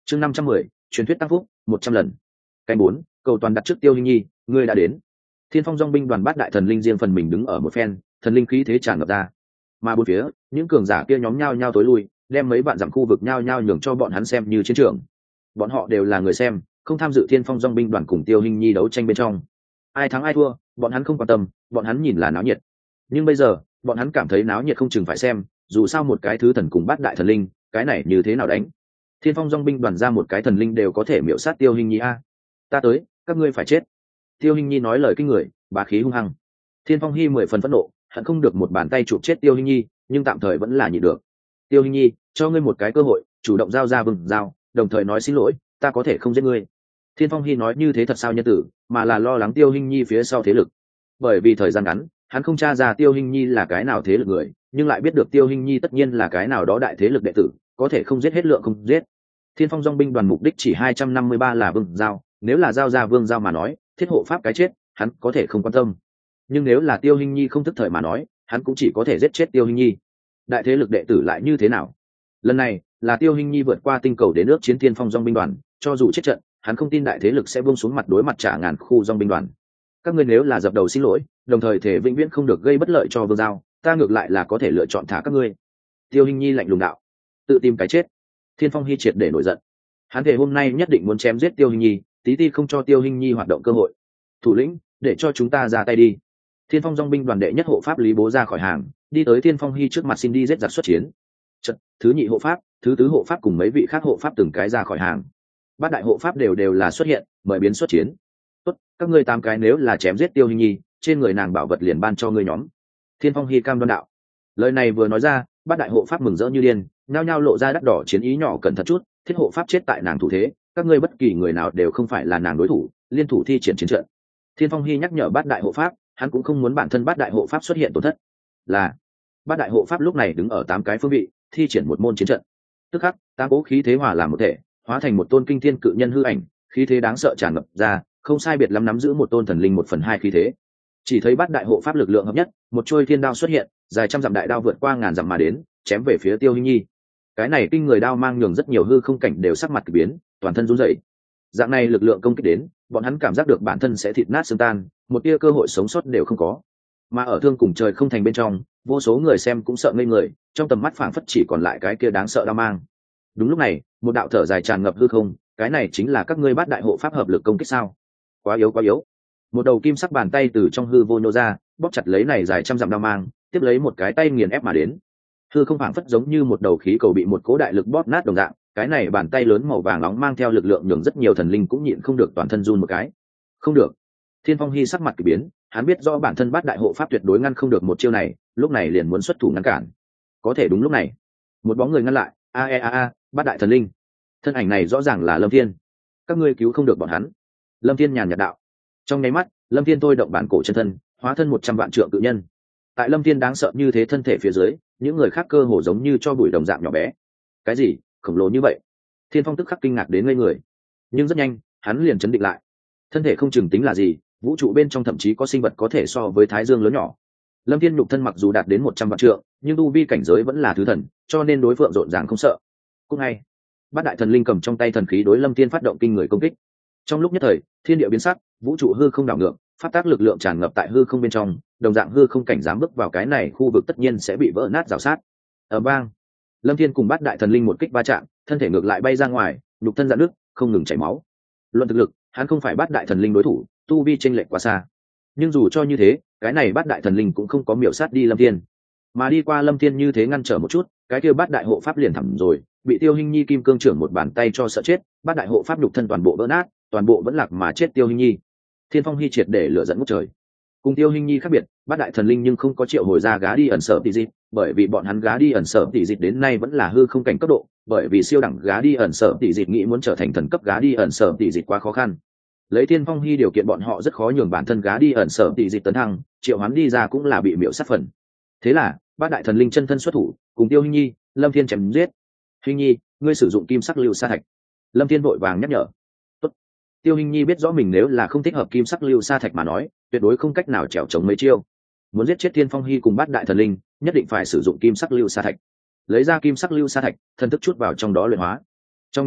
chương 510, truyền thuyết tăng phúc 100 lần. Canh 4, cầu toàn đặt trước Tiêu Hinh Nhi, ngươi đã đến. Thiên Phong Dòng binh đoàn bát đại thần linh riêng phần mình đứng ở một phen, thần linh khí thế tràn ngập ra. Mà bốn phía, những cường giả kia nhóm nhau nhau tối lui, đem mấy vạn dặm khu vực nhau nhau nhường cho bọn hắn xem như chiến trường. Bọn họ đều là người xem, không tham dự Thiên Phong Dòng binh đoàn cùng Tiêu Hinh Nhi đấu tranh bên trong. Ai thắng ai thua, bọn hắn không quan tâm, bọn hắn nhìn là náo nhiệt. Nhưng bây giờ, bọn hắn cảm thấy náo nhiệt không chừng phải xem, dù sao một cái thứ thần cùng bát đại thần linh, cái này như thế nào đánh? Thiên Phong Dòng binh đoàn ra một cái thần linh đều có thể miểu sát Tiêu Hinh Nhi a. Ta tới, các ngươi phải chết. Tiêu Hinh Nhi nói lời kinh người, bá khí hung hăng. Thiên Phong Hi 10 phần phẫn nộ, hận không được một bàn tay chụp chết Tiêu Hinh Nhi, nhưng tạm thời vẫn là nhịn được. Tiêu Hinh Nhi, cho ngươi một cái cơ hội, chủ động giao ra vừng giao, đồng thời nói xin lỗi, ta có thể không giết ngươi. Thiên Phong Hi nói như thế thật sao nhân tử, mà là lo lắng Tiêu Hinh Nhi phía sau thế lực. Bởi vì thời gian ngắn, hắn không tra ra Tiêu Hinh Nhi là cái nào thế lực người, nhưng lại biết được Tiêu Hinh Nhi tất nhiên là cái nào đó đại thế lực đệ tử, có thể không giết hết lượng không giết. Thiên Phong Dòng binh đoàn mục đích chỉ 253 là vương giao, nếu là giao ra vương giao mà nói, thiết hộ pháp cái chết, hắn có thể không quan tâm. Nhưng nếu là Tiêu Hinh Nhi không thức thời mà nói, hắn cũng chỉ có thể giết chết Tiêu Hinh Nhi. Đại thế lực đệ tử lại như thế nào? Lần này là Tiêu Hinh Nhi vượt qua tinh cầu đến nước chiến Thiên Phong Dòng binh đoàn, cho dù chết trận, hắn không tin đại thế lực sẽ buông xuống mặt đối mặt trả ngàn khu dòng binh đoàn. Các ngươi nếu là dập đầu xin lỗi, đồng thời thể vĩnh viễn không được gây bất lợi cho vương giao, ta ngược lại là có thể lựa chọn thả các ngươi. Tiêu Hinh Nhi lạnh lùng đạo, tự tìm cái chết. Thiên Phong Hi triệt để nổi giận, hắn thể hôm nay nhất định muốn chém giết Tiêu Hinh Nhi, tí ti không cho Tiêu Hinh Nhi hoạt động cơ hội. Thủ lĩnh, để cho chúng ta ra tay đi. Thiên Phong Dòng binh đoàn đệ nhất hộ pháp Lý Bố ra khỏi hàng, đi tới Thiên Phong Hi trước mặt xin đi giết giặc xuất chiến. Trận, thứ nhị hộ pháp, thứ tứ hộ pháp cùng mấy vị khác hộ pháp từng cái ra khỏi hàng. Bát đại hộ pháp đều là xuất hiện, mời biến xuất chiến. Tốt, các ngươi 8 cái nếu là chém giết Tiêu Hinh Nhi, trên người nàng bảo vật liền ban cho ngươi nhóm. Thiên Phong Hi cam đoan đạo. Lời này vừa nói ra, bát đại hộ pháp mừng rỡ như điên, nhao nhao lộ ra đắt đỏ chiến ý nhỏ cẩn thận chút, thiết hộ pháp chết tại nàng thủ thế, các ngươi bất kỳ người nào đều không phải là nàng đối thủ, liên thủ thi triển chiến trận. Thiên Phong Hi nhắc nhở bát đại hộ pháp, hắn cũng không muốn bản thân bát đại hộ pháp xuất hiện tổn thất. Là bát đại hộ pháp lúc này đứng ở 8 cái phương vị, thi triển một môn chiến trận. Tức khắc, 8 cố khí thế hòa làm một thể, hóa thành một tôn kinh thiên cự nhân hư ảnh, khí thế đáng sợ tràn ngập ra, không sai biệt lắm nắm giữ một tôn thần linh 1/2 khí thế. Chỉ thấy bát đại hộ pháp lực lượng hợp nhất, một trôi thiên đao xuất hiện, dài trăm dặm đại đao vượt qua ngàn dặm mà đến, chém về phía Tiêu Hinh Nhi. Cái này kinh người đao mang nhường rất nhiều hư không cảnh đều sắc mặt kỳ biến, toàn thân run rẩy. Dạng này lực lượng công kích đến, bọn hắn cảm giác được bản thân sẽ thịt nát xương tan, một tia cơ hội sống sót đều không có. Mà ở thương cùng trời không thành bên trong, vô số người xem cũng sợ ngây người, trong tầm mắt phảng phất chỉ còn lại cái kia đáng sợ đao mang. Đúng lúc này, một đạo thở dài tràn ngập hư không, cái này chính là các ngươi bát đại hộ pháp hợp lực công kích sao? Quá yếu quá yếu. Một đầu kim sắc bàn tay từ trong hư vô nhô ra, bóp chặt lấy này dài trăm dặm đao mang, tiếp lấy một cái tay nghiền ép mà đến. Hư không phảng phất giống như một đầu khí cầu bị một cố đại lực bóp nát đồng dạng, cái này bàn tay lớn màu vàng nóng mang theo lực lượng nhường rất nhiều thần linh cũng nhịn không được toàn thân run một cái. Không được. Thiên Phong Hi sắc mặt kỳ biến, hắn biết rõ bản thân bát đại hộ pháp tuyệt đối ngăn không được một chiêu này, lúc này liền muốn xuất thủ ngăn cản. Có thể đúng lúc này, một bóng người ngăn lại, bát đại thần linh. Thân ảnh này rõ ràng là Lâm Thiên. Các ngươi cứu không được bọn hắn. Lâm Thiên nhàn nhạt đạo. Trong nháy mắt, Lâm Thiên thôi động bản cổ chân thân, hóa thân 100 vạn trượng cự nhân. Tại Lâm Thiên đáng sợ như thế thân thể phía dưới, những người khác cơ hồ giống như cho bụi đồng dạng nhỏ bé. Cái gì khổng lồ như vậy? Thiên Phong tức khắc kinh ngạc đến ngây người, nhưng rất nhanh hắn liền chấn định lại. Thân thể không chừng tính là gì, vũ trụ bên trong thậm chí có sinh vật có thể so với thái dương lớn nhỏ. Lâm Thiên nhục thân mặc dù đạt đến 100 vạn trượng, nhưng tu vi cảnh giới vẫn là thứ thần, cho nên đối phượng rộn ràng không sợ. Cũng ngay, bát đại thần linh cầm trong tay thần khí đối Lâm Thiên phát động kinh người công kích. Trong lúc nhất thời, thiên địa biến sắc, vũ trụ hư không đảo ngược, phát tác lực lượng tràn ngập tại hư không bên trong, đồng dạng hư không cảnh dám bước vào cái này khu vực tất nhiên sẽ bị vỡ nát rào sát. Ở bang, Lâm Thiên cùng bát đại thần linh một kích va chạm, thân thể ngược lại bay ra ngoài, nhục thân rạn nứt, không ngừng chảy máu. Luận thực lực, hắn không phải bát đại thần linh đối thủ, tu vi chênh lệch quá xa. Nhưng dù cho như thế, cái này bát đại thần linh cũng không có miểu sát đi Lâm Thiên, mà đi qua Lâm Thiên như thế ngăn trở một chút, cái kia bát đại hộ pháp liền thẳm rồi, bị Tiêu Hinh Nhi kim cương trưởng một bàn tay cho sợ chết, bát đại hộ pháp nhục thân toàn bộ vỡ nát, toàn bộ vẫn lạc mà chết Tiêu Hinh Nhi. Thiên Phong Hi triệt để lửa dẫn ngút trời. Cùng Tiêu Hinh Nhi khác biệt, bát đại thần linh nhưng không có triệu hồi ra gá đi ẩn sở tỷ dịch, bởi vì bọn hắn gá đi ẩn sở tỷ dịch đến nay vẫn là hư không cảnh cấp độ, bởi vì siêu đẳng gá đi ẩn sở tỷ dịch nghĩ muốn trở thành thần cấp gá đi ẩn sở tỷ dịch quá khó khăn. Lấy Thiên Phong Hi điều kiện bọn họ rất khó nhường bản thân gá đi ẩn sở tỷ dịch tấn thăng, triệu hắn đi ra cũng là bị miểu sát phần. Thế là, bát đại thần linh chân thân xuất thủ, cùng Tiêu Hinh Nhi, Lâm Thiên chém giết. Hinh Nhi, ngươi sử dụng kim sắc lưu sa thạch. Lâm Thiên vội vàng nhắc nhở. Tốt. Tiêu Hinh Nhi biết rõ mình nếu là không thích hợp kim sắc lưu sa thạch mà nói, tuyệt đối không cách nào trèo chống mấy chiêu. Muốn giết chết Thiên Phong Hi cùng bát đại thần linh, nhất định phải sử dụng kim sắc lưu sa thạch. Lấy ra kim sắc lưu sa thạch, thần thức chút vào trong đó luyện hóa. Trong nháy mắt,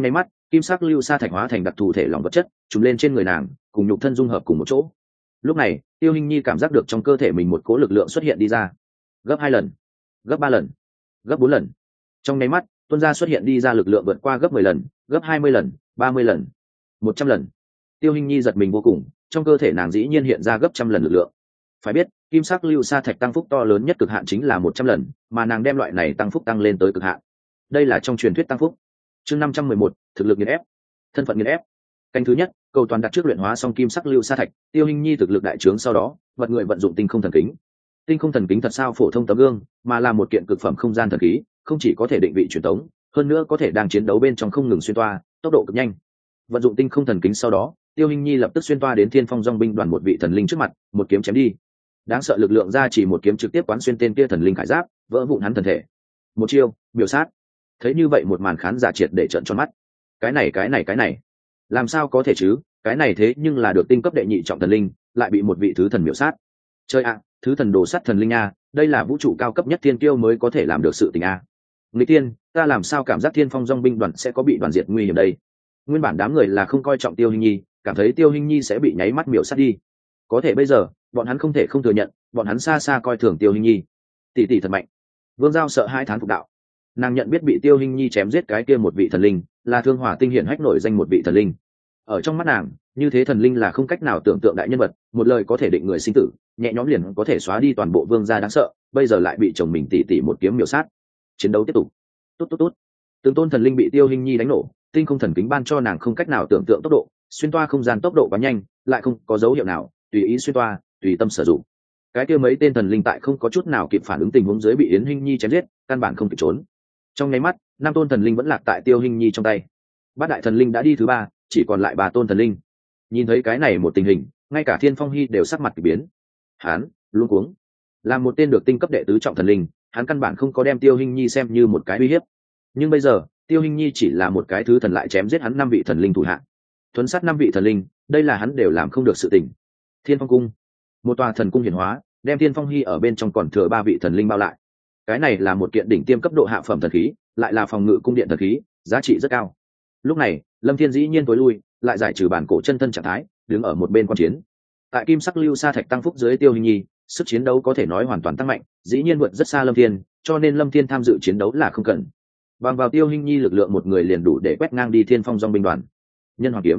kim sắc lưu sa thạch hóa thành đặc thù thể lỏng vật chất trùm lên trên người nàng, cùng nhục thân dung hợp cùng một chỗ. Lúc này Tiêu Hinh Nhi cảm giác được trong cơ thể mình một cỗ lực lượng xuất hiện đi ra, gấp 2 lần, gấp 3 lần, gấp 4 lần. Trong nháy mắt tuôn ra xuất hiện đi ra lực lượng vượt qua gấp 10 lần, gấp 20 lần, 30 lần, 100 lần. Tiêu Hinh Nhi giật mình vô cùng, trong cơ thể nàng dĩ nhiên hiện ra gấp trăm lần lực lượng. Phải biết kim sắc lưu sa thạch tăng phúc to lớn nhất cực hạn chính là 100 lần, mà nàng đem loại này tăng phúc tăng lên tới cực hạn. Đây là trong truyền thuyết tăng phúc. Chương 511, thực lực nghiền ép, thân phận nghiền ép. Canh thứ nhất, cầu toàn đặt trước luyện hóa xong kim sắc lưu sa thạch, Tiêu Hinh Nhi thực lực đại trướng sau đó, vật người vận dụng tinh không thần kính. Tinh không thần kính thật sao phổ thông tấm gương, mà là một kiện cực phẩm không gian thần khí, không chỉ có thể định vị truyền tống, hơn nữa có thể đang chiến đấu bên trong không ngừng xuyên toa, tốc độ cực nhanh. Vận dụng tinh không thần kính sau đó, Tiêu Hinh Nhi lập tức xuyên toa đến Thiên Phong Dòng binh đoàn một vị thần linh trước mặt, một kiếm chém đi. Đáng sợ lực lượng ra chỉ một kiếm trực tiếp quán xuyên tên kia thần linh khải giáp, vỡ vụn hắn thần thể. Một chiêu, biểu sát. Thấy như vậy một màn khán giả triệt để trợn tròn mắt. Cái này, làm sao có thể chứ? Cái này thế nhưng là được tinh cấp đệ nhị trọng thần linh, lại bị một vị thứ thần miểu sát. Chơi ạ, thứ thần đồ sát thần linh a, đây là vũ trụ cao cấp nhất thiên kiêu mới có thể làm được sự tình a. Nghịch tiên, ta làm sao cảm giác Thiên Phong Dòng binh đoàn sẽ có bị đoàn diệt nguy hiểm đây? Nguyên bản đám người là không coi trọng Tiêu Hinh Nhi, cảm thấy Tiêu Hinh Nhi sẽ bị nháy mắt miểu sát đi. Có thể bây giờ, bọn hắn không thể không thừa nhận, bọn hắn xa xa coi thường Tiêu Hinh Nhi. Tỷ tỷ thật mạnh. Vương Giao sợ hai thán phục đạo. Nàng nhận biết bị Tiêu Hinh Nhi chém giết cái kia một vị thần linh, là Thương Hỏa Tinh hiển hách nổi danh một vị thần linh. Ở trong mắt nàng, như thế thần linh là không cách nào tưởng tượng đại nhân vật, một lời có thể định người sinh tử, nhẹ nhõm liền có thể xóa đi toàn bộ vương gia đáng sợ, bây giờ lại bị chồng mình tỷ tỷ một kiếm miểu sát. Chiến đấu tiếp tục. Tốt. Từng tôn thần linh bị Tiêu Hinh Nhi đánh nổ, tinh không thần kính ban cho nàng không cách nào tưởng tượng tốc độ, xuyên toa không gian tốc độ quá nhanh, lại không có dấu hiệu nào, tùy ý xuyên toa, tùy tâm sử dụng. Cái kia mấy tên thần linh tại không có chút nào kịp phản ứng tình huống dưới bị Yến Hinh Nhi chém giết, căn bản không kịp trốn. Trong nháy mắt, 5 tôn thần linh vẫn lạc tại Tiêu Hinh Nhi trong tay. Bát đại thần linh đã đi thứ 3, chỉ còn lại 3 tôn thần linh. Nhìn thấy cái này một tình hình, ngay cả Thiên Phong Hi đều sắc mặt kỳ biến. Hắn luống cuống. Là một tên được tinh cấp đệ tứ trọng thần linh, hắn căn bản không có đem Tiêu Hinh Nhi xem như một cái uy hiếp. Nhưng bây giờ, Tiêu Hinh Nhi chỉ là một cái thứ thần lại chém giết hắn 5 vị thần linh thủ hạ. Thuấn sát 5 vị thần linh, đây là hắn đều làm không được sự tình. Thiên Phong cung, một tòa thần cung hiển hóa, đem Thiên Phong Hi ở bên trong còn thừa 3 vị thần linh bao lại. Cái này là một kiện đỉnh tiêm cấp độ hạ phẩm thần khí, lại là phòng ngự cung điện thần khí, giá trị rất cao. Lúc này, Lâm Thiên dĩ nhiên tối lui, lại giải trừ bản cổ chân thân trạng thái, đứng ở một bên quan chiến. Tại kim sắc lưu sa thạch tăng phúc dưới Tiêu Hinh Nhi, sức chiến đấu có thể nói hoàn toàn tăng mạnh, dĩ nhiên vượt rất xa Lâm Thiên, cho nên Lâm Thiên tham dự chiến đấu là không cần. Bằng vào Tiêu Hinh Nhi lực lượng một người liền đủ để quét ngang đi Thiên Phong Dòng binh đoàn. Nhân Hoàng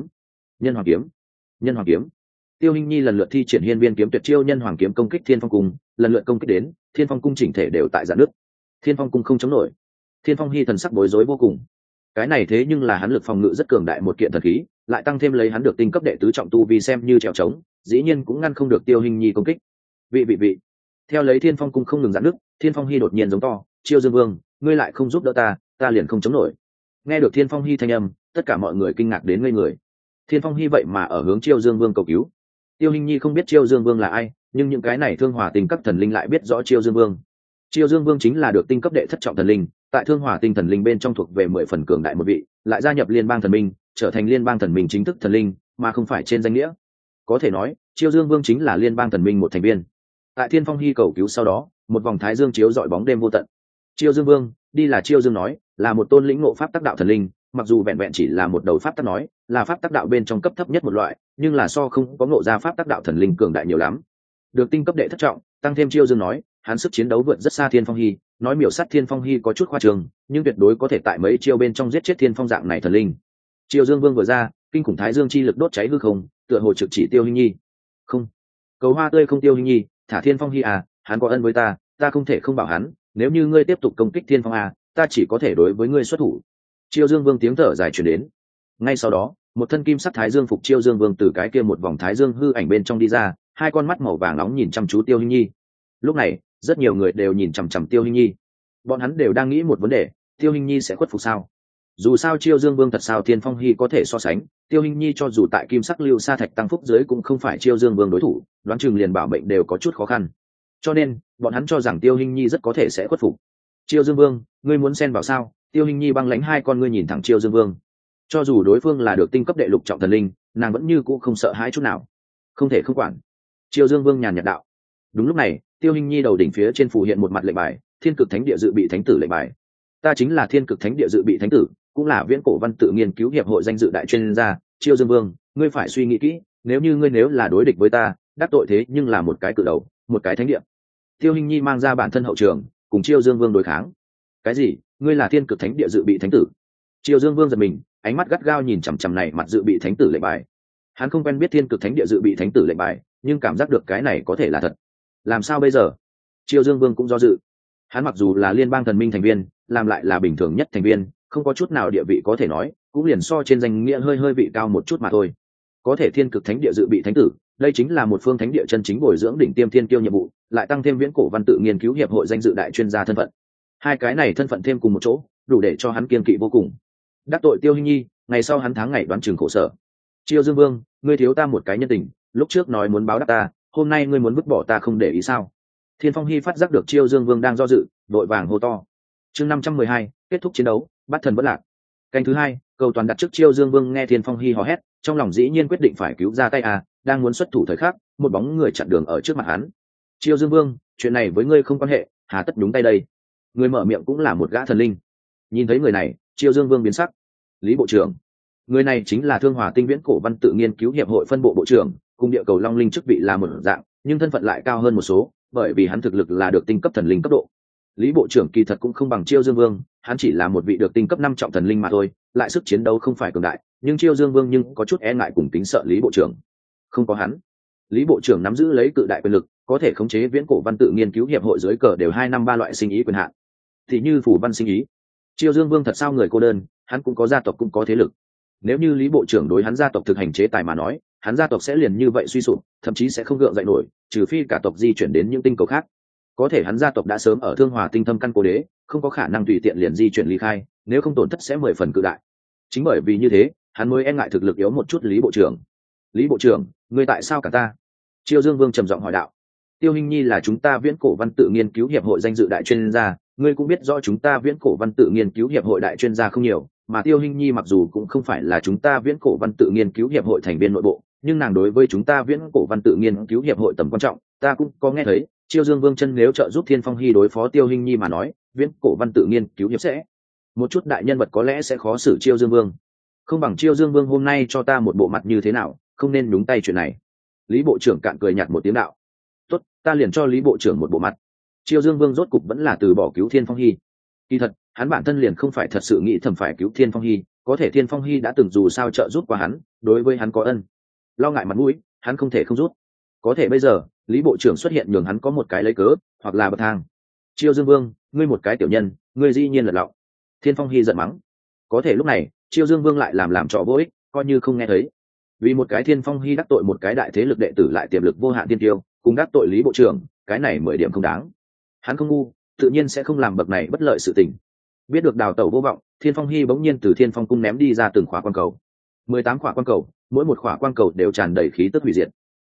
kiếm. Tiêu Hinh Nhi lần lượt thi triển hiên viên kiếm tuyệt chiêu nhân hoàng kiếm công kích Thiên Phong cung, lần lượt công kích đến, Thiên Phong cung chỉnh thể đều tại rạn nứt. Thiên Phong cung không chống nổi. Thiên Phong Hi thần sắc bối rối vô cùng. Cái này thế nhưng là hắn lực phòng ngự rất cường đại một kiện thần khí, lại tăng thêm lấy hắn được tinh cấp đệ tứ trọng tu vì xem như trèo trống, dĩ nhiên cũng ngăn không được Tiêu Hinh Nhi công kích. Vị. Theo lấy Thiên Phong cung không ngừng rạn nứt, Thiên Phong Hi đột nhiên giống to, "Chiêu Dương Vương, ngươi lại không giúp đỡ ta liền không chống nổi." Nghe được Thiên Phong Hi thanh âm, tất cả mọi người kinh ngạc đến ngây người. Thiên Phong Hi vậy mà ở hướng Chiêu Dương Vương cầu cứu. Tiêu Hinh Nhi không biết Chiêu Dương Vương là ai, nhưng những cái này Thương Hỏa Tinh các thần linh lại biết rõ Chiêu Dương Vương. Chiêu Dương Vương chính là được tinh cấp đệ thất trọng thần linh, tại Thương Hỏa Tinh thần linh bên trong thuộc về 10 phần cường đại một vị, lại gia nhập Liên bang thần minh, trở thành Liên bang thần minh chính thức thần linh, mà không phải trên danh nghĩa. Có thể nói, Chiêu Dương Vương chính là Liên bang thần minh một thành viên. Tại Thiên Phong Hi cầu cứu sau đó, một vòng thái dương chiếu rọi bóng đêm vô tận. Chiêu Dương Vương, đi là Chiêu Dương nói, là một tôn lĩnh ngộ pháp tắc đạo thần linh, mặc dù vẹn vẹn chỉ là một đầu pháp tắc nói, là pháp tắc đạo bên trong cấp thấp nhất một loại, nhưng là so không có ngộ ra pháp tắc đạo thần linh cường đại nhiều lắm. Được tinh cấp đệ thất trọng, tăng thêm Chiêu Dương nói, hắn sức chiến đấu vượt rất xa Thiên Phong Hi, nói miểu sát Thiên Phong Hi có chút khoa trương, nhưng tuyệt đối có thể tại mấy chiêu bên trong giết chết Thiên Phong dạng này thần linh. Chiêu Dương Vương vừa ra, kinh khủng thái dương chi lực đốt cháy hư không, tựa hồ trực chỉ Tiêu Hinh Nhi. Không, cầu hoa tươi không Tiêu Hinh Nhi, thả Thiên Phong Hi à, hắn có ân với ta không thể không bảo hắn, nếu như ngươi tiếp tục công kích Thiên Phong à, ta chỉ có thể đối với ngươi xuất thủ. Chiêu Dương Vương tiếng thở dài truyền đến. Ngay sau đó, một thân kim sắc thái dương phục Chiêu Dương Vương từ cái kia một vòng thái dương hư ảnh bên trong đi ra, hai con mắt màu vàng nóng nhìn chăm chú Tiêu Hinh Nhi. Lúc này, rất nhiều người đều nhìn chằm chằm Tiêu Hinh Nhi. Bọn hắn đều đang nghĩ một vấn đề, Tiêu Hinh Nhi sẽ khuất phục sao? Dù sao Chiêu Dương Vương thật sao Thiên Phong Hi có thể so sánh, Tiêu Hinh Nhi cho dù tại kim sắc lưu sa thạch tăng phúc dưới cũng không phải Chiêu Dương Vương đối thủ, đoán chừng liền bảo mệnh đều có chút khó khăn. Cho nên, bọn hắn cho rằng Tiêu Hinh Nhi rất có thể sẽ khuất phục. Chiêu Dương Vương, ngươi muốn xen vào sao? Tiêu Hinh Nhi băng lãnh hai con ngươi nhìn thẳng Chiêu Dương Vương. Cho dù đối phương là được tinh cấp đệ lục trọng thần linh, nàng vẫn như cũ không sợ hãi chút nào. Không thể không quản. Chiêu Dương Vương nhàn nhạt đạo. Đúng lúc này, Tiêu Hinh Nhi đầu đỉnh phía trên phù hiện một mặt lệnh bài, Thiên Cực Thánh Địa dự bị thánh tử lệnh bài. Ta chính là Thiên Cực Thánh Địa dự bị thánh tử, cũng là viễn cổ văn tự nghiên cứu hiệp hội danh dự đại chuyên gia Chiêu Dương Vương, ngươi phải suy nghĩ kỹ, nếu là đối địch với ta, đắc tội thế nhưng là một cái cự đầu, một cái thánh địa. Tiêu Hinh Nhi mang ra bản thân hậu trường, cùng Chiêu Dương Vương đối kháng. Cái gì? Ngươi là thiên cực thánh địa dự bị thánh tử? Chiêu Dương Vương giật mình, ánh mắt gắt gao nhìn chằm chằm này mặt dự bị thánh tử lệnh bài. Hắn không quen biết thiên cực thánh địa dự bị thánh tử lệnh bài, nhưng cảm giác được cái này có thể là thật. Làm sao bây giờ? Chiêu Dương Vương cũng do dự. Hắn mặc dù là liên bang thần minh thành viên, làm lại là bình thường nhất thành viên, không có chút nào địa vị có thể nói, cũng liền so trên danh nghĩa hơi vị cao một chút mà thôi. Có thể thiên cực thánh địa dự bị thánh tử, đây chính là một phương thánh địa chân chính bồi dưỡng đỉnh tiêm thiên kiêu nhiệm vụ, lại tăng thêm viễn cổ văn tự nghiên cứu hiệp hội danh dự đại chuyên gia thân phận. Hai cái này thân phận thêm cùng một chỗ, đủ để cho hắn kiên kỵ vô cùng. Đắc tội Tiêu Hinh Nhi, ngày sau hắn tháng ngày đoán chừng khổ sở. Chiêu Dương Vương, ngươi thiếu ta một cái nhân tình, lúc trước nói muốn báo đáp ta, hôm nay ngươi muốn vứt bỏ ta không để ý sao? Thiên Phong Hy phát giác được Chiêu Dương Vương đang do dự, vội vàng hô to. Chương 512, kết thúc chiến đấu, bắt thần vẫn lạc. Canh thứ hai, cầu toàn đặt trước. Chiêu Dương Vương nghe Thiên Phong Hy hò hét, trong lòng dĩ nhiên quyết định phải cứu ra tay đang muốn xuất thủ thời khắc, một bóng người chặn đường ở trước mặt hắn. Chiêu Dương Vương, chuyện này với ngươi không quan hệ, hà tất nhúng tay đây? Người mở miệng cũng là một gã thần linh. Nhìn thấy người này, Chiêu Dương Vương biến sắc. Lý bộ trưởng, người này chính là Thương Hòa Tinh Viễn Cổ Văn Tự Nghiên Cứu Hiệp hội phân bộ bộ trưởng, cùng địa cầu Long Linh chức vị là một dạng, nhưng thân phận lại cao hơn một số, bởi vì hắn thực lực là được tinh cấp thần linh cấp độ. Lý bộ trưởng kỳ thật cũng không bằng Chiêu Dương Vương, hắn chỉ là một vị được tinh cấp 5 trọng thần linh mà thôi, lại sức chiến đấu không phải cường đại, nhưng Chiêu Dương Vương nhưng có chút e ngại cùng kính sợ Lý bộ trưởng. Không có hắn, Lý bộ trưởng nắm giữ lấy cự đại quyền lực, có thể khống chế Viễn Cổ Văn Tự Nghiên Cứu Hiệp hội dưới cờ đều 253 loại sinh ý quyền hạn. Thì như phủ văn sinh ý. Chiêu Dương Vương thật sao người cô đơn, hắn cũng có gia tộc cũng có thế lực. Nếu như Lý bộ trưởng đối hắn gia tộc thực hành chế tài mà nói, hắn gia tộc sẽ liền như vậy suy sụp, thậm chí sẽ không gượng dậy nổi, trừ phi cả tộc di chuyển đến những tinh cầu khác. Có thể hắn gia tộc đã sớm ở Thương Hòa Tinh thâm căn cố đế, không có khả năng tùy tiện liền di chuyển ly khai, nếu không tổn thất sẽ 10 phần cự đại. Chính bởi vì như thế, hắn mới e ngại thực lực yếu một chút Lý bộ trưởng. Lý bộ trưởng, ngươi tại sao cả ta? Chiêu Dương Vương trầm giọng hỏi đạo. Tiêu Hinh Nhi là chúng ta Viễn Cổ Văn Tự Nghiên Cứu Hiệp hội danh dự đại chuyên gia, ngươi cũng biết rõ chúng ta Viễn Cổ Văn Tự Nghiên Cứu Hiệp hội đại chuyên gia không nhiều, mà Tiêu Hinh Nhi mặc dù cũng không phải là chúng ta Viễn Cổ Văn Tự Nghiên Cứu Hiệp hội thành viên nội bộ, nhưng nàng đối với chúng ta Viễn Cổ Văn Tự Nghiên Cứu Hiệp hội tầm quan trọng, ta cũng có nghe thấy. Chiêu Dương Vương chân nếu trợ giúp Thiên Phong Hy đối phó Tiêu Hinh Nhi mà nói, Viễn Cổ Văn Tự Nghiên Cứu Hiệp sẽ một chút đại nhân vật có lẽ sẽ khó xử Chiêu Dương Vương. Không bằng Chiêu Dương Vương hôm nay cho ta một bộ mặt như thế nào, không nên nhúng tay chuyện này. Lý bộ trưởng cạn cười nhạt một tiếng đạo. Tốt, ta liền cho Lý bộ trưởng một bộ mặt. Chiêu Dương Vương rốt cục vẫn là từ bỏ cứu Thiên Phong Hy. Kỳ thật, hắn bản thân liền không phải thật sự nghĩ thầm phải cứu Thiên Phong Hy, có thể Thiên Phong Hy đã từng dù sao trợ giúp qua hắn, đối với hắn có ân. Lo ngại mặt mũi, hắn không thể không rút. Có thể bây giờ, Lý bộ trưởng xuất hiện nhường hắn có một cái lấy cớ, hoặc là bậc thang. Chiêu Dương Vương, ngươi một cái tiểu nhân, ngươi dĩ nhiên lật lọng. Thiên Phong Hy giận mắng. Có thể lúc này, Chiêu Dương Vương lại làm trò vô ích, coi như không nghe thấy. Vì một cái Thiên Phong Hy đắc tội một cái đại thế lực đệ tử lại tiềm lực vô hạn tiên tiêu, cùng đắc tội Lý bộ trưởng, cái này 10 điểm không đáng. Hắn không ngu, tự nhiên sẽ không làm bậc này bất lợi sự tình. Biết được đào tẩu vô vọng, Thiên Phong Hy bỗng nhiên từ Thiên Phong cung ném đi ra từng khỏa quang cầu. 18 khỏa quang cầu, mỗi một khỏa quang cầu đều tràn đầy khí tức hủy diệt.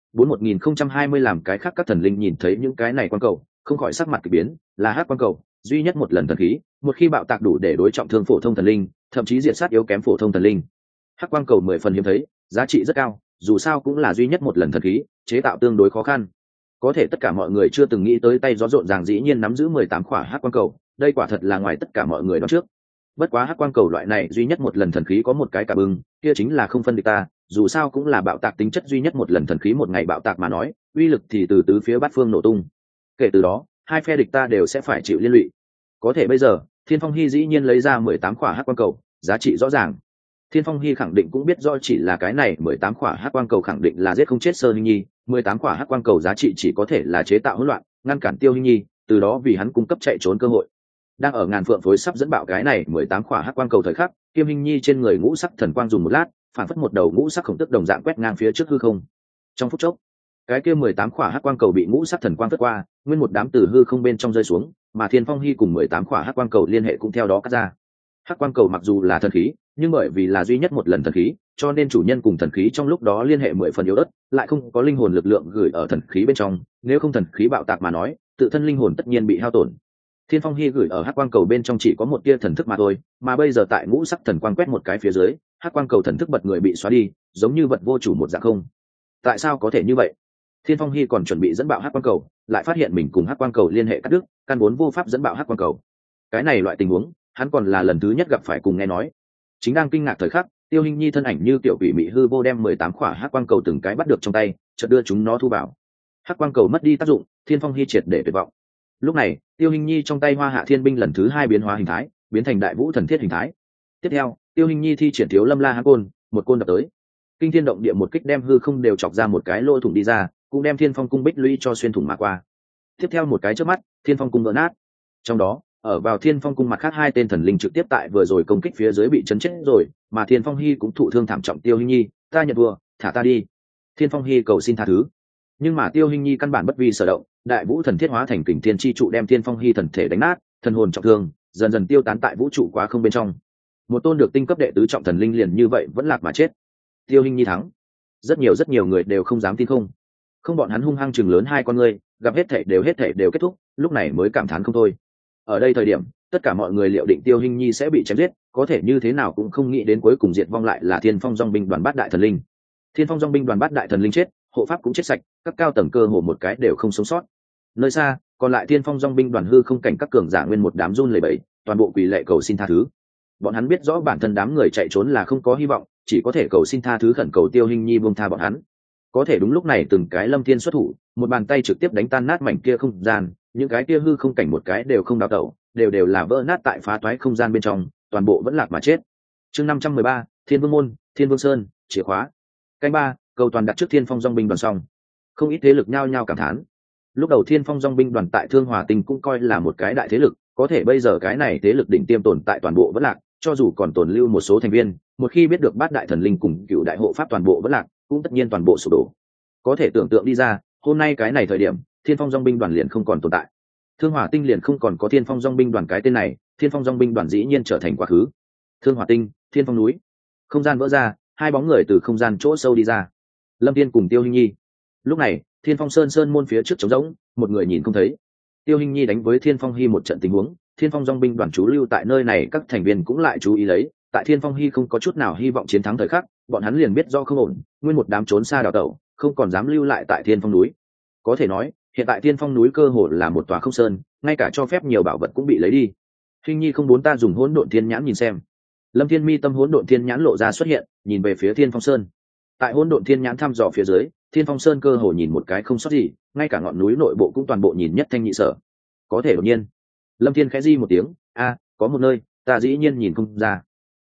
41020 làm cái khác các thần linh nhìn thấy những cái này quang cầu, không khỏi sắc mặt kỳ biến, là hắc quang cầu, duy nhất một lần thần khí, một khi bạo tạc đủ để đối trọng thương phổ thông thần linh, thậm chí diệt sát yếu kém phổ thông thần linh. Hắc quang cầu 10 phần hiếm thấy, giá trị rất cao, dù sao cũng là duy nhất một lần thần khí, chế tạo tương đối khó khăn. Có thể tất cả mọi người chưa từng nghĩ tới tay gió rộn ràng dĩ nhiên nắm giữ 18 khỏa hắc quang cầu, đây quả thật là ngoài tất cả mọi người đoán trước. Bất quá hắc quang cầu loại này duy nhất một lần thần khí có một cái cả bưng, kia chính là không phân địch ta, dù sao cũng là bạo tạc tính chất duy nhất một lần thần khí, một ngày bạo tạc mà nói, uy lực thì từ tứ phía bát phương nổ tung. Kể từ đó, hai phe địch ta đều sẽ phải chịu liên lụy. Có thể bây giờ, Thiên Phong Hy dĩ nhiên lấy ra 18 khỏa hắc quang cầu, giá trị rõ ràng. Thiên Phong Hy khẳng định cũng biết rõ chỉ là cái này 18 khỏa hắc quang cầu khẳng định là giết không chết Sơ Hinh Nhi, 18 khỏa hắc quang cầu giá trị chỉ có thể là chế tạo hỗn loạn, ngăn cản Tiêu Hinh Nhi, từ đó vì hắn cung cấp chạy trốn cơ hội. Đang ở ngàn phượng phối sắp dẫn bạo cái này 18 khỏa hắc quang cầu thời khắc, Kiêm Hinh Nhi trên người ngũ sắc thần quang dùng một lát, phản phất một đầu ngũ sắc khổng tức đồng dạng quét ngang phía trước hư không. Trong phút chốc, cái kia 18 khỏa hắc quang cầu bị ngũ sắc thần quang phất qua, nguyên một đám từ hư không bên trong rơi xuống, mà Thiên Phong Hy cùng 18 khỏa hắc quang cầu liên hệ cũng theo đó cắt ra. Hắc quang cầu mặc dù là thần khí, nhưng bởi vì là duy nhất một lần thần khí, cho nên chủ nhân cùng thần khí trong lúc đó liên hệ 10 phần yếu ớt, lại không có linh hồn lực lượng gửi ở thần khí bên trong, nếu không thần khí bạo tạc mà nói, tự thân linh hồn tất nhiên bị hao tổn. Thiên Phong Hy gửi ở hắc quang cầu bên trong chỉ có một tia thần thức mà thôi, mà bây giờ tại ngũ sắc thần quang quét một cái phía dưới, hắc quang cầu thần thức bật người bị xóa đi, giống như vật vô chủ một dạng không. Tại sao có thể như vậy? Thiên Phong Hy còn chuẩn bị dẫn bạo hắc quang cầu, lại phát hiện mình cùng hắc quang cầu liên hệ cắt đứt, căn vốn vô pháp dẫn bạo hắc quang cầu. Cái này loại tình huống, hắn còn là lần thứ nhất gặp phải cùng nghe nói. Chính đang kinh ngạc thời khắc, Tiêu Hinh Nhi thân ảnh như tiểu quỷ mị hư vô đem 18 quả hắc quang cầu từng cái bắt được trong tay, chợt đưa chúng nó thu vào. Hắc quang cầu mất đi tác dụng, Thiên Phong Hi triệt để tuyệt vọng. Lúc này, Tiêu Hinh Nhi trong tay Hoa Hạ Thiên binh lần thứ 2 biến hóa hình thái, biến thành Đại Vũ Thần Thiết hình thái. Tiếp theo, Tiêu Hinh Nhi thi triển Thiếu Lâm La Hán côn, một côn đập tới. Kinh thiên động địa một kích đem hư không đều chọc ra một cái lỗ thủng đi ra, cũng đem Thiên Phong cung bích lũy cho xuyên thủng mà qua. Tiếp theo một cái chớp mắt, Thiên Phong cung vỡ nát. Trong đó, ở vào Thiên Phong cung mặt khác hai tên thần linh trực tiếp tại vừa rồi công kích phía dưới bị chấn chết rồi, mà Thiên Phong Hi cũng thụ thương thảm trọng. Tiêu Hinh Nhi, ta nhận thua, thả ta đi. Thiên Phong Hi cầu xin tha thứ. Nhưng mà Tiêu Hinh Nhi căn bản bất vi sở động, Đại Vũ Thần Thiết hóa thành kình thiên chi trụ đem Thiên Phong Hi thần thể đánh nát, thần hồn trọng thương, dần dần tiêu tán tại vũ trụ quá không bên trong. Một tôn được tinh cấp đệ tứ trọng thần linh liền như vậy vẫn lạc mà chết. Tiêu Hinh Nhi thắng. Rất nhiều người đều không dám tin không bọn hắn hung hăng chừng lớn hai con ngươi, gặp hết thảy đều kết thúc, lúc này mới cảm thán không thôi. Ở đây thời điểm, tất cả mọi người liệu định Tiêu Hinh Nhi sẽ bị chém giết, có thể như thế nào cũng không nghĩ đến cuối cùng diệt vong lại là Thiên Phong Dong binh đoàn bát đại thần linh. Thiên Phong Dong binh đoàn bát đại thần linh chết, hộ pháp cũng chết sạch, các cao tầng cơ hồ một cái đều không sống sót. Nơi xa, còn lại Thiên Phong Dong binh đoàn hư không cảnh các cường giả nguyên một đám run lẩy bẩy, toàn bộ quỳ lạy cầu xin tha thứ. Bọn hắn biết rõ bản thân đám người chạy trốn là không có hy vọng, chỉ có thể cầu xin tha thứ, khẩn cầu Tiêu Hinh Nhi buông tha bọn hắn. Có thể đúng lúc này từng cái Lâm Thiên xuất thủ, một bàn tay trực tiếp đánh tan nát mảnh kia không gian, những cái kia hư không cảnh một cái đều không đào tẩu, đều là vỡ nát tại phá toái không gian bên trong, toàn bộ vẫn lạc mà chết. Chương 513, Thiên Vương môn, Thiên Vương sơn, chìa khóa. Canh ba, cầu toàn đặt trước Thiên Phong Dong binh đoàn xong. Không ít thế lực nhao nhao cảm thán. Lúc đầu Thiên Phong Dong binh đoàn tại Thương Hòa Tinh cũng coi là một cái đại thế lực, có thể bây giờ cái này thế lực đỉnh tiêm tồn tại toàn bộ vẫn lạc, cho dù còn tồn lưu một số thành viên, một khi biết được bát đại thần linh cùng cựu đại hộ pháp toàn bộ vẫn lạc, cũng tất nhiên toàn bộ sụp đổ. Có thể tưởng tượng đi ra, hôm nay cái này thời điểm, Thiên Phong Dong binh đoàn liền không còn tồn tại. Thương Hỏa Tinh liền không còn có Thiên Phong Dong binh đoàn cái tên này, Thiên Phong Dong binh đoàn dĩ nhiên trở thành quá khứ. Thương Hỏa Tinh, Thiên Phong núi. Không gian vỡ ra, hai bóng người từ không gian chỗ sâu đi ra. Lâm Thiên cùng Tiêu Hinh Nhi. Lúc này, Thiên Phong Sơn môn phía trước trống rỗng, một người nhìn không thấy. Tiêu Hinh Nhi đánh với Thiên Phong Hi một trận tình huống, Thiên Phong Dong binh đoàn trú lưu tại nơi này, các thành viên cũng lại chú ý lấy, tại Thiên Phong Hi không có chút nào hy vọng chiến thắng thời khắc, bọn hắn liền biết do không ổn, nguyên một đám trốn xa đào tẩu, không còn dám lưu lại tại Thiên Phong núi. Có thể nói, hiện tại Thiên Phong núi cơ hồ là một tòa không sơn, ngay cả cho phép nhiều bảo vật cũng bị lấy đi. Hinh Nhi không muốn ta dùng Hỗn Độn Thiên Nhãn nhìn xem. Lâm Thiên Mi tâm Hỗn Độn Thiên Nhãn lộ ra xuất hiện, nhìn về phía Thiên Phong Sơn. Tại Hỗn Độn Thiên Nhãn thăm dò phía dưới, Thiên Phong Sơn cơ hồ nhìn một cái không sót gì, ngay cả ngọn núi nội bộ cũng toàn bộ nhìn nhất thanh nhị sở. Có thể đột nhiên, Lâm Thiên khẽ di một tiếng, có một nơi ta dĩ nhiên nhìn không ra.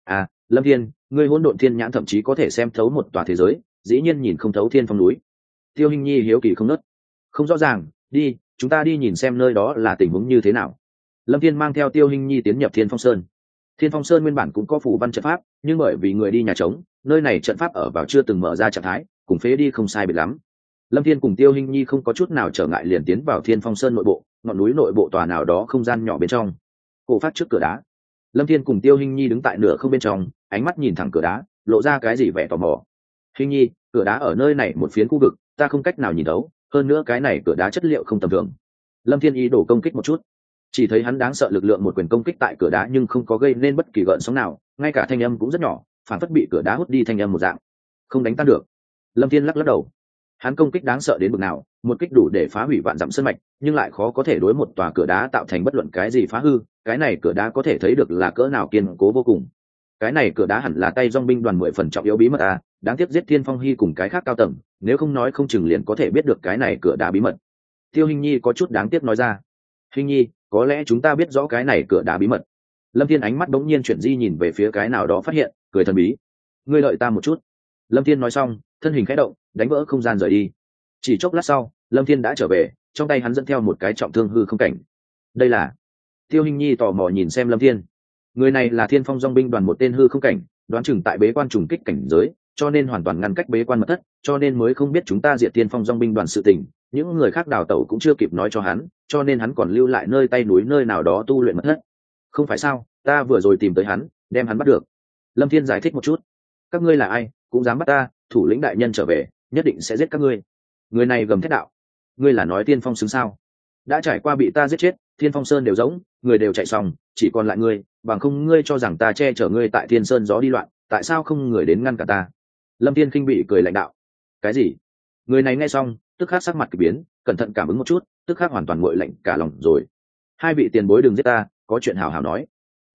Lâm Thiên, ngươi Hỗn Độn Thiên Nhãn thậm chí có thể xem thấu một tòa thế giới, dĩ nhiên nhìn không thấu Thiên Phong núi. Tiêu Hinh Nhi hiếu kỳ không nớt. Không rõ ràng, đi, chúng ta đi nhìn xem nơi đó là tình huống như thế nào. Lâm Thiên mang theo Tiêu Hinh Nhi tiến nhập Thiên Phong Sơn. Thiên Phong Sơn nguyên bản cũng có phủ văn trận pháp, nhưng bởi vì người đi nhà trống, nơi này trận pháp ở vào chưa từng mở ra trạng thái, cùng phế đi không sai biệt lắm. Lâm Thiên cùng Tiêu Hinh Nhi không có chút nào trở ngại liền tiến vào Thiên Phong Sơn nội bộ, ngọn núi nội bộ tòa nào đó không gian nhỏ bên trong. Cổ phát trước cửa đá. Lâm Thiên cùng Tiêu Hinh Nhi đứng tại nửa không bên trong, ánh mắt nhìn thẳng cửa đá, lộ ra cái gì vẻ tò mò. Hinh Nhi, cửa đá ở nơi này một phiến khu vực, ta không cách nào nhìn thấu, hơn nữa cái này cửa đá chất liệu không tầm thường. Lâm Thiên ý đổ công kích một chút, chỉ thấy hắn đáng sợ lực lượng một quyền công kích tại cửa đá nhưng không có gây nên bất kỳ gợn sóng nào, ngay cả thanh âm cũng rất nhỏ, phản phất bị cửa đá hút đi thanh âm một dạng, không đánh tan được. Lâm Thiên lắc đầu, hắn công kích đáng sợ đến mức nào, một kích đủ để phá hủy vạn dặm sơn mạch, nhưng lại khó có thể đối một tòa cửa đá tạo thành bất luận cái gì phá hư. Cái này cửa đá có thể thấy được là cỡ nào kiên cố vô cùng. Cái này cửa đá hẳn là tay Dong binh đoàn 10 phần trọng yếu bí mật đáng tiếc giết Thiên Phong Hi cùng cái khác cao tầng, nếu không nói không chừng liền có thể biết được cái này cửa đá bí mật. Tiêu Hinh Nhi có chút đáng tiếc nói ra. Hinh Nhi, có lẽ chúng ta biết rõ cái này cửa đá bí mật. Lâm Thiên ánh mắt bỗng nhiên chuyển di nhìn về phía cái nào đó phát hiện, cười thần bí. Ngươi đợi ta một chút. Lâm Thiên nói xong, thân hình khẽ động, đánh vỡ không gian rời đi. Chỉ chốc lát sau, Lâm Thiên đã trở về, trong tay hắn dẫn theo một cái trọng thương hư không cảnh. Đây là... Tiêu Hinh Nhi tò mò nhìn xem Lâm Thiên. Người này là Thiên Phong Dong binh đoàn một tên hư không cảnh, đoán chừng tại bế quan trùng kích cảnh giới, cho nên hoàn toàn ngăn cách bế quan mật thất, cho nên mới không biết chúng ta diệt Thiên Phong Dong binh đoàn sự tình. Những người khác đào tẩu cũng chưa kịp nói cho hắn, cho nên hắn còn lưu lại nơi tay núi nơi nào đó tu luyện mật thất. Không phải sao, ta vừa rồi tìm tới hắn, đem hắn bắt được. Lâm Thiên giải thích một chút. Các ngươi là ai, cũng dám bắt ta? Thủ lĩnh đại nhân trở về, nhất định sẽ giết các ngươi. Người này gầm thét đạo. Ngươi là nói Thiên Phong xứng sao? Đã trải qua bị ta giết chết, Thiên Phong Sơn đều rỗng, người đều chạy xong, chỉ còn lại ngươi, bằng không ngươi cho rằng ta che chở ngươi tại Thiên Sơn gió đi loạn, tại sao không người đến ngăn cả ta? Lâm Thiên khinh bị cười lạnh đạo. Cái gì? Người này nghe xong, tức khắc sắc mặt kỳ biến, cẩn thận cảm ứng một chút, tức khắc hoàn toàn nguội lạnh cả lòng rồi. Hai vị tiền bối đừng giết ta, có chuyện hào hào nói.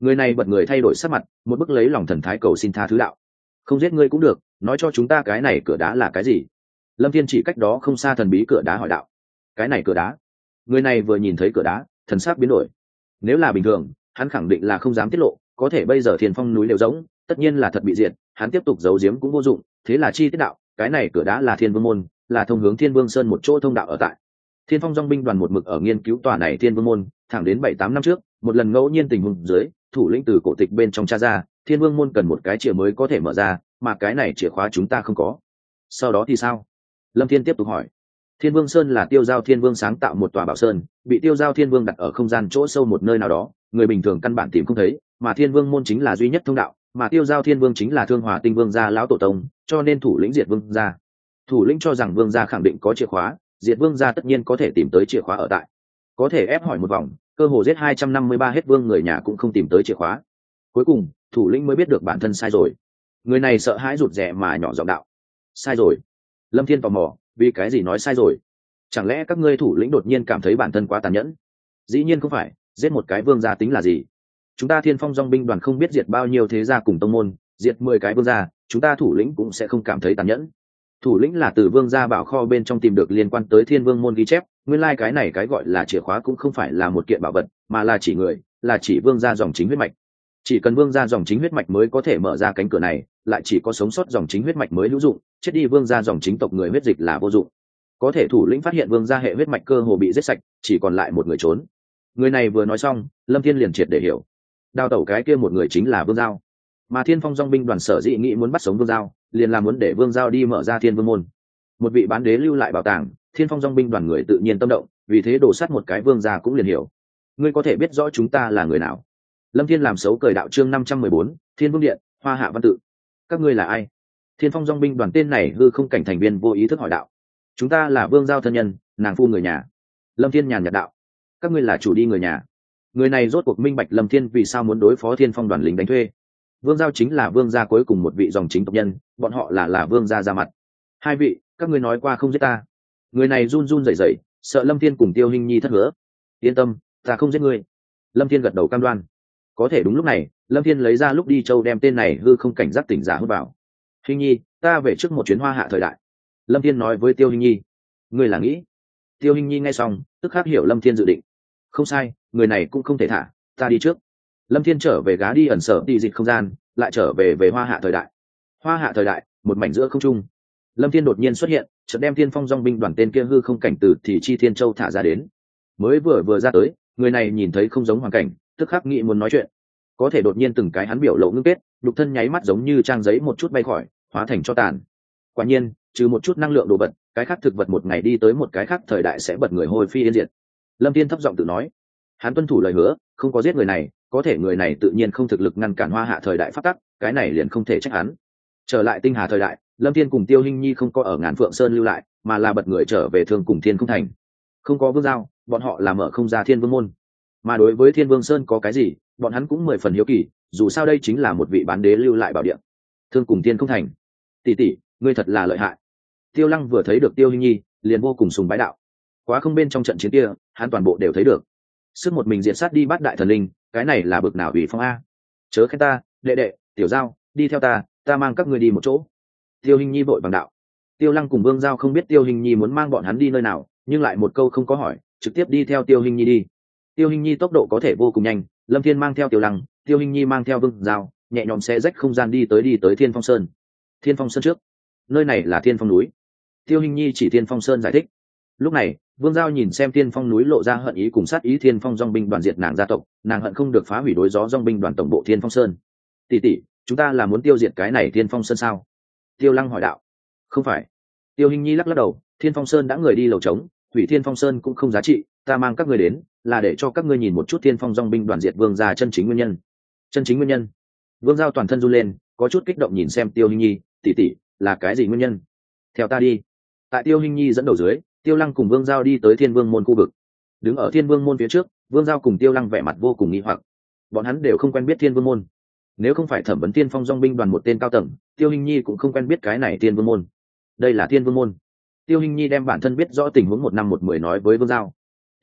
Người này bật người thay đổi sắc mặt, một bức lấy lòng thần thái cầu xin tha thứ đạo: không giết ngươi cũng được, nói cho chúng ta cái này cửa đá là cái gì? Lâm Thiên chỉ cách đó không xa thần bí cửa đá hỏi đạo. Cái này cửa đá? Người này vừa nhìn thấy cửa đá, thần sắc biến đổi. Nếu là bình thường, hắn khẳng định là không dám tiết lộ, có thể bây giờ Thiên Phong núi đều rỗng, tất nhiên là thật bị diệt, hắn tiếp tục giấu giếm cũng vô dụng, thế là chi tiết đạo: cái này cửa đá là Thiên Vương môn, là thông hướng Thiên Vương Sơn một chỗ thông đạo ở tại. Thiên Phong dòng binh đoàn một mực ở nghiên cứu tòa này Thiên Vương môn, thẳng đến 7-8 năm trước, một lần ngẫu nhiên tình huống dưới, thủ lĩnh từ cổ tịch bên trong tra ra, Thiên Vương môn cần một cái chìa mới có thể mở ra, mà cái này chìa khóa chúng ta không có. Sau đó thì sao? Lâm Thiên tiếp tục hỏi. Thiên Vương Sơn là Tiêu Giao Thiên Vương sáng tạo một tòa bảo sơn, bị Tiêu Giao Thiên Vương đặt ở không gian chỗ sâu một nơi nào đó, người bình thường căn bản tìm không thấy, mà Thiên Vương môn chính là duy nhất thông đạo, mà Tiêu Giao Thiên Vương chính là Thương Hòa Tinh Vương gia lão tổ tông, cho nên thủ lĩnh diệt vương gia. Thủ lĩnh cho rằng vương gia khẳng định có chìa khóa, diệt vương gia tất nhiên có thể tìm tới chìa khóa ở tại. Có thể ép hỏi một vòng, cơ hồ giết 253 hết vương người nhà cũng không tìm tới chìa khóa. Cuối cùng, thủ lĩnh mới biết được bản thân sai rồi. Người này sợ hãi rụt rè mà nhỏ giọng đạo: sai rồi. Lâm Thiên tò mò, vì cái gì nói sai rồi? Chẳng lẽ các ngươi thủ lĩnh đột nhiên cảm thấy bản thân quá tàn nhẫn? Dĩ nhiên không phải, giết một cái vương gia tính là gì? Chúng ta Thiên Phong dòng binh đoàn không biết diệt bao nhiêu thế gia cùng tông môn, diệt 10 cái vương gia, chúng ta thủ lĩnh cũng sẽ không cảm thấy tàn nhẫn. Thủ lĩnh là từ vương gia bảo kho bên trong tìm được liên quan tới Thiên Vương môn ghi chép, nguyên lai cái này cái gọi là chìa khóa cũng không phải là một kiện bảo vật, mà là chỉ người, là chỉ vương gia dòng chính huyết mạch. Chỉ cần vương gia dòng chính huyết mạch mới có thể mở ra cánh cửa này, lại chỉ có sống sót dòng chính huyết mạch mới hữu dụng, chết đi vương gia dòng chính tộc người huyết dịch là vô dụng. Có thể thủ lĩnh phát hiện vương gia hệ huyết mạch cơ hồ bị giết sạch, chỉ còn lại một người trốn. Người này vừa nói xong, Lâm Thiên liền triệt để hiểu. Đào tẩu cái kia một người chính là Vương Giao. Mà Thiên Phong dòng binh đoàn sở dĩ nghĩ muốn bắt sống Vương Giao, liền là muốn để Vương Giao đi mở ra Thiên Vương môn. Một vị bán đế lưu lại bảo tàng, Thiên Phong dòng binh đoàn người tự nhiên tâm động, vì thế đổ sát một cái Vương gia cũng liền hiểu. Ngươi có thể biết rõ chúng ta là người nào? Lâm Thiên làm xấu cười đạo: chương 514, Thiên Vương điện, Hoa Hạ văn tự. Các ngươi là ai? Thiên Phong dòng binh đoàn tên này hư không cảnh thành viên vô ý thức hỏi đạo. Chúng ta là Vương Giao thân nhân, nàng phu người nhà. Lâm Thiên nhàn nhạt đạo. Các ngươi là chủ đi người nhà. Người này rốt cuộc minh bạch Lâm Thiên vì sao muốn đối phó Thiên Phong đoàn lính đánh thuê. Vương Giao chính là vương gia cuối cùng một vị dòng chính tộc nhân, bọn họ là vương gia ra mặt. Hai vị, các ngươi nói qua không giết ta. Người này run run rẩy rẩy, sợ Lâm Thiên cùng Tiêu Hinh Nhi thất hứa. Yên tâm, ta không giết ngươi. Lâm Thiên gật đầu cam đoan. Có thể đúng lúc này, Lâm Thiên lấy ra lúc đi châu đem tên này hư không cảnh giác tỉnh giả hút vào. Hinh Nhi, ta về trước một chuyến Hoa Hạ thời đại. Lâm Thiên nói với Tiêu Hinh Nhi. Ngươi là nghĩ? Tiêu Hinh Nhi nghe xong, tức khắc hiểu Lâm Thiên dự định. Không sai, người này cũng không thể thả, ta đi trước. Lâm Thiên trở về gá đi ẩn sở đi dịch không gian, lại trở về Hoa Hạ thời đại. Hoa Hạ thời đại, một mảnh giữa không trung. Lâm Thiên đột nhiên xuất hiện, chợt đem Thiên Phong dòng binh đoàn tên kia hư không cảnh từ thì chi Thiên Châu thả ra đến. Mới vừa ra tới, người này nhìn thấy không giống hoàn cảnh, tức khắc nghĩ muốn nói chuyện. Có thể đột nhiên từng cái hắn biểu lộ ngưng kết, đục thân nháy mắt giống như trang giấy một chút bay khỏi, hóa thành cho tàn. Quả nhiên, trừ một chút năng lượng đồ vật, cái khác thực vật một ngày đi tới một cái khác thời đại sẽ bật người hôi phi yên diệt. Lâm Thiên thấp giọng tự nói. Hắn tuân thủ lời hứa, không có giết người này, có thể người này tự nhiên không thực lực ngăn cản Hoa Hạ thời đại phát tắc, cái này liền không thể trách hắn. Trở lại Tinh Hà thời đại, Lâm Thiên cùng Tiêu Hinh Nhi không có ở Ngàn Phượng Sơn lưu lại, mà là bật người trở về Thương cùng Thiên Không Thành. Không có Vương Giao, bọn họ làm mở không ra Thiên Vương môn. Mà đối với Thiên Vương Sơn có cái gì, bọn hắn cũng 10 phần hiếu kỳ, dù sao đây chính là một vị bán đế lưu lại bảo địa. Thương cùng Thiên Không Thành. Tỷ tỷ, ngươi thật là lợi hại. Tiêu Lăng vừa thấy được Tiêu Hinh Nhi, liền vô cùng sùng bái đạo. Quá không bên trong trận chiến kia, hắn toàn bộ đều thấy được. Sức một mình diệt sát đi bắt đại thần linh, cái này là bực nào ủy phong a. Chớ khen ta, đệ đệ, Tiểu Giao, đi theo ta mang các ngươi đi một chỗ. Tiêu Hinh Nhi vội vàng đạo. Tiêu Lăng cùng Vương Giao không biết Tiêu Hinh Nhi muốn mang bọn hắn đi nơi nào, nhưng lại một câu không có hỏi, trực tiếp đi theo Tiêu Hinh Nhi đi. Tiêu Hinh Nhi tốc độ có thể vô cùng nhanh, Lâm Thiên mang theo Tiêu Lăng, Tiêu Hinh Nhi mang theo Vương Giao, nhẹ nhõm xe rách không gian đi tới Thiên Phong Sơn. Thiên Phong Sơn trước, nơi này là Thiên Phong núi. Tiêu Hinh Nhi chỉ Thiên Phong Sơn giải thích. Lúc này, Vương Giao nhìn xem Thiên Phong núi lộ ra hận ý cùng sát ý Thiên Phong dòng binh đoàn diệt nàng gia tộc, nàng hận không được phá hủy đối gió dòng binh đoàn tổng bộ Thiên Phong Sơn. Tỷ tỷ, chúng ta là muốn tiêu diệt cái này Thiên Phong Sơn sao? Tiêu Lăng hỏi đạo. Không phải. Tiêu Hinh Nhi lắc đầu, Thiên Phong Sơn đã người đi lầu trống, hủy Thiên Phong Sơn cũng không giá trị, ta mang các ngươi đến, là để cho các ngươi nhìn một chút Thiên Phong dòng binh đoàn diệt Vương gia chân chính nguyên nhân. Chân chính nguyên nhân? Vương Giao toàn thân run lên, có chút kích động nhìn xem Tiêu Hinh Nhi, tỷ tỷ, là cái gì nguyên nhân? Theo ta đi. Tại Tiêu Hinh Nhi dẫn đầu dưới, Tiêu Lăng cùng Vương Giao đi tới Thiên Vương môn khu vực. Đứng ở Thiên Vương môn phía trước, Vương Giao cùng Tiêu Lăng vẻ mặt vô cùng nghi hoặc. Bọn hắn đều không quen biết Thiên Vương môn. Nếu không phải thẩm vấn Thiên Phong dòng binh đoàn một tên cao tầng, Tiêu Hinh Nhi cũng không quen biết cái này Thiên Vương môn. Đây là Thiên Vương môn. Tiêu Hinh Nhi đem bản thân biết rõ tình huống 1 năm 1 10 nói với Vương Giao. Tỷ tỷ,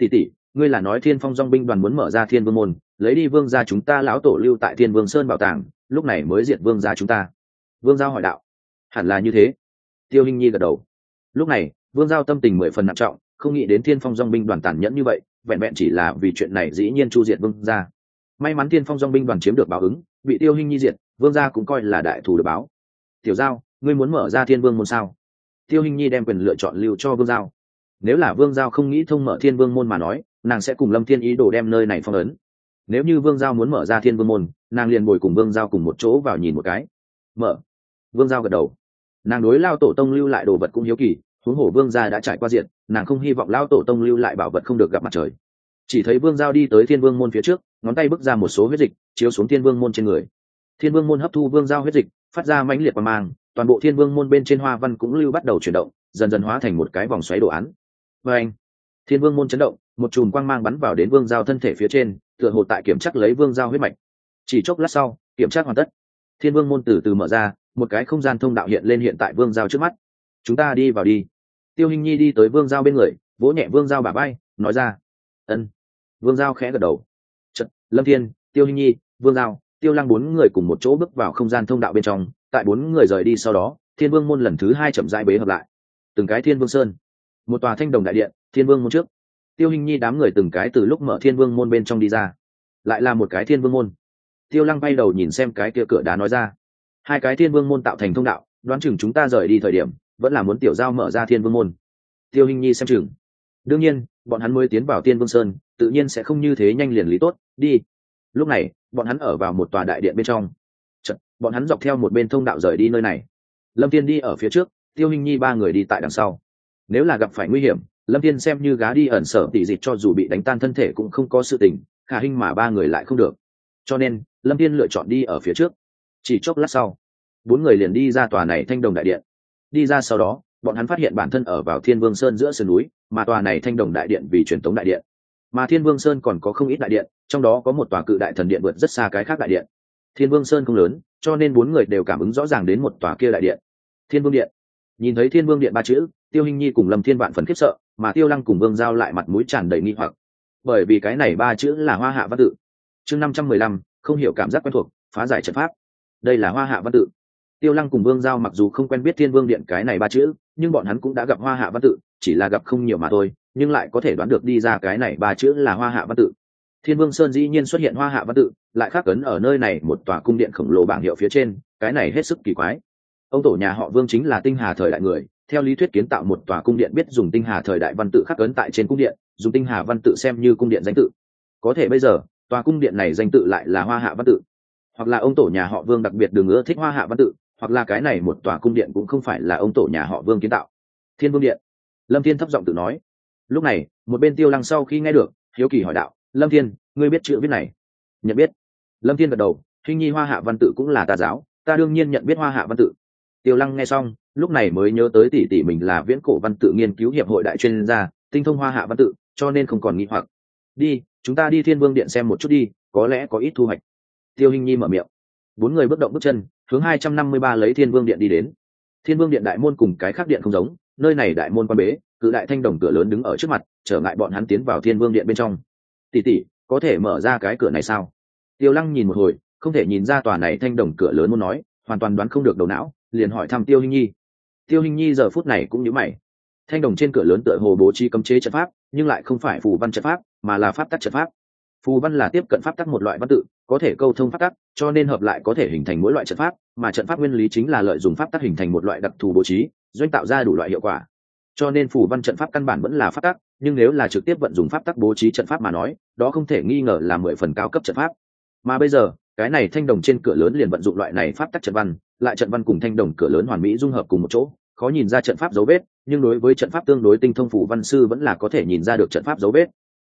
ngươi là nói Thiên Phong Dong binh đoàn muốn mở ra Thiên Vương môn, lấy đi vương gia chúng ta lão tổ lưu tại Thiên Vương Sơn bảo tàng, lúc này mới diệt vương gia chúng ta? Vương Giao hỏi đạo. Hẳn là như thế. Tiêu Hinh Nhi gật đầu. Lúc này Vương Giao tâm tình 10 phần nặng trọng, không nghĩ đến Thiên Phong Dong binh đoàn tàn nhẫn như vậy, vẹn vẹn chỉ là vì chuyện này dĩ nhiên chu diệt vương gia. May mắn Thiên Phong Dong binh đoàn chiếm được báo ứng, bị Tiêu Hinh Nhi diệt, vương gia cũng coi là đại thù được báo. Tiểu Giao, ngươi muốn mở ra Thiên Vương môn sao? Tiêu Hinh Nhi đem quyền lựa chọn lưu cho Vương Giao. Nếu là Vương Giao không nghĩ thông mở Thiên Vương môn mà nói, nàng sẽ cùng Lâm Thiên ý đồ đem nơi này phong ấn. Nếu như Vương Giao muốn mở ra Thiên Vương môn, nàng liền bồi cùng Vương Giao cùng một chỗ vào nhìn một cái. Mở. Vương Giao gật đầu. Nàng đối Lao tổ tông lưu lại đồ vật cũng hiếu kỳ, huống hồ Vương gia đã trải qua diện, nàng không hy vọng Lao tổ tông lưu lại bảo vật không được gặp mặt trời. Chỉ thấy Vương Giao đi tới Thiên Vương môn phía trước, ngón tay bước ra một số huyết dịch, chiếu xuống Thiên Vương môn trên người. Thiên Vương môn hấp thu Vương Giao huyết dịch, phát ra mãnh liệt quang mang, toàn bộ Thiên Vương môn bên trên hoa văn cũng lưu bắt đầu chuyển động, dần dần hóa thành một cái vòng xoáy đồ án. Và anh, Thiên Vương môn chấn động, một chùm quang mang bắn vào đến Vương Giao thân thể phía trên, tựa hồ tại kiểm tra lấy Vương Giao huyết mạch. Chỉ chốc lát sau, kiểm tra hoàn tất, Thiên Vương môn từ từ mở ra, một cái không gian thông đạo hiện lên hiện tại Vương Giao trước mắt. Chúng ta đi vào đi. Tiêu Hinh Nhi đi tới Vương Giao bên người, vỗ nhẹ Vương Giao bả vai, nói ra. Ân. Vương Giao khẽ gật đầu. Chợt, Lâm Thiên, Tiêu Hinh Nhi, Vương Giao, Tiêu Lăng 4 người cùng một chỗ bước vào không gian thông đạo bên trong. Tại 4 người rời đi sau đó, Thiên Vương môn lần thứ 2 chậm rãi bế hợp lại. Từng cái Thiên Vương Sơn, một tòa thanh đồng đại điện, Thiên Vương môn trước. Tiêu Hinh Nhi đám người từng cái từ lúc mở Thiên Vương môn bên trong đi ra. Lại là một cái Thiên Vương môn. Tiêu Lăng bay đầu nhìn xem cái kia cửa đá nói ra. 2 cái Thiên Vương môn tạo thành thông đạo, đoán chừng chúng ta rời đi thời điểm, vẫn là muốn Tiểu Giao mở ra Thiên Vương môn. Tiêu Hinh Nhi xem chừng. Đương nhiên, bọn hắn mới tiến vào Thiên Vương Sơn, tự nhiên sẽ không như thế nhanh liền lý tốt, đi. Lúc này, bọn hắn ở vào một tòa đại điện bên trong. Chợt, bọn hắn dọc theo một bên thông đạo rời đi nơi này. Lâm Thiên đi ở phía trước, Tiêu Hinh Nhi 3 người đi tại đằng sau. Nếu là gặp phải nguy hiểm, Lâm Thiên xem như gá đi ẩn sở tỷ dịch cho dù bị đánh tan thân thể cũng không có sự tình, khả hình mà 3 người lại không được. Cho nên, Lâm Thiên lựa chọn đi ở phía trước. Chỉ chốc lát sau, 4 người liền đi ra tòa này thanh đồng đại điện. Đi ra sau đó, bọn hắn phát hiện bản thân ở vào Thiên Vương Sơn giữa sườn núi, mà tòa này thanh đồng đại điện vì truyền thống đại điện. Mà Thiên Vương Sơn còn có không ít đại điện, trong đó có một tòa cự đại thần điện vượt rất xa cái khác đại điện. Thiên Vương Sơn không lớn, cho nên 4 người đều cảm ứng rõ ràng đến một tòa kia đại điện. Thiên Vương điện. Nhìn thấy Thiên Vương điện 3 chữ, Tiêu Hinh Nhi cùng Lâm Thiên vạn phần khiếp sợ, mà Tiêu Lăng cùng Vương Giao lại mặt mũi tràn đầy nghi hoặc. Bởi vì cái này 3 chữ là Hoa Hạ văn tự. Chương 515, không hiểu cảm giác quen thuộc, phá giải trận pháp. Đây là Hoa Hạ văn tự. Tiêu Lăng cùng Vương Giao mặc dù không quen biết Thiên Vương điện cái này 3 chữ, nhưng bọn hắn cũng đã gặp Hoa Hạ văn tự, chỉ là gặp không nhiều mà thôi, nhưng lại có thể đoán được đi ra cái này 3 chữ là Hoa Hạ văn tự. Thiên Vương Sơn dĩ nhiên xuất hiện Hoa Hạ văn tự, lại khắc ấn ở nơi này một tòa cung điện khổng lồ bảng hiệu phía trên, cái này hết sức kỳ quái. Ông tổ nhà họ Vương chính là Tinh Hà thời đại người, theo lý thuyết kiến tạo một tòa cung điện biết dùng Tinh Hà thời đại văn tự khắc ấn tại trên cung điện, dùng Tinh Hà văn tự xem như cung điện danh tự. Có thể bây giờ, tòa cung điện này danh tự lại là Hoa Hạ văn tự. Hoặc là ông tổ nhà họ Vương đặc biệt đường ưa thích Hoa Hạ văn tự, hoặc là cái này một tòa cung điện cũng không phải là ông tổ nhà họ Vương kiến tạo. Thiên Vương điện. Lâm Thiên thấp giọng tự nói. Lúc này, một bên Tiêu Lăng sau khi nghe được, hiếu kỳ hỏi đạo, Lâm Thiên, ngươi biết chữ viết này? Nhận biết. Lâm Thiên gật đầu, Hinh Nhi Hoa Hạ văn tự cũng là tà giáo, ta đương nhiên nhận biết Hoa Hạ văn tự. Tiêu Lăng nghe xong, lúc này mới nhớ tới tỷ tỷ mình là Viễn cổ văn tự nghiên cứu hiệp hội đại chuyên gia, tinh thông Hoa Hạ văn tự, cho nên không còn nghi hoặc. Đi, chúng ta đi Thiên Vương điện xem một chút đi, có lẽ có ít thu hoạch. Tiêu Hinh Nhi mở miệng. 4 người bước động bước chân, hướng 253 lấy Thiên Vương điện đi đến. Thiên Vương điện đại môn cùng cái khác điện không giống, nơi này đại môn quan bế, cự đại thanh đồng cửa lớn đứng ở trước mặt, trở ngại bọn hắn tiến vào Thiên Vương điện bên trong. Tỷ tỷ, có thể mở ra cái cửa này sao? Tiêu Lăng nhìn một hồi, không thể nhìn ra tòa này thanh đồng cửa lớn muốn nói, hoàn toàn đoán không được đầu não, liền hỏi thăm Tiêu Hinh Nhi. Tiêu Hinh Nhi giờ phút này cũng nhíu mày. Thanh đồng trên cửa lớn tựa hồ bố trí cấm chế trận pháp, nhưng lại không phải phù văn trận pháp, mà là pháp tắc trận pháp. Phù văn là tiếp cận pháp tắc một loại văn tự, có thể câu thông pháp tắc, cho nên hợp lại có thể hình thành mỗi loại trận pháp, mà trận pháp nguyên lý chính là lợi dụng pháp tắc hình thành một loại đặc thù bố trí, doanh tạo ra đủ loại hiệu quả. Cho nên phù văn trận pháp căn bản vẫn là pháp tắc, nhưng nếu là trực tiếp vận dụng pháp tắc bố trí trận pháp mà nói, đó không thể nghi ngờ là 10 phần cao cấp trận pháp. Mà bây giờ, cái này thanh đồng trên cửa lớn liền vận dụng loại này pháp tắc trận văn, lại trận văn cùng thanh đồng cửa lớn hoàn mỹ dung hợp cùng một chỗ, khó nhìn ra trận pháp dấu vết, nhưng đối với trận pháp tương đối tinh thông phù văn sư vẫn là có thể nhìn ra được trận pháp dấu vết.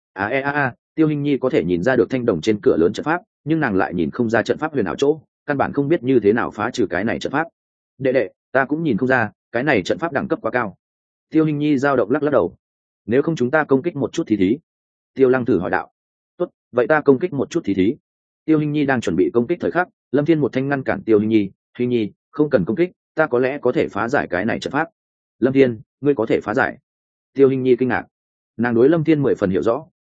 Tiêu Hinh Nhi có thể nhìn ra được thanh đồng trên cửa lớn trận pháp, nhưng nàng lại nhìn không ra trận pháp huyền ảo chỗ, căn bản không biết như thế nào phá trừ cái này trận pháp. Đệ đệ, ta cũng nhìn không ra, cái này trận pháp đẳng cấp quá cao. Tiêu Hinh Nhi dao động lắc lắc đầu. Nếu không chúng ta công kích một chút thì thí. Tiêu Lăng thử hỏi đạo. Tốt, vậy ta công kích một chút thì thí. Tiêu Hinh Nhi đang chuẩn bị công kích thời khắc, Lâm Thiên một thanh ngăn cản Tiêu Hinh Nhi. Hinh Nhi, không cần công kích, ta có lẽ có thể phá giải cái này trận pháp. Lâm Thiên, ngươi có thể phá giải? Tiêu Hinh Nhi kinh ngạc. Nàng đối Lâm Thiên 10 phần hiểu rõ,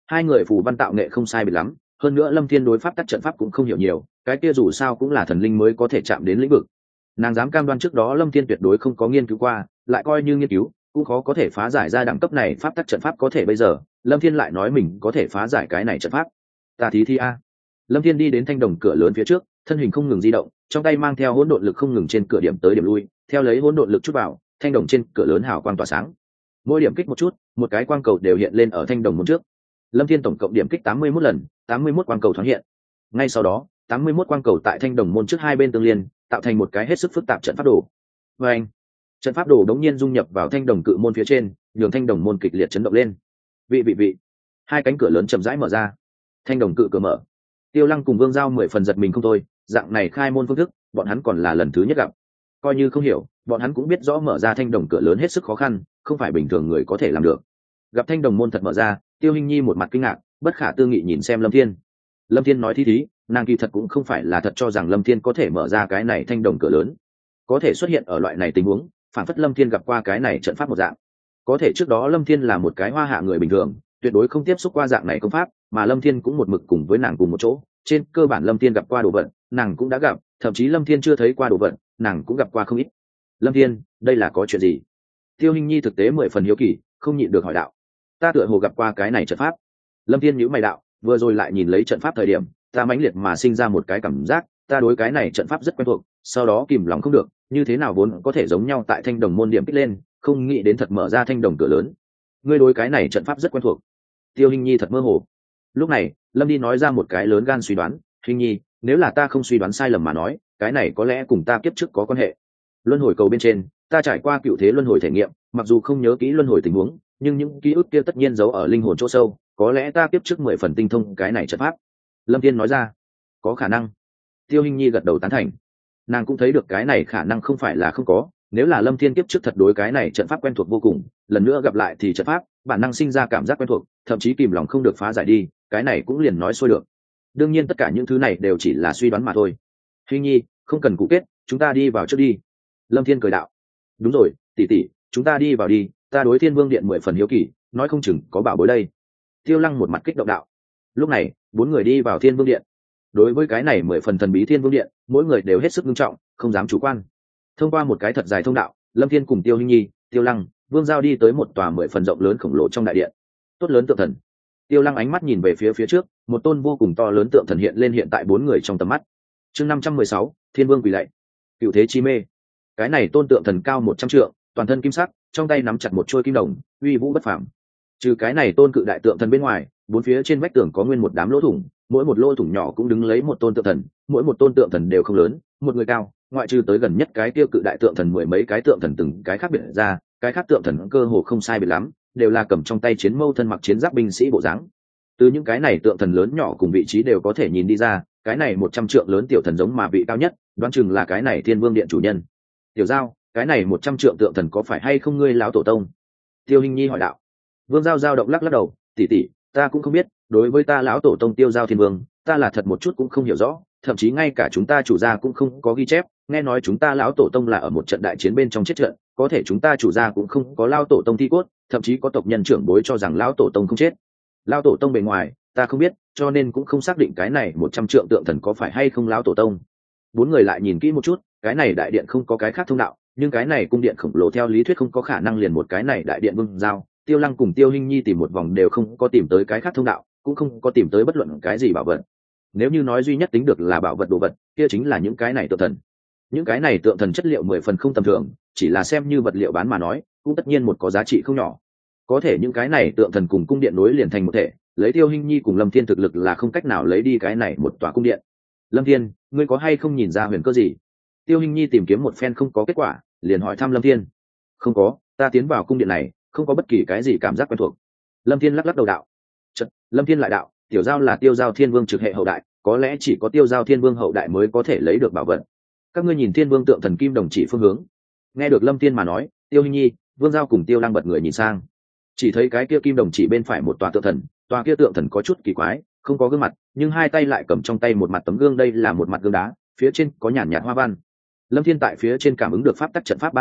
hai người phù văn tạo nghệ không sai biệt lắm, hơn nữa Lâm Thiên đối pháp tắc trận pháp cũng không hiểu nhiều, cái kia dù sao cũng là thần linh mới có thể chạm đến lĩnh vực. Nàng dám cam đoan trước đó Lâm Thiên tuyệt đối không có nghiên cứu qua, lại coi như nghiên cứu cũng khó có thể phá giải ra đẳng cấp này pháp tắc trận pháp. Có thể bây giờ Lâm Thiên lại nói mình có thể phá giải cái này trận pháp. Ta thí thi a. Lâm Thiên đi đến thanh đồng cửa lớn phía trước, thân hình không ngừng di động, trong tay mang theo hỗn độn lực không ngừng trên cửa điểm tới điểm lui, theo lấy hỗn độn lực chút vào, thanh đồng trên cửa lớn hào quang tỏa sáng. Mỗi điểm kích một chút, một cái quang cầu đều hiện lên ở thanh đồng môn trước. Lâm Thiên tổng cộng điểm kích 81 lần, 81 quang cầu thoáng hiện. Ngay sau đó, 81 quang cầu tại thanh đồng môn trước hai bên tương liên, tạo thành một cái hết sức phức tạp trận pháp đồ. Và anh, trận pháp đồ đống nhiên dung nhập vào thanh đồng cự môn phía trên, nhường thanh đồng môn kịch liệt chấn động lên. Vị, hai cánh cửa lớn chậm rãi mở ra. Thanh đồng cự cửa mở. Tiêu Lăng cùng Vương Giao 10 phần giật mình không thôi, dạng này khai môn phương thức, bọn hắn còn là lần thứ nhất gặp. Coi như không hiểu, bọn hắn cũng biết rõ mở ra thanh đồng cửa lớn hết sức khó khăn, không phải bình thường người có thể làm được. Gặp thanh đồng môn thật mở ra, Tiêu Hinh Nhi một mặt kinh ngạc, bất khả tư nghị nhìn xem Lâm Thiên. Lâm Thiên nói thí, nàng kỳ thật cũng không phải là thật cho rằng Lâm Thiên có thể mở ra cái này thanh đồng cửa lớn, có thể xuất hiện ở loại này tình huống, phản phất Lâm Thiên gặp qua cái này trận pháp một dạng. Có thể trước đó Lâm Thiên là một cái hoa hạ người bình thường, tuyệt đối không tiếp xúc qua dạng này công pháp, mà Lâm Thiên cũng một mực cùng với nàng cùng một chỗ, trên cơ bản Lâm Thiên gặp qua đồ vật, nàng cũng đã gặp, thậm chí Lâm Thiên chưa thấy qua đồ vật, nàng cũng gặp qua không ít. Lâm Thiên, đây là có chuyện gì? Tiêu Hinh Nhi thực tế 10 phần hiếu kỳ, không nhịn được hỏi đạo. Ta tựa hồ gặp qua cái này trận pháp. Lâm Thiên nhíu mày đạo, vừa rồi lại nhìn lấy trận pháp thời điểm, ta mãnh liệt mà sinh ra một cái cảm giác, ta đối cái này trận pháp rất quen thuộc, sau đó kìm lòng không được, như thế nào vốn có thể giống nhau tại thanh đồng môn điểm kích lên, không nghĩ đến thật mở ra thanh đồng cửa lớn. Ngươi đối cái này trận pháp rất quen thuộc. Tiêu Hinh Nhi thật mơ hồ. Lúc này, Lâm Đi nói ra một cái lớn gan suy đoán, Hinh Nhi, nếu là ta không suy đoán sai lầm mà nói, cái này có lẽ cùng ta kiếp trước có quan hệ. Luân hồi cầu bên trên, ta trải qua cựu thế luân hồi thể nghiệm, mặc dù không nhớ kỹ luân hồi tình huống, nhưng những ký ức kia tất nhiên giấu ở linh hồn chỗ sâu, có lẽ ta kiếp trước 10 phần tinh thông cái này trận pháp. Lâm Thiên nói ra. Có khả năng. Tiêu Hinh Nhi gật đầu tán thành. Nàng cũng thấy được cái này khả năng không phải là không có, nếu là Lâm Thiên kiếp trước thật đối cái này trận pháp quen thuộc vô cùng, lần nữa gặp lại thì trận pháp bản năng sinh ra cảm giác quen thuộc, thậm chí kìm lòng không được phá giải đi, cái này cũng liền nói xuôi được. Đương nhiên tất cả những thứ này đều chỉ là suy đoán mà thôi. Hinh Nhi, không cần cụ kết, chúng ta đi vào trước đi. Lâm Thiên cười đạo. Đúng rồi, tỷ tỷ, chúng ta đi vào đi, ta đối Thiên Vương Điện 10 phần hiếu kỳ, nói không chừng có bảo bối đây. Tiêu Lăng một mặt kích động đạo. Lúc này, 4 người đi vào Thiên Vương Điện. Đối với cái này 10 phần thần bí Thiên Vương Điện, mỗi người đều hết sức nghiêm trọng, không dám chủ quan. Thông qua một cái thật dài thông đạo, Lâm Thiên cùng Tiêu Hinh Nhi, Tiêu Lăng, Vương Giao đi tới một tòa 10 phần rộng lớn khổng lồ trong đại điện. Tốt lớn tượng thần. Tiêu Lăng ánh mắt nhìn về phía trước, một tôn vô cùng to lớn tượng thần hiện lên hiện tại 4 người trong tầm mắt. Chương 516, Thiên Vương quỳ lạy. Cựu thế chi mê. Cái này tôn tượng thần cao 100 trượng, toàn thân kim sắc, trong tay nắm chặt một chuôi kim đồng, uy vũ bất phàm. Trừ cái này tôn cự đại tượng thần bên ngoài, bốn phía trên vách tường có nguyên một đám lỗ thủng, mỗi một lỗ thủng nhỏ cũng đứng lấy một tôn tượng thần, mỗi một tôn tượng thần đều không lớn, một người cao, ngoại trừ tới gần nhất cái tiêu cự đại tượng thần 10 mấy cái tượng thần từng cái khác biệt ra, cái khác tượng thần cơ hồ không sai biệt lắm, đều là cầm trong tay chiến mâu thân mặc chiến giáp binh sĩ bộ dáng. Từ những cái này tượng thần lớn nhỏ cùng vị trí đều có thể nhìn đi ra, cái này 100 trượng lớn tiểu thần giống mà vị cao nhất, đoán chừng là cái này Thiên Vương Điện chủ nhân. Tiểu Giao, cái này 100 trượng tượng thần có phải hay không ngươi lão tổ tông? Tiêu Hinh Nhi hỏi đạo. Vương Giao dao động lắc đầu, tỷ tỷ, ta cũng không biết, đối với ta lão tổ tông Tiêu Giao Thiên Vương, ta là thật một chút cũng không hiểu rõ, thậm chí ngay cả chúng ta chủ gia cũng không có ghi chép, nghe nói chúng ta lão tổ tông là ở một trận đại chiến bên trong chết trận, có thể chúng ta chủ gia cũng không có lão tổ tông thi cốt, thậm chí có tộc nhân trưởng bối cho rằng lão tổ tông không chết. Lão tổ tông bề ngoài, ta không biết, cho nên cũng không xác định cái này 100 trượng tượng thần có phải hay không lão tổ tông. Bốn người lại nhìn kỹ một chút, cái này đại điện không có cái khác thông đạo, nhưng cái này cung điện khổng lồ theo lý thuyết không có khả năng liền một cái này đại điện Vương Giao, Tiêu Lăng cùng Tiêu Hinh Nhi tìm một vòng đều không có tìm tới cái khác thông đạo, cũng không có tìm tới bất luận cái gì bảo vật. Nếu như nói duy nhất tính được là bảo vật đồ vật, kia chính là những cái này tượng thần. Những cái này tượng thần chất liệu 10 phần không tầm thường, chỉ là xem như vật liệu bán mà nói, cũng tất nhiên một có giá trị không nhỏ. Có thể những cái này tượng thần cùng cung điện nối liền thành một thể, lấy Tiêu Hinh Nhi cùng Lâm Thiên thực lực là không cách nào lấy đi cái này một tòa cung điện. Lâm Thiên, ngươi có hay không nhìn ra huyền cơ gì? Tiêu Hinh Nhi tìm kiếm một phen không có kết quả, liền hỏi thăm Lâm Thiên. Không có, ta tiến vào cung điện này, không có bất kỳ cái gì cảm giác quen thuộc. Lâm Thiên lắc đầu đạo. Chật, Lâm Thiên lại đạo, Tiểu Giao là Tiêu Giao Thiên Vương trực hệ hậu đại, có lẽ chỉ có Tiêu Giao Thiên Vương hậu đại mới có thể lấy được bảo vật. Các ngươi nhìn Thiên Vương tượng thần kim đồng chỉ phương hướng. Nghe được Lâm Thiên mà nói, Tiêu Hinh Nhi, Vương Giao cùng Tiêu Lăng bật người nhìn sang. Chỉ thấy cái kia kim đồng chỉ bên phải một tòa tượng thần, tòa kia tượng thần có chút kỳ quái, không có gương mặt, nhưng hai tay lại cầm trong tay một mặt tấm gương, đây là một mặt gương đá, phía trên có nhàn nhạt hoa văn. Lâm Thiên tại phía trên cảm ứng được pháp tắc trận pháp ba động,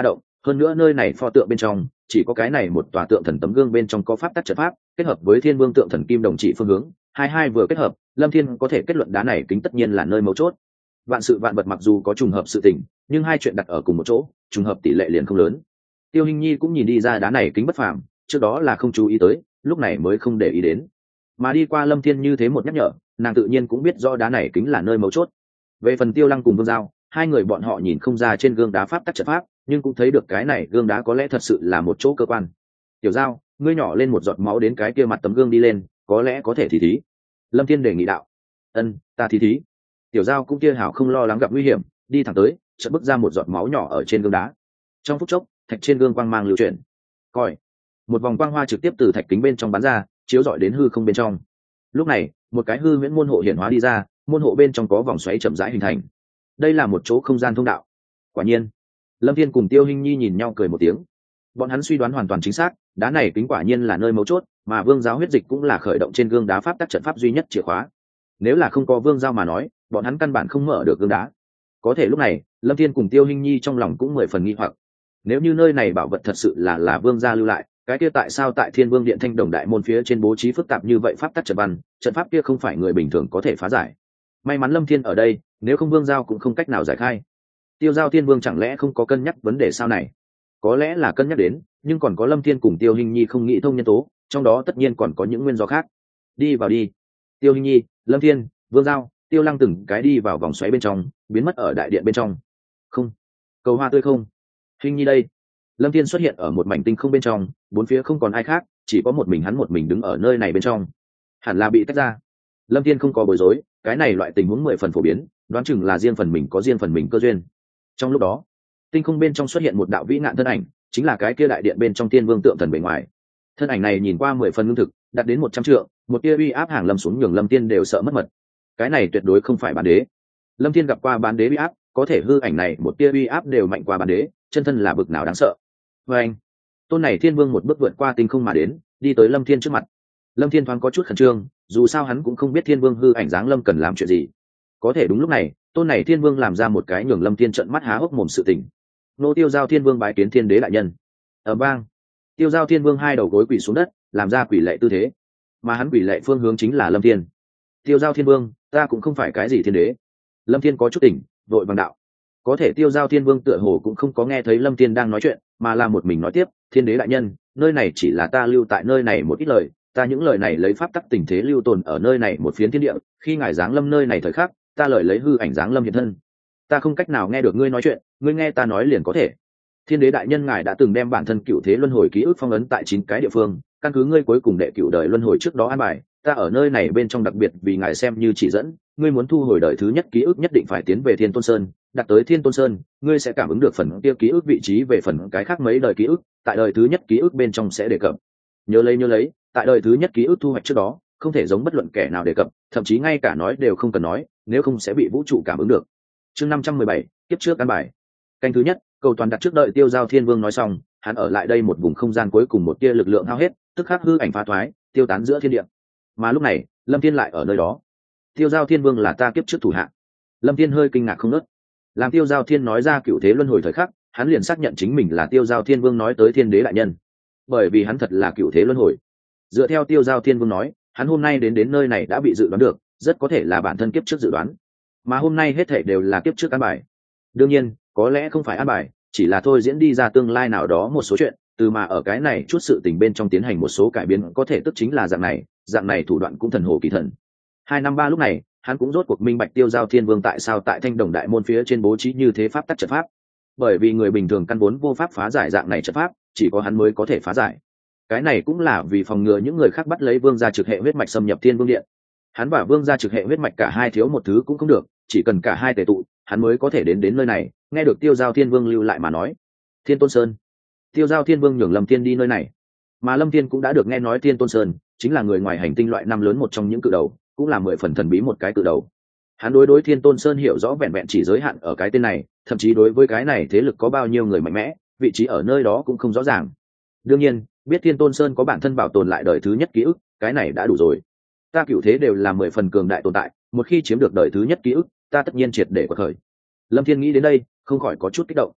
hơn nữa nơi này pho tượng bên trong chỉ có cái này một tòa tượng thần tấm gương bên trong có pháp tắc trận pháp kết hợp với thiên vương tượng thần kim đồng chỉ phương hướng, hai vừa kết hợp, Lâm Thiên có thể kết luận đá này kính tất nhiên là nơi mấu chốt. Vạn sự vạn vật mặc dù có trùng hợp sự tình, nhưng hai chuyện đặt ở cùng một chỗ, trùng hợp tỷ lệ liền không lớn. Tiêu Hinh Nhi cũng nhìn đi ra đá này kính bất phàm, trước đó là không chú ý tới, lúc này mới không để ý đến. Mà đi qua Lâm Thiên như thế một nhắc nhở, nàng tự nhiên cũng biết rõ đá này kính là nơi mấu chốt. Về phần Tiêu Lăng cùng Vương Giao, hai người bọn họ nhìn không ra trên gương đá pháp tắc trận pháp, nhưng cũng thấy được cái này gương đá có lẽ thật sự là một chỗ cơ quan. Tiểu Giao, ngươi nhỏ lên một giọt máu đến cái kia mặt tấm gương đi lên, có lẽ có thể thì thí. Lâm Thiên đề nghị đạo. Ân, ta thì thí. Tiểu Giao cũng kia hảo không lo lắng gặp nguy hiểm, đi thẳng tới, chợt bước ra một giọt máu nhỏ ở trên gương đá. Trong phút chốc, thạch trên gương quang mang lưu chuyển. Coi, một vòng quang hoa trực tiếp từ thạch kính bên trong bắn ra, chiếu rọi đến hư không bên trong. Lúc này, một cái hư huyễn môn hộ hiện hóa đi ra, môn hộ bên trong có vòng xoáy chậm rãi hình thành. Đây là một chỗ không gian thông đạo. Quả nhiên, Lâm Thiên cùng Tiêu Hinh Nhi nhìn nhau cười một tiếng. Bọn hắn suy đoán hoàn toàn chính xác, đá này kính quả nhiên là nơi mấu chốt, mà Vương Giao huyết dịch cũng là khởi động trên gương đá pháp tắc trận pháp duy nhất chìa khóa. Nếu là không có Vương Giao mà nói, bọn hắn căn bản không mở được gương đá. Có thể lúc này, Lâm Thiên cùng Tiêu Hinh Nhi trong lòng cũng 10 phần nghi hoặc. Nếu như nơi này bảo vật thật sự là Vương gia lưu lại, cái kia tại sao tại Thiên Vương Điện Thanh Đồng Đại môn phía trên bố trí phức tạp như vậy pháp tắc trận văn, trận pháp kia không phải người bình thường có thể phá giải. May mắn Lâm Thiên ở đây, nếu không Vương Giao cũng không cách nào giải khai. Tiêu Giao Thiên Vương chẳng lẽ không có cân nhắc vấn đề sao này? Có lẽ là cân nhắc đến, nhưng còn có Lâm Thiên cùng Tiêu Hinh Nhi không nghĩ thông nhân tố, trong đó tất nhiên còn có những nguyên do khác. Đi vào đi. Tiêu Hinh Nhi, Lâm Thiên, Vương Giao, Tiêu Lăng từng cái đi vào vòng xoáy bên trong, biến mất ở đại điện bên trong. Không, cầu hoa tươi không. Hinh Nhi đây. Lâm Thiên xuất hiện ở một mảnh tinh không bên trong, bốn phía không còn ai khác, chỉ có một mình hắn một mình đứng ở nơi này bên trong. Hẳn là bị tách ra. Lâm Thiên không có bối rối, cái này loại tình huống 10 phần phổ biến, đoán chừng là riêng phần mình có riêng phần mình cơ duyên. Trong lúc đó, tinh không bên trong xuất hiện một đạo vĩ nạn thân ảnh, chính là cái kia đại điện bên trong Thiên Vương tượng thần bề ngoài. Thân ảnh này nhìn qua 10 phần ngưng thực, đạt đến 100 trượng, một tia uy áp hàng lâm xuống nhường Lâm Thiên đều sợ mất mật. Cái này tuyệt đối không phải bán đế. Lâm Thiên gặp qua bán đế uy áp, có thể hư ảnh này một tia uy áp đều mạnh qua bán đế, chân thân là bực nào đáng sợ. Và anh, tôn này Thiên Vương một bước vượt qua tinh không mà đến, đi tới Lâm Thiên trước mặt. Lâm Thiên thoáng có chút khẩn trương, dù sao hắn cũng không biết Thiên Vương hư ảnh dáng lâm cần làm chuyện gì. Có thể đúng lúc này, tôn này Thiên Vương làm ra một cái nhường Lâm Thiên trợn mắt há hốc mồm sự tình. Nô Tiêu Giao Thiên Vương bái kiến Thiên Đế đại nhân. Ở bang, Tiêu Giao Thiên Vương hai đầu gối quỳ xuống đất, làm ra quỳ lệ tư thế, mà hắn quỳ lệ phương hướng chính là Lâm Thiên. Tiêu Giao Thiên Vương, ta cũng không phải cái gì thiên đế. Lâm Thiên có chút tỉnh, vội vàng đạo. Có thể Tiêu Giao Thiên Vương tựa hồ cũng không có nghe thấy Lâm Thiên đang nói chuyện, mà là một mình nói tiếp, Thiên Đế đại nhân, nơi này chỉ là ta lưu tại nơi này một ít lời, ta những lời này lấy pháp tắc tình thế lưu tồn ở nơi này một phiến thiên địa, khi ngài giáng lâm nơi này thời khắc, ta lời lấy hư ảnh giáng lâm hiện thân. Ta không cách nào nghe được ngươi nói chuyện, ngươi nghe ta nói liền có thể. Thiên Đế đại nhân ngài đã từng đem bản thân cựu thế luân hồi ký ức phong ấn tại 9 cái địa phương, căn cứ ngươi cuối cùng đệ cựu đời luân hồi trước đó an bài, ta ở nơi này bên trong đặc biệt vì ngài xem như chỉ dẫn, ngươi muốn thu hồi đời thứ nhất ký ức nhất định phải tiến về Thiên Tôn Sơn, đặt tới Thiên Tôn Sơn, ngươi sẽ cảm ứng được phần kia ký ức vị trí về phần cái khác mấy đời ký ức, tại đời thứ nhất ký ức bên trong sẽ đề cập. Nhớ lấy, tại đời thứ nhất ký ức thu hoạch trước đó, không thể giống bất luận kẻ nào đề cập, thậm chí ngay cả nói đều không cần nói, nếu không sẽ bị vũ trụ cảm ứng được. Chương 517, kiếp trước căn bài. Canh thứ nhất, cầu toàn đặt trước đợi Tiêu Giao Thiên Vương nói xong, hắn ở lại đây một vùng không gian cuối cùng một tia lực lượng hao hết, tức khắc hư ảnh phá thoái, tiêu tán giữa thiên địa. Mà lúc này, Lâm Thiên lại ở nơi đó. Tiêu Giao Thiên Vương là ta kiếp trước thủ hạ. Lâm Thiên hơi kinh ngạc không ngớt. Làm Tiêu Giao Thiên nói ra cựu thế luân hồi thời khắc, hắn liền xác nhận chính mình là Tiêu Giao Thiên Vương nói tới Thiên Đế đại nhân. Bởi vì hắn thật là cựu thế luân hồi. Dựa theo Tiêu Giao Thiên Vương nói, hắn hôm nay đến nơi này đã bị dự đoán được, rất có thể là bản thân kiếp trước dự đoán. Mà hôm nay hết thảy đều là kiếp trước an bài. Đương nhiên, có lẽ không phải an bài, chỉ là thôi diễn đi ra tương lai nào đó một số chuyện, từ mà ở cái này chút sự tình bên trong tiến hành một số cải biến, có thể tức chính là dạng này thủ đoạn cũng thần hồ kỳ thần. 2 năm 3 lúc này, hắn cũng rốt cuộc minh bạch Tiêu Giao Thiên Vương tại sao tại Thanh Đồng Đại môn phía trên bố trí như thế pháp tắc trận pháp. Bởi vì người bình thường căn vốn vô pháp phá giải dạng này trận pháp, chỉ có hắn mới có thể phá giải. Cái này cũng là vì phòng ngừa những người khác bắt lấy Vương gia trực hệ huyết mạch xâm nhập Thiên Vương Điện. Hắn và Vương gia trực hệ huyết mạch cả hai thiếu một thứ cũng không được, chỉ cần cả hai tề tụ, hắn mới có thể đến nơi này, nghe được Tiêu Giao Thiên Vương lưu lại mà nói. Thiên Tôn Sơn. Tiêu Giao Thiên Vương nhường Lâm Thiên đi nơi này, mà Lâm Thiên cũng đã được nghe nói Thiên Tôn Sơn chính là người ngoài hành tinh loại năm lớn một trong những cự đầu, cũng là 10 phần thần bí một cái cự đầu. Hắn đối Thiên Tôn Sơn hiểu rõ vẹn vẹn chỉ giới hạn ở cái tên này, thậm chí đối với cái này thế lực có bao nhiêu người mạnh mẽ, vị trí ở nơi đó cũng không rõ ràng. Đương nhiên, biết Thiên Tôn Sơn có bản thân bảo tồn lại đời thứ nhất ký ức, cái này đã đủ rồi. Ta cửu thế đều là 10 phần cường đại tồn tại, một khi chiếm được đời thứ nhất ký ức, ta tất nhiên triệt để quật khởi. Lâm Thiên nghĩ đến đây, không khỏi có chút kích động.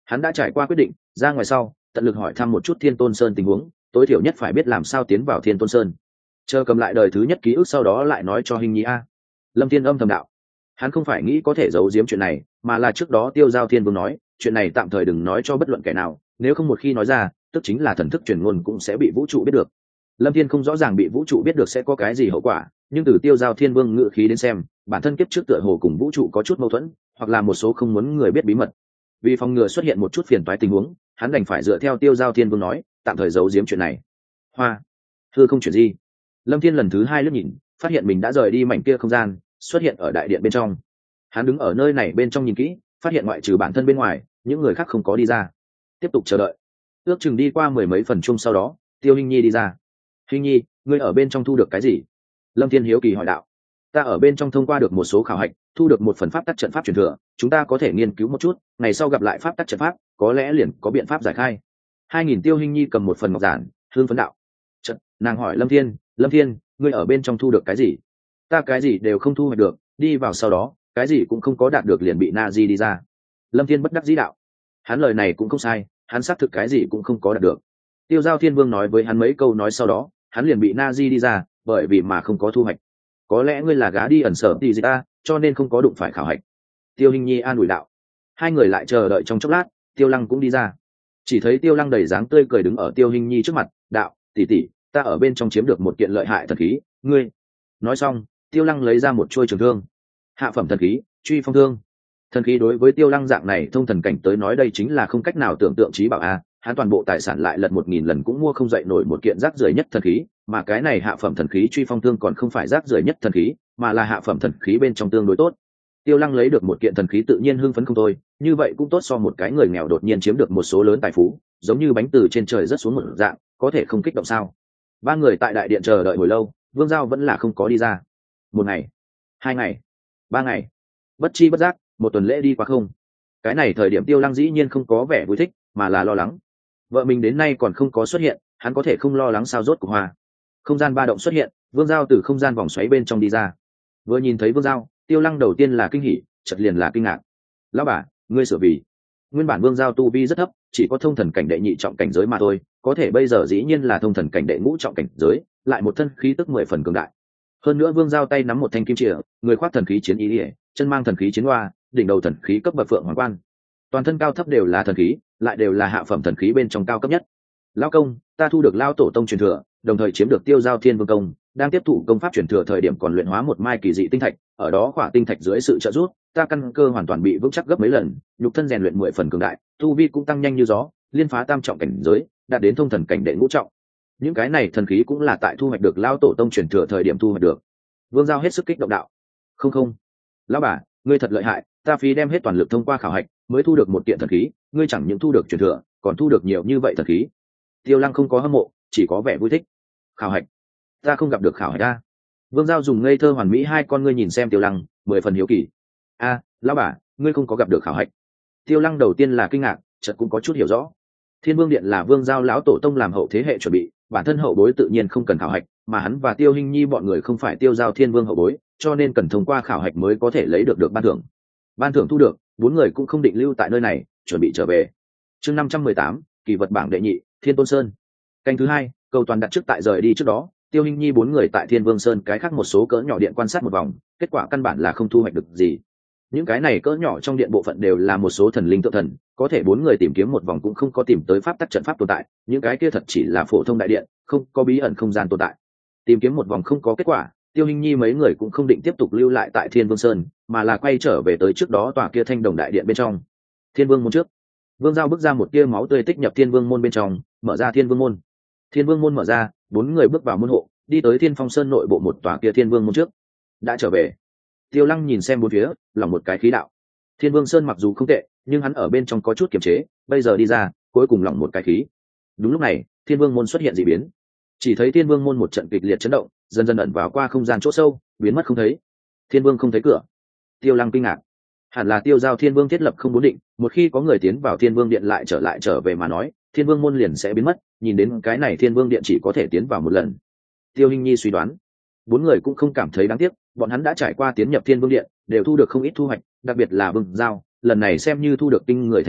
Hắn đã trải qua quyết định, ra ngoài sau tận lực hỏi thăm một chút Thiên Tôn Sơn tình huống, tối thiểu nhất phải biết làm sao tiến vào Thiên Tôn Sơn. Chờ cầm lại đời thứ nhất ký ức sau đó lại nói cho Hình Nhi a. Lâm Thiên âm thầm đạo. Hắn không phải nghĩ có thể giấu giếm chuyện này, mà là trước đó Tiêu Giao Thiên Vương nói chuyện này tạm thời đừng nói cho bất luận kẻ nào, nếu không một khi nói ra tức chính là thần thức truyền ngôn cũng sẽ bị vũ trụ biết được. Lâm Thiên không rõ ràng bị vũ trụ biết được sẽ có cái gì hậu quả, nhưng từ Tiêu Giao Thiên Vương ngự khí đến xem bản thân kiếp trước tựa hồ cùng vũ trụ có chút mâu thuẫn, hoặc là một số không muốn người biết bí mật. Vì phòng ngừa xuất hiện một chút phiền toái tình huống, hắn đành phải dựa theo Tiêu Giao Thiên Vương nói tạm thời giấu giếm chuyện này. Hoa hư không chuyện gì? Lâm Thiên lần thứ hai lướt nhìn, phát hiện mình đã rời đi mảnh kia không gian, xuất hiện ở đại điện bên trong. Hắn đứng ở nơi này bên trong nhìn kỹ, phát hiện ngoại trừ bản thân bên ngoài những người khác không có đi ra. Tiếp tục chờ đợi, ước chừng đi qua mười mấy phần chung sau đó Tiêu Hinh Nhi đi ra. Hinh Nhi, ngươi ở bên trong thu được cái gì? Lâm Thiên hiếu kỳ hỏi đạo. Ta ở bên trong thông qua được một số khảo hạch, thu được một phần pháp tắc trận pháp truyền thừa, chúng ta có thể nghiên cứu một chút, ngày sau gặp lại pháp tắc trận pháp có lẽ liền có biện pháp giải khai. 2000 Tiêu Hinh Nhi cầm một phần ngọc giản, hương phấn đạo. Chợt nàng hỏi Lâm Thiên, ngươi ở bên trong thu được cái gì? Ta cái gì đều không thu hoạch được, đi vào sau đó cái gì cũng không có đạt được liền bị Na Di đi ra. Lâm Thiên bất đắc dĩ đạo. Hắn lời này cũng không sai, hắn xác thực cái gì cũng không có đạt được. Tiêu Giao Thiên Vương nói với hắn mấy câu nói sau đó hắn liền bị Na Di đi ra, bởi vì mà không có thu hoạch. Có lẽ ngươi là gá đi ẩn sở tỷ gì ta, cho nên không có đụng phải khảo hạch. Tiêu Hinh Nhi an ủi đạo. Hai người lại chờ đợi trong chốc lát, Tiêu Lăng cũng đi ra. Chỉ thấy Tiêu Lăng đầy dáng tươi cười đứng ở Tiêu Hinh Nhi trước mặt, đạo: tỷ, ta ở bên trong chiếm được một kiện lợi hại thần khí, ngươi. Nói xong Tiêu Lăng lấy ra một chuôi trường thương, hạ phẩm thần khí, truy phong thương. Thần khí đối với Tiêu Lăng dạng này thông thần cảnh tới nói đây chính là không cách nào tưởng tượng trí bảo a. Hắn toàn bộ tài sản lại lật 1000 lần cũng mua không dậy nổi một kiện rác rưởi nhất thần khí, mà cái này hạ phẩm thần khí truy phong thương còn không phải rác rưởi nhất thần khí, mà là hạ phẩm thần khí bên trong tương đối tốt. Tiêu Lăng lấy được một kiện thần khí tự nhiên hưng phấn không thôi, như vậy cũng tốt so một cái người nghèo đột nhiên chiếm được một số lớn tài phú, giống như bánh từ trên trời rớt xuống một dạng, có thể không kích động sao? Ba người tại đại điện chờ đợi hồi lâu, Vương Giao vẫn là không có đi ra. Một ngày, 2 ngày, 3 ngày, bất chi bất giác một tuần lễ đi qua không. Cái này thời điểm Tiêu Lăng dĩ nhiên không có vẻ vui thích, mà là lo lắng. Vợ mình đến nay còn không có xuất hiện, hắn có thể không lo lắng sao rốt cuộc hoa. Không gian ba động xuất hiện, Vương Giao từ không gian vòng xoáy bên trong đi ra. Vừa nhìn thấy Vương Giao, Tiêu Lăng đầu tiên là kinh hỉ, chợt liền là kinh ngạc. Lão bà, ngươi sửa vì. Nguyên bản Vương Giao tu vi rất thấp, chỉ có thông thần cảnh đệ nhị trọng cảnh giới mà thôi, có thể bây giờ dĩ nhiên là thông thần cảnh đệ ngũ trọng cảnh giới, lại một thân khí tức 10 phần cường đại. Hơn nữa Vương Giao tay nắm một thanh kim chìa, người khoác thần khí chiến ý liễu, chân mang thần khí chiến hoa, đỉnh đầu thần khí cấp bậc phượng hoàng quan. Toàn thân cao thấp đều là thần khí, lại đều là hạ phẩm thần khí bên trong cao cấp nhất. Lão công, ta thu được Lao tổ tông truyền thừa, đồng thời chiếm được Tiêu Giao Thiên Vương công, đang tiếp thụ công pháp truyền thừa thời điểm còn luyện hóa một mai kỳ dị tinh thạch, ở đó khỏa tinh thạch dưới sự trợ giúp, ta căn cơ hoàn toàn bị vững chắc gấp mấy lần, nhục thân rèn luyện 10 phần cường đại, tu vi cũng tăng nhanh như gió, liên phá tam trọng cảnh giới, đạt đến thông thần cảnh đệ ngũ trọng. Những cái này thần khí cũng là tại thu hoạch được Lao tổ tông truyền thừa thời điểm thu hoạch được. Vương Giao hết sức kích động đạo. Không, lão bà, ngươi thật lợi hại, ta phí đem hết toàn lực thông qua khảo hạch mới thu được một kiện thần khí, ngươi chẳng những thu được truyền thừa, còn thu được nhiều như vậy thần khí. Tiêu Lăng không có hâm mộ, chỉ có vẻ vui thích. Khảo hạch? Ta không gặp được khảo hạch a. Vương Giao dùng ngây thơ hoàn mỹ hai con ngươi nhìn xem Tiêu Lăng, 10 phần hiếu kỳ. A, lão bà, ngươi không có gặp được khảo hạch? Tiêu Lăng đầu tiên là kinh ngạc, chợt cũng có chút hiểu rõ. Thiên Vương Điện là Vương Giao lão tổ tông làm hậu thế hệ chuẩn bị, bản thân hậu bối tự nhiên không cần khảo hạch, mà hắn và Tiêu Hinh Nhi bọn người không phải Tiêu Giao Thiên Vương hậu bối, cho nên cần thông qua khảo hạch mới có thể lấy được ban thưởng. Ban thưởng thu được, 4 người cũng không định lưu tại nơi này, chuẩn bị trở về. Chương 518, kỳ vật bảng đệ nhị, Thiên Tôn Sơn. Canh thứ 2, cầu toàn đặt trước tại rời đi trước đó, Tiêu Hinh Nhi 4 người tại Thiên Vương Sơn cái khác một số cỡ nhỏ điện quan sát một vòng, kết quả căn bản là không thu hoạch được gì. Những cái này cỡ nhỏ trong điện bộ phận đều là một số thần linh tượng thần, có thể 4 người tìm kiếm một vòng cũng không có tìm tới pháp tắc trận pháp tồn tại, những cái kia thật chỉ là phổ thông đại điện, không có bí ẩn không gian tồn tại. Tìm kiếm một vòng không có kết quả, Tiêu Hinh Nhi mấy người cũng không định tiếp tục lưu lại tại Thiên Vương Sơn, mà là quay trở về tới trước đó tòa kia thanh đồng đại điện bên trong. Thiên Vương môn trước, Vương Giao bước ra một tia máu tươi tích nhập Thiên Vương môn bên trong, mở ra Thiên Vương môn. Thiên Vương môn mở ra, 4 người bước vào môn hộ, đi tới Thiên Phong Sơn nội bộ một tòa kia Thiên Vương môn trước. Đã trở về. Tiêu Lăng nhìn xem bốn phía, lòng một cái khí đạo. Thiên Vương Sơn mặc dù không tệ, nhưng hắn ở bên trong có chút kiềm chế, bây giờ đi ra, cuối cùng lòng một cái khí. Đúng lúc này, Thiên Vương môn xuất hiện dị biến. Chỉ thấy Thiên Vương môn một trận kịch liệt chấn động, dần dần ẩn vào qua không gian chỗ sâu, biến mất không thấy. Thiên Vương không thấy cửa. Tiêu Lăng kinh ngạc. Hẳn là Tiêu Giao Thiên Vương thiết lập không bốn định, một khi có người tiến vào Thiên Vương điện lại trở về mà nói, Thiên Vương môn liền sẽ biến mất, nhìn đến cái này Thiên Vương điện chỉ có thể tiến vào một lần. Tiêu Hinh Nhi suy đoán. 4 người cũng không cảm thấy đáng tiếc, bọn hắn đã trải qua tiến nhập Thiên Vương điện, đều thu được không ít thu hoạch, đặc biệt là Vương Giao, lần này xem như thu được kinh người thành quả,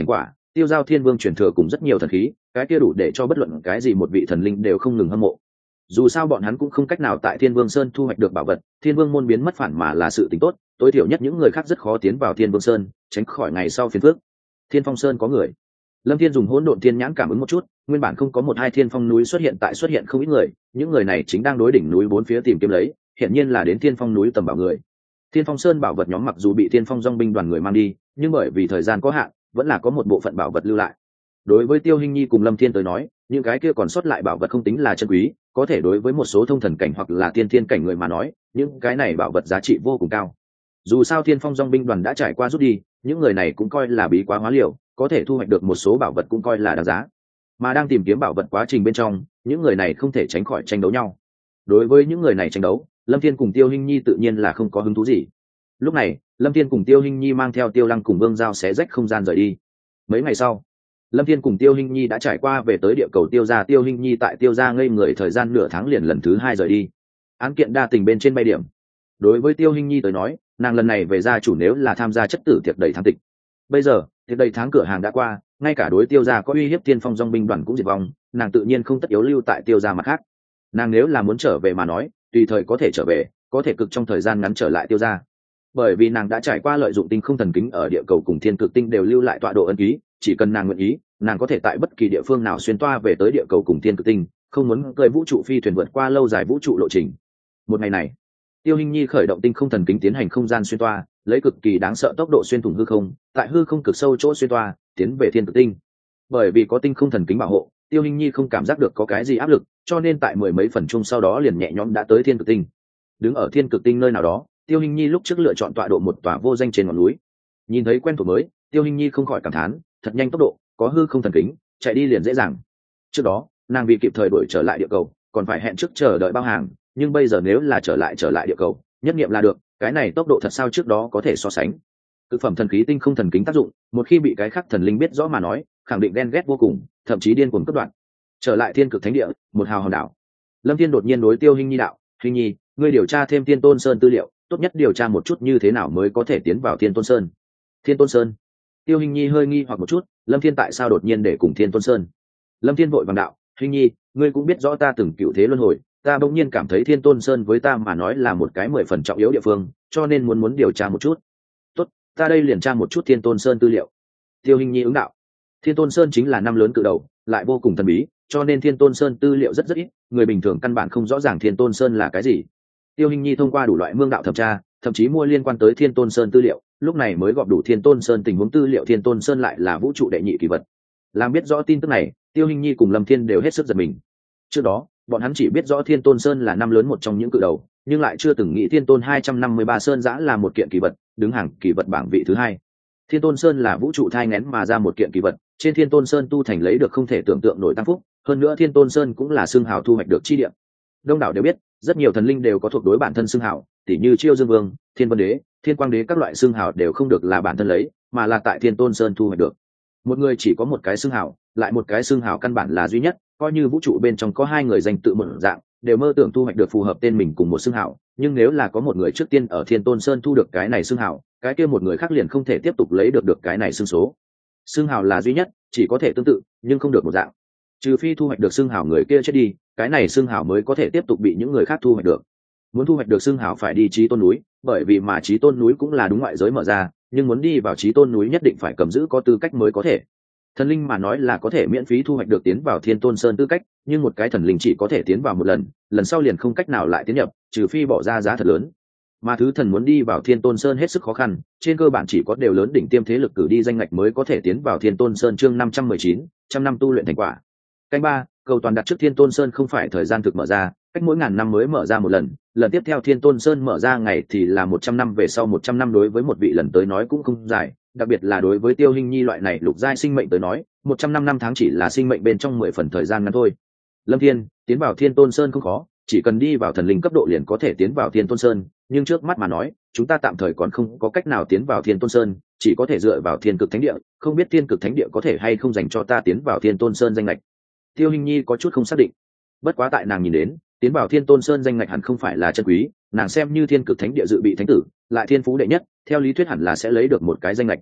tiêu giao thiên vương truyền thừa cùng rất nhiều thần khí, cái kia đủ để cho bất luận cái gì một vị thần linh đều không ngừng hâm mộ. Dù sao bọn hắn cũng không cách nào tại Thiên Vương Sơn thu hoạch được bảo vật, Thiên Vương môn biến mất phản mà là sự tình tốt, tối thiểu nhất những người khác rất khó tiến vào Thiên Vương Sơn, tránh khỏi ngày sau phiền phức. Thiên Phong Sơn có người. Lâm Thiên dùng hỗn độn thiên nhãn cảm ứng một chút, nguyên bản không có một hai Thiên Phong núi xuất hiện không ít người, những người này chính đang đối đỉnh núi bốn phía tìm kiếm lấy, hiện nhiên là đến Thiên Phong núi tầm bảo người. Thiên Phong Sơn bảo vật nhóm mặc dù bị Thiên Phong Dòng binh đoàn người mang đi, nhưng bởi vì thời gian có hạn, vẫn là có một bộ phận bảo vật lưu lại. Đối với Tiêu Hinh Nhi cùng Lâm Thiên tới nói, những cái kia còn sót lại bảo vật không tính là chân quý, có thể đối với một số thông thần cảnh hoặc là tiên thiên cảnh người mà nói, những cái này bảo vật giá trị vô cùng cao. Dù sao Thiên Phong Dòng binh đoàn đã trải qua rút đi, những người này cũng coi là bí quá hóa liều, có thể thu hoạch được một số bảo vật cũng coi là đáng giá. Mà đang tìm kiếm bảo vật quá trình bên trong, những người này không thể tránh khỏi tranh đấu nhau. Đối với những người này tranh đấu, Lâm Thiên cùng Tiêu Hinh Nhi tự nhiên là không có hứng thú gì. Lúc này, Lâm Thiên cùng Tiêu Hinh Nhi mang theo Tiêu Lăng cùng Vương Giao xé rách không gian rời đi. Mấy ngày sau, Lâm Thiên cùng Tiêu Hinh Nhi đã trải qua về tới địa cầu Tiêu gia. Tiêu Hinh Nhi tại Tiêu gia ngây người thời gian nửa tháng liền lần thứ 2 rời đi. Án kiện đa tình bên trên bay điểm. Đối với Tiêu Hinh Nhi tới nói, nàng lần này về gia chủ nếu là tham gia chất tử tiệc đầy tháng tịch. Bây giờ, tiệc đầy tháng cửa hàng đã qua, ngay cả đối Tiêu gia có uy hiếp Thiên Phong Dòng binh đoàn cũng diệt vong, nàng tự nhiên không tất yếu lưu tại Tiêu gia mặt khác. Nàng nếu là muốn trở về mà nói, tùy thời có thể trở về, có thể cực trong thời gian ngắn trở lại Tiêu gia. Bởi vì nàng đã trải qua lợi dụng tinh không thần kính ở địa cầu cùng thiên cực tinh đều lưu lại tọa độ ấn ký, chỉ cần nàng nguyện ý, nàng có thể tại bất kỳ địa phương nào xuyên toa về tới địa cầu cùng thiên cực tinh, không muốn cơi vũ trụ phi thuyền vượt qua lâu dài vũ trụ lộ trình. Một ngày này, Tiêu Hinh Nhi khởi động tinh không thần kính tiến hành không gian xuyên toa, lấy cực kỳ đáng sợ tốc độ xuyên thủng hư không, tại hư không cực sâu chỗ xuyên toa, tiến về thiên cực tinh. Bởi vì có tinh không thần kính bảo hộ, Tiêu Hinh Nhi không cảm giác được có cái gì áp lực, cho nên tại mười mấy phần chung sau đó liền nhẹ nhõm đã tới thiên cực tinh. Đứng ở thiên cực tinh nơi nào đó, Tiêu Hinh Nhi lúc trước lựa chọn tọa độ một tòa vô danh trên ngọn núi. Nhìn thấy quen thuộc mới, Tiêu Hinh Nhi không khỏi cảm thán, thật nhanh tốc độ, có hư không thần kính, chạy đi liền dễ dàng. Trước đó, nàng vì kịp thời đuổi trở lại địa cầu, còn phải hẹn trước chờ đợi bao hàng, nhưng bây giờ nếu là trở lại địa cầu, nhất nghiệm là được, cái này tốc độ thật sao trước đó có thể so sánh. Cực phẩm thần khí tinh không thần kính tác dụng, một khi bị cái khác thần linh biết rõ mà nói, khẳng định ghen ghét vô cùng, thậm chí điên cuồng cắt đoạn. Trở lại thiên cực thánh địa, một hào hòn đảo. Lâm Thiên đột nhiên đối Tiêu Hinh Nhi đạo, "Hinh Nhi, ngươi điều tra thêm Thiên Tôn Sơn tư liệu, tốt nhất điều tra một chút như thế nào mới có thể tiến vào Thiên Tôn Sơn." Thiên Tôn Sơn? Tiêu Hinh Nhi hơi nghi hoặc một chút, Lâm Thiên tại sao đột nhiên để cùng Thiên Tôn Sơn? Lâm Thiên vội vàng đạo, "Hinh Nhi, ngươi cũng biết rõ ta từng cựu thế luân hồi, ta bỗng nhiên cảm thấy Thiên Tôn Sơn với ta mà nói là một cái 10 phần trọng yếu địa phương, cho nên muốn điều tra một chút." "Tốt, ta đây liền tra một chút Thiên Tôn Sơn tư liệu." Tiêu Hinh Nhi ứng đạo. Thiên Tôn Sơn chính là năm lớn cự đầu, lại vô cùng thần bí, cho nên Thiên Tôn Sơn tư liệu rất ít, người bình thường căn bản không rõ ràng Thiên Tôn Sơn là cái gì. Tiêu Hinh Nhi thông qua đủ loại mương đạo thẩm tra, thậm chí mua liên quan tới Thiên Tôn Sơn tư liệu, lúc này mới gọp đủ Thiên Tôn Sơn tình huống tư liệu. Thiên Tôn Sơn lại là vũ trụ đệ nhị kỳ vật. Làm biết rõ tin tức này, Tiêu Hinh Nhi cùng Lâm Thiên đều hết sức giật mình. Trước đó, bọn hắn chỉ biết rõ Thiên Tôn Sơn là năm lớn một trong những cự đầu, nhưng lại chưa từng nghĩ Thiên Tôn 253 Sơn giã là một kiện kỳ vật, đứng hàng kỳ vật bảng vị thứ 2. Thiên Tôn Sơn là vũ trụ thai nghén mà ra một kiện kỳ vật, trên Thiên Tôn Sơn tu thành lấy được không thể tưởng tượng nổi tăng phúc, hơn nữa Thiên Tôn Sơn cũng là xương hào thu hoạch được chi địa. Đông đảo đều biết, rất nhiều thần linh đều có thuộc đối bản thân xương hào, tỉ như Chiêu Dương Vương, Thiên Vân Đế, Thiên Quang Đế, các loại xương hào đều không được là bản thân lấy, mà là tại Thiên Tôn Sơn thu hoạch được. Một người chỉ có một cái xương hào, lại một cái xương hào căn bản là duy nhất, coi như vũ trụ bên trong có hai người danh tự một dạng, đều mơ tưởng thu hoạch được phù hợp tên mình cùng một xương hào, nhưng nếu là có một người trước tiên ở Thiên Tôn Sơn thu được cái này xương hào, cái kia một người khác liền không thể tiếp tục lấy được cái này xương số. Xương hào là duy nhất, chỉ có thể tương tự, nhưng không được một dạng. Trừ phi thu hoạch được xương hào người kia chết đi, cái này xương hào mới có thể tiếp tục bị những người khác thu hoạch được. Muốn thu hoạch được xương hào phải đi Chí Tôn núi, bởi vì mà Chí Tôn núi cũng là đúng ngoại giới mở ra, nhưng muốn đi vào Chí Tôn núi nhất định phải cầm giữ có tư cách mới có thể. Thần linh mà nói là có thể miễn phí thu hoạch được tiến vào Thiên Tôn Sơn tư cách, nhưng một cái thần linh chỉ có thể tiến vào một lần, lần sau liền không cách nào lại tiến nhập, trừ phi bỏ ra giá thật lớn. Mà thứ thần muốn đi vào Thiên Tôn Sơn hết sức khó khăn, trên cơ bản chỉ có đều lớn đỉnh tiêm thế lực cử đi danh ngạch mới có thể tiến vào Thiên Tôn Sơn. Chương 519, trăm năm tu luyện thành quả. Canh 3, cầu toàn đặt trước Thiên Tôn Sơn không phải thời gian thực mở ra, cách mỗi ngàn năm mới mở ra một lần, lần tiếp theo Thiên Tôn Sơn mở ra ngày thì là 100 năm về sau 100 năm đối với một vị lần tới nói cũng không dài, đặc biệt là đối với Tiêu Hinh Nhi loại này lục giai sinh mệnh tới nói, 100 năm tháng chỉ là sinh mệnh bên trong 10 phần thời gian ngắn thôi. Lâm Thiên, tiến vào Thiên Tôn Sơn không khó, chỉ cần đi vào thần linh cấp độ liền có thể tiến vào Thiên Tôn Sơn, nhưng trước mắt mà nói, chúng ta tạm thời còn không có cách nào tiến vào Thiên Tôn Sơn, chỉ có thể dựa vào Thiên Cực Thánh Địa, không biết Thiên Cực Thánh Địa có thể hay không dành cho ta tiến vào Thiên Tôn Sơn danh ngạch. Tiêu Hinh Nhi có chút không xác định. Bất quá tại nàng nhìn đến, tiến vào Thiên Tôn Sơn danh ngạch hẳn không phải là chân quý, nàng xem như Thiên Cực Thánh Địa dự bị thánh tử, lại thiên phú đệ nhất, theo lý thuyết hẳn là sẽ lấy được một cái danh ngạch.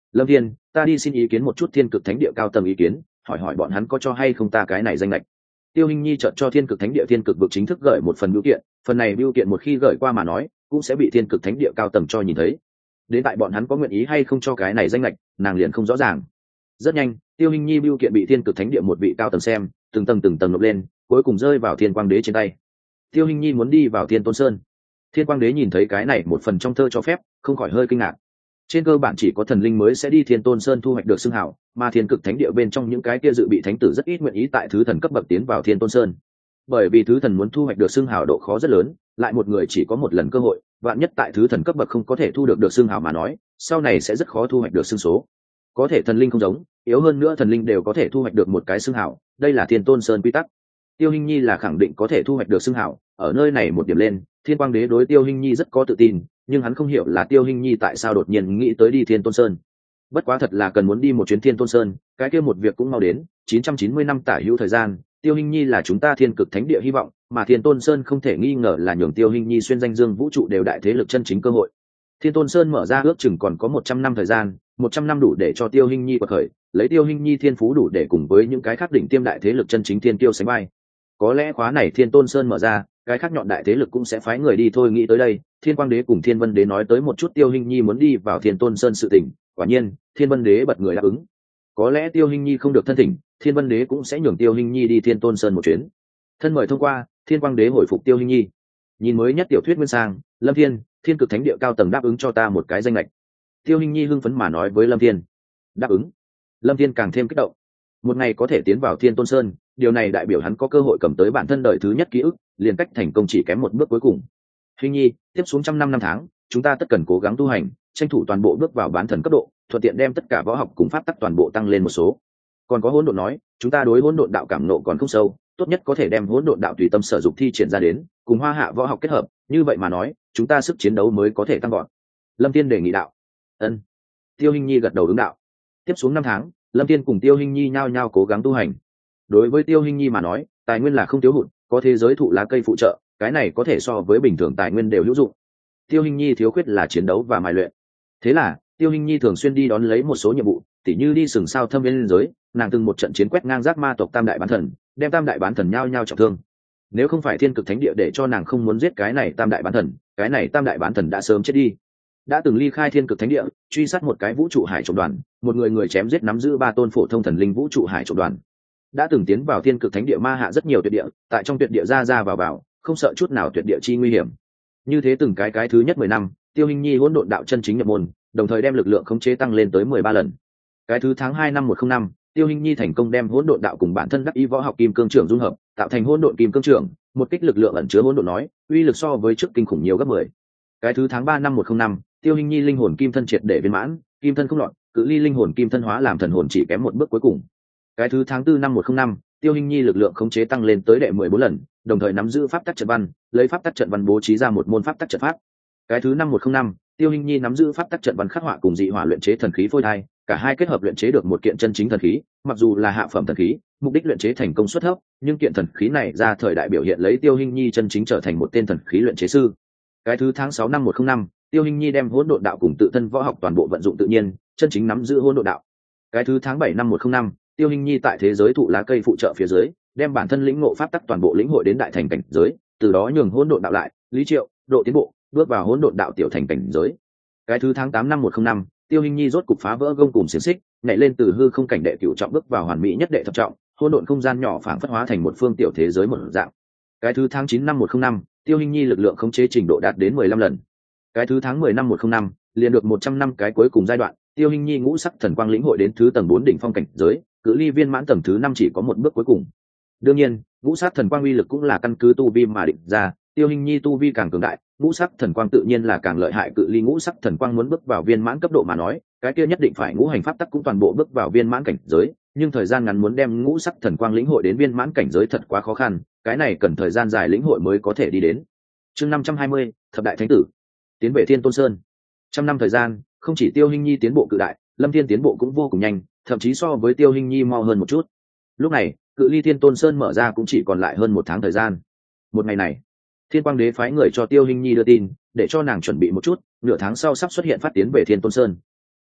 Lâm Thiên, ta đi xin ý kiến một chút thiên cực thánh địa cao tầng ý kiến, hỏi hỏi bọn hắn có cho hay không ta cái này danh lệch. Tiêu Hinh Nhi chợt cho thiên cực thánh địa thiên cực vực chính thức gửi một phần bưu kiện, phần này bưu kiện một khi gửi qua mà nói cũng sẽ bị thiên cực thánh địa cao tầng cho nhìn thấy. Đến tại bọn hắn có nguyện ý hay không cho cái này danh lệch, nàng liền không rõ ràng. Rất nhanh, Tiêu Hinh Nhi bưu kiện bị thiên cực thánh địa một vị cao tầng xem, từng tầng nộp lên, cuối cùng rơi vào thiên quang đế trên tay. Tiêu Hinh Nhi muốn đi vào Thiên Tôn Sơn. Thiên quang đế nhìn thấy cái này một phần trong thơ cho phép, không khỏi hơi kinh ngạc. Trên cơ bản chỉ có thần linh mới sẽ đi Thiên Tôn Sơn thu hoạch được xưng hào, mà thiên cực thánh địa bên trong những cái kia dự bị thánh tử rất ít nguyện ý tại thứ thần cấp bậc tiến vào Thiên Tôn Sơn. Bởi vì thứ thần muốn thu hoạch được xưng hào độ khó rất lớn, lại một người chỉ có một lần cơ hội, vạn nhất tại thứ thần cấp bậc không có thể thu được xưng hào mà nói, sau này sẽ rất khó thu hoạch được xưng số. Có thể thần linh không giống, yếu hơn nữa thần linh đều có thể thu hoạch được một cái xưng hào, đây là Thiên Tôn Sơn quy tắc. Tiêu Hinh Nhi là khẳng định có thể thu hoạch được xưng hào, ở nơi này một điểm lên, Thiên Quang Đế đối Tiêu Hinh Nhi rất có tự tin, nhưng hắn không hiểu là Tiêu Hinh Nhi tại sao đột nhiên nghĩ tới đi Thiên Tôn Sơn. Bất quá thật là cần muốn đi một chuyến Thiên Tôn Sơn, cái kia một việc cũng mau đến, 990 năm tả hữu thời gian, Tiêu Hinh Nhi là chúng ta Thiên Cực Thánh địa hy vọng, mà Thiên Tôn Sơn không thể nghi ngờ là nhường Tiêu Hinh Nhi xuyên danh dương vũ trụ đều đại thế lực chân chính cơ hội. Thiên Tôn Sơn mở ra ước chừng còn có 100 năm thời gian, 100 năm đủ để cho Tiêu Hinh Nhi quật khởi, lấy Tiêu Hinh Nhi thiên phú đủ để cùng với những cái khác đỉnh tiêm đại thế lực chân chính thiên tiêu sánh vai. Có lẽ khóa này Thiên Tôn Sơn mở ra, cái khác nhọn đại thế lực cũng sẽ phái người đi thôi. Nghĩ tới đây, Thiên Quang Đế cùng Thiên Vân Đế nói tới một chút Tiêu Hinh Nhi muốn đi vào Thiên Tôn Sơn sự tình, quả nhiên, Thiên Vân Đế bật người đáp ứng. Có lẽ Tiêu Hinh Nhi không được thân thỉnh, Thiên Vân Đế cũng sẽ nhường Tiêu Hinh Nhi đi Thiên Tôn Sơn một chuyến. Thân mời thông qua, Thiên Quang Đế hồi phục Tiêu Hinh Nhi. Nhìn mới nhất tiểu thuyết nguyên sang, Lâm Thiên, Thiên Cực Thánh địa cao tầng đáp ứng cho ta một cái danh lệch. Tiêu Hinh Nhi hưng phấn mà nói với Lâm Thiên. Đáp ứng. Lâm Thiên càng thêm kích động. Một ngày có thể tiến vào Thiên Tôn Sơn, điều này đại biểu hắn có cơ hội cầm tới bản thân đời thứ nhất ký ức, liền cách thành công chỉ kém một bước cuối cùng. Hinh Nhi, tiếp xuống trăm năm tháng, chúng ta tất cần cố gắng tu hành, tranh thủ toàn bộ bước vào bán thần cấp độ, thuận tiện đem tất cả võ học cùng pháp tắc toàn bộ tăng lên một số. Còn có hỗn độn nói, chúng ta đối hỗn độn đạo cảm nộ còn không sâu, tốt nhất có thể đem hỗn độn đạo tùy tâm sở dụng thi triển ra đến, cùng hoa hạ võ học kết hợp, như vậy mà nói, chúng ta sức chiến đấu mới có thể tăng gọn. Lâm Thiên đề nghị đạo. Ân. Tiêu Hinh Nhi gật đầu ứng đạo. Tiếp xuống 5 tháng, Lâm Thiên cùng Tiêu Hinh Nhi nhao nhao cố gắng tu hành. Đối với Tiêu Hinh Nhi mà nói, tài nguyên là không thiếu hụt, có thế giới thụ lá cây phụ trợ, cái này có thể so với bình thường tài nguyên đều hữu dụng. Tiêu Hinh Nhi thiếu khuyết là chiến đấu và mài luyện. Thế là, Tiêu Hinh Nhi thường xuyên đi đón lấy một số nhiệm vụ, tỉ như đi sừng sao thâm viên giới, nàng từng một trận chiến quét ngang giác ma tộc Tam đại bán thần, đem Tam đại bán thần nhao nhao trọng thương. Nếu không phải Thiên Cực Thánh địa để cho nàng không muốn giết cái này Tam đại bán thần, cái này Tam đại bán thần đã sớm chết đi. Đã từng ly khai Thiên Cực Thánh địa, truy sát một cái vũ trụ hải trộm đoàn, một người chém giết nắm giữ 3 tôn phổ thông thần linh vũ trụ hải trộm đoàn. Đã từng tiến vào Thiên Cực Thánh địa ma hạ rất nhiều tuyệt địa, tại trong tuyệt địa ra vào, không sợ chút nào tuyệt địa chi nguy hiểm. Như thế từng cái thứ nhất 10 năm, Tiêu Hinh Nhi hỗn độn đạo chân chính nhập môn, đồng thời đem lực lượng khống chế tăng lên tới 13 lần. Cái thứ tháng 2 năm 105, Tiêu Hinh Nhi thành công đem hỗn độn đạo cùng bản thân đắc ý võ học kim cương trưởng dung hợp, tạo thành hỗn độn kim cương trưởng, một kích lực lượng ẩn chứa hỗn độn nói, uy lực so với trước kinh khủng nhiều gấp 10. Cái thứ tháng 3 năm 105, Tiêu Hinh Nhi linh hồn kim thân triệt để viên mãn, kim thân không loạn, cự ly linh hồn kim thân hóa làm thần hồn chỉ kém một bước cuối cùng. Cái thứ tháng 4 năm 105, Tiêu Hinh Nhi lực lượng khống chế tăng lên tới đệ 14 lần, đồng thời nắm giữ pháp tắc trận văn, lấy pháp tắc trận văn bố trí ra một môn pháp tắc trận pháp. Cái thứ năm 105, Tiêu Hinh Nhi nắm giữ pháp tắc trận văn khắc họa cùng dị hỏa luyện chế thần khí phôi thai, cả hai kết hợp luyện chế được một kiện chân chính thần khí, mặc dù là hạ phẩm thần khí, mục đích luyện chế thành công suất thấp, nhưng kiện thần khí này ra thời đại biểu hiện lấy Tiêu Hinh Nhi chân chính trở thành một tên thần khí luyện chế sư. Cái thứ tháng 6 năm 105, Tiêu Hinh Nhi đem hỗn độn đạo cùng tự thân võ học toàn bộ vận dụng tự nhiên, chân chính nắm giữ hỗn độn đạo. Cái thứ tháng 7 năm 105, Tiêu Hinh Nhi tại thế giới thụ lá cây phụ trợ phía dưới, đem bản thân lĩnh ngộ pháp tắc toàn bộ lĩnh hội đến đại thành cảnh giới, từ đó nhường hỗn độn đạo lại, Lý Triệu, độ tiến bộ, bước vào hỗn độn đạo tiểu thành cảnh giới. Cái thứ tháng 8 năm 105, Tiêu Hinh Nhi rốt cục phá vỡ gông cùm xiềng xích, nhảy lên từ hư không cảnh đệ cửu trọng bước vào hoàn mỹ nhất đệ thập trọng, hỗn độn không gian nhỏ phảng phất hóa thành một phương tiểu thế giới một dạng. Cái thứ tháng 9 năm 105, Tiêu Hinh Nhi lực lượng khống chế trình độ đạt đến 15 lần. Cái thứ tháng 10 năm 105, liền được 100 năm cái cuối cùng giai đoạn, Tiêu Hinh Nhi ngũ sắc thần quang lĩnh hội đến thứ tầng 4 đỉnh phong cảnh giới, cự ly viên mãn tầng thứ 5 chỉ có một bước cuối cùng. Đương nhiên, ngũ sắc thần quang uy lực cũng là căn cứ tu vi mà định ra, Tiêu Hinh Nhi tu vi càng cường đại, ngũ sắc thần quang tự nhiên là càng lợi hại, cự ly ngũ sắc thần quang muốn bước vào viên mãn cấp độ mà nói, cái kia nhất định phải ngũ hành pháp tắc cũng toàn bộ bước vào viên mãn cảnh giới, nhưng thời gian ngắn muốn đem ngũ sắc thần quang lĩnh hội đến viên mãn cảnh giới thật quá khó khăn, cái này cần thời gian dài lĩnh hội mới có thể đi đến. Chương 520, thập đại thánh tử tiến về Thiên Tôn Sơn. 100 năm thời gian, không chỉ Tiêu Hinh Nhi tiến bộ cự đại, Lâm Thiên tiến bộ cũng vô cùng nhanh, thậm chí so với Tiêu Hinh Nhi mau hơn một chút. Lúc này, cự ly Thiên Tôn Sơn mở ra cũng chỉ còn lại hơn 1 tháng thời gian. Một ngày này, Thiên Quang Đế phái người cho Tiêu Hinh Nhi đưa tin, để cho nàng chuẩn bị một chút, nửa tháng sau sắp xuất hiện phát tiến về Thiên Tôn Sơn.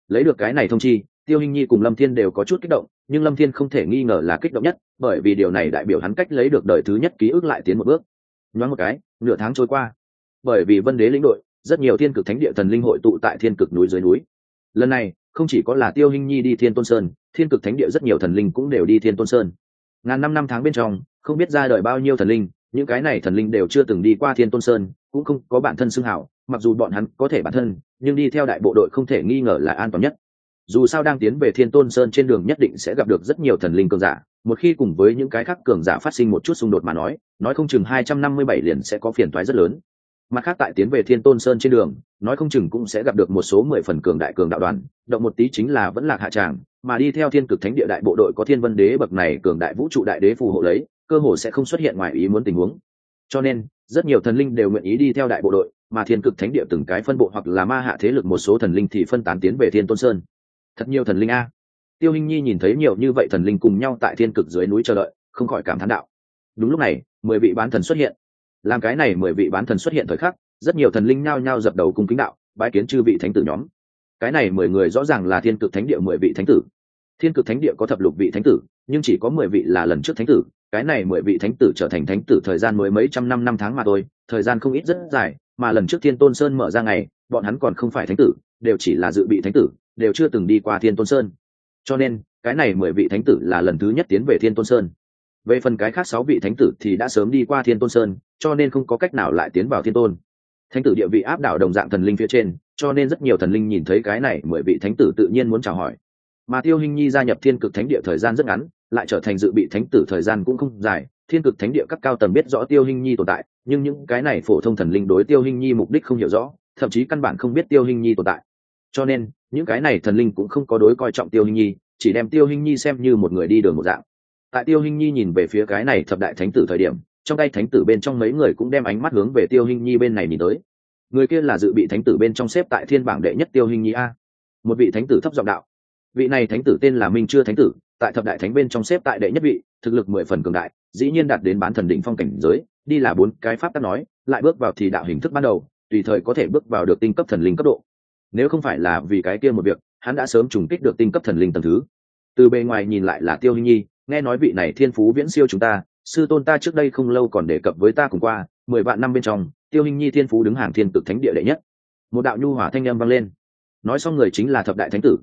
Lấy được cái này thông chi, Tiêu Hinh Nhi cùng Lâm Thiên đều có chút kích động, nhưng Lâm Thiên không thể nghi ngờ là kích động nhất, bởi vì điều này đại biểu hắn cách lấy được đời thứ nhất ký ức lại tiến một bước. Nhoáng một cái, nửa tháng trôi qua. Bởi vì Vân Đế lĩnh đội, rất nhiều Thiên Cực Thánh Địa thần linh hội tụ tại Thiên Cực núi dưới núi. Lần này, không chỉ có là Tiêu Hinh Nhi đi Thiên Tôn Sơn, Thiên Cực Thánh Địa rất nhiều thần linh cũng đều đi Thiên Tôn Sơn. Ngàn năm tháng bên trong, không biết ra đời bao nhiêu thần linh, những cái này thần linh đều chưa từng đi qua Thiên Tôn Sơn, cũng không có bản thân xưng hảo, mặc dù bọn hắn có thể bản thân, nhưng đi theo đại bộ đội không thể nghi ngờ là an toàn nhất. Dù sao đang tiến về Thiên Tôn Sơn trên đường nhất định sẽ gặp được rất nhiều thần linh cường giả, một khi cùng với những cái khác cường giả phát sinh một chút xung đột mà nói không chừng 257 liền sẽ có phiền toái rất lớn. Mặt khác tại tiến về Thiên Tôn Sơn trên đường, nói không chừng cũng sẽ gặp được một số 10 phần cường đại cường đạo đoàn, động một tí chính là vẫn lạc hạ tràng, mà đi theo Thiên Cực Thánh Địa đại bộ đội có Thiên Vân Đế bậc này cường đại vũ trụ đại đế phù hộ lấy, cơ hồ sẽ không xuất hiện ngoài ý muốn tình huống. Cho nên, rất nhiều thần linh đều nguyện ý đi theo đại bộ đội, mà Thiên Cực Thánh Địa từng cái phân bộ hoặc là ma hạ thế lực một số thần linh thì phân tán tiến về Thiên Tôn Sơn. Thật nhiều thần linh a. Tiêu Hinh Nhi nhìn thấy nhiều như vậy thần linh cùng nhau tại Thiên Cực dưới núi chờ đợi, không khỏi cảm thán đạo. Đúng lúc này, 10 vị bán thần xuất hiện. Làm cái này 10 vị bán thần xuất hiện thời khắc, rất nhiều thần linh nhao nhao dập đầu cung kính đạo, bái kiến chư vị thánh tử nhóm. Cái này 10 người rõ ràng là Thiên Cực Thánh Địa 10 vị thánh tử. Thiên Cực Thánh Địa có thập lục vị thánh tử, nhưng chỉ có 10 vị là lần trước thánh tử, cái này 10 vị thánh tử trở thành thánh tử thời gian mới mấy trăm năm tháng mà thôi, thời gian không ít rất dài, mà lần trước Thiên Tôn Sơn mở ra ngày, bọn hắn còn không phải thánh tử, đều chỉ là dự bị thánh tử, đều chưa từng đi qua Thiên Tôn Sơn. Cho nên, cái này 10 vị thánh tử là lần thứ nhất tiến về Thiên Tôn Sơn. Về phần cái khác 6 vị thánh tử thì đã sớm đi qua Thiên Tôn Sơn, cho nên không có cách nào lại tiến vào Thiên Tôn. Thánh tử địa vị áp đảo đồng dạng thần linh phía trên, cho nên rất nhiều thần linh nhìn thấy cái này 10 vị thánh tử tự nhiên muốn chào hỏi. Mà Tiêu Hinh Nhi gia nhập Thiên Cực Thánh Địa thời gian rất ngắn, lại trở thành dự bị thánh tử thời gian cũng không dài. Thiên Cực Thánh Địa các cao tầng biết rõ Tiêu Hinh Nhi tồn tại, nhưng những cái này phổ thông thần linh đối Tiêu Hinh Nhi mục đích không hiểu rõ, thậm chí căn bản không biết Tiêu Hinh Nhi tồn tại. Cho nên, những cái này thần linh cũng không có đối coi trọng Tiêu Hinh Nhi, chỉ đem Tiêu Hinh Nhi xem như một người đi đường một dạng. Tại Tiêu Hinh Nhi nhìn về phía cái này thập đại thánh tử thời điểm, trong tay thánh tử bên trong mấy người cũng đem ánh mắt hướng về Tiêu Hinh Nhi bên này nhìn tới. Người kia là dự bị thánh tử bên trong xếp tại thiên bảng đệ nhất Tiêu Hinh Nhi a. Một vị thánh tử thấp giọng đạo. Vị này thánh tử tên là Minh Chưa thánh tử, tại thập đại thánh bên trong xếp tại đệ nhất vị, thực lực 10 phần cường đại, dĩ nhiên đạt đến bán thần đỉnh phong cảnh giới, đi là 4 cái pháp tắc nói, lại bước vào thì đạo hình thức ban đầu, tùy thời có thể bước vào được tinh cấp thần linh cấp độ. Nếu không phải là vì cái kia một việc, hắn đã sớm trùng kích được tinh cấp thần linh tầng thứ. Từ bề ngoài nhìn lại là Tiêu Hinh Nhi, nghe nói vị này thiên phú viễn siêu chúng ta, sư tôn ta trước đây không lâu còn đề cập với ta cùng qua, 10 vạn năm bên trong, Tiêu Hinh Nhi thiên phú đứng hàng Thiên Cực Thánh Địa đệ nhất. Một đạo nhu hòa thanh âm vang lên. Nói xong người chính là thập đại thánh tử,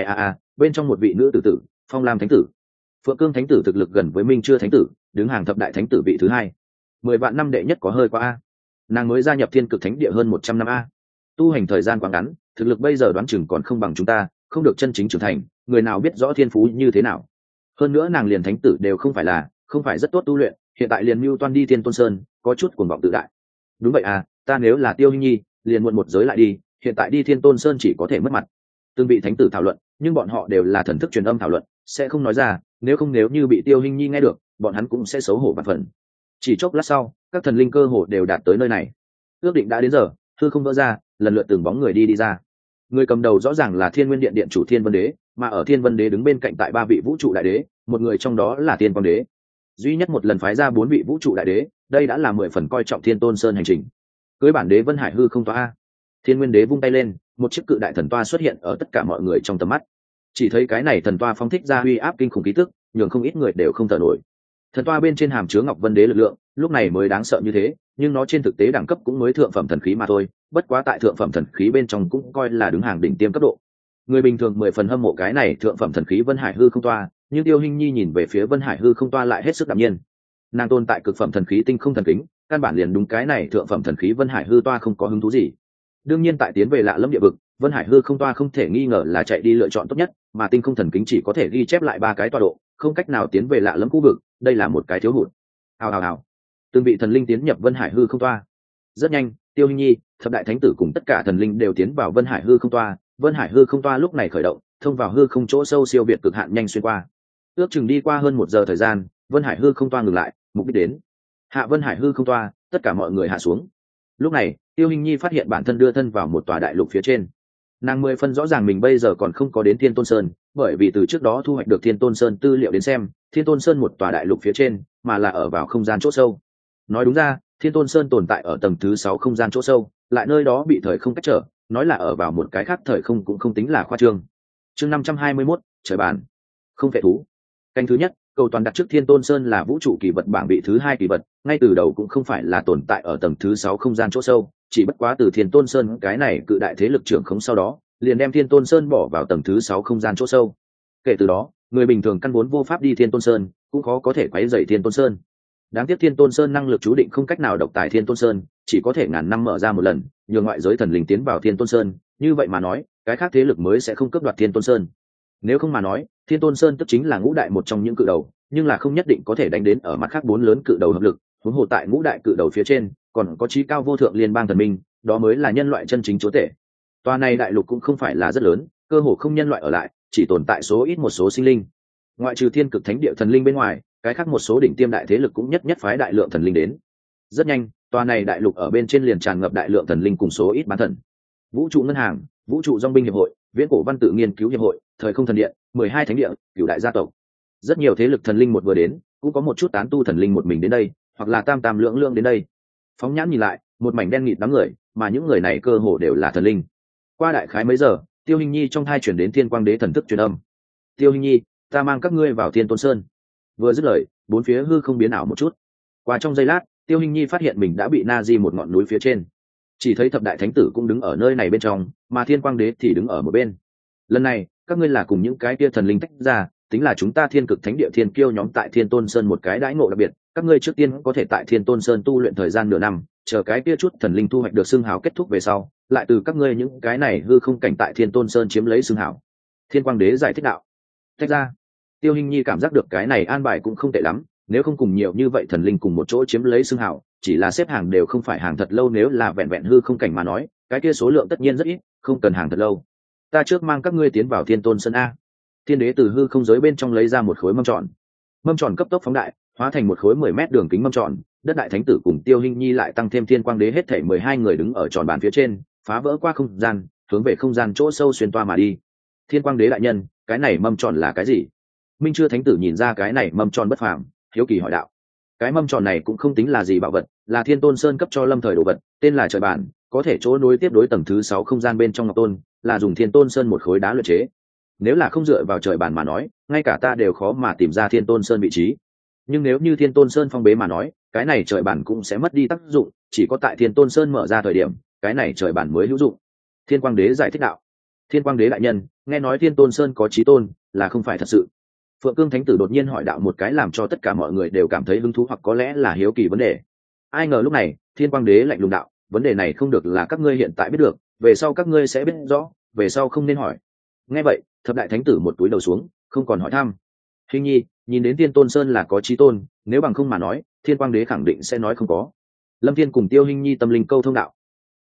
bên trong một vị nữ tử tử, Phong Lam thánh tử. Phượng Cương thánh tử thực lực gần với Minh Chưa thánh tử, đứng hàng thập đại thánh tử vị thứ hai. 10 vạn năm đệ nhất có hơi quá a. Nàng mới gia nhập Thiên Cực Thánh Địa hơn 100 năm a. Tu hành thời gian quá ngắn, thực lực bây giờ đoán chừng còn không bằng chúng ta, không được chân chính trưởng thành, người nào biết rõ thiên phú như thế nào. Hơn nữa nàng liền thánh tử đều không phải rất tốt tu luyện, hiện tại liền mưu toan đi Thiên Tôn Sơn, có chút cuồng vọng tự đại. Đúng vậy à, ta nếu là Tiêu Hinh Nhi, liền muộn một giới lại đi, hiện tại đi Thiên Tôn Sơn chỉ có thể mất mặt. Từng vị thánh tử thảo luận, nhưng bọn họ đều là thần thức truyền âm thảo luận, sẽ không nói ra, nếu như bị Tiêu Hinh Nhi nghe được, bọn hắn cũng sẽ xấu hổ vạn phần. Chỉ chốc lát sau, các thần linh cơ hồ đều đạt tới nơi này. Ước định đã đến giờ, hư không vỡ ra, lần lượt từng bóng người đi ra. Người cầm đầu rõ ràng là Thiên Nguyên Điện điện chủ Thiên Vân Đế, mà ở Thiên Vân Đế đứng bên cạnh tại 3 vị vũ trụ đại đế, một người trong đó là Thiên Quang Đế. Duy nhất một lần phái ra 4 vị vũ trụ đại đế, đây đã là 10 phần coi trọng Thiên Tôn Sơn hành trình. Cưới bản đế Vân Hải hư không toa. Thiên Nguyên Đế vung tay lên, một chiếc cự đại thần toa xuất hiện ở tất cả mọi người trong tầm mắt. Chỉ thấy cái này thần toa phóng thích ra uy áp kinh khủng khí tức, nhường không ít người đều không thở nổi. Thần toa bên trên hàm chứa Ngọc Vân Đế lực lượng, lúc này mới đáng sợ như thế, nhưng nó trên thực tế đẳng cấp cũng mới thượng phẩm thần khí mà thôi, bất quá tại thượng phẩm thần khí bên trong cũng coi là đứng hàng đỉnh tiêm cấp độ. Người bình thường 10 phần hâm mộ cái này thượng phẩm thần khí Vân Hải hư không toa, nhưng Tiêu Hinh Nhi nhìn về phía Vân Hải hư không toa lại hết sức đạm nhiên. Nàng tồn tại cực phẩm thần khí tinh không thần kính, căn bản liền đúng cái này thượng phẩm thần khí Vân Hải hư toa không có hứng thú gì. Đương nhiên tại tiến về lạ lẫm địa vực, Vân Hải hư không toa không thể nghi ngờ là chạy đi lựa chọn tốt nhất, mà tinh không thần kính chỉ có thể ghi chép lại 3 cái tọa độ, không cách nào tiến về lạ lẫm khu vực, đây là một cái thiếu hụt. Hào. Từng vị thần linh tiến nhập Vân Hải hư không toa. Rất nhanh, Tiêu Hinh Nhi, thập đại thánh tử cùng tất cả thần linh đều tiến vào Vân Hải hư không toa. Vân Hải hư không toa lúc này khởi động, thông vào hư không chỗ sâu siêu việt cực hạn nhanh xuyên qua. Ước chừng đi qua hơn 1 giờ thời gian, Vân Hải hư không toa ngừng lại, mục đích đến. Hạ Vân Hải hư không toa, tất cả mọi người hạ xuống. Lúc này, Tiêu Hinh Nhi phát hiện bản thân đưa thân vào một tòa đại lục phía trên. Nàng 10 phân rõ ràng mình bây giờ còn không có đến Thiên Tôn Sơn, bởi vì từ trước đó thu hoạch được Thiên Tôn Sơn tư liệu đến xem, Thiên Tôn Sơn một tòa đại lục phía trên, mà là ở vào không gian chỗ sâu. Nói đúng ra, Thiên Tôn Sơn tồn tại ở tầng thứ 6 không gian chỗ sâu, lại nơi đó bị thời không cách trở, nói là ở vào một cái khác thời không cũng không tính là khoa trương. chương 521, trời bàn không phệ thú. Canh thứ nhất, cầu toàn đặt trước Thiên Tôn Sơn là vũ trụ kỳ vật bảng vị thứ 2 kỳ vật, ngay từ đầu cũng không phải là tồn tại ở tầng thứ 6 không gian chỗ sâu, chỉ bất quá từ Thiên Tôn Sơn cái này cự đại thế lực trưởng khống sau đó, liền đem Thiên Tôn Sơn bỏ vào tầng thứ 6 không gian chỗ sâu. Kể từ đó, người bình thường căn vốn vô pháp đi Thiên Tôn Sơn, cũng khó có thể quấy rầy Thiên Tôn Sơn. Đáng tiếc Thiên Tôn Sơn năng lực chú định không cách nào độc tài Thiên Tôn Sơn, chỉ có thể ngàn năm mở ra một lần, nhường ngoại giới thần linh tiến vào Thiên Tôn Sơn, như vậy mà nói, cái khác thế lực mới sẽ không cướp đoạt Thiên Tôn Sơn. Nếu không mà nói, Thiên Tôn Sơn tức chính là ngũ đại một trong những cự đầu, nhưng là không nhất định có thể đánh đến ở mặt khác 4 lớn cự đầu hợp lực, huống hồ tại ngũ đại cự đầu phía trên, còn có chí cao vô thượng liên bang thần minh, đó mới là nhân loại chân chính chúa tể. Tòa này đại lục cũng không phải là rất lớn, cơ hồ không nhân loại ở lại, chỉ tồn tại số ít một số sinh linh. Ngoại trừ Thiên Cực Thánh Địa thần linh bên ngoài, cái khác một số đỉnh tiêm đại thế lực cũng nhất phái đại lượng thần linh đến. Rất nhanh, tòa này đại lục ở bên trên liền tràn ngập đại lượng thần linh cùng số ít bán thần. Vũ trụ ngân hàng, vũ trụ dòng binh hiệp hội, viễn cổ văn tự nghiên cứu hiệp hội, thời không thần điện, 12 thánh địa, cửu đại gia tộc. Rất nhiều thế lực thần linh một vừa đến, cũng có một chút tán tu thần linh một mình đến đây, hoặc là tam tam lượng lượng đến đây. Phóng nhãn nhìn lại, một mảnh đen nghịt đám người, mà những người này cơ hồ đều là thần linh. Qua đại khái mấy giờ, Tiêu Hinh Nhi trong thai chuyển đến Thiên Quang Đế thần thức truyền âm. Tiêu Hinh Nhi, ta mang các ngươi vào Thiên Tôn Sơn. Vừa dứt lời, bốn phía hư không biến ảo một chút. Qua trong giây lát, Tiêu Hinh Nhi phát hiện mình đã bị na di một ngọn núi phía trên. Chỉ thấy thập đại thánh tử cũng đứng ở nơi này bên trong, mà Thiên Quang Đế thì đứng ở một bên. Lần này, các ngươi là cùng những cái kia thần linh tách ra, tính là chúng ta Thiên Cực Thánh Địa Thiên Kiêu nhóm tại Thiên Tôn Sơn một cái đãi ngộ đặc biệt, các ngươi trước tiên có thể tại Thiên Tôn Sơn tu luyện thời gian nửa năm, chờ cái kia chút thần linh thu hoạch được xưng hào kết thúc về sau, lại từ các ngươi những cái này hư không cảnh tại Thiên Tôn Sơn chiếm lấy xưng hào. Thiên Quang Đế giải thích đạo. Tách ra. Tiêu Hinh Nhi cảm giác được cái này an bài cũng không tệ lắm, nếu không cùng nhiều như vậy thần linh cùng một chỗ chiếm lấy xưng hào, chỉ là xếp hàng đều không phải hàng thật lâu, nếu là vẹn vẹn hư không cảnh mà nói, cái kia số lượng tất nhiên rất ít, không cần hàng thật lâu. Ta trước mang các ngươi tiến vào Thiên Tôn Sơn a. Thiên Đế từ hư không giới bên trong lấy ra một khối mâm tròn. Mâm tròn cấp tốc phóng đại, hóa thành một khối 10 mét đường kính mâm tròn, đất đại thánh tử cùng Tiêu Hinh Nhi lại tăng thêm Thiên Quang Đế hết thảy 12 người đứng ở tròn bàn phía trên, phá vỡ qua không gian, hướng về không gian chỗ sâu xuyên toa mà đi. Thiên Quang Đế đại nhân, cái này mâm tròn là cái gì? Minh Chưa thánh tử nhìn ra cái này mâm tròn bất phàm, hiếu kỳ hỏi đạo. Cái mâm tròn này cũng không tính là gì bảo vật, là Thiên Tôn Sơn cấp cho Lâm thời đồ vật, tên là trời bản, có thể chỗ nối tiếp đối tầng thứ 6 không gian bên trong ngọc tôn, là dùng Thiên Tôn Sơn một khối đá luyện chế. Nếu là không dựa vào trời bản mà nói, ngay cả ta đều khó mà tìm ra Thiên Tôn Sơn vị trí. Nhưng nếu như Thiên Tôn Sơn phong bế mà nói, cái này trời bản cũng sẽ mất đi tác dụng, chỉ có tại Thiên Tôn Sơn mở ra thời điểm, cái này trời bản mới hữu dụng. Thiên Quang Đế giải thích đạo. Thiên Quang Đế đại nhân, nghe nói Thiên Tôn Sơn có chí tôn, là không phải thật sự? Phượng Cương thánh tử đột nhiên hỏi đạo một cái làm cho tất cả mọi người đều cảm thấy hứng thú hoặc có lẽ là hiếu kỳ vấn đề. Ai ngờ lúc này, Thiên Quang Đế lạnh lùng đạo, vấn đề này không được là các ngươi hiện tại biết được, về sau các ngươi sẽ biết rõ, về sau không nên hỏi. Nghe vậy, thập đại thánh tử một túi đầu xuống, không còn hỏi thăm. Hình Nhi, nhìn đến Thiên Tôn Sơn là có chí tôn, nếu bằng không mà nói, Thiên Quang Đế khẳng định sẽ nói không có. Lâm Thiên cùng Tiêu Hình Nhi tâm linh câu thông đạo.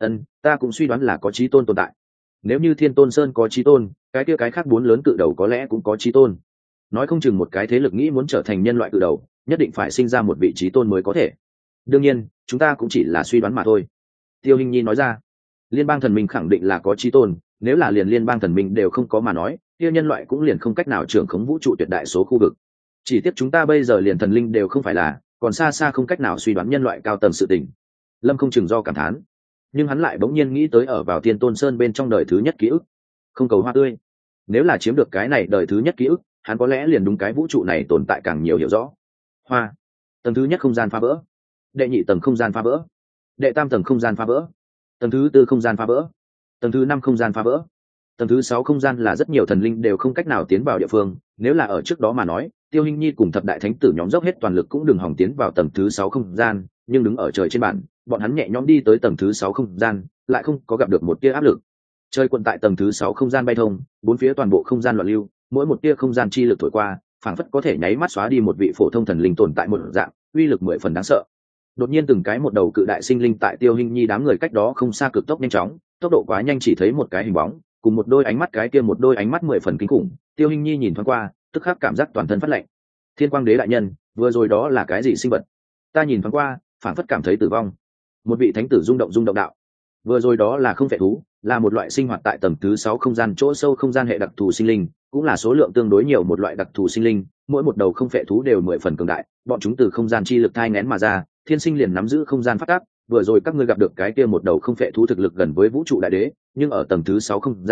Ta cũng suy đoán là có chí tôn tồn tại. Nếu như Thiên Tôn Sơn có chí tôn, cái kia cái khác 4 lớn cự đầu có lẽ cũng có chí tôn. Nói không chừng một cái thế lực nghĩ muốn trở thành nhân loại cự đầu, nhất định phải sinh ra một vị chí tôn mới có thể. Đương nhiên, chúng ta cũng chỉ là suy đoán mà thôi. Tiêu Hình Nhi nói ra. Liên bang thần minh khẳng định là có chí tôn, nếu là liền liên bang thần minh đều không có mà nói, kia nhân loại cũng liền không cách nào trưởng khống vũ trụ tuyệt đại số khu vực. Chỉ tiếc chúng ta bây giờ liền thần linh đều không phải là, còn xa xa không cách nào suy đoán nhân loại cao tầng sự tình. Lâm không chừng do cảm thán, nhưng hắn lại bỗng nhiên nghĩ tới ở vào Thiên Tôn Sơn bên trong đời thứ nhất ký ức, không cầu hoa tươi. Nếu là chiếm được cái này đời thứ nhất ký ức, hắn có lẽ liền đúng cái vũ trụ này tồn tại càng nhiều hiểu rõ. Hoa, tầng thứ nhất không gian phá vỡ, đệ nhị tầng không gian phá vỡ, đệ tam tầng không gian phá vỡ, tầng thứ tư không gian phá vỡ, tầng thứ 5 không gian phá vỡ, tầng thứ 6 không gian là rất nhiều thần linh đều không cách nào tiến vào địa phương. Nếu là ở trước đó mà nói, Tiêu Hinh Nhi cùng thập đại thánh tử nhóm dốc hết toàn lực cũng đừng hòng tiến vào tầng thứ 6 không gian, nhưng đứng ở trời trên bản, bọn hắn nhẹ nhõm đi tới tầng thứ 6 không gian, lại không có gặp được một tia áp lực. Trời quận tại tầng thứ 6 không gian bay thông, bốn phía toàn bộ không gian loạn lưu, mỗi một tia không gian chi lực thổi qua, phảng phất có thể nháy mắt xóa đi một vị phổ thông thần linh tồn tại một dạng, uy lực 10 phần đáng sợ. Đột nhiên từng cái một đầu cự đại sinh linh tại Tiêu Hinh Nhi đám người cách đó không xa cực tốc nhanh chóng, tốc độ quá nhanh chỉ thấy một cái hình bóng, cùng một đôi ánh mắt, cái kia một đôi ánh mắt 10 phần kinh khủng. Tiêu Hinh Nhi nhìn thoáng qua, tức khắc cảm giác toàn thân phát lạnh. Thiên Quang Đế đại nhân, vừa rồi đó là cái gì sinh vật? Ta nhìn thoáng qua, phảng phất cảm thấy tử vong. Một vị thánh tử rung động đạo. Vừa rồi đó là không phệ thú, là một loại sinh hoạt tại tầng thứ 6 không gian chỗ sâu không gian hệ đặc thù sinh linh, cũng là số lượng tương đối nhiều một loại đặc thù sinh linh, mỗi một đầu không phệ thú đều 10 phần cường đại, bọn chúng từ không gian chi lực thai nghén mà ra, thiên sinh liền nắm giữ không gian phát tác. Vừa rồi các ngươi gặp được cái kia một đầu không phệ thú thực lực gần với vũ trụ đại đế, nhưng ở tầng thứ 6 không gian,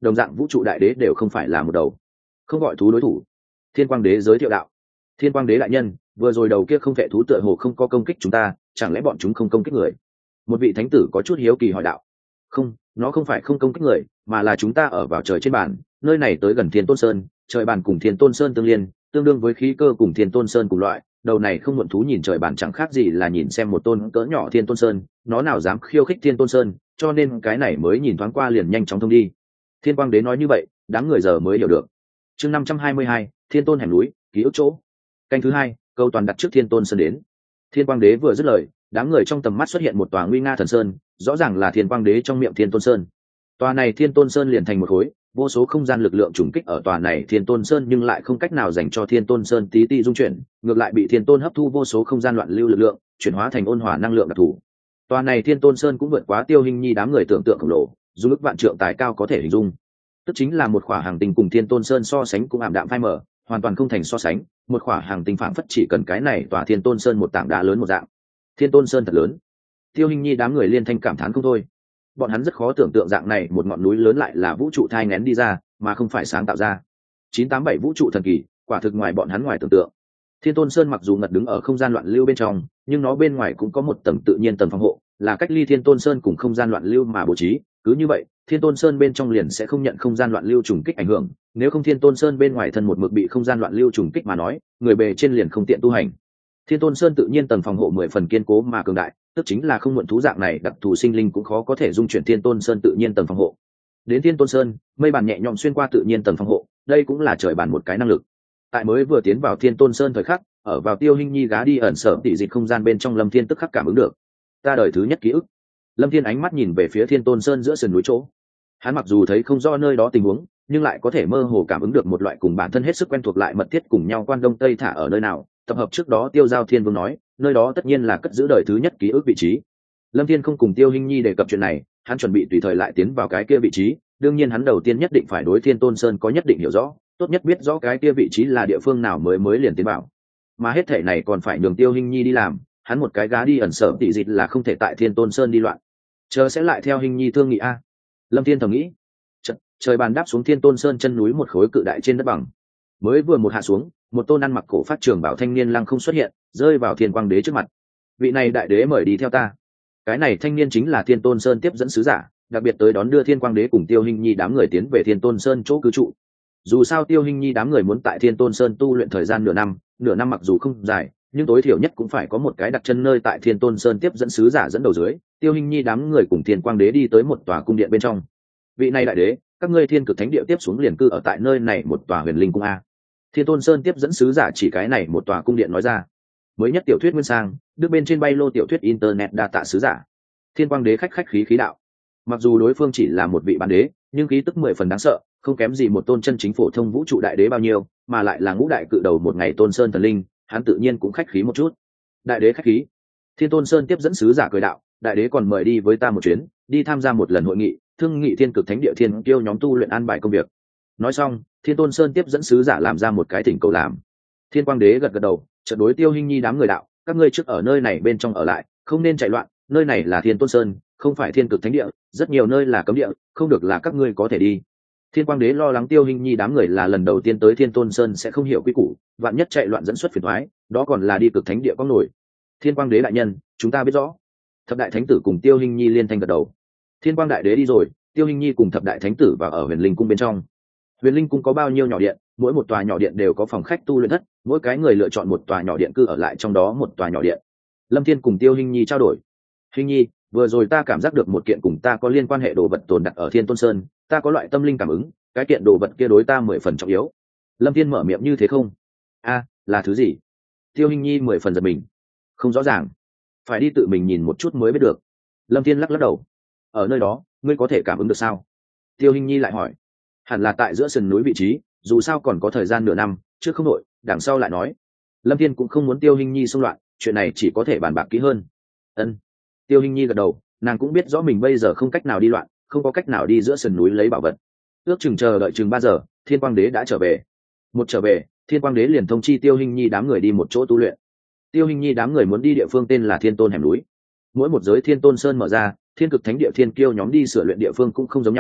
đồng dạng vũ trụ đại đế đều không phải là một đầu, không gọi thú đối thủ. Thiên quang đế giới thiệu đạo. Thiên quang đế đại nhân, vừa rồi đầu kia không vệ thú tựa hồ không có công kích chúng ta, chẳng lẽ bọn chúng không công kích người? Một vị thánh tử có chút hiếu kỳ hỏi đạo. Không, nó không phải không công kích người, mà là chúng ta ở vào trời trên bàn, nơi này tới gần Thiên Tôn Sơn, trời bàn cùng Thiên Tôn Sơn tương liên, tương đương với khí cơ cùng Thiên Tôn Sơn cùng loại. Đầu này không muộn thú nhìn trời bàn chẳng khác gì là nhìn xem một tôn cỡ nhỏ Thiên Tôn Sơn, nó nào dám khiêu khích Thiên Tôn Sơn, cho nên cái này mới nhìn thoáng qua liền nhanh chóng thông đi. Thiên quang đế nói như vậy, đám người giờ mới hiểu được. Chương 522, Thiên Tôn hẻm núi, ký ức chỗ. Canh thứ hai, câu toàn đặt trước Thiên Tôn Sơn đến. Thiên quang đế vừa dứt lời, đám người trong tầm mắt xuất hiện một tòa nguy nga thần sơn, rõ ràng là Thiên quang đế trong miệng Thiên Tôn Sơn. Tòa này Thiên Tôn Sơn liền thành một khối, vô số không gian lực lượng trùng kích ở tòa này Thiên Tôn Sơn nhưng lại không cách nào dành cho Thiên Tôn Sơn tí ti dung chuyển, ngược lại bị Thiên Tôn hấp thu vô số không gian loạn lưu lực lượng, chuyển hóa thành ôn hòa năng lượng đặc thù. Tòa này Thiên Tôn Sơn cũng vượt quá Tiêu Hinh Nhi đám người tưởng tượng khổng lồ, dù ức vạn trượng tài cao có thể hình dung. Tức chính là một khỏa hàng tinh cùng Thiên Tôn Sơn so sánh cũng ảm đạm phai mờ, hoàn toàn không thành so sánh, một khỏa hàng tinh phảng phất chỉ cần cái này tòa Thiên Tôn Sơn một tảng đá lớn một dạng. Thiên Tôn Sơn thật lớn. Tiêu Hinh Nhi đám người liên thanh cảm thán không thôi. Bọn hắn rất khó tưởng tượng dạng này một ngọn núi lớn lại là vũ trụ thai nghén đi ra, mà không phải sáng tạo ra. 987 vũ trụ thần kỳ, quả thực ngoài bọn hắn ngoài tưởng tượng. Thiên Tôn Sơn mặc dù ngật đứng ở không gian loạn lưu bên trong, nhưng nó bên ngoài cũng có một tầng tự nhiên tầng phòng hộ, là cách ly Thiên Tôn Sơn cùng không gian loạn lưu mà bố trí. Cứ như vậy, Thiên Tôn Sơn bên trong liền sẽ không nhận không gian loạn lưu trùng kích ảnh hưởng. Nếu không Thiên Tôn Sơn bên ngoài thân một mực bị không gian loạn lưu trùng kích mà nói, người bề trên liền không tiện tu hành. Thiên Tôn Sơn tự nhiên tầng phòng hộ 10 phần kiên cố mà cường đại, tức chính là không muộn thú dạng này đặc thù sinh linh cũng khó có thể dung chuyển Thiên Tôn Sơn tự nhiên tầng phòng hộ. Đến Thiên Tôn Sơn, mây bàn nhẹ nhõm xuyên qua tự nhiên tầng phòng hộ, đây cũng là trời bàn một cái năng lực. Tại mới vừa tiến vào Thiên Tôn Sơn thời khắc, ở vào Tiêu Hinh Nhi gá đi ẩn sở tỉ dịch không gian bên trong Lâm Thiên tức khắc cảm ứng được. Ta đời thứ nhất ký ức. Lâm Thiên ánh mắt nhìn về phía Thiên Tôn Sơn giữa sườn núi chỗ. Hắn mặc dù thấy không rõ nơi đó tình huống, nhưng lại có thể mơ hồ cảm ứng được một loại cùng bản thân hết sức quen thuộc lại mật thiết cùng nhau quan đông tây thả ở nơi nào. Tập hợp trước đó Tiêu Giao Thiên Vương nói, nơi đó tất nhiên là cất giữ đời thứ nhất ký ức vị trí. Lâm Thiên không cùng Tiêu Hinh Nhi đề cập chuyện này, hắn chuẩn bị tùy thời lại tiến vào cái kia vị trí. Đương nhiên hắn đầu tiên nhất định phải đối Thiên Tôn Sơn có nhất định hiểu rõ, tốt nhất biết rõ cái kia vị trí là địa phương nào mới liền tiến vào. Mà hết thể này còn phải nhường Tiêu Hinh Nhi đi làm, hắn một cái gá đi ẩn sở tỉ dịch là không thể tại Thiên Tôn Sơn đi loạn. Chờ sẽ lại theo Hinh Nhi thương nghị a. Lâm Thiên thầm nghĩ. Trời bàn đáp xuống Thiên Tôn Sơn chân núi một khối cự đại trên đất bằng. Mới vừa một hạ xuống, một tôn ăn mặc cổ phát trường bảo thanh niên lăng không xuất hiện, rơi vào Thiên Quang Đế trước mặt. Vị này đại đế mời đi theo ta. Cái này thanh niên chính là Thiên Tôn Sơn tiếp dẫn sứ giả, đặc biệt tới đón đưa Thiên Quang Đế cùng Tiêu Hinh Nhi đám người tiến về Thiên Tôn Sơn chỗ cư trụ. Dù sao Tiêu Hinh Nhi đám người muốn tại Thiên Tôn Sơn tu luyện thời gian nửa năm mặc dù không dài, nhưng tối thiểu nhất cũng phải có một cái đặt chân nơi tại Thiên Tôn Sơn tiếp dẫn sứ giả dẫn đầu dưới. Tiêu Hinh Nhi đám người cùng Thiên Quang Đế đi tới một tòa cung điện bên trong. Vị này đại đế, các ngươi Thiên Cực Thánh Địa tiếp xuống liền cư ở tại nơi này một tòa Huyền Linh cung a. Thiên Tôn Sơn tiếp dẫn sứ giả chỉ cái này một tòa cung điện nói ra. Mới nhất tiểu thuyết nguyên sang, đưa bên trên bay lô tiểu thuyết internet đa tạ sứ giả. Thiên Quang Đế khách khí đạo. Mặc dù đối phương chỉ là một vị bán đế, nhưng khí tức 10 phần đáng sợ, không kém gì một tôn chân chính phổ thông vũ trụ đại đế bao nhiêu, mà lại là ngũ đại cự đầu một ngày Tôn Sơn thần linh, hắn tự nhiên cũng khách khí một chút. Đại đế khách khí. Thiên Tôn Sơn tiếp dẫn sứ giả cười đạo, đại đế còn mời đi với ta một chuyến, đi tham gia một lần hội nghị, thương nghị Thiên Cực Thánh Địa Thiên Kiêu nhóm tu luyện an bài công việc. Nói xong, Thiên Tôn Sơn tiếp dẫn sứ giả làm ra một cái thỉnh cầu làm. Thiên Quang Đế gật đầu, chợt đối Tiêu Hinh Nhi đám người đạo, các ngươi trước ở nơi này bên trong ở lại, không nên chạy loạn, nơi này là Thiên Tôn Sơn, không phải Thiên Cực Thánh Địa, rất nhiều nơi là cấm địa, không được là các ngươi có thể đi. Thiên Quang Đế lo lắng Tiêu Hinh Nhi đám người là lần đầu tiên tới Thiên Tôn Sơn sẽ không hiểu quy củ, vạn nhất chạy loạn dẫn xuất phiền toái, đó còn là đi Cực Thánh Địa có nổi. Thiên Quang Đế đại nhân, chúng ta biết rõ. Thập đại thánh tử cùng Tiêu Hinh Nhi liên thanh gật đầu. Thiên Quang đại đế đi rồi, Tiêu Hinh Nhi cùng thập đại thánh tử vào ở Huyền Linh cung bên trong. Huyền Linh cung có bao nhiêu nhỏ điện, mỗi một tòa nhỏ điện đều có phòng khách tu luyện thất, mỗi cái người lựa chọn một tòa nhỏ điện cư ở lại trong đó một tòa nhỏ điện. Lâm Thiên cùng Tiêu Hinh Nhi trao đổi. Hinh Nhi, vừa rồi ta cảm giác được một kiện cùng ta có liên quan hệ đồ vật tồn đặt ở Thiên Tôn Sơn, ta có loại tâm linh cảm ứng, cái kiện đồ vật kia đối ta 10 phần trọng yếu. Lâm Thiên mở miệng như thế không? A, là thứ gì? Tiêu Hinh Nhi 10 phần giật mình. Không rõ ràng, phải đi tự mình nhìn một chút mới biết được. Lâm Thiên lắc đầu. Ở nơi đó, ngươi có thể cảm ứng được sao? Tiêu Hinh Nhi lại hỏi. Hẳn là tại giữa sườn núi vị trí, dù sao còn có thời gian nửa năm, trước không đội, đằng sau lại nói. Lâm Thiên cũng không muốn Tiêu Hinh Nhi xung loạn, chuyện này chỉ có thể bàn bạc kỹ hơn. Ân. Tiêu Hinh Nhi gật đầu, nàng cũng biết rõ mình bây giờ không cách nào đi loạn, không có cách nào đi giữa sườn núi lấy bảo vật. Ước chừng chờ đợi chừng 3 giờ, Thiên Quang Đế đã trở về. Một trở về, Thiên Quang Đế liền thông chi Tiêu Hinh Nhi đám người đi một chỗ tu luyện. Tiêu Hinh Nhi đám người muốn đi địa phương tên là Thiên Tôn hẻm núi. Mỗi một giới Thiên Tôn Sơn mở ra, Thiên Cực Thánh Địa Thiên Kiêu nhóm đi sửa luyện địa phương cũng không giống nhau,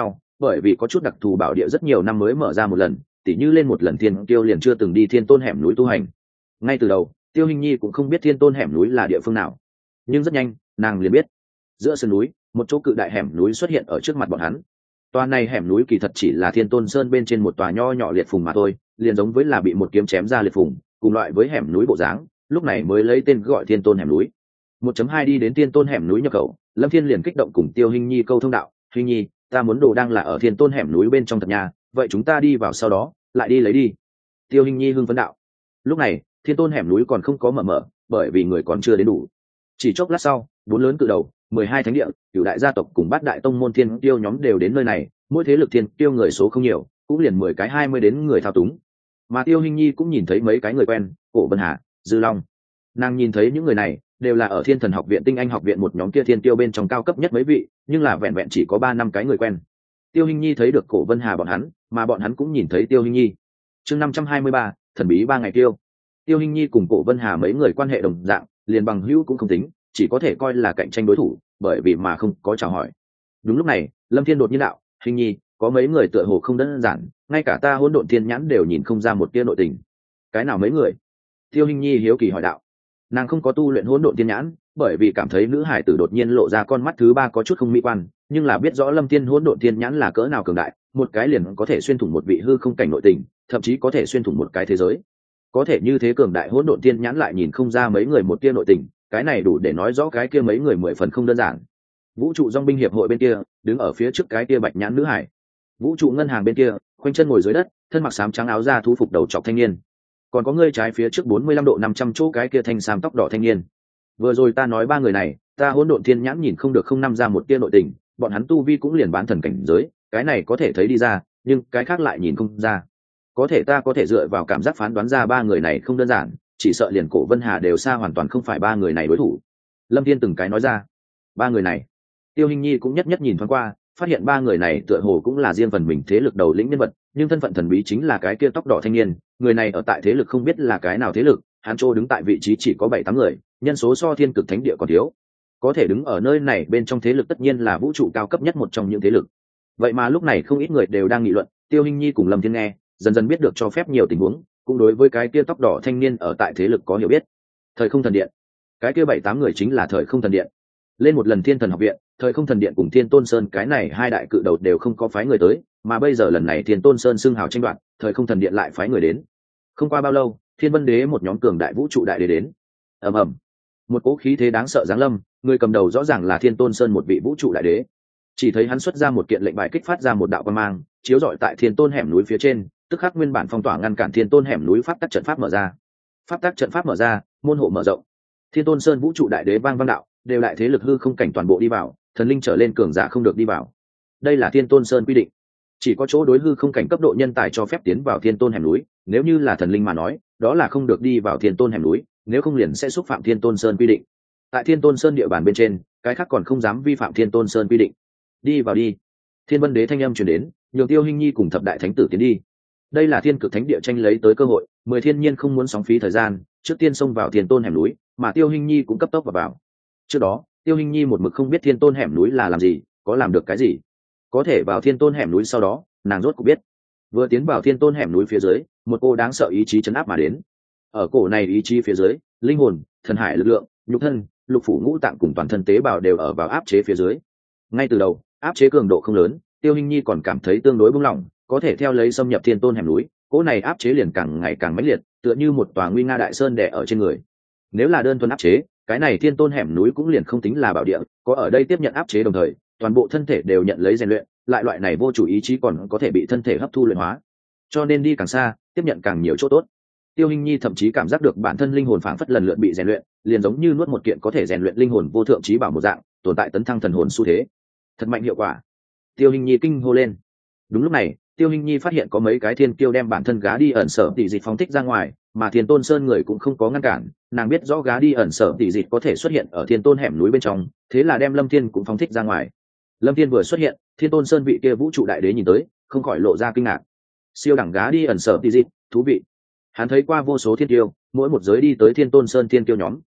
bởi vì có chút đặc thù bảo địa rất nhiều năm mới mở ra một lần, tỉ như lên một lần thiên tiêu liền chưa từng đi thiên tôn hẻm núi tu hành. Ngay từ đầu Tiêu Hinh Nhi cũng không biết thiên tôn hẻm núi là địa phương nào, nhưng rất nhanh nàng liền biết. Giữa sườn núi một chỗ cự đại hẻm núi xuất hiện ở trước mặt bọn hắn. Tòa này hẻm núi kỳ thật chỉ là thiên tôn sơn bên trên một tòa nho nhỏ liệt phùng mà thôi, liền giống với là bị một kiếm chém ra liệt phùng, cùng loại với hẻm núi bộ dáng, lúc này mới lấy tên gọi thiên tôn hẻm núi. 1.2 đi đến thiên tôn hẻm núi nhập khẩu, Lâm Thiên liền kích động cùng Tiêu Hinh Nhi câu thông đạo, "Hinh Nhi, ta muốn đồ đang là ở thiên tôn hẻm núi bên trong thật nhà, vậy chúng ta đi vào sau đó lại đi lấy đi." Tiêu Hinh Nhi hưng phấn đạo. Lúc này thiên tôn hẻm núi còn không có mở, bởi vì người còn chưa đến đủ. Chỉ chốc lát sau, 4 lớn cự đầu, 12 thánh địa, cửu đại gia tộc cùng 8 đại tông môn thiên tiêu nhóm đều đến nơi này, mỗi thế lực thiên tiêu người số không nhiều, cũng liền 10 cái 20 đến người thao túng. Mà Tiêu Hinh Nhi cũng nhìn thấy mấy cái người quen, Cổ Vân Hà, Dư Long. Nàng nhìn thấy những người này đều là ở Thiên Thần học viện Tinh Anh học viện một nhóm kia thiên tiêu bên trong cao cấp nhất mấy vị, nhưng là vẹn vẹn chỉ có 3-5 cái người quen. Tiêu Hinh Nhi thấy được Cổ Vân Hà bọn hắn, mà bọn hắn cũng nhìn thấy Tiêu Hinh Nhi. Chương 523, thần bí 3 ngày tiêu. Tiêu Hinh Nhi cùng Cổ Vân Hà mấy người quan hệ đồng dạng, liền bằng hữu cũng không tính, chỉ có thể coi là cạnh tranh đối thủ, bởi vì mà không có chào hỏi. Đúng lúc này, Lâm Thiên đột nhiên đạo, "Hinh Nhi, có mấy người tựa hồ không đơn giản, ngay cả ta Hỗn Độn Thiên nhãn đều nhìn không ra một tia nội tình." "Cái nào mấy người?" Tiêu Hinh Nhi hiếu kỳ hỏi đạo. Nàng không có tu luyện Hỗn Độn Thiên nhãn, bởi vì cảm thấy nữ hải tử đột nhiên lộ ra con mắt thứ ba có chút không mỹ quan, nhưng là biết rõ Lâm Thiên Hỗn Độn Thiên nhãn là cỡ nào cường đại, một cái liền có thể xuyên thủng một vị hư không cảnh nội tình, thậm chí có thể xuyên thủng một cái thế giới. Có thể như thế cường đại Hỗn Độn Thiên nhãn lại nhìn không ra mấy người một tia nội tình, cái này đủ để nói rõ cái kia mấy người 10 phần không đơn giản. Vũ trụ Dòng binh hiệp hội bên kia, đứng ở phía trước cái kia bạch nhãn nữ hải. Vũ trụ ngân hàng bên kia, khoanh chân ngồi dưới đất, thân mặc xám trắng áo da thú phục đầu trọc thanh niên. Còn có người trái phía trước 45 độ 500 chỗ cái kia thanh sam tóc đỏ thanh niên. Vừa rồi ta nói ba người này, ta Hỗn Độn Thiên nhãn nhìn không được không năm ra một tia nội tình, bọn hắn tu vi cũng liền bán thần cảnh giới, cái này có thể thấy đi ra, nhưng cái khác lại nhìn không ra. Có thể ta có thể dựa vào cảm giác phán đoán ra ba người này không đơn giản, chỉ sợ liền Cổ Vân Hà đều xa hoàn toàn không phải ba người này đối thủ. Lâm Thiên từng cái nói ra. Ba người này, Tiêu Hinh Nhi cũng nhất nhất nhìn thoáng qua, phát hiện ba người này tựa hồ cũng là riêng phần mình thế lực đầu lĩnh nhân vật, nhưng thân phận thần bí chính là cái kia tóc đỏ thanh niên, người này ở tại thế lực không biết là cái nào thế lực, hắn Trô đứng tại vị trí chỉ có 7-8 người, nhân số so Thiên Cực Thánh địa còn thiếu. Có thể đứng ở nơi này bên trong thế lực tất nhiên là vũ trụ cao cấp nhất một trong những thế lực. Vậy mà lúc này không ít người đều đang nghị luận, Tiêu Hinh Nhi cùng Lâm Thiên nghe, dần dần biết được cho phép nhiều tình huống, cũng đối với cái kia tóc đỏ thanh niên ở tại thế lực có hiểu biết. Thời Không Thần Điện, cái kia 7-8 người chính là Thời Không Thần Điện. Lên một lần Thiên Thần học viện, Thời Không Thần Điện cùng Thiên Tôn Sơn cái này hai đại cự đầu đều không có phái người tới, mà bây giờ lần này Thiên Tôn Sơn xưng hào tranh đoạt, Thời Không Thần Điện lại phái người đến. Không qua bao lâu, Thiên Vân Đế một nhóm cường đại vũ trụ đại đế đến. Ầm ầm, một cỗ khí thế đáng sợ giáng lâm, người cầm đầu rõ ràng là Thiên Tôn Sơn một vị vũ trụ đại đế. Chỉ thấy hắn xuất ra một kiện lệnh bài kích phát ra một đạo quang mang, chiếu rọi tại Thiên Tôn hẻm núi phía trên, tức khắc nguyên bản phong tỏa ngăn cản Thiên Tôn hẻm núi pháp tắc trận pháp mở ra. Pháp tắc trận pháp mở ra, môn hộ mở rộng. Thiên Tôn Sơn vũ trụ đại đế vang vang đạo, đều đại thế lực hư không cảnh toàn bộ đi vào, thần linh trở lên cường giả không được đi vào. Đây là Thiên Tôn Sơn quy định, chỉ có chỗ đối hư không cảnh cấp độ nhân tài cho phép tiến vào Thiên Tôn hẻm núi, nếu như là thần linh mà nói, đó là không được đi vào Thiên Tôn hẻm núi, nếu không liền sẽ xúc phạm Thiên Tôn Sơn quy định. Tại Thiên Tôn Sơn địa bàn bên trên, cái khác còn không dám vi phạm Thiên Tôn Sơn quy định. Đi vào đi. Thiên Vân Đế thanh âm truyền đến, nhường Tiêu Hinh Nhi cùng thập đại thánh tử tiến đi. Đây là Thiên Cực Thánh địa tranh lấy tới cơ hội, 10 thiên nhiên không muốn sóng phí thời gian, trước tiên xông vào Thiên Tôn hẻm núi, mà Tiêu Hinh Nhi cũng cấp tốc vào. Trước đó, Tiêu Hinh Nhi một mực không biết Thiên Tôn hẻm núi là làm gì, có làm được cái gì. Có thể vào Thiên Tôn hẻm núi sau đó, nàng rốt cuộc biết. Vừa tiến vào Thiên Tôn hẻm núi phía dưới, một cô đáng sợ ý chí chấn áp mà đến. Ở cổ này ý chí phía dưới, linh hồn, thần hải lực lượng, nhục thân, lục phủ ngũ tạng cùng toàn thân tế bào đều ở vào áp chế phía dưới. Ngay từ đầu, áp chế cường độ không lớn, Tiêu Hinh Nhi còn cảm thấy tương đối bướng lỏng, có thể theo lấy xâm nhập Thiên Tôn hẻm núi, cỗ này áp chế liền càng ngày càng mãnh liệt, tựa như một tòa nguy nga đại sơn đè ở trên người. Nếu là đơn thuần áp chế, cái này Thiên Tôn hẻm núi cũng liền không tính là bảo địa, có ở đây tiếp nhận áp chế đồng thời, toàn bộ thân thể đều nhận lấy rèn luyện, lại loại này vô chủ ý chí còn có thể bị thân thể hấp thu luyện hóa. Cho nên đi càng xa, tiếp nhận càng nhiều chỗ tốt. Tiêu Hinh Nhi thậm chí cảm giác được bản thân linh hồn phảng phất lần lượt bị rèn luyện, liền giống như nuốt một kiện có thể rèn luyện linh hồn vô thượng chí bảo một dạng, tồn tại tấn thăng thần hồn xu thế. Thật mạnh hiệu quả. Tiêu Hinh Nhi kinh hô lên. Đúng lúc này, Tiêu Hinh Nhi phát hiện có mấy cái thiên kiêu đem bản thân gá đi ẩn sở tỷ dịch phóng thích ra ngoài, mà Thiên Tôn Sơn người cũng không có ngăn cản, nàng biết rõ gá đi ẩn sở tỷ dịch có thể xuất hiện ở Thiên Tôn hẻm núi bên trong, thế là đem Lâm Thiên cũng phóng thích ra ngoài. Lâm Thiên vừa xuất hiện, Thiên Tôn Sơn vị kia vũ trụ đại đế nhìn tới, không khỏi lộ ra kinh ngạc. Siêu đẳng gá đi ẩn sở tỷ dịch, thú vị. Hắn thấy qua vô số thiên kiêu, mỗi một giới đi tới Thiên Tôn Sơn thiên kiêu nhóm,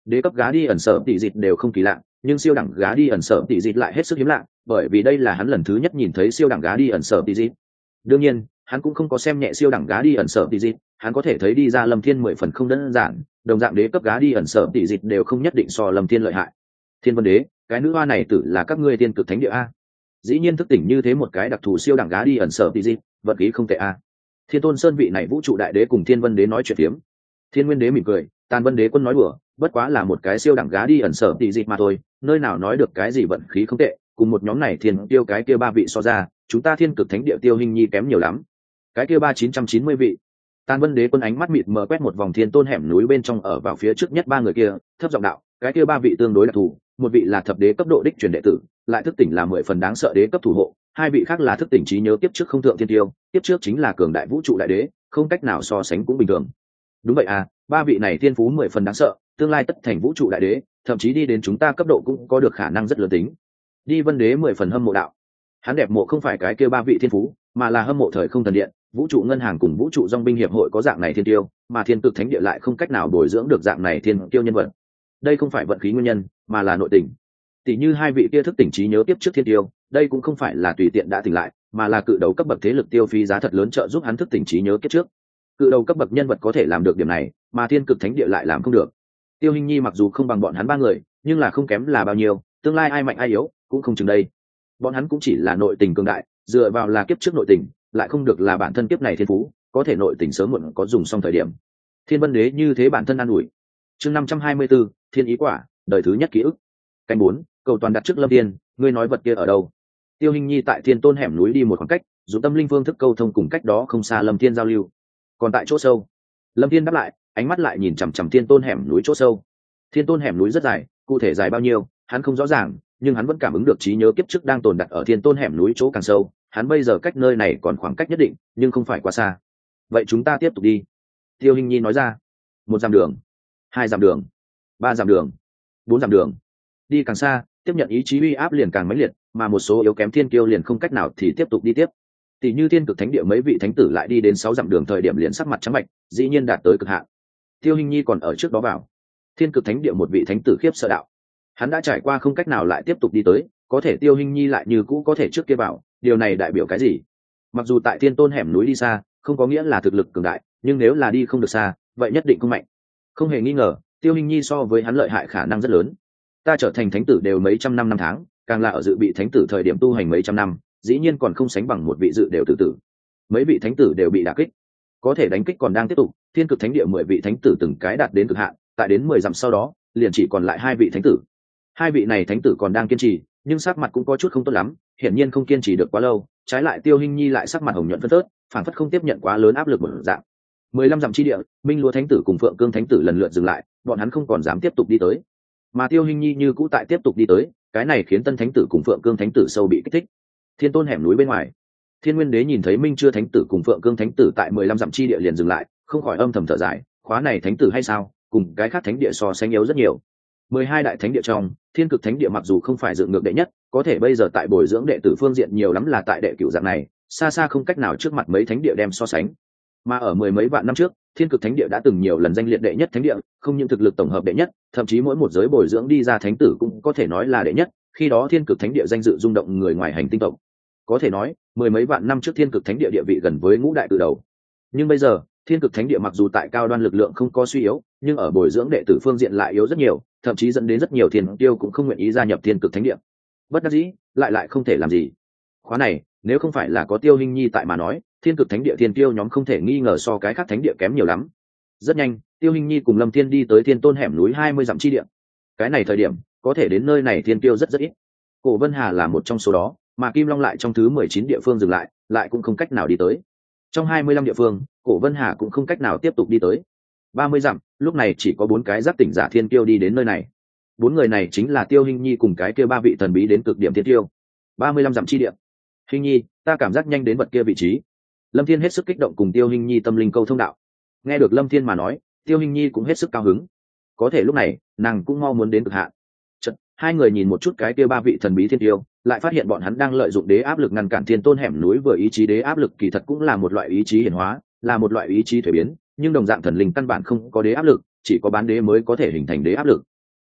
đế cấp gá đi ẩn sở tỷ dịt đều không kỳ lạ, nhưng siêu đẳng gá đi ẩn sở tỷ dịt lại hết sức hiếm lạ, bởi vì đây là hắn lần thứ nhất nhìn thấy siêu đẳng gá đi ẩn sở tỷ dịt. Đương nhiên hắn cũng không có xem nhẹ siêu đẳng gá đi ẩn sở tỷ dịt, hắn có thể thấy đi ra Lâm Thiên 10 phần không đơn giản, đồng dạng đế cấp gá đi ẩn sở tỷ dịt đều không nhất định so Lâm Thiên lợi hại. Thiên Vân Đế, cái nữ hoa này tử là các ngươi tiên cực thánh địa a? Dĩ nhiên thức tỉnh như thế một cái đặc thù siêu đẳng gá đi ẩn sở tỷ dịt, vật khí không tệ a. Thiên Tôn Sơn vị này vũ trụ đại đế cùng Thiên Vân Đế nói chuyện phiếm. Thiên Nguyên Đế mỉm cười, Tàn Vân Đế quân nói đùa, bất quá là một cái siêu đẳng gá đi ẩn sở tỷ dịt mà thôi, nơi nào nói được cái gì vận khí không tệ, cùng một nhóm này thiên tiêu cái kia ba vị so ra, chúng ta thiên cực thánh địa tiêu hình nhi kém nhiều lắm. Cái kia 3990 vị. Tàn Vân Đế quân ánh mắt mịt mờ quét một vòng thiên tôn hẻm núi bên trong ở vào phía trước nhất ba người kia, thấp giọng đạo, cái kia ba vị tương đối đặc thù, một vị là thập đế cấp độ đích truyền đệ tử, lại thức tỉnh là 10 phần đáng sợ đế cấp thủ hộ, hai vị khác là thức tỉnh trí nhớ tiếp trước không thượng thiên tiêu, tiếp trước chính là cường đại vũ trụ đại đế, không cách nào so sánh cũng bình thường. Đúng vậy à, ba vị này thiên phú 10 phần đáng sợ, tương lai tất thành vũ trụ đại đế, thậm chí đi đến chúng ta cấp độ cũng có được khả năng rất lớn tính. Đi Vân Đế 10 phần hâm mộ đạo. Hắn đẹp mộ không phải cái kia ba vị thiên phú, mà là hâm mộ thời không thần điện, vũ trụ ngân hàng cùng vũ trụ dòng binh hiệp hội có dạng này thiên tiêu, mà thiên cực thánh địa lại không cách nào bồi dưỡng được dạng này thiên tiêu nhân vật. Đây không phải vận khí nguyên nhân, mà là nội tình. Tỷ như hai vị kia thức tỉnh trí nhớ tiếp trước thiên tiêu, đây cũng không phải là tùy tiện đã tỉnh lại, mà là cự đầu cấp bậc thế lực tiêu phí giá thật lớn trợ giúp hắn thức tỉnh trí nhớ kiếp trước. Cự đầu cấp bậc nhân vật có thể làm được điểm này, mà thiên cực thánh địa lại làm không được. Tiêu Hinh Nhi mặc dù không bằng bọn hắn ba người, nhưng là không kém là bao nhiêu, tương lai ai mạnh ai yếu cũng không chừng đây. Bọn hắn cũng chỉ là nội tình cường đại, dựa vào là kiếp trước nội tình, lại không được là bản thân kiếp này thiên phú, có thể nội tình sớm muộn có dùng xong thời điểm. Thiên Vân Đế như thế bản thân an ủi. Chương 524, Thiên ý quả, đời thứ nhất ký ức. Canh 4, cầu toàn đặt trước Lâm Thiên, ngươi nói vật kia ở đâu? Tiêu Hinh Nhi tại Thiên Tôn hẻm núi đi một khoảng cách, dùng tâm linh phương thức câu thông cùng cách đó không xa Lâm Thiên giao lưu. Còn tại chỗ sâu, Lâm Thiên đáp lại, ánh mắt lại nhìn chằm chằm Thiên Tôn hẻm núi chỗ sâu. Thiên Tôn hẻm núi rất dài, cụ thể dài bao nhiêu, hắn không rõ ràng, nhưng hắn vẫn cảm ứng được trí nhớ kiếp trước đang tồn đặt ở Thiên Tôn hẻm núi chỗ càng sâu, hắn bây giờ cách nơi này còn khoảng cách nhất định, nhưng không phải quá xa. Vậy chúng ta tiếp tục đi. Tiêu Hinh Nhi nói ra. 1 dặm đường, 2 dặm đường, 3 dặm đường, 4 dặm đường. Đi càng xa, tiếp nhận ý chí uy áp liền càng mãnh liệt, mà một số yếu kém thiên kiêu liền không cách nào thì tiếp tục đi tiếp. Tỷ như thiên cực thánh địa mấy vị thánh tử lại đi đến 6 dặm đường thời điểm liền sắc mặt trắng bệch, dĩ nhiên đạt tới cực hạn. Tiêu Hinh Nhi còn ở trước đó vào. Thiên cực thánh địa một vị thánh tử khiếp sợ đạo. Hắn đã trải qua không cách nào lại tiếp tục đi tới, có thể Tiêu Hinh Nhi lại như cũ có thể trước kia vào, điều này đại biểu cái gì? Mặc dù tại Thiên Tôn hẻm núi đi xa, không có nghĩa là thực lực cường đại, nhưng nếu là đi không được xa, vậy nhất định không mạnh. Không hề nghi ngờ, Tiêu Hinh Nhi so với hắn lợi hại khả năng rất lớn. Ta trở thành thánh tử đều mấy trăm năm tháng, càng là ở dự bị thánh tử thời điểm tu hành mấy trăm năm, dĩ nhiên còn không sánh bằng một vị dự đều tự tử. Mấy vị thánh tử đều bị đả kích, có thể đánh kích còn đang tiếp tục. Thiên cực thánh địa 10 vị thánh tử từng cái đạt đến cực hạn, tại đến 10 dặm sau đó, liền chỉ còn lại 2 vị thánh tử. 2 vị này thánh tử còn đang kiên trì, nhưng sắc mặt cũng có chút không tốt lắm, hiển nhiên không kiên trì được quá lâu. Trái lại Tiêu Hinh Nhi lại sắc mặt hồng nhuận phân phớt, phảng phất không tiếp nhận quá lớn áp lực một dạng. 15 dặm chi địa, Minh Lúa thánh tử cùng Phượng Cương thánh tử lần lượt dừng lại, bọn hắn không còn dám tiếp tục đi tới. Mà Tiêu Hinh Nhi như cũ tại tiếp tục đi tới, cái này khiến Tân thánh tử cùng Phượng Cương thánh tử sâu bị kích thích. Thiên Tôn hẻm núi bên ngoài, Thiên Nguyên Đế nhìn thấy Minh Chưa thánh tử cùng Phượng Cương thánh tử tại 15 dặm chi địa liền dừng lại, không khỏi âm thầm thở dài, khóa này thánh tử hay sao, cùng cái khác thánh địa so sánh yếu rất nhiều. 12 đại thánh địa trong, Thiên Cực thánh địa mặc dù không phải dựng ngược đệ nhất, có thể bây giờ tại bồi dưỡng đệ tử phương diện nhiều lắm là tại đệ cửu dạng này, xa xa không cách nào trước mặt mấy thánh địa đem so sánh. Mà ở 10 mấy vạn năm trước, Thiên Cực thánh địa đã từng nhiều lần danh liệt đệ nhất thánh địa, không những thực lực tổng hợp đệ nhất, thậm chí mỗi một giới bồi dưỡng đi ra thánh tử cũng có thể nói là đệ nhất, khi đó Thiên Cực thánh địa danh dự rung động người ngoài hành tinh tộc. Có thể nói, 10 mấy vạn năm trước Thiên Cực thánh địa địa vị gần với ngũ đại từ đầu. Nhưng bây giờ, Thiên Cực thánh địa mặc dù tại cao đoan lực lượng không có suy yếu, nhưng ở bồi dưỡng đệ tử phương diện lại yếu rất nhiều, thậm chí dẫn đến rất nhiều thiên tiêu cũng không nguyện ý gia nhập Thiên Cực thánh địa. Bất đắc dĩ, lại không thể làm gì. Khóa này, nếu không phải là có Tiêu Hinh Nhi tại mà nói, Thiên Cực thánh địa thiên tiêu nhóm không thể nghi ngờ so cái khác thánh địa kém nhiều lắm. Rất nhanh, Tiêu Hinh Nhi cùng Lâm Thiên đi tới Thiên Tôn hẻm núi 20 dặm chi địa. Cái này thời điểm, có thể đến nơi này thiên tiêu rất ít. Cổ Vân Hà là một trong số đó, mà Kim Long lại trong thứ 19 địa phương dừng lại cũng không cách nào đi tới. Trong 25 địa phương, Cổ Vân Hà cũng không cách nào tiếp tục đi tới. 30 dặm, lúc này chỉ có 4 cái giác tỉnh giả thiên tiêu đi đến nơi này. 4 người này chính là Tiêu Hinh Nhi cùng cái kia 3 vị thần bí đến cực điểm thiên tiêu. 35 dặm chi địa. Hinh Nhi, ta cảm giác nhanh đến vật kia vị trí. Lâm Thiên hết sức kích động cùng Tiêu Hinh Nhi tâm linh câu thông đạo. Nghe được Lâm Thiên mà nói, Tiêu Hinh Nhi cũng hết sức cao hứng. Có thể lúc này, nàng cũng mau muốn đến cực hạn. Chợt, hai người nhìn một chút cái kia 3 vị thần bí thiên tiêu, lại phát hiện bọn hắn đang lợi dụng đế áp lực ngăn cản Thiên Tôn hẻm núi, vừa ý chí đế áp lực kỳ thật cũng là một loại ý chí hiển hóa, là một loại ý chí thuế biến, nhưng đồng dạng thần linh căn bản không có đế áp lực, chỉ có bán đế mới có thể hình thành đế áp lực.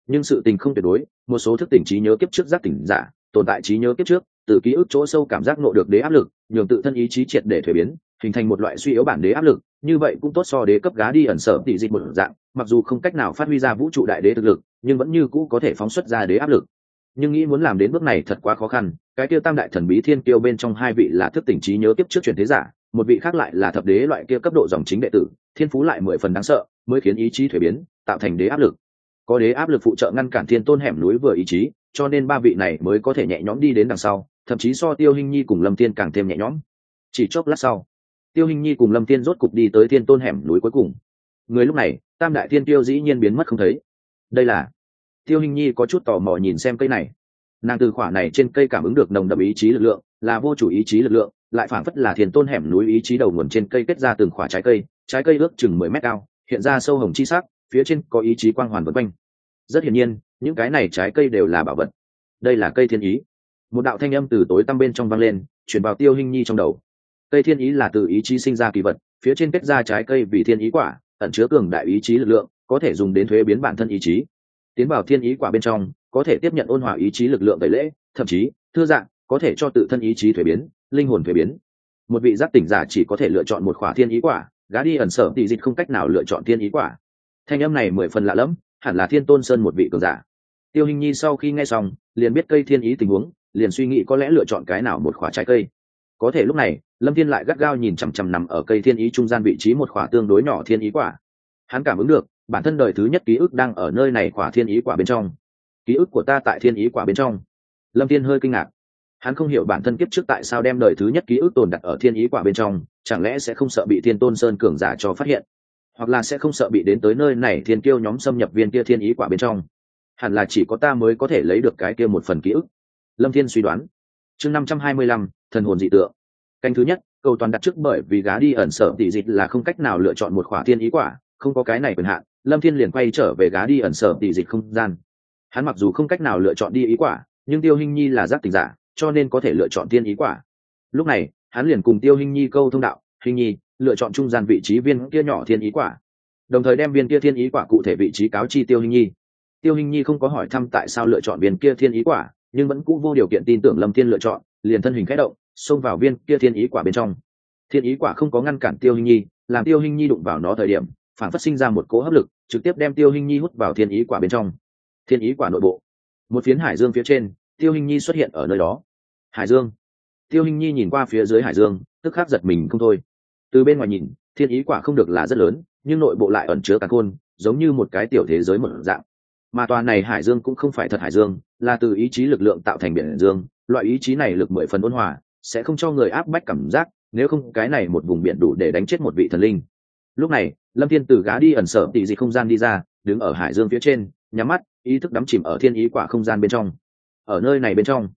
Nhưng sự tình không tuyệt đối, một số thức tỉnh trí nhớ kiếp trước giác tỉnh giả tồn tại trí nhớ kiếp trước, từ ký ức chỗ sâu cảm giác nộ được đế áp lực, nhường tự thân ý chí triệt để thuế biến, hình thành một loại suy yếu bản đế áp lực. Như vậy cũng tốt so đế cấp gá đi ẩn sở tỷ dịch một dạng, mặc dù không cách nào phát huy ra vũ trụ đại đế thực lực, nhưng vẫn như cũ có thể phóng xuất ra đế áp lực. Nhưng nghĩ muốn làm đến bước này thật quá khó khăn. Cái kia tam đại thần bí thiên kiêu bên trong hai vị là thức tỉnh trí nhớ kiếp trước truyền thế giả, một vị khác lại là thập đế loại kia cấp độ dòng chính đệ tử, thiên phú lại 10 phần đáng sợ, mới khiến ý chí thuế biến, tạo thành đế áp lực. Có đế áp lực phụ trợ ngăn cản thiên tôn hẻm núi vừa ý chí, cho nên ba vị này mới có thể nhẹ nhõm đi đến đằng sau, thậm chí so Tiêu Hinh Nhi cùng Lâm Thiên càng thêm nhẹ nhõm. Chỉ chốc lát sau, Tiêu Hinh Nhi cùng Lâm Thiên rốt cục đi tới thiên tôn hẻm núi cuối cùng. Người lúc này, tam đại thiên tiêu dĩ nhiên biến mất không thấy. Đây là... Tiêu Hinh Nhi có chút tò mò nhìn xem cây này. Nàng từ khỏa này trên cây cảm ứng được nồng đậm ý chí lực lượng, là vô chủ ý chí lực lượng, lại phảng phất là thiên tôn hẻm núi ý chí đầu nguồn trên cây kết ra từng khỏa trái cây ước chừng 10 mét cao, hiện ra sâu hồng chi sắc, phía trên có ý chí quang hoàn vần quanh. Rất hiển nhiên, những cái này trái cây đều là bảo vật. Đây là cây thiên ý. Một đạo thanh âm từ tối tăm bên trong vang lên, truyền vào Tiêu Hinh Nhi trong đầu. Cây thiên ý là từ ý chí sinh ra kỳ vật, phía trên kết ra trái cây vì thiên ý quả, ẩn chứa cường đại ý chí lực lượng, có thể dùng đến thuế biến bản thân ý chí. Tiến vào thiên ý quả bên trong, có thể tiếp nhận ôn hòa ý chí lực lượng tẩy lễ, thậm chí thư dạng có thể cho tự thân ý chí thuế biến, linh hồn thuế biến. Một vị giác tỉnh giả chỉ có thể lựa chọn một khỏa thiên ý quả, gã đi ẩn sở tỷ dịch không cách nào lựa chọn thiên ý quả. Thanh âm này 10 phần lạ lẫm, hẳn là Thiên Tôn Sơn một vị cường giả. Tiêu Hinh Nhi sau khi nghe xong, liền biết cây thiên ý tình huống, liền suy nghĩ có lẽ lựa chọn cái nào một khỏa trái cây. Có thể lúc này, Lâm Thiên lại gắt gao nhìn chằm chằm nằm ở cây thiên ý trung gian vị trí một khỏa tương đối nhỏ thiên ý quả. Hắn cảm ứng được, bản thân đời thứ nhất ký ức đang ở nơi này khỏa thiên ý quả bên trong. Ký ức của ta tại thiên ý quả bên trong. Lâm Thiên hơi kinh ngạc. Hắn không hiểu bản thân kiếp trước tại sao đem đời thứ nhất ký ức tồn đặt ở thiên ý quả bên trong, chẳng lẽ sẽ không sợ bị Thiên Tôn Sơn cường giả cho phát hiện, hoặc là sẽ không sợ bị đến tới nơi này thiên kiêu nhóm xâm nhập viên kia thiên ý quả bên trong. Hẳn là chỉ có ta mới có thể lấy được cái kia một phần ký ức. Lâm Thiên suy đoán. Chương 525, thần hồn dị tượng. Canh thứ nhất, cầu toàn đặt trước bởi vì gá đi ẩn sở tỷ dịch là không cách nào lựa chọn một khỏa thiên ý quả, không có cái này quyền hạn, Lâm Thiên liền quay trở về gá đi ẩn sở tỷ dịch không gian. Hắn mặc dù không cách nào lựa chọn đi ý quả, nhưng Tiêu Hinh Nhi là giác tỉnh giả, cho nên có thể lựa chọn thiên ý quả. Lúc này, hắn liền cùng Tiêu Hinh Nhi câu thông đạo, "Hinh Nhi, lựa chọn trung gian vị trí viên kia nhỏ thiên ý quả." Đồng thời đem viên kia thiên ý quả cụ thể vị trí cáo chi Tiêu Hinh Nhi. Tiêu Hinh Nhi không có hỏi thăm tại sao lựa chọn viên kia thiên ý quả, nhưng vẫn cũng vô điều kiện tin tưởng Lâm Thiên lựa chọn, liền thân hình khẽ động, xông vào viên kia thiên ý quả bên trong. Thiên ý quả không có ngăn cản Tiêu Hinh Nhi, làm Tiêu Hinh Nhi đụng vào nó thời điểm, phản phát sinh ra một cỗ hấp lực, trực tiếp đem Tiêu Hinh Nhi hút vào thiên ý quả bên trong. Thiên ý quả nội bộ, một phiến hải dương phía trên, Tiêu Hinh Nhi xuất hiện ở nơi đó. Hải dương. Tiêu Hinh Nhi nhìn qua phía dưới hải dương, tức khắc giật mình không thôi. Từ bên ngoài nhìn, thiên ý quả không được là rất lớn, nhưng nội bộ lại ẩn chứa càn khôn, giống như một cái tiểu thế giới một dạng. Mà tòa này hải dương cũng không phải thật hải dương, là từ ý chí lực lượng tạo thành biển dương. Loại ý chí này lực 10 phần ôn hòa, sẽ không cho người áp bách cảm giác, nếu không cái này một vùng biển đủ để đánh chết một vị thần linh. Lúc này, Lâm Thiên từ gá đi ẩn sở tỷ dị không gian đi ra, đứng ở hải dương phía trên, nhắm mắt, ý thức đắm chìm ở thiên ý quả không gian bên trong. Ở nơi này bên trong,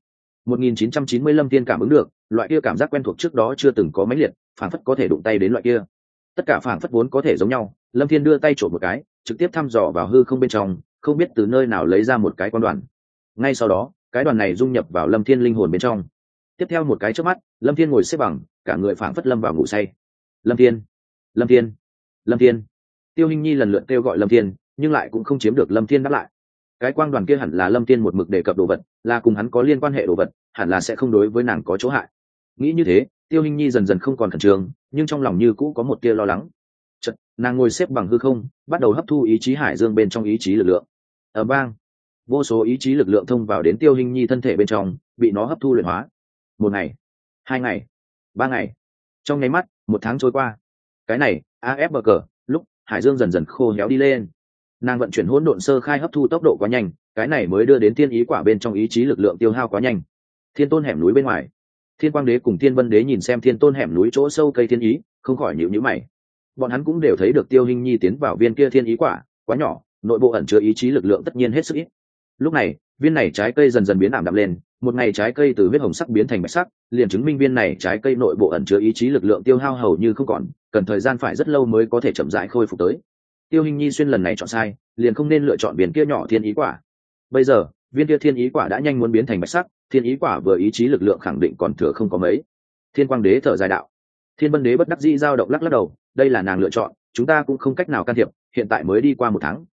1990 Lâm Thiên cảm ứng được, loại kia cảm giác quen thuộc trước đó chưa từng có mãnh liệt, phảng phất có thể đụng tay đến loại kia. Tất cả phảng phất vốn có thể giống nhau, Lâm Thiên đưa tay trộm một cái, trực tiếp thăm dò vào hư không bên trong, không biết từ nơi nào lấy ra một cái quan đoàn. Ngay sau đó, cái đoàn này dung nhập vào Lâm Thiên linh hồn bên trong. Tiếp theo một cái chớp mắt, Lâm Thiên ngồi xếp bằng, cả người phảng phất lâm vào ngủ say. Lâm Thiên, Lâm Thiên, Lâm Thiên. Tiêu Hinh Nhi lần lượt kêu gọi Lâm Thiên, nhưng lại cũng không chiếm được Lâm Thiên đáp lại. Cái quang đoàn kia hẳn là Lâm Thiên một mực đề cập đồ vật, là cùng hắn có liên quan hệ đồ vật, hẳn là sẽ không đối với nàng có chỗ hại. Nghĩ như thế, Tiêu Hinh Nhi dần dần không còn khẩn trương, nhưng trong lòng như cũ có một tia lo lắng. Chợt, nàng ngồi xếp bằng hư không, bắt đầu hấp thu ý chí hải dương bên trong ý chí lực lượng. Ở bang, vô số ý chí lực lượng thông vào đến Tiêu Hinh Nhi thân thể bên trong, bị nó hấp thu luyện hóa. 1 ngày, 2 ngày, 3 ngày, trong nháy mắt, 1 tháng trôi qua. Cái này, AFBG, lúc hải dương dần dần khô héo đi lên. Nàng vận chuyển hỗn độn sơ khai hấp thu tốc độ quá nhanh, cái này mới đưa đến thiên ý quả bên trong ý chí lực lượng tiêu hao quá nhanh. Thiên tôn hẻm núi bên ngoài, Thiên Quang Đế cùng Thiên Vân Đế nhìn xem thiên tôn hẻm núi chỗ sâu cây thiên ý, không khỏi nhíu nhíu mày. Bọn hắn cũng đều thấy được Tiêu Hinh Nhi tiến vào viên kia thiên ý quả, quá nhỏ, nội bộ ẩn chứa ý chí lực lượng tất nhiên hết sức ít. Lúc này, viên này trái cây dần dần biến ảm đạm lên, một ngày trái cây từ huyết hồng sắc biến thành bạch sắc, liền chứng minh viên này trái cây nội bộ ẩn chứa ý chí lực lượng tiêu hao hầu như không còn, cần thời gian phải rất lâu mới có thể chậm rãi khôi phục tới. Tiêu Hinh Nhi xuyên lần này chọn sai, liền không nên lựa chọn viên kia nhỏ thiên ý quả. Bây giờ, viên kia thiên ý quả đã nhanh muốn biến thành bạch sắc, thiên ý quả vừa ý chí lực lượng khẳng định còn thừa không có mấy. Thiên Quang Đế thở dài đạo. Thiên Vân Đế bất đắc dĩ dao động lắc lắc đầu, đây là nàng lựa chọn, chúng ta cũng không cách nào can thiệp, hiện tại mới đi qua 1 tháng,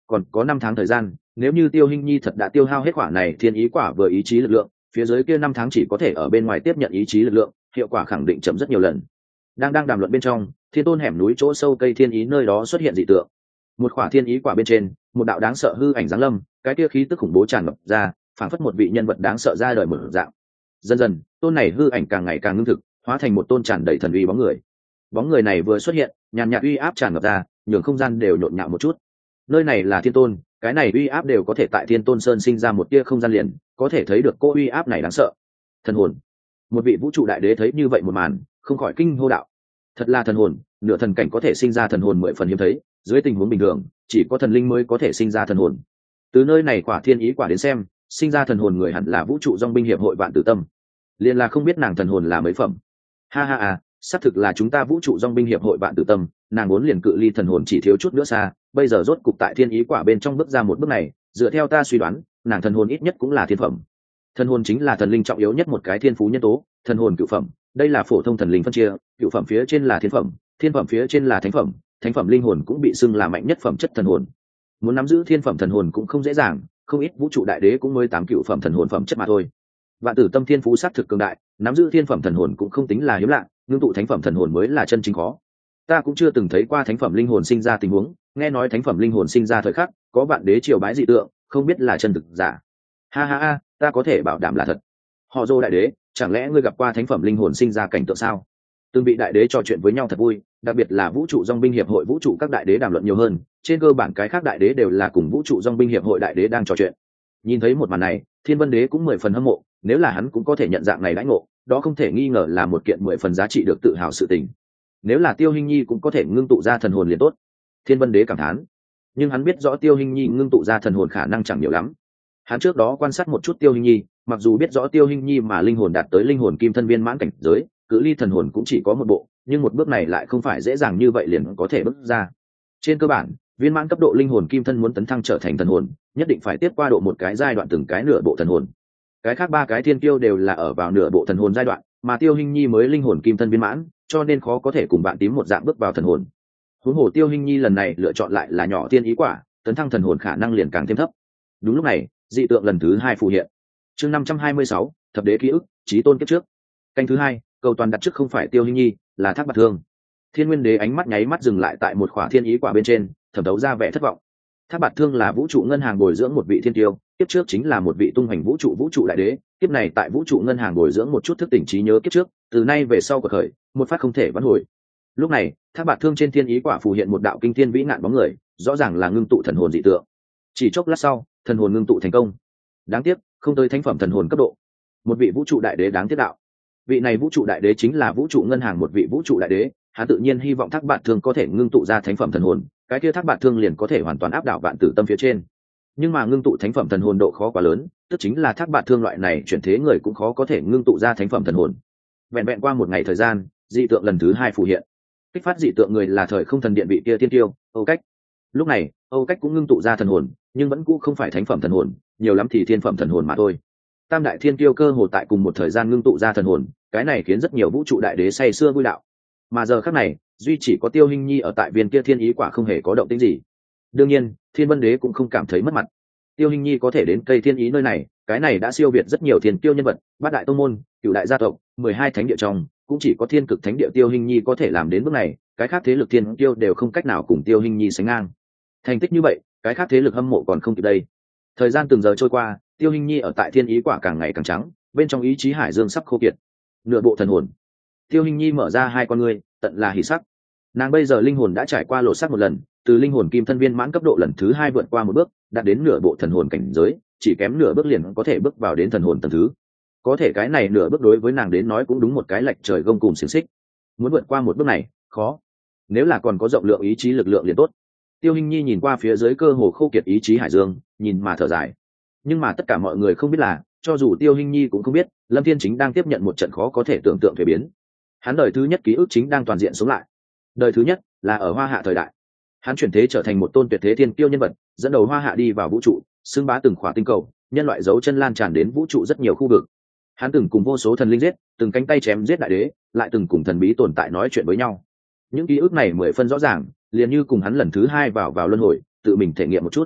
còn có 5 tháng thời gian, nếu như Tiêu Hinh Nhi thật đã tiêu hao hết quả này thiên ý quả vừa ý chí lực lượng, phía dưới kia 5 tháng chỉ có thể ở bên ngoài tiếp nhận ý chí lực lượng, hiệu quả khẳng định chậm rất nhiều lần. Đang đàm luận bên trong, Thiên Tôn hẻm núi chỗ sâu cây thiên ý nơi đó xuất hiện dị tượng. Một quả thiên ý quả bên trên, một đạo đáng sợ hư ảnh giáng lâm, cái kia khí tức khủng bố tràn ngập ra, phảng phất một vị nhân vật đáng sợ ra đời mở dạng. Dần dần, tôn này hư ảnh càng ngày càng ngưng thực, hóa thành một tôn tràn đầy thần uy bóng người. Bóng người này vừa xuất hiện, nhàn nhạt uy áp tràn ngập ra, nhường không gian đều nhộn nhạo một chút. Nơi này là Thiên Tôn, cái này uy áp đều có thể tại Thiên Tôn Sơn sinh ra một tia không gian liền, có thể thấy được cô uy áp này đáng sợ. Thần hồn. Một vị vũ trụ đại đế thấy như vậy một màn, không khỏi kinh hô đạo: thật là thần hồn, nửa thần cảnh có thể sinh ra thần hồn 10 phần hiếm thấy, dưới tình huống bình thường, chỉ có thần linh mới có thể sinh ra thần hồn. Từ nơi này quả thiên ý quả đến xem, sinh ra thần hồn người hẳn là vũ trụ dòng binh hiệp hội Vạn Tử Tâm. Liên là không biết nàng thần hồn là mấy phẩm. Ha ha à, xác thực là chúng ta vũ trụ dòng binh hiệp hội Vạn Tử Tâm, nàng vốn liền cự ly thần hồn chỉ thiếu chút nữa xa, bây giờ rốt cục tại thiên ý quả bên trong bước ra một bước này, dựa theo ta suy đoán, nàng thần hồn ít nhất cũng là thiên phẩm. Thần hồn chính là thần linh trọng yếu nhất một cái thiên phú nhân tố, thần hồn cửu phẩm, đây là phổ thông thần linh phân chia, cửu phẩm phía trên là thiên phẩm, thiên phẩm phía trên là thánh phẩm, thánh phẩm linh hồn cũng bị xưng là mạnh nhất phẩm chất thần hồn. Muốn nắm giữ thiên phẩm thần hồn cũng không dễ dàng, không ít vũ trụ đại đế cũng mới 8 cửu phẩm thần hồn phẩm chất mà thôi. Vạn Tử Tâm thiên phú sát thực cường đại, nắm giữ thiên phẩm thần hồn cũng không tính là hiếm lạ, ngưng tụ thánh phẩm thần hồn mới là chân chính khó. Ta cũng chưa từng thấy qua thánh phẩm linh hồn sinh ra tình huống, nghe nói thánh phẩm linh hồn sinh ra thời khắc, có vạn đế triều bái dị tượng, không biết là chân thực giả. Ha ha ha, ta có thể bảo đảm là thật. Họ Dô đại đế, chẳng lẽ ngươi gặp qua thánh phẩm linh hồn sinh ra cảnh tượng sao? Từng vị đại đế trò chuyện với nhau thật vui, đặc biệt là vũ trụ dòng binh hiệp hội vũ trụ các đại đế đàm luận nhiều hơn, trên cơ bản cái khác đại đế đều là cùng vũ trụ dòng binh hiệp hội đại đế đang trò chuyện. Nhìn thấy một màn này, Thiên Vân đế cũng 10 phần hâm mộ, nếu là hắn cũng có thể nhận dạng này đãi ngộ, đó không thể nghi ngờ là một kiện 10 phần giá trị được tự hào sự tình. Nếu là Tiêu Hinh Nhi cũng có thể ngưng tụ ra thần hồn liền tốt. Thiên Vân đế cảm thán, nhưng hắn biết rõ Tiêu Hinh Nhi ngưng tụ ra thần hồn khả năng chẳng nhiều lắm. Hắn trước đó quan sát một chút Tiêu Hinh Nhi, mặc dù biết rõ Tiêu Hinh Nhi mà linh hồn đạt tới linh hồn kim thân viên mãn cảnh giới, cự ly thần hồn cũng chỉ có một bộ, nhưng một bước này lại không phải dễ dàng như vậy liền có thể bước ra. Trên cơ bản, viên mãn cấp độ linh hồn kim thân muốn tấn thăng trở thành thần hồn, nhất định phải tiếp qua độ một cái giai đoạn từng cái nửa bộ thần hồn. Cái khác 3 cái thiên kiêu đều là ở vào nửa bộ thần hồn giai đoạn, mà Tiêu Hinh Nhi mới linh hồn kim thân viên mãn, cho nên khó có thể cùng bạn tím một dạng bước vào thần hồn. Huống hồ Tiêu Hinh Nhi lần này lựa chọn lại là nhỏ tiên ý quả, tấn thăng thần hồn khả năng liền càng thêm thấp. Đúng lúc này, dị tượng lần thứ 2 phù hiện. Chương 526, thập đế ký ức, chí tôn kiếp trước. Canh thứ 2, cầu toàn đặt trước không phải Tiêu Hinh Nhi, là Thác Bạt Thương. Thiên Nguyên Đế ánh mắt nháy mắt dừng lại tại một khỏa thiên ý quả bên trên, thẩm thấu ra vẻ thất vọng. Thác Bạt Thương là vũ trụ ngân hàng bồi dưỡng một vị thiên tiêu, kiếp trước chính là một vị tung hoành vũ trụ đại đế, kiếp này tại vũ trụ ngân hàng bồi dưỡng một chút thức tỉnh trí nhớ kiếp trước, từ nay về sau cuộc khởi, một phát không thể vãn hồi. Lúc này, Thác Bạt Thương trên thiên ý quả phù hiện một đạo kinh thiên vĩ nạn bóng người, rõ ràng là ngưng tụ thần hồn dị tượng. Chỉ chốc lát sau, thần hồn ngưng tụ thành công. Đáng tiếc, không tới thánh phẩm thần hồn cấp độ. Một vị vũ trụ đại đế đáng tiếc đạo. Vị này vũ trụ đại đế chính là vũ trụ ngân hàng một vị vũ trụ đại đế, hắn tự nhiên hy vọng Thác Bạt Thương có thể ngưng tụ ra thánh phẩm thần hồn, cái kia Thác Bạt Thương liền có thể hoàn toàn áp đảo Vạn Tử Tâm phía trên. Nhưng mà ngưng tụ thánh phẩm thần hồn độ khó quá lớn, tức chính là Thác Bạt Thương loại này chuyển thế người cũng khó có thể ngưng tụ ra thánh phẩm thần hồn. Vẹn qua một ngày thời gian, dị tượng lần thứ 2 phù hiện. Kích phát dị tượng người là thời không thần điện vị kia tiên tiêu, Âu Cách. Lúc này, Âu Cách cũng ngưng tụ ra thần hồn, nhưng vẫn cũ không phải thánh phẩm thần hồn, nhiều lắm thì thiên phẩm thần hồn mà thôi. Tam đại thiên tiêu cơ hồ tại cùng một thời gian ngưng tụ ra thần hồn, cái này khiến rất nhiều vũ trụ đại đế say sưa vui đạo. Mà giờ khắc này, duy chỉ có Tiêu Hinh Nhi ở tại viên kia thiên ý quả không hề có động tĩnh gì. Đương nhiên, Thiên Vân Đế cũng không cảm thấy mất mặt. Tiêu Hinh Nhi có thể đến cây thiên ý nơi này, cái này đã siêu việt rất nhiều thiên tiêu nhân vật, 8 đại tông môn, 9 đại gia tộc, 12 thánh địa trong, cũng chỉ có thiên cực thánh địa Tiêu Hinh Nhi có thể làm đến bước này, cái khác thế lực thiên tiêu đều không cách nào cùng Tiêu Hinh Nhi sánh ngang. Thành tích như vậy, cái khác thế lực hâm mộ còn không kịp đây. Thời gian từng giờ trôi qua, Tiêu Hinh Nhi ở tại thiên ý quả càng ngày càng trắng, bên trong ý chí hải dương sắp khô kiệt. Nửa bộ thần hồn. Tiêu Hinh Nhi mở ra 2 con ngươi, tận là hỉ sắc. Nàng bây giờ linh hồn đã trải qua lộ sắc một lần, từ linh hồn kim thân viên mãn cấp độ lần thứ 2 vượt qua một bước, đạt đến nửa bộ thần hồn cảnh giới, chỉ kém nửa bước liền có thể bước vào đến thần hồn tầng thứ. Có thể cái này nửa bước đối với nàng đến nói cũng đúng một cái lệch trời gông cùm xiềng xích. Muốn vượt qua một bước này, khó. Nếu là còn có rộng lượng ý chí lực lượng liền tốt. Tiêu Hinh Nhi nhìn qua phía dưới cơ hồ khô kiệt ý chí hải dương, nhìn mà thở dài. Nhưng mà tất cả mọi người không biết là, cho dù Tiêu Hinh Nhi cũng không biết, Lâm Thiên chính đang tiếp nhận một trận khó có thể tưởng tượng thay biến. Hắn đời thứ nhất ký ức chính đang toàn diện sống lại. Đời thứ nhất là ở Hoa Hạ thời đại. Hắn chuyển thế trở thành một tôn tuyệt thế thiên kiêu nhân vật, dẫn đầu Hoa Hạ đi vào vũ trụ, xưng bá từng khỏa tinh cầu, nhân loại dấu chân lan tràn đến vũ trụ rất nhiều khu vực. Hắn từng cùng vô số thần linh giết, từng cánh tay chém giết đại đế, lại từng cùng thần bí tồn tại nói chuyện với nhau. Những ký ức này 10 phân rõ ràng, liền như cùng hắn lần thứ 2 vào luân hồi, tự mình thể nghiệm một chút.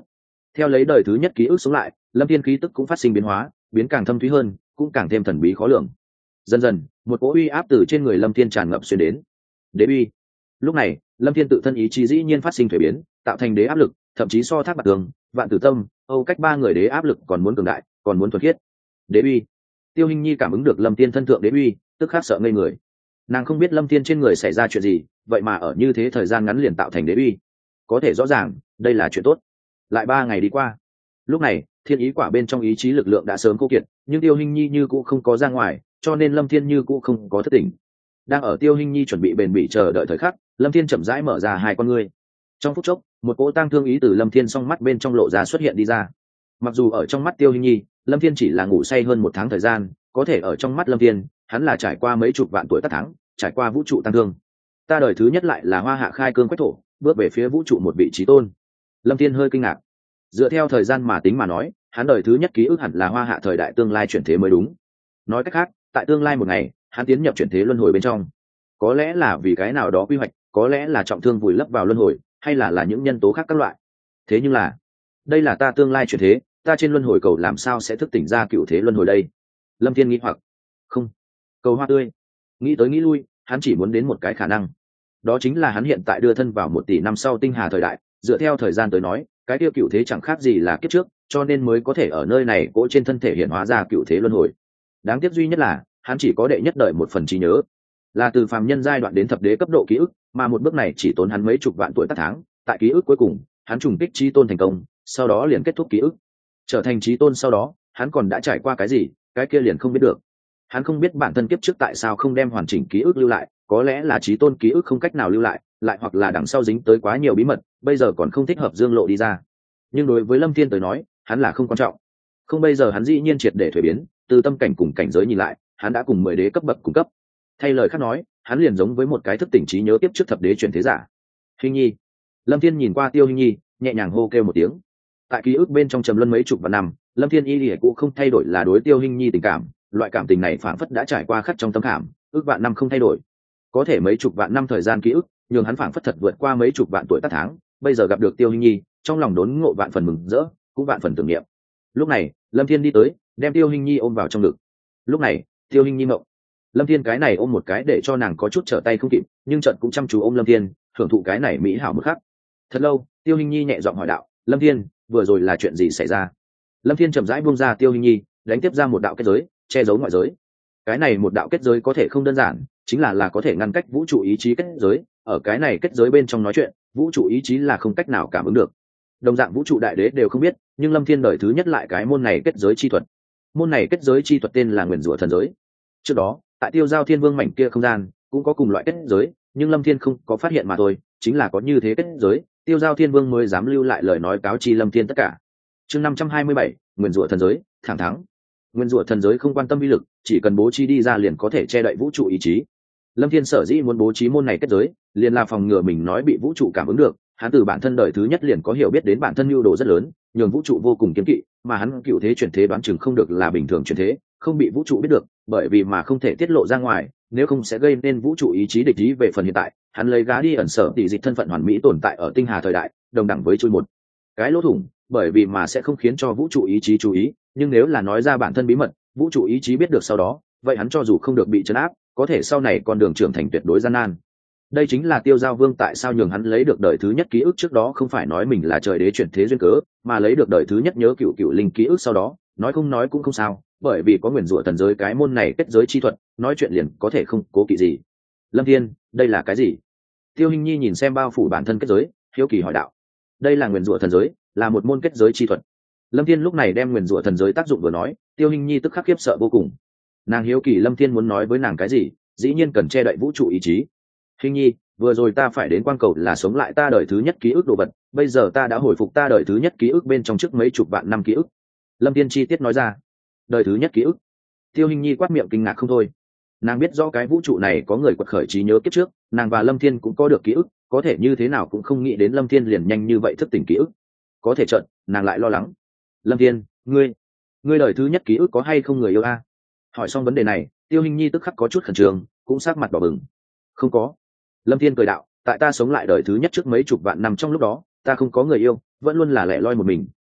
Theo lấy đời thứ nhất ký ức sống lại, lâm thiên khí tức cũng phát sinh biến hóa, biến càng thâm thúy hơn, cũng càng thêm thần bí khó lường. Dần dần một cỗ uy áp từ trên người lâm thiên tràn ngập xuyên đến. Đế uy. Lúc này lâm thiên tự thân ý chí dĩ nhiên phát sinh thuế biến, tạo thành đế áp lực, thậm chí so thác bạc tường, vạn tử tâm, âu cách ba người đế áp lực còn muốn cường đại, còn muốn thuần khiết. Đế uy. Tiêu Hinh Nhi cảm ứng được lâm thiên thân thượng đế uy, tức khắc sợ ngây người. Nàng không biết lâm thiên trên người xảy ra chuyện gì, vậy mà ở như thế thời gian ngắn liền tạo thành đế uy, có thể rõ ràng đây là chuyện tốt. Lại 3 ngày đi qua, lúc này thiên ý quả bên trong ý chí lực lượng đã sớm khô kiệt, nhưng Tiêu Hinh Nhi như cũ không có ra ngoài, cho nên lâm thiên như cũ không có thất tỉnh. Đang ở Tiêu Hinh Nhi chuẩn bị bền bỉ chờ đợi thời khắc, lâm thiên chậm rãi mở ra hai con ngươi. Trong phút chốc, một cỗ tang thương ý từ lâm thiên song mắt bên trong lộ ra xuất hiện đi ra. Mặc dù ở trong mắt Tiêu Hinh Nhi, lâm thiên chỉ là ngủ say hơn 1 tháng thời gian, có thể ở trong mắt lâm thiên, hắn là trải qua mấy chục vạn tuổi tác tháng, trải qua vũ trụ tăng thương. Ta đời thứ nhất lại là hoa hạ khai cương quách thổ, bước về phía vũ trụ một vị trí tôn. Lâm thiên hơi kinh ngạc. Dựa theo thời gian mà tính mà nói, hắn đời thứ nhất ký ức hẳn là hoa hạ thời đại tương lai chuyển thế mới đúng. Nói cách khác, tại tương lai một ngày, hắn tiến nhập chuyển thế luân hồi bên trong. Có lẽ là vì cái nào đó quy hoạch, có lẽ là trọng thương vùi lấp vào luân hồi, hay là những nhân tố khác các loại. Thế nhưng là, đây là ta tương lai chuyển thế, ta trên luân hồi cầu làm sao sẽ thức tỉnh ra cựu thế luân hồi đây? Lâm thiên nghĩ hoặc. Không, cầu hoa tươi. Nghĩ tới nghĩ lui, hắn chỉ muốn đến một cái khả năng, đó chính là hắn hiện tại đưa thân vào 1 tỷ năm sau tinh hà thời đại. Dựa theo thời gian tới nói, cái tiêu cựu thế chẳng khác gì là kiếp trước, cho nên mới có thể ở nơi này cỗ trên thân thể hiện hóa ra cựu thế luân hồi. Đáng tiếc duy nhất là hắn chỉ có đệ nhất đời 1 phần trí nhớ, là từ phàm nhân giai đoạn đến thập đế cấp độ ký ức, mà một bước này chỉ tốn hắn mấy chục vạn tuổi tác tháng. Tại ký ức cuối cùng, hắn trùng kích chí tôn thành công, sau đó liền kết thúc ký ức. Trở thành chí tôn sau đó, hắn còn đã trải qua cái gì, cái kia liền không biết được. Hắn không biết bản thân kiếp trước tại sao không đem hoàn chỉnh ký ức lưu lại, có lẽ là chí tôn ký ức không cách nào lưu lại, lại hoặc là đằng sau dính tới quá nhiều bí mật, bây giờ còn không thích hợp dương lộ đi ra. Nhưng đối với lâm thiên tới nói, hắn là không quan trọng. Không, bây giờ hắn dĩ nhiên triệt để thuế biến, từ tâm cảnh cùng cảnh giới nhìn lại, hắn đã cùng 10 đế cấp bậc cung cấp. Thay lời khác nói, hắn liền giống với một cái thức tỉnh trí nhớ tiếp trước thập đế chuyển thế giả. Hinh Nhi. Lâm thiên nhìn qua Tiêu Hinh Nhi, nhẹ nhàng hô kêu một tiếng. Tại ký ức bên trong trầm luân mấy chục vạn năm, lâm thiên y lìa cũng không thay đổi là đối Tiêu Hinh Nhi tình cảm. Loại cảm tình này phảng phất đã trải qua khắc trong tâm khảm, ước vạn năm không thay đổi. Có thể mấy chục vạn năm thời gian ký ức, nhường hắn phảng phất thật vượt qua mấy chục vạn tuổi tác tháng. Bây giờ gặp được Tiêu Hinh Nhi, trong lòng đốn ngộ vạn phần mừng rỡ, cũng vạn phần tưởng niệm. Lúc này lâm thiên đi tới, đem Tiêu Hinh Nhi ôm vào trong ngực. Lúc này Tiêu Hinh Nhi mộng. Lâm thiên cái này ôm một cái để cho nàng có chút trở tay không kịp, nhưng trận cũng chăm chú ôm lâm thiên, hưởng thụ cái này mỹ hảo một khắc. Thật lâu, Tiêu Hinh Nhi nhẹ giọng hỏi đạo: Lâm thiên, vừa rồi là chuyện gì xảy ra? Lâm thiên chậm rãi buông ra Tiêu Hinh Nhi, đánh tiếp ra một đạo kết giới, che giấu ngoại giới. Cái này một đạo kết giới có thể không đơn giản, chính là có thể ngăn cách vũ trụ ý chí kết giới. Ở cái này kết giới bên trong nói chuyện, vũ trụ ý chí là không cách nào cảm ứng được. Đồng dạng vũ trụ đại đế đều không biết, nhưng lâm thiên đời thứ nhất lại cái môn này kết giới chi thuật. Môn này kết giới chi thuật tên là nguyền rủa thần giới. Trước đó tại Tiêu Giao Thiên Vương mảnh kia không gian cũng có cùng loại kết giới, nhưng lâm thiên không có phát hiện mà thôi. Chính là có như thế kết giới, Tiêu Giao Thiên Vương mới dám lưu lại lời nói cáo chi lâm thiên tất cả. Chương 527, nguyền rủa thần giới, thẳng thắng. Nguyên rủa thần giới không quan tâm uy lực, chỉ cần bố trí đi ra liền có thể che đậy vũ trụ ý chí. Lâm thiên sở dĩ muốn bố trí môn này kết giới, liền là phòng ngừa mình nói bị vũ trụ cảm ứng được. Hắn từ bản thân đời thứ nhất liền có hiểu biết đến bản thân nhu đồ rất lớn, nhường vũ trụ vô cùng kiêng kỵ, mà hắn cựu thế chuyển thế đoán chừng không được là bình thường chuyển thế, không bị vũ trụ biết được, bởi vì mà không thể tiết lộ ra ngoài, nếu không sẽ gây nên vũ trụ ý chí địch ý. Về phần hiện tại, hắn lấy gá đi ẩn sở tỷ dịch thân phận hoàn mỹ tồn tại ở tinh hà thời đại, đồng đẳng với chui một cái lỗ thủng, bởi vì mà sẽ không khiến cho vũ trụ ý chí chú ý. Nhưng nếu là nói ra bản thân bí mật, vũ trụ ý chí biết được sau đó, vậy hắn cho dù không được bị trấn áp, có thể sau này con đường trưởng thành tuyệt đối gian nan. Đây chính là Tiêu Giao Vương tại sao nhường hắn lấy được đời thứ nhất ký ức trước đó không phải nói mình là trời đế chuyển thế duyên cớ, mà lấy được đời thứ nhất nhớ cựu cựu linh ký ức sau đó, nói không nói cũng không sao, bởi vì có nguyền rủa thần giới cái môn này kết giới chi thuật, nói chuyện liền có thể không cố kỵ gì. Lâm thiên, đây là cái gì? Tiêu Hinh Nhi nhìn xem bao phủ bản thân kết giới, hiếu kỳ hỏi đạo. Đây là nguyền rủa thần giới, là một môn kết giới chi thuật. Lâm thiên lúc này đem nguyền rủa thần giới tác dụng vừa nói, Tiêu Hinh Nhi tức khắc khiếp sợ vô cùng. Nàng hiếu kỳ Lâm thiên muốn nói với nàng cái gì, dĩ nhiên cần che đậy vũ trụ ý chí. Hinh Nhi, vừa rồi ta phải đến quan cầu là sống lại ta đời thứ nhất ký ức đồ vật, bây giờ ta đã hồi phục ta đời thứ nhất ký ức bên trong trước mấy chục vạn năm ký ức. Lâm thiên chi tiết nói ra. Đời thứ nhất ký ức? Tiêu Hinh Nhi quát miệng kinh ngạc không thôi. Nàng biết rõ cái vũ trụ này có người quật khởi trí nhớ kiếp trước, nàng và Lâm thiên cũng có được ký ức, có thể như thế nào cũng không nghĩ đến Lâm thiên liền nhanh như vậy thức tỉnh ký ức. Có thể chợt nàng lại lo lắng. Lâm thiên, ngươi đời thứ nhất ký ức có hay không người yêu a? Hỏi xong vấn đề này, Tiêu Hinh Nhi tức khắc có chút khẩn trương, cũng sắc mặt đỏ bừng. Không có. Lâm thiên cười đạo, tại ta sống lại đời thứ nhất trước mấy chục vạn năm trong lúc đó, ta không có người yêu, vẫn luôn là lẻ loi một mình,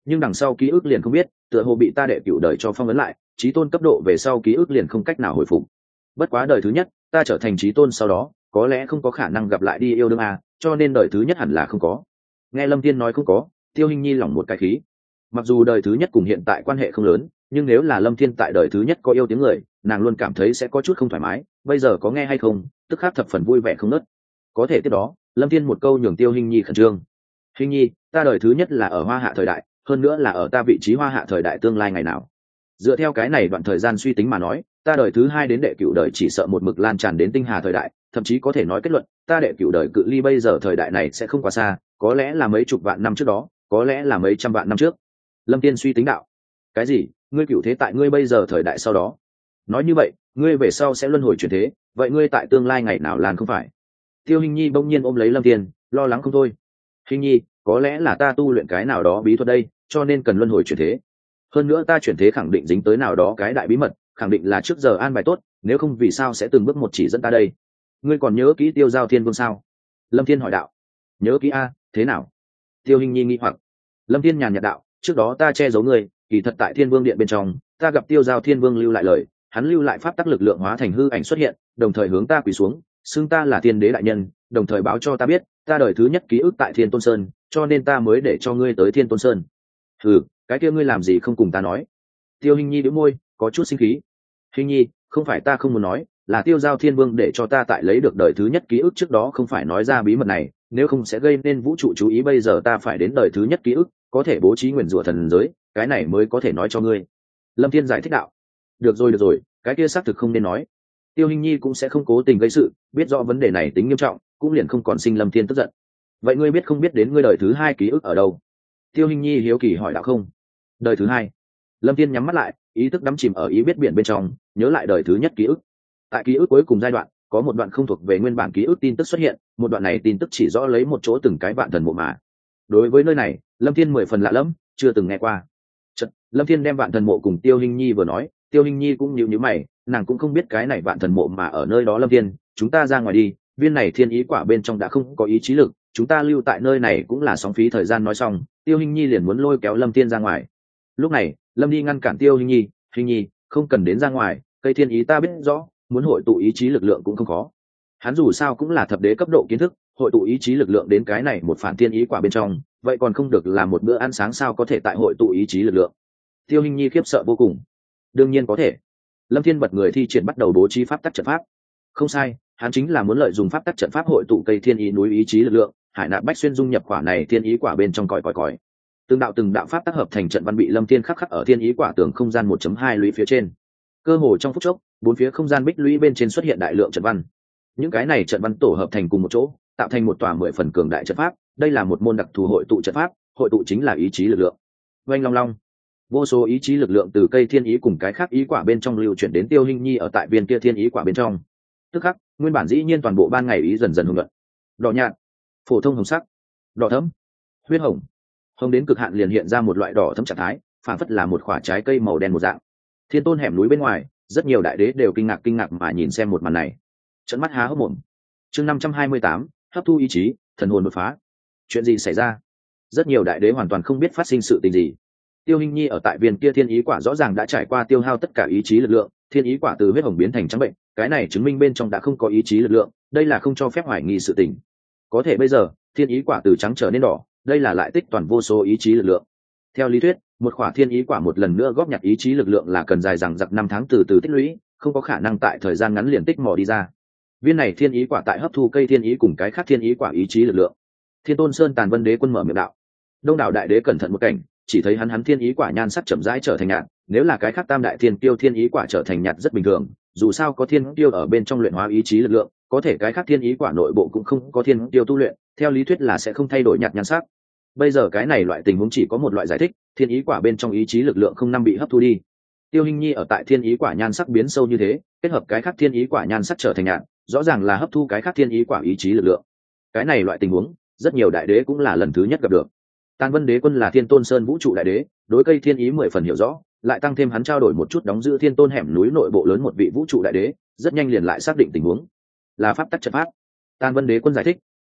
nhưng đằng sau ký ức liền không biết, tựa hồ bị ta đệ cửu đời cho phong ấn lại, chí tôn cấp độ về sau ký ức liền không cách nào hồi phục. Bất quá đời thứ nhất ta trở thành chí tôn sau đó có lẽ không có khả năng gặp lại đi yêu đương à, cho nên đời thứ nhất hẳn là không có. Nghe Lâm Thiên nói không có, Tiêu Hinh Nhi lỏng một cái khí. Mặc dù đời thứ nhất cùng hiện tại quan hệ không lớn, nhưng nếu là Lâm Thiên tại đời thứ nhất có yêu tiếng người, nàng luôn cảm thấy sẽ có chút không thoải mái, bây giờ có nghe hay không tức khắc thập phần vui vẻ không nớt. Có thể tiếp đó Lâm Thiên một câu nhường Tiêu Hinh Nhi khẩn trương. Hinh Nhi, ta đời thứ nhất là ở Hoa Hạ thời đại, hơn nữa là ở ta vị trí Hoa Hạ thời đại tương lai ngày nào. Dựa theo cái này đoạn thời gian suy tính mà nói, ta đời thứ hai đến đệ cửu đời chỉ sợ một mực lan tràn đến tinh hà thời đại, thậm chí có thể nói kết luận ta đệ cửu đời cự ly bây giờ thời đại này sẽ không quá xa, có lẽ là mấy chục vạn năm trước đó, có lẽ là mấy trăm vạn năm trước. Lâm Tiên suy tính đạo. Cái gì? Ngươi cửu thế tại ngươi bây giờ thời đại sau đó? Nói như vậy ngươi về sau sẽ luân hồi chuyển thế, vậy ngươi tại tương lai ngày nào lan không phải? Tiêu Hinh Nhi bỗng nhiên ôm lấy Lâm Tiên, lo lắng không thôi. Hinh Nhi, có lẽ là ta tu luyện cái nào đó bí thuật đây, cho nên cần luân hồi chuyển thế. Hơn nữa ta chuyển thế khẳng định dính tới nào đó cái đại bí mật, khẳng định là trước giờ an bài tốt, nếu không vì sao sẽ từng bước một chỉ dẫn ta đây? Ngươi còn nhớ kỹ Tiêu Giao Thiên Vương sao? Lâm Thiên hỏi đạo. Nhớ kỹ a, thế nào? Tiêu Hinh Nhi nghi hoặc. Lâm Thiên nhàn nhạt đạo, trước đó ta che giấu ngươi, kỳ thật tại Thiên Vương điện bên trong, ta gặp Tiêu Giao Thiên Vương lưu lại lời, hắn lưu lại pháp tắc lực lượng hóa thành hư ảnh xuất hiện, đồng thời hướng ta quỳ xuống, xưng ta là Thiên Đế đại nhân, đồng thời báo cho ta biết, ta đời thứ nhất ký ức tại Thiên Tôn Sơn, cho nên ta mới để cho ngươi tới Thiên Tôn Sơn. Ừ, cái kia ngươi làm gì không cùng ta nói? Tiêu Hinh Nhi bĩu môi, có chút sinh khí. Hinh Nhi, không phải ta không muốn nói, là Tiêu Giao Thiên Vương để cho ta tại lấy được đời thứ nhất ký ức trước đó không phải nói ra bí mật này, nếu không sẽ gây nên vũ trụ chú ý, bây giờ ta phải đến đời thứ nhất ký ức, có thể bố trí nguyền rủa thần giới, cái này mới có thể nói cho ngươi. Lâm Thiên giải thích đạo. Được rồi, cái kia xác thực không nên nói. Tiêu Hinh Nhi cũng sẽ không cố tình gây sự, biết rõ vấn đề này tính nghiêm trọng, cũng liền không còn sinh Lâm Thiên tức giận. Vậy ngươi biết không biết đến ngươi đời thứ hai ký ức ở đâu? Tiêu Hinh Nhi hiếu kỳ hỏi đạo. Không. Đời thứ hai. Lâm Thiên nhắm mắt lại, ý thức đắm chìm ở ý biết biển bên trong, nhớ lại đời thứ nhất ký ức. Tại ký ức cuối cùng giai đoạn, có một đoạn không thuộc về nguyên bản ký ức tin tức xuất hiện, một đoạn này tin tức chỉ rõ lấy một chỗ từng cái vạn thần mộ mà. Đối với nơi này, Lâm Thiên 10 phần lạ lẫm, chưa từng nghe qua. Chợt, Lâm Thiên đem vạn thần mộ cùng Tiêu Hinh Nhi vừa nói, Tiêu Hinh Nhi cũng nhíu mày, nàng cũng không biết cái này vạn thần mộ mà ở nơi đó. Lâm Thiên, chúng ta ra ngoài đi, viên này thiên ý quả bên trong đã không có ý chí lực, chúng ta lưu tại nơi này cũng là sóng phí thời gian. Nói xong, Tiêu Hinh Nhi liền muốn lôi kéo Lâm Thiên ra ngoài. Lúc này, Lâm đi ngăn cản Tiêu Hinh Nhi, Hinh Nhi, không cần đến ra ngoài, cây thiên ý ta biết rõ, muốn hội tụ ý chí lực lượng cũng không khó. Hắn dù sao cũng là thập đế cấp độ kiến thức, hội tụ ý chí lực lượng đến cái này một phản thiên ý quả bên trong, vậy còn không được làm một bữa ăn sáng sao có thể tại hội tụ ý chí lực lượng? Tiêu Hinh Nhi khiếp sợ vô cùng. Đương nhiên có thể. Lâm Thiên bật người thi triển bắt đầu bố trí pháp tắc trận pháp. Không sai, hắn chính là muốn lợi dụng pháp tắc trận pháp hội tụ cây thiên ý núi ý chí lực lượng, hải nạp bách xuyên dung nhập quả này thiên ý quả bên trong còi. Từng đạo pháp tác hợp thành trận văn bị Lâm Thiên khắc ở thiên ý quả tường không gian 1.2 lũy phía trên. Cơ hồ trong phút chốc, bốn phía không gian bích lũy bên trên xuất hiện đại lượng trận văn. Những cái này trận văn tổ hợp thành cùng một chỗ, tạo thành một tòa 10 phần cường đại trận pháp. Đây là một môn đặc thù hội tụ trận pháp, hội tụ chính là ý chí lực lượng. Oanh long long, vô số ý chí lực lượng từ cây thiên ý cùng cái khác ý quả bên trong lưu chuyển đến Tiêu Hinh Nhi ở tại viên kia thiên ý quả bên trong. Tức khắc, nguyên bản dĩ nhiên toàn bộ ban ngày ý dần dần hùng luận. Đỏ nhạt, phổ thông hồng sắc, đỏ thẫm, huyết hồng. Hồng đến cực hạn liền hiện ra một loại đỏ thẫm trạng thái, phản phất là một quả trái cây màu đen một dạng. Thiên Tôn hẻm núi bên ngoài, rất nhiều đại đế đều kinh ngạc mà nhìn xem một màn này. Trợn mắt há hốc mồm. Chương 528, hấp thu ý chí, thần hồn đột phá. Chuyện gì xảy ra? Rất nhiều đại đế hoàn toàn không biết phát sinh sự tình gì. Tiêu Hinh Nhi ở tại viên kia thiên ý quả rõ ràng đã trải qua tiêu hao tất cả ý chí lực lượng, thiên ý quả từ huyết hồng biến thành trắng bệnh, cái này chứng minh bên trong đã không có ý chí lực lượng, đây là không cho phép hoài nghi sự tình. Có thể bây giờ, thiên ý quả từ trắng trở nên đỏ, đây là lại tích toàn vô số ý chí lực lượng. Theo lý thuyết, một quả thiên ý quả một lần nữa góp nhặt ý chí lực lượng là cần dài dằng dặc 5 tháng từ từ tích lũy, không có khả năng tại thời gian ngắn liền tích mò đi ra. Viên này thiên ý quả tại hấp thu cây thiên ý cùng cái khác thiên ý quả ý chí lực lượng. Thiên Tôn Sơn Tàn Vân Đế Quân mở miệng đạo. Đông đảo đại đế cẩn thận một cảnh, chỉ thấy hắn thiên ý quả nhan sắc chậm rãi trở thành nhạt, nếu là cái khác tam đại thiên tiêu thiên ý quả trở thành nhạt rất bình thường, dù sao có thiên tiêu ở bên trong luyện hóa ý chí lực lượng, có thể cái khác thiên ý quả nội bộ cũng không có thiên tiêu tu luyện, theo lý thuyết là sẽ không thay đổi nhạt nhan sắc. Bây giờ cái này loại tình huống chỉ có một loại giải thích, thiên ý quả bên trong ý chí lực lượng không năm bị hấp thu đi. Tiêu Hinh Nhi ở tại thiên ý quả nhan sắc biến sâu như thế, kết hợp cái khác thiên ý quả nhan sắc trở thành nhạt, rõ ràng là hấp thu cái khác thiên ý quả ý chí lực lượng. Cái này loại tình huống, rất nhiều đại đế cũng là lần thứ nhất gặp được. Tàn Vân Đế Quân là Thiên Tôn Sơn vũ trụ đại đế, đối cây thiên ý 10 phần hiểu rõ, lại tăng thêm hắn trao đổi một chút đóng giữ Thiên Tôn hẻm núi nội bộ lớn một vị vũ trụ đại đế, rất nhanh liền lại xác định tình huống. Là pháp tắc trận pháp. Tàn Vân Đế Quân giải thích,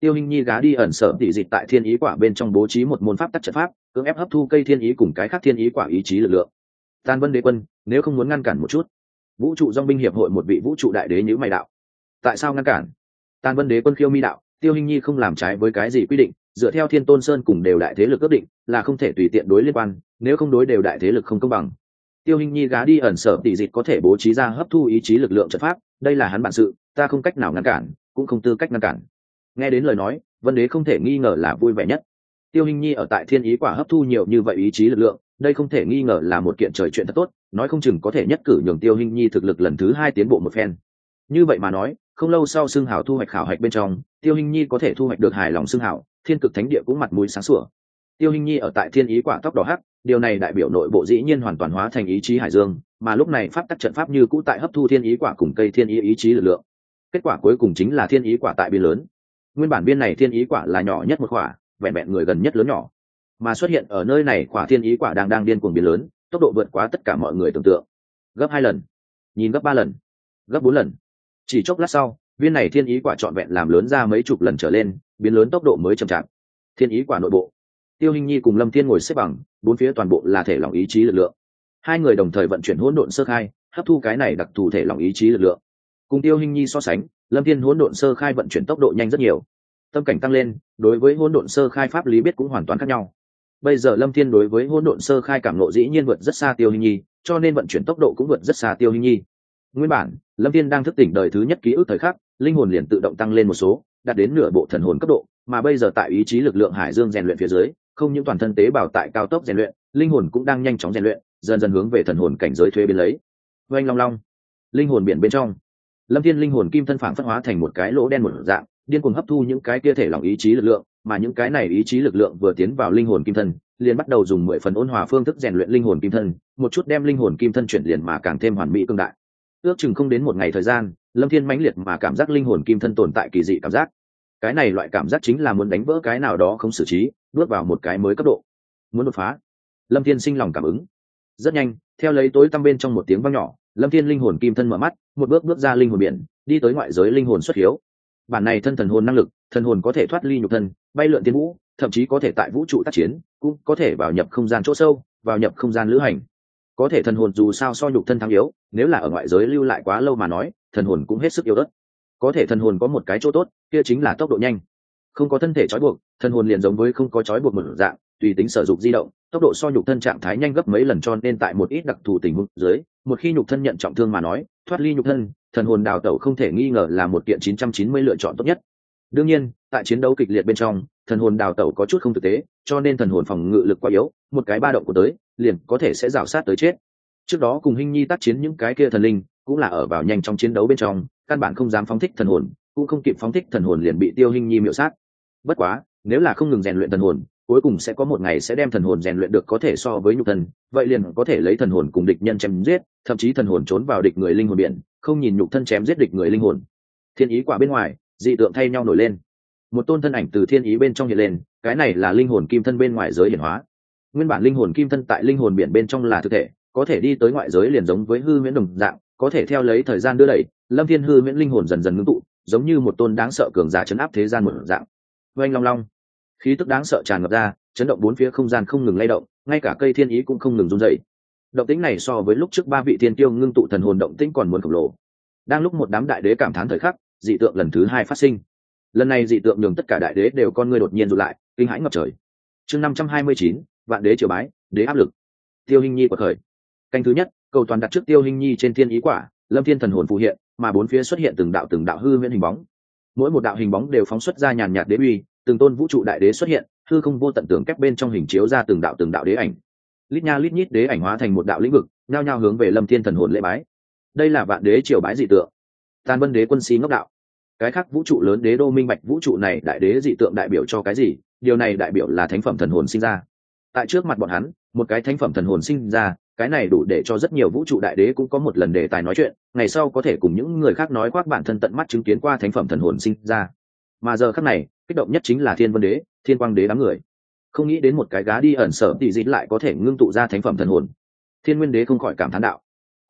Tiêu Hinh Nhi gá đi ẩn sở tỷ dịch tại thiên ý quả bên trong bố trí một môn pháp tắc trận pháp, cưỡng ép hấp thu cây thiên ý cùng cái khác thiên ý quả ý chí lực lượng. Tàn Vân Đế Quân, nếu không muốn ngăn cản một chút. Vũ trụ dòng binh hiệp hội một vị vũ trụ đại đế nhíu mày đạo. Tại sao ngăn cản? Tàn Vân Đế Quân khiêu mi đạo, Tiêu Hinh Nhi không làm trái với cái gì quy định, dựa theo Thiên Tôn Sơn cùng đều đại thế lực ước định, là không thể tùy tiện đối liên quan, nếu không đối đều đại thế lực không công bằng. Tiêu Hinh Nhi gá đi ẩn sở tỷ dịch có thể bố trí ra hấp thu ý chí lực lượng trận pháp, đây là hắn bản sự, ta không cách nào ngăn cản, cũng không tư cách ngăn cản. Nghe đến lời nói, Vân Đế không thể nghi ngờ là vui vẻ nhất. Tiêu Hinh Nhi ở tại thiên ý quả hấp thu nhiều như vậy ý chí lực lượng, đây không thể nghi ngờ là một kiện trời chuyện thật tốt, nói không chừng có thể nhất cử nhường Tiêu Hinh Nhi thực lực lần thứ 2 tiến bộ một phen. Như vậy mà nói, không lâu sau xương hào thu hoạch khảo hạch bên trong, Tiêu Hinh Nhi có thể thu hoạch được hài lòng xương hào, thiên cực thánh địa cũng mặt mũi sáng sủa. Tiêu Hinh Nhi ở tại thiên ý quả tóc đỏ hắc, điều này đại biểu nội bộ dĩ nhiên hoàn toàn hóa thành ý chí hải dương, mà lúc này pháp tắc trận pháp như cũ tại hấp thu thiên ý quả cùng cây thiên ý ý chí lực lượng. Kết quả cuối cùng chính là thiên ý quả tại biên lớn. Nguyên bản biên này thiên ý quả là nhỏ nhất một quả, vẹn vẹn người gần nhất lớn nhỏ, mà xuất hiện ở nơi này quả thiên ý quả đang điên cuồng biến lớn, tốc độ vượt quá tất cả mọi người tưởng tượng. Gấp 2 lần, nhìn gấp 3 lần, gấp 4 lần. Chỉ chốc lát sau, viên này thiên ý quả trọn vẹn làm lớn ra mấy chục lần trở lên, biến lớn tốc độ mới chậm chạp. Thiên ý quả nội bộ, Tiêu Hinh Nhi cùng Lâm Thiên ngồi xếp bằng, bốn phía toàn bộ là thể lỏng ý chí lực lượng. Hai người đồng thời vận chuyển hỗn độn sơ khai, hấp thu cái này đặc thù thể lỏng ý chí lực lượng. Cùng Tiêu Hinh Nhi so sánh, Lâm Thiên hỗn độn sơ khai vận chuyển tốc độ nhanh rất nhiều. Tâm cảnh tăng lên, đối với hỗn độn sơ khai pháp lý biết cũng hoàn toàn khác nhau. Bây giờ Lâm Thiên đối với hỗn độn sơ khai cảm ngộ dĩ nhiên vượt rất xa Tiêu Hinh Nhi, cho nên vận chuyển tốc độ cũng vượt rất xa Tiêu Hinh Nhi. Nguyên bản, Lâm Thiên đang thức tỉnh đời thứ nhất ký ức thời khắc, linh hồn liền tự động tăng lên một số, đạt đến nửa bộ thần hồn cấp độ, mà bây giờ tại ý chí lực lượng hải dương rèn luyện phía dưới, không những toàn thân tế bào tại cao tốc rèn luyện, linh hồn cũng đang nhanh chóng rèn luyện, dần dần hướng về thần hồn cảnh giới thuế biến lấy. Oanh long long, linh hồn biển bên trong, Lâm Thiên linh hồn kim thân phảng phất hóa thành một cái lỗ đen một dạng, điên cuồng hấp thu những cái kia thể lỏng ý chí lực lượng, mà những cái này ý chí lực lượng vừa tiến vào linh hồn kim thân, liền bắt đầu dùng 10 phần ôn hòa phương thức rèn luyện linh hồn kim thân, một chút đem linh hồn kim thân chuyển liền mà càng thêm hoàn mỹ cương đại. Ước chừng không đến một ngày thời gian, Lâm Thiên mãnh liệt mà cảm giác linh hồn kim thân tồn tại kỳ dị cảm giác. Cái này loại cảm giác chính là muốn đánh vỡ cái nào đó không xử trí, bước vào một cái mới cấp độ, muốn đột phá. Lâm Thiên sinh lòng cảm ứng. Rất nhanh, theo lấy tối tăm bên trong một tiếng vang nhỏ, Lâm Thiên linh hồn kim thân mở mắt, một bước bước ra linh hồn biển, đi tới ngoại giới linh hồn xuất hiếu. Bản này thân thần hồn năng lực, thần hồn có thể thoát ly nhục thân, bay lượn tiên vũ, thậm chí có thể tại vũ trụ tác chiến, cũng có thể vào nhập không gian chỗ sâu, vào nhập không gian lữ hành. Có thể thần hồn dù sao so nhục thân thắng yếu, nếu là ở ngoại giới lưu lại quá lâu mà nói, thần hồn cũng hết sức yếu ớt. Có thể thần hồn có một cái chỗ tốt, kia chính là tốc độ nhanh. Không có thân thể trói buộc, thần hồn liền giống với không có trói buộc một dạng, tùy tính sử dụng di động, tốc độ so nhục thân trạng thái nhanh gấp mấy lần, cho nên tại một ít đặc thù tình huống dưới, một khi nhục thân nhận trọng thương mà nói, thoát ly nhục thân, thần hồn đào tẩu không thể nghi ngờ là một kiện 990 lựa chọn tốt nhất. Đương nhiên, tại chiến đấu kịch liệt bên trong, thần hồn đào tẩu có chút không thực tế, cho nên thần hồn phòng ngự lực quá yếu, một cái ba động của tới, liền có thể sẽ rào sát tới chết. Trước đó cùng Hinh Nhi tác chiến những cái kia thần linh, cũng là ở vào nhanh trong chiến đấu bên trong, căn bản không dám phóng thích thần hồn, cũng không kịp phóng thích thần hồn liền bị Tiêu Hinh Nhi miểu sát. Bất quá, nếu là không ngừng rèn luyện thần hồn, cuối cùng sẽ có một ngày sẽ đem thần hồn rèn luyện được có thể so với nhục thân, vậy liền có thể lấy thần hồn cùng địch nhân chém giết, thậm chí thần hồn trốn vào địch người linh hồn biển, không nhìn nhục thân chém giết địch người linh hồn. Thiên ý quả bên ngoài, dị tượng thay nhau nổi lên. Một tôn thân ảnh từ thiên ý bên trong hiện lên, cái này là linh hồn kim thân bên ngoài giới hiển hóa. Nguyên bản linh hồn kim thân tại linh hồn biển bên trong là thực thể, có thể đi tới ngoại giới liền giống với hư huyễn đồng dạng, có thể theo lấy thời gian đưa đẩy, Lâm Thiên hư huyễn linh hồn dần dần ngưng tụ, giống như một tôn đáng sợ cường giả trấn áp thế gian một dạng. Oanh long long, khí tức đáng sợ tràn ngập ra, chấn động bốn phía không gian không ngừng lay động, ngay cả cây thiên ý cũng không ngừng run rẩy. Động tĩnh này so với lúc trước ba vị thiên tiêu ngưng tụ thần hồn động tĩnh còn muốn khổng lồ. Đang lúc một đám đại đế cảm thán thời khắc, dị tượng lần thứ 2 phát sinh. Lần này dị tượng nhường tất cả đại đế đều con ngươi đột nhiên rụt lại, kinh hãi ngập trời. Chương 529, vạn đế triều bái, đế áp lực. Tiêu Hinh Nhi quật khởi. Canh thứ nhất, cầu toàn đặt trước Tiêu Hinh Nhi trên thiên ý quả, Lâm Thiên thần hồn phù hiện, mà bốn phía xuất hiện từng đạo hư huyễn hình bóng. Mỗi một đạo hình bóng đều phóng xuất ra nhàn nhạt đế uy, từng tôn vũ trụ đại đế xuất hiện, hư không vô tận tưởng kép bên trong hình chiếu ra từng đạo đế ảnh. Lít nha lít nhít đế ảnh hóa thành một đạo lĩnh vực, nhao nhao hướng về Lâm Thiên thần hồn lễ bái. Đây là vạn đế triều bái dị tượng. Tàn Vân Đế Quân si ngốc đạo. Cái khác vũ trụ lớn đế đô minh bạch vũ trụ này đại đế dị tượng đại biểu cho cái gì, điều này đại biểu là thánh phẩm thần hồn sinh ra. Tại trước mặt bọn hắn, một cái thánh phẩm thần hồn sinh ra, cái này đủ để cho rất nhiều vũ trụ đại đế cũng có một lần đề tài nói chuyện, ngày sau có thể cùng những người khác nói khoác bản thân tận mắt chứng kiến qua thánh phẩm thần hồn sinh ra. Mà giờ khắc này, kích động nhất chính là Thiên Vân Đế, Thiên Quang Đế đám người. Không nghĩ đến một cái gá đi ẩn sở tỷ dị lại có thể ngưng tụ ra thánh phẩm thần hồn. Thiên Nguyên Đế không khỏi cảm thán đạo.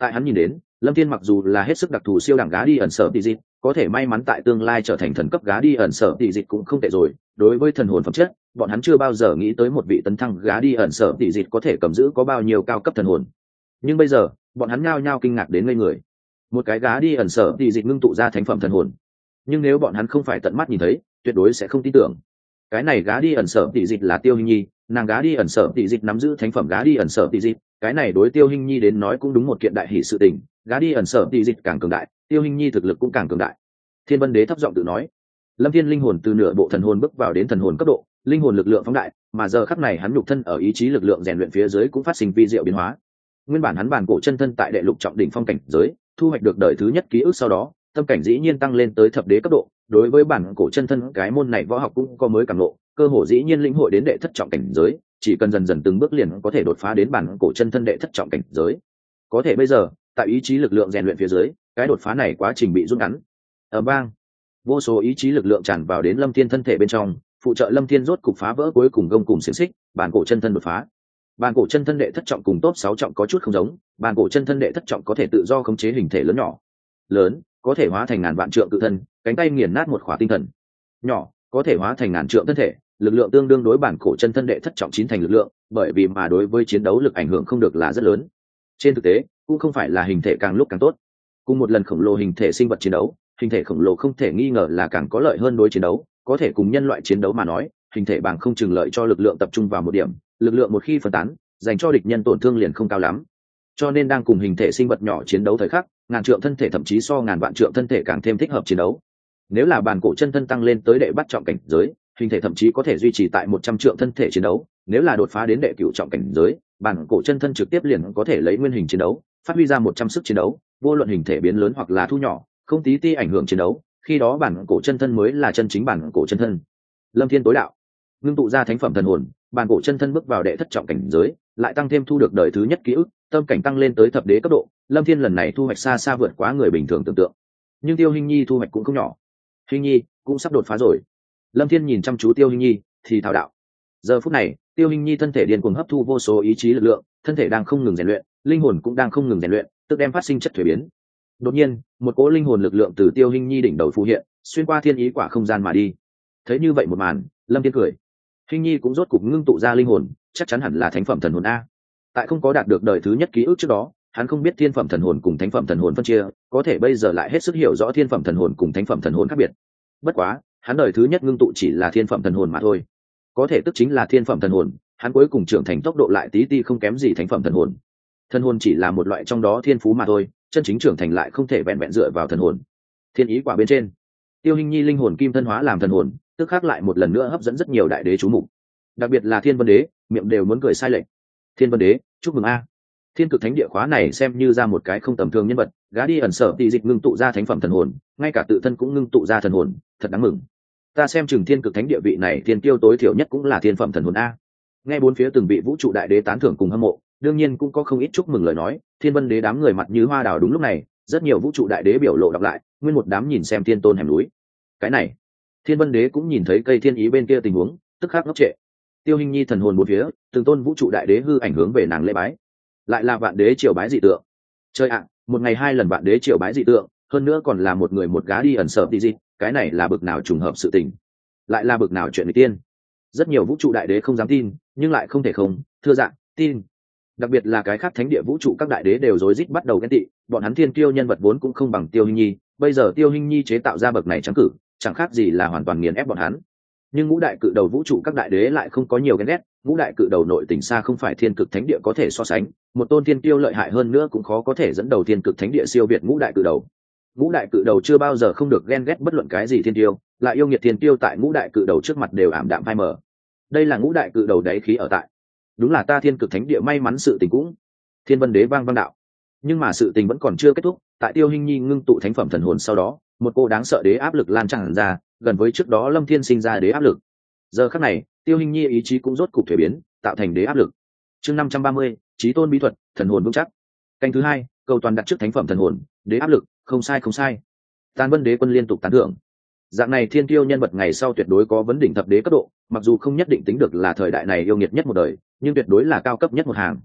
Tại hắn nhìn đến, Lâm Thiên mặc dù là hết sức đặc thù siêu đẳng gá đi ẩn sở tỷ dịch, có thể may mắn tại tương lai trở thành thần cấp gá đi ẩn sở tỷ dịch cũng không tệ rồi. Đối với thần hồn phẩm chất, bọn hắn chưa bao giờ nghĩ tới một vị tấn thăng gá đi ẩn sở tỷ dịch có thể cầm giữ có bao nhiêu cao cấp thần hồn. Nhưng bây giờ, bọn hắn nhao nhao kinh ngạc đến ngây người. Một cái gá đi ẩn sở tỷ dịch ngưng tụ ra thánh phẩm thần hồn. Nhưng nếu bọn hắn không phải tận mắt nhìn thấy, tuyệt đối sẽ không tin tưởng. Cái này gá đi ẩn sở tỷ dịch là Tiêu Hinh Nhi, nàng gá đi ẩn sở tỷ dịch nắm giữ thánh phẩm gá đi ẩn sở tỷ dịch, cái này đối Tiêu Hinh Nhi đến nói cũng đúng một kiện đại hỷ sự tình, gá đi ẩn sở tỷ dịch càng cường đại, Tiêu Hinh Nhi thực lực cũng càng cường đại. Thiên Vân Đế thấp giọng tự nói. Lâm Thiên linh hồn từ nửa bộ thần hồn bước vào đến thần hồn cấp độ, linh hồn lực lượng phóng đại, mà giờ khắc này hắn nhục thân ở ý chí lực lượng rèn luyện phía dưới cũng phát sinh vi diệu biến hóa. Nguyên bản hắn bản cổ chân thân tại đệ lục trọng đỉnh phong cảnh giới, thu hoạch được đời thứ nhất ký ức sau đó, tâm cảnh dĩ nhiên tăng lên tới thập đế cấp độ, đối với bản cổ chân thân cái môn này võ học cũng có mới cảm ngộ, cơ hồ dĩ nhiên lĩnh hội đến đệ thất trọng cảnh giới, chỉ cần dần dần từng bước liền có thể đột phá đến bản cổ chân thân đệ thất trọng cảnh giới. Có thể bây giờ, tại ý chí lực lượng rèn luyện phía dưới, cái đột phá này quá trình bị rút ngắn. Ở bang, vô số ý chí lực lượng tràn vào đến Lâm Thiên thân thể bên trong, phụ trợ Lâm Thiên rốt cục phá vỡ cuối cùng gông cùng xiềng xích, bản cổ chân thân đột phá. Bản cổ chân thân đệ thất trọng cùng top 6 trọng có chút không giống, bản cổ chân thân đệ thất trọng có thể tự do khống chế hình thể lớn nhỏ. Lớn, có thể hóa thành ngàn vạn trượng cự thân, cánh tay nghiền nát một khỏa tinh thần. Nhỏ, có thể hóa thành ngàn trượng thân thể, lực lượng tương đương đối bản cổ chân thân đệ thất trọng 9 thành lực lượng, bởi vì mà đối với chiến đấu lực ảnh hưởng không được là rất lớn. Trên thực tế, cũng không phải là hình thể càng lúc càng tốt. Cùng một lần khổng lồ hình thể sinh vật chiến đấu, hình thể khổng lồ không thể nghi ngờ là càng có lợi hơn đối chiến đấu, có thể cùng nhân loại chiến đấu mà nói, hình thể bằng không chừng lợi cho lực lượng tập trung vào một điểm, lực lượng một khi phân tán, dành cho địch nhân tổn thương liền không cao lắm. Cho nên đang cùng hình thể sinh vật nhỏ chiến đấu thời khắc, ngàn trượng thân thể thậm chí so ngàn vạn trượng thân thể càng thêm thích hợp chiến đấu. Nếu là bản cổ chân thân tăng lên tới đệ bắt trọng cảnh giới, hình thể thậm chí có thể duy trì tại 100 trượng thân thể chiến đấu, nếu là đột phá đến đệ cửu trọng cảnh giới, bản cổ chân thân trực tiếp liền có thể lấy nguyên hình chiến đấu, phát huy ra 100 sức chiến đấu, vô luận hình thể biến lớn hoặc là thu nhỏ, không tí ti ảnh hưởng chiến đấu, khi đó bản cổ chân thân mới là chân chính bản cổ chân thân. Lâm Thiên tối đạo, ngưng tụ ra thánh phẩm thần hồn, bản cổ chân thân bước vào đệ thất trọng cảnh giới, lại tăng thêm thu được đời thứ nhất ký ức, tâm cảnh tăng lên tới thập đế cấp độ, Lâm Thiên lần này thu hoạch xa xa vượt quá người bình thường tưởng tượng. Nhưng Tiêu Hinh Nhi thu hoạch cũng không nhỏ. Hinh Nhi cũng sắp đột phá rồi. Lâm Thiên nhìn chăm chú Tiêu Hinh Nhi, thì thảo đạo. Giờ phút này, Tiêu Hinh Nhi thân thể điên cuồng hấp thu vô số ý chí lực lượng, thân thể đang không ngừng rèn luyện, linh hồn cũng đang không ngừng rèn luyện, tức đem phát sinh chất thuế biến. Đột nhiên, một cỗ linh hồn lực lượng từ Tiêu Hinh Nhi đỉnh đầu phù hiện, xuyên qua thiên ý quả không gian mà đi. Thấy như vậy một màn, Lâm Thiên cười. Hinh Nhi cũng rốt cục ngưng tụ ra linh hồn, chắc chắn hẳn là thánh phẩm thần hồn a. Tại không có đạt được đời thứ nhất ký ức trước đó, hắn không biết thiên phẩm thần hồn cùng thánh phẩm thần hồn phân chia, có thể bây giờ lại hết sức hiểu rõ thiên phẩm thần hồn cùng thánh phẩm thần hồn khác biệt. Bất quá, hắn đời thứ nhất ngưng tụ chỉ là thiên phẩm thần hồn mà thôi. Có thể tức chính là thiên phẩm thần hồn, hắn cuối cùng trưởng thành tốc độ lại tí ti không kém gì thánh phẩm thần hồn. Thần hồn chỉ là một loại trong đó thiên phú mà thôi, chân chính trưởng thành lại không thể vẹn vẹn dựa vào thần hồn. Thiên ý quả bên trên, Tiêu Hinh Nhi linh hồn kim thân hóa làm thần hồn, tức khắc lại một lần nữa hấp dẫn rất nhiều đại đế chú mục. Đặc biệt là Thiên Vân Đế, miệng đều muốn cười sai lệch. Thiên Vân Đế, chúc mừng a. Thiên Cực Thánh Địa khóa này xem như ra một cái không tầm thường nhân vật, gã đi ẩn sở tỷ dịch ngưng tụ ra thánh phẩm thần hồn, ngay cả tự thân cũng ngưng tụ ra thần hồn, thật đáng mừng. Ta xem chừng Thiên Cực Thánh Địa vị này thiên tiêu tối thiểu nhất cũng là thiên phẩm thần hồn a. Nghe bốn phía từng vị vũ trụ đại đế tán thưởng cùng hâm mộ, đương nhiên cũng có không ít chúc mừng lời nói. Thiên Vân Đế đám người mặt như hoa đào đúng lúc này, rất nhiều vũ trụ đại đế biểu lộ đọc lại, nguyên một đám nhìn xem Thiên Tôn hẻm núi. Cái này, Thiên Vân Đế cũng nhìn thấy cây thiên ý bên kia tình huống, tức khắc ngốc trệ. Tiêu Hinh Nhi thần hồn bốn phía, từng tôn vũ trụ đại đế hư ảnh hướng về nàng lễ bái. Lại là vạn đế triều bái dị tượng. Chơi ạ, một ngày hai lần vạn đế triều bái dị tượng, hơn nữa còn là một người một gá đi ẩn sở đi dị, cái này là bực nào trùng hợp sự tình, lại là bực nào chuyện người tiên. Rất nhiều vũ trụ đại đế không dám tin, nhưng lại không thể không thưa dạng tin. Đặc biệt là cái khác thánh địa vũ trụ các đại đế đều rối rít bắt đầu ghen tị, bọn hắn thiên kiêu nhân vật vốn cũng không bằng Tiêu Hinh Nhi, bây giờ Tiêu Hinh Nhi chế tạo ra bậc này trắng cử, chẳng khác gì là hoàn toàn nghiền ép bọn hắn. Nhưng ngũ đại cự đầu vũ trụ các đại đế lại không có nhiều ghen ghét, ngũ đại cự đầu nội tình xa không phải thiên cực thánh địa có thể so sánh, một tôn thiên kiêu lợi hại hơn nữa cũng khó có thể dẫn đầu thiên cực thánh địa siêu việt ngũ đại cự đầu. Ngũ đại cự đầu chưa bao giờ không được ghen ghét bất luận cái gì thiên kiêu, lại yêu nghiệt thiên kiêu tại ngũ đại cự đầu trước mặt đều ảm đạm phai mờ. Đây là ngũ đại cự đầu đáy khí ở tại. Đúng là ta thiên cực thánh địa may mắn sự tình cũng. Thiên Vân Đế vang vang đạo. Nhưng mà sự tình vẫn còn chưa kết thúc, tại Tiêu Hinh Nhi ngưng tụ thánh phẩm thần hồn sau đó, một cô đáng sợ đế áp lực lan tràn ra, gần với trước đó Lâm Thiên sinh ra đế áp lực. Giờ khắc này, Tiêu Hinh Nhi ý chí cũng rốt cục thuế biến, tạo thành đế áp lực. Chương 530, chí tôn bí thuật, thần hồn vững chắc. Canh thứ hai, cầu toàn đặt trước thánh phẩm thần hồn, đế áp lực, không sai không sai. Tàn Vân Đế quân liên tục tán thưởng. Dạng này thiên tiêu nhân vật ngày sau tuyệt đối có vấn đỉnh thập đế cấp độ, mặc dù không nhất định tính được là thời đại này yêu nghiệt nhất một đời, nhưng tuyệt đối là cao cấp nhất một hàng.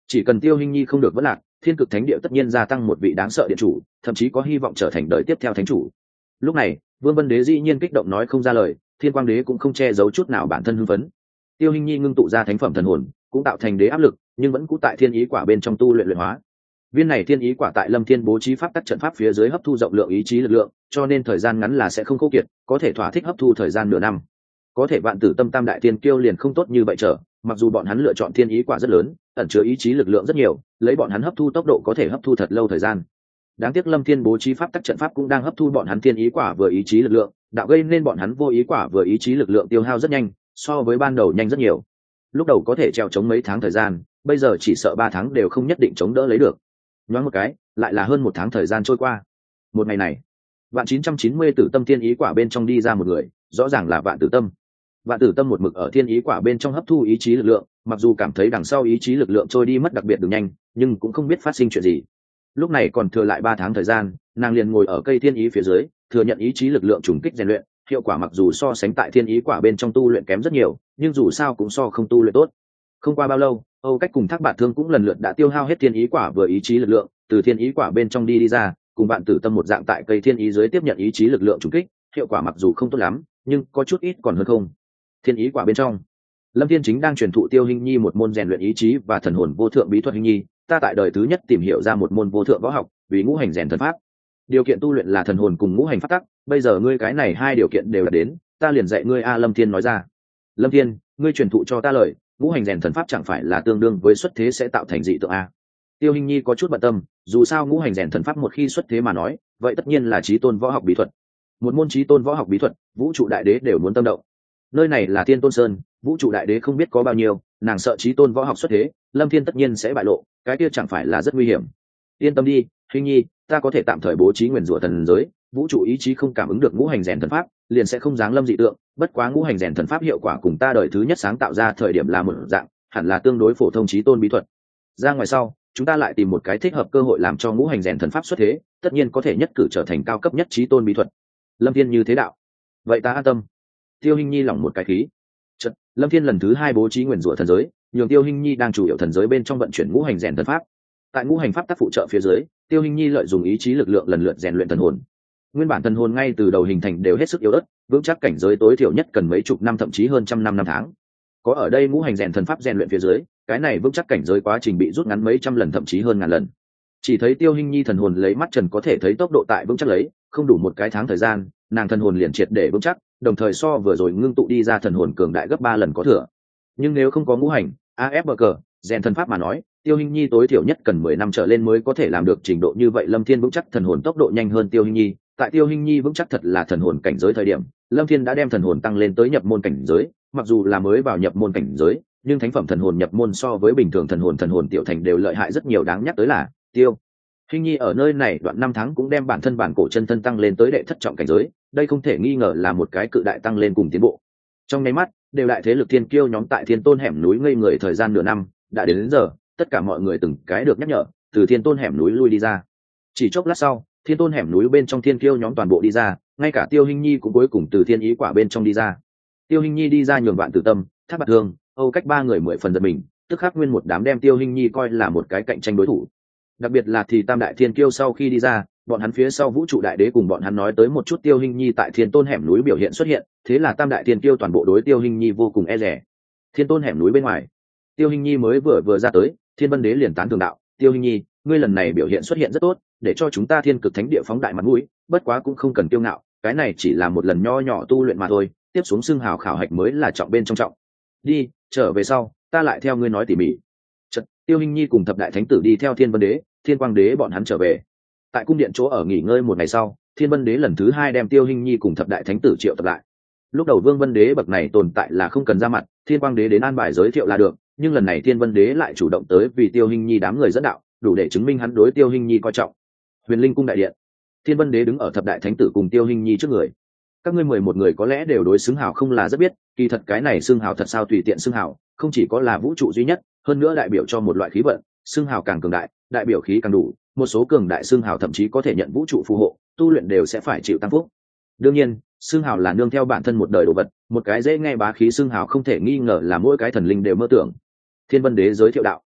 Chỉ cần Tiêu Hinh Nhi không được vỡ lạc, Thiên Cực Thánh Địa tất nhiên gia tăng một vị đáng sợ điện chủ, thậm chí có hy vọng trở thành đời tiếp theo thánh chủ. Lúc này, Vương Vân Đế dĩ nhiên kích động nói không ra lời, Thiên Quang Đế cũng không che giấu chút nào bản thân hưng phấn. Tiêu Hinh Nhi ngưng tụ ra thánh phẩm thần hồn, cũng tạo thành đế áp lực, nhưng vẫn cũ tại thiên ý quả bên trong tu luyện luyện hóa. Viên này thiên ý quả tại Lâm Thiên bố trí pháp tắc trận pháp phía dưới hấp thu rộng lượng ý chí lực lượng, cho nên thời gian ngắn là sẽ không khô kiệt, có thể thỏa thích hấp thu thời gian nửa năm. Có thể Vạn Tử Tâm Tam đại tiên kiêu liền không tốt như vậy trở, mặc dù bọn hắn lựa chọn thiên ý quả rất lớn, ẩn chứa ý chí lực lượng rất nhiều, lấy bọn hắn hấp thu tốc độ có thể hấp thu thật lâu thời gian. Đáng tiếc Lâm Thiên bố trí pháp tắc trận pháp cũng đang hấp thu bọn hắn thiên ý quả vừa ý chí lực lượng, đạo gây nên bọn hắn vô ý quả vừa ý chí lực lượng tiêu hao rất nhanh, so với ban đầu nhanh rất nhiều. Lúc đầu có thể trèo chống mấy tháng thời gian, bây giờ chỉ sợ 3 tháng đều không nhất định chống đỡ lấy được. Nhoáng một cái, lại là hơn 1 tháng thời gian trôi qua. Một ngày này, Vạn 990 Tử Tâm thiên ý quả bên trong đi ra một người, rõ ràng là Vạn Tử Tâm. Vạn Tử Tâm một mực ở thiên ý quả bên trong hấp thu ý chí lực lượng, mặc dù cảm thấy đằng sau ý chí lực lượng trôi đi mất đặc biệt được nhanh, nhưng cũng không biết phát sinh chuyện gì. Lúc này còn thừa lại 3 tháng thời gian, nàng liền ngồi ở cây thiên ý phía dưới, thừa nhận ý chí lực lượng trùng kích rèn luyện, hiệu quả mặc dù so sánh tại thiên ý quả bên trong tu luyện kém rất nhiều, nhưng dù sao cũng so không tu luyện tốt. Không qua bao lâu, Âu Cách cùng Thác Bạt Thương cũng lần lượt đã tiêu hao hết thiên ý quả vừa ý chí lực lượng, từ thiên ý quả bên trong đi ra, cùng Vạn Tử Tâm một dạng tại cây thiên ý dưới tiếp nhận ý chí lực lượng trùng kích, hiệu quả mặc dù không tốt lắm, nhưng có chút ít còn hơn không. Thiên ý quả bên trong, Lâm Thiên chính đang truyền thụ Tiêu Hinh Nhi một môn rèn luyện ý chí và thần hồn vô thượng bí thuật. Hinh Nhi, ta tại đời thứ nhất tìm hiểu ra một môn vô thượng võ học, vì ngũ hành rèn thần pháp. Điều kiện tu luyện là thần hồn cùng ngũ hành pháp tắc, bây giờ ngươi cái này hai điều kiện đều đạt đến, ta liền dạy ngươi. Lâm Thiên nói ra. Lâm Thiên, ngươi truyền thụ cho ta lời, ngũ hành rèn thần pháp chẳng phải là tương đương với xuất thế sẽ tạo thành dị tượng a? Tiêu Hinh Nhi có chút bận tâm, dù sao ngũ hành rèn thần pháp một khi xuất thế mà nói, vậy tất nhiên là chí tôn võ học bí thuật. Một môn chí tôn võ học bí thuật, vũ trụ đại đế đều muốn tâm động. Nơi này là Thiên Tôn Sơn, vũ trụ đại đế không biết có bao nhiêu, nàng sợ chí tôn võ học xuất thế, Lâm Thiên tất nhiên sẽ bại lộ, cái kia chẳng phải là rất nguy hiểm. Yên tâm đi, Hinh Nhi, ta có thể tạm thời bố trí nguyền rủa thần giới, vũ trụ ý chí không cảm ứng được ngũ hành rèn thần pháp, liền sẽ không giáng lâm dị tượng. Bất quá ngũ hành rèn thần pháp hiệu quả cùng ta đời thứ nhất sáng tạo ra thời điểm là một dạng, hẳn là tương đối phổ thông chí tôn bí thuật. Ra ngoài sau, chúng ta lại tìm một cái thích hợp cơ hội làm cho ngũ hành rèn thần pháp xuất thế, tất nhiên có thể nhất cử trở thành cao cấp nhất chí tôn bí thuật. Lâm Thiên như thế đạo, vậy ta an tâm. Tiêu Hinh Nhi lỏng một cái khí. Chợt, Lâm Thiên lần thứ 2 bố trí nguyền rủa thần giới, nhường Tiêu Hinh Nhi đang chủ yếu thần giới bên trong vận chuyển ngũ hành rèn thần pháp. Tại ngũ hành pháp tác phụ trợ phía dưới, Tiêu Hinh Nhi lợi dụng ý chí lực lượng lần lượt rèn luyện thần hồn. Nguyên bản thần hồn ngay từ đầu hình thành đều hết sức yếu ớt, vững chắc cảnh giới tối thiểu nhất cần mấy chục năm thậm chí hơn trăm năm năm tháng. Có ở đây ngũ hành rèn thần pháp rèn luyện phía dưới, cái này vững chắc cảnh giới quá trình bị rút ngắn mấy trăm lần thậm chí hơn ngàn lần. Chỉ thấy Tiêu Hinh Nhi thần hồn lấy mắt trần có thể thấy tốc độ tại vững chắc lấy, không đủ 1 cái tháng thời gian, nàng thần hồn liền triệt để vững chắc, đồng thời so vừa rồi ngưng tụ đi ra thần hồn cường đại gấp 3 lần có thừa. Nhưng nếu không có ngũ hành AFBG rèn thần pháp mà nói, Tiêu Hinh Nhi tối thiểu nhất cần 10 năm trở lên mới có thể làm được trình độ như vậy. Lâm Thiên vững chắc thần hồn tốc độ nhanh hơn Tiêu Hinh Nhi, tại Tiêu Hinh Nhi vững chắc thật là thần hồn cảnh giới thời điểm, Lâm Thiên đã đem thần hồn tăng lên tới nhập môn cảnh giới, mặc dù là mới vào nhập môn cảnh giới, nhưng thánh phẩm thần hồn nhập môn so với bình thường thần hồn tiểu thành đều lợi hại rất nhiều. Đáng nhắc tới là, Tiêu Hinh Nhi ở nơi này đoạn 5 tháng cũng đem bản thân bản cổ chân thân tăng lên tới đệ thất trọng cảnh giới, đây không thể nghi ngờ là một cái cự đại tăng lên cùng tiến bộ. Trong nháy mắt, đều đại thế lực thiên kiêu nhóm tại Thiên Tôn hẻm núi ngây người thời gian nửa năm, đã đến giờ, tất cả mọi người từng cái được nhắc nhở, từ Thiên Tôn hẻm núi lui đi ra. Chỉ chốc lát sau, Thiên Tôn hẻm núi bên trong thiên kiêu nhóm toàn bộ đi ra, ngay cả Tiêu Hinh Nhi cũng cuối cùng từ thiên ý quả bên trong đi ra. Tiêu Hinh Nhi đi ra nhường Vạn Tử Tâm, Thác Bạt Thương, Âu Cách 3 người 10 phần giật mình, tức khắc nguyên một đám đem Tiêu Hinh Nhi coi là một cái cạnh tranh đối thủ. Đặc biệt là thì Tam đại thiên kiêu sau khi đi ra, bọn hắn phía sau vũ trụ đại đế cùng bọn hắn nói tới một chút Tiêu Hinh Nhi tại Thiên Tôn hẻm núi biểu hiện xuất hiện, thế là Tam đại thiên kiêu toàn bộ đối Tiêu Hinh Nhi vô cùng e dè. Thiên Tôn hẻm núi bên ngoài, Tiêu Hinh Nhi mới vừa ra tới, Thiên Vân Đế liền tán thưởng đạo: Tiêu Hinh Nhi, ngươi lần này biểu hiện xuất hiện rất tốt, để cho chúng ta Thiên Cực Thánh Địa phóng đại mặt mũi, bất quá cũng không cần kiêu ngạo, cái này chỉ là một lần nho nhỏ tu luyện mà thôi, tiếp xuống xưng hào khảo hạch mới là trọng bên trong trọng. Đi, trở về sau, ta lại theo ngươi nói tỉ mỉ. Chợt, Tiêu Hinh Nhi cùng thập đại thánh tử đi theo Thiên Vân Đế, Thiên Quang Đế bọn hắn trở về. Tại cung điện chỗ ở nghỉ ngơi một ngày sau, Thiên Vân Đế lần thứ 2 đem Tiêu Hinh Nhi cùng thập đại thánh tử triệu tập lại. Lúc đầu Vương Vân Đế bậc này tồn tại là không cần ra mặt, Thiên Quang Đế đến an bài giới thiệu là được, nhưng lần này Thiên Vân Đế lại chủ động tới vì Tiêu Hinh Nhi đám người dẫn đạo, đủ để chứng minh hắn đối Tiêu Hinh Nhi coi trọng. Huyền Linh cung đại điện, Thiên Vân Đế đứng ở thập đại thánh tử cùng Tiêu Hinh Nhi trước người. Các ngươi 11 người có lẽ đều đối xưng hào không là rất biết, kỳ thật cái này xưng hào thật sao tùy tiện xưng hào, không chỉ có là vũ trụ duy nhất, hơn nữa đại biểu cho một loại khí vận, xưng hào càng cường đại, đại biểu khí càng đủ, một số cường đại xưng hào thậm chí có thể nhận vũ trụ phù hộ, tu luyện đều sẽ phải chịu tăng phúc. Đương nhiên, xưng hào là nương theo bản thân một đời đồ vật, một cái dễ nghe bá khí xưng hào không thể nghi ngờ là mỗi cái thần linh đều mơ tưởng. Thiên Vân Đế giới thiệu đạo: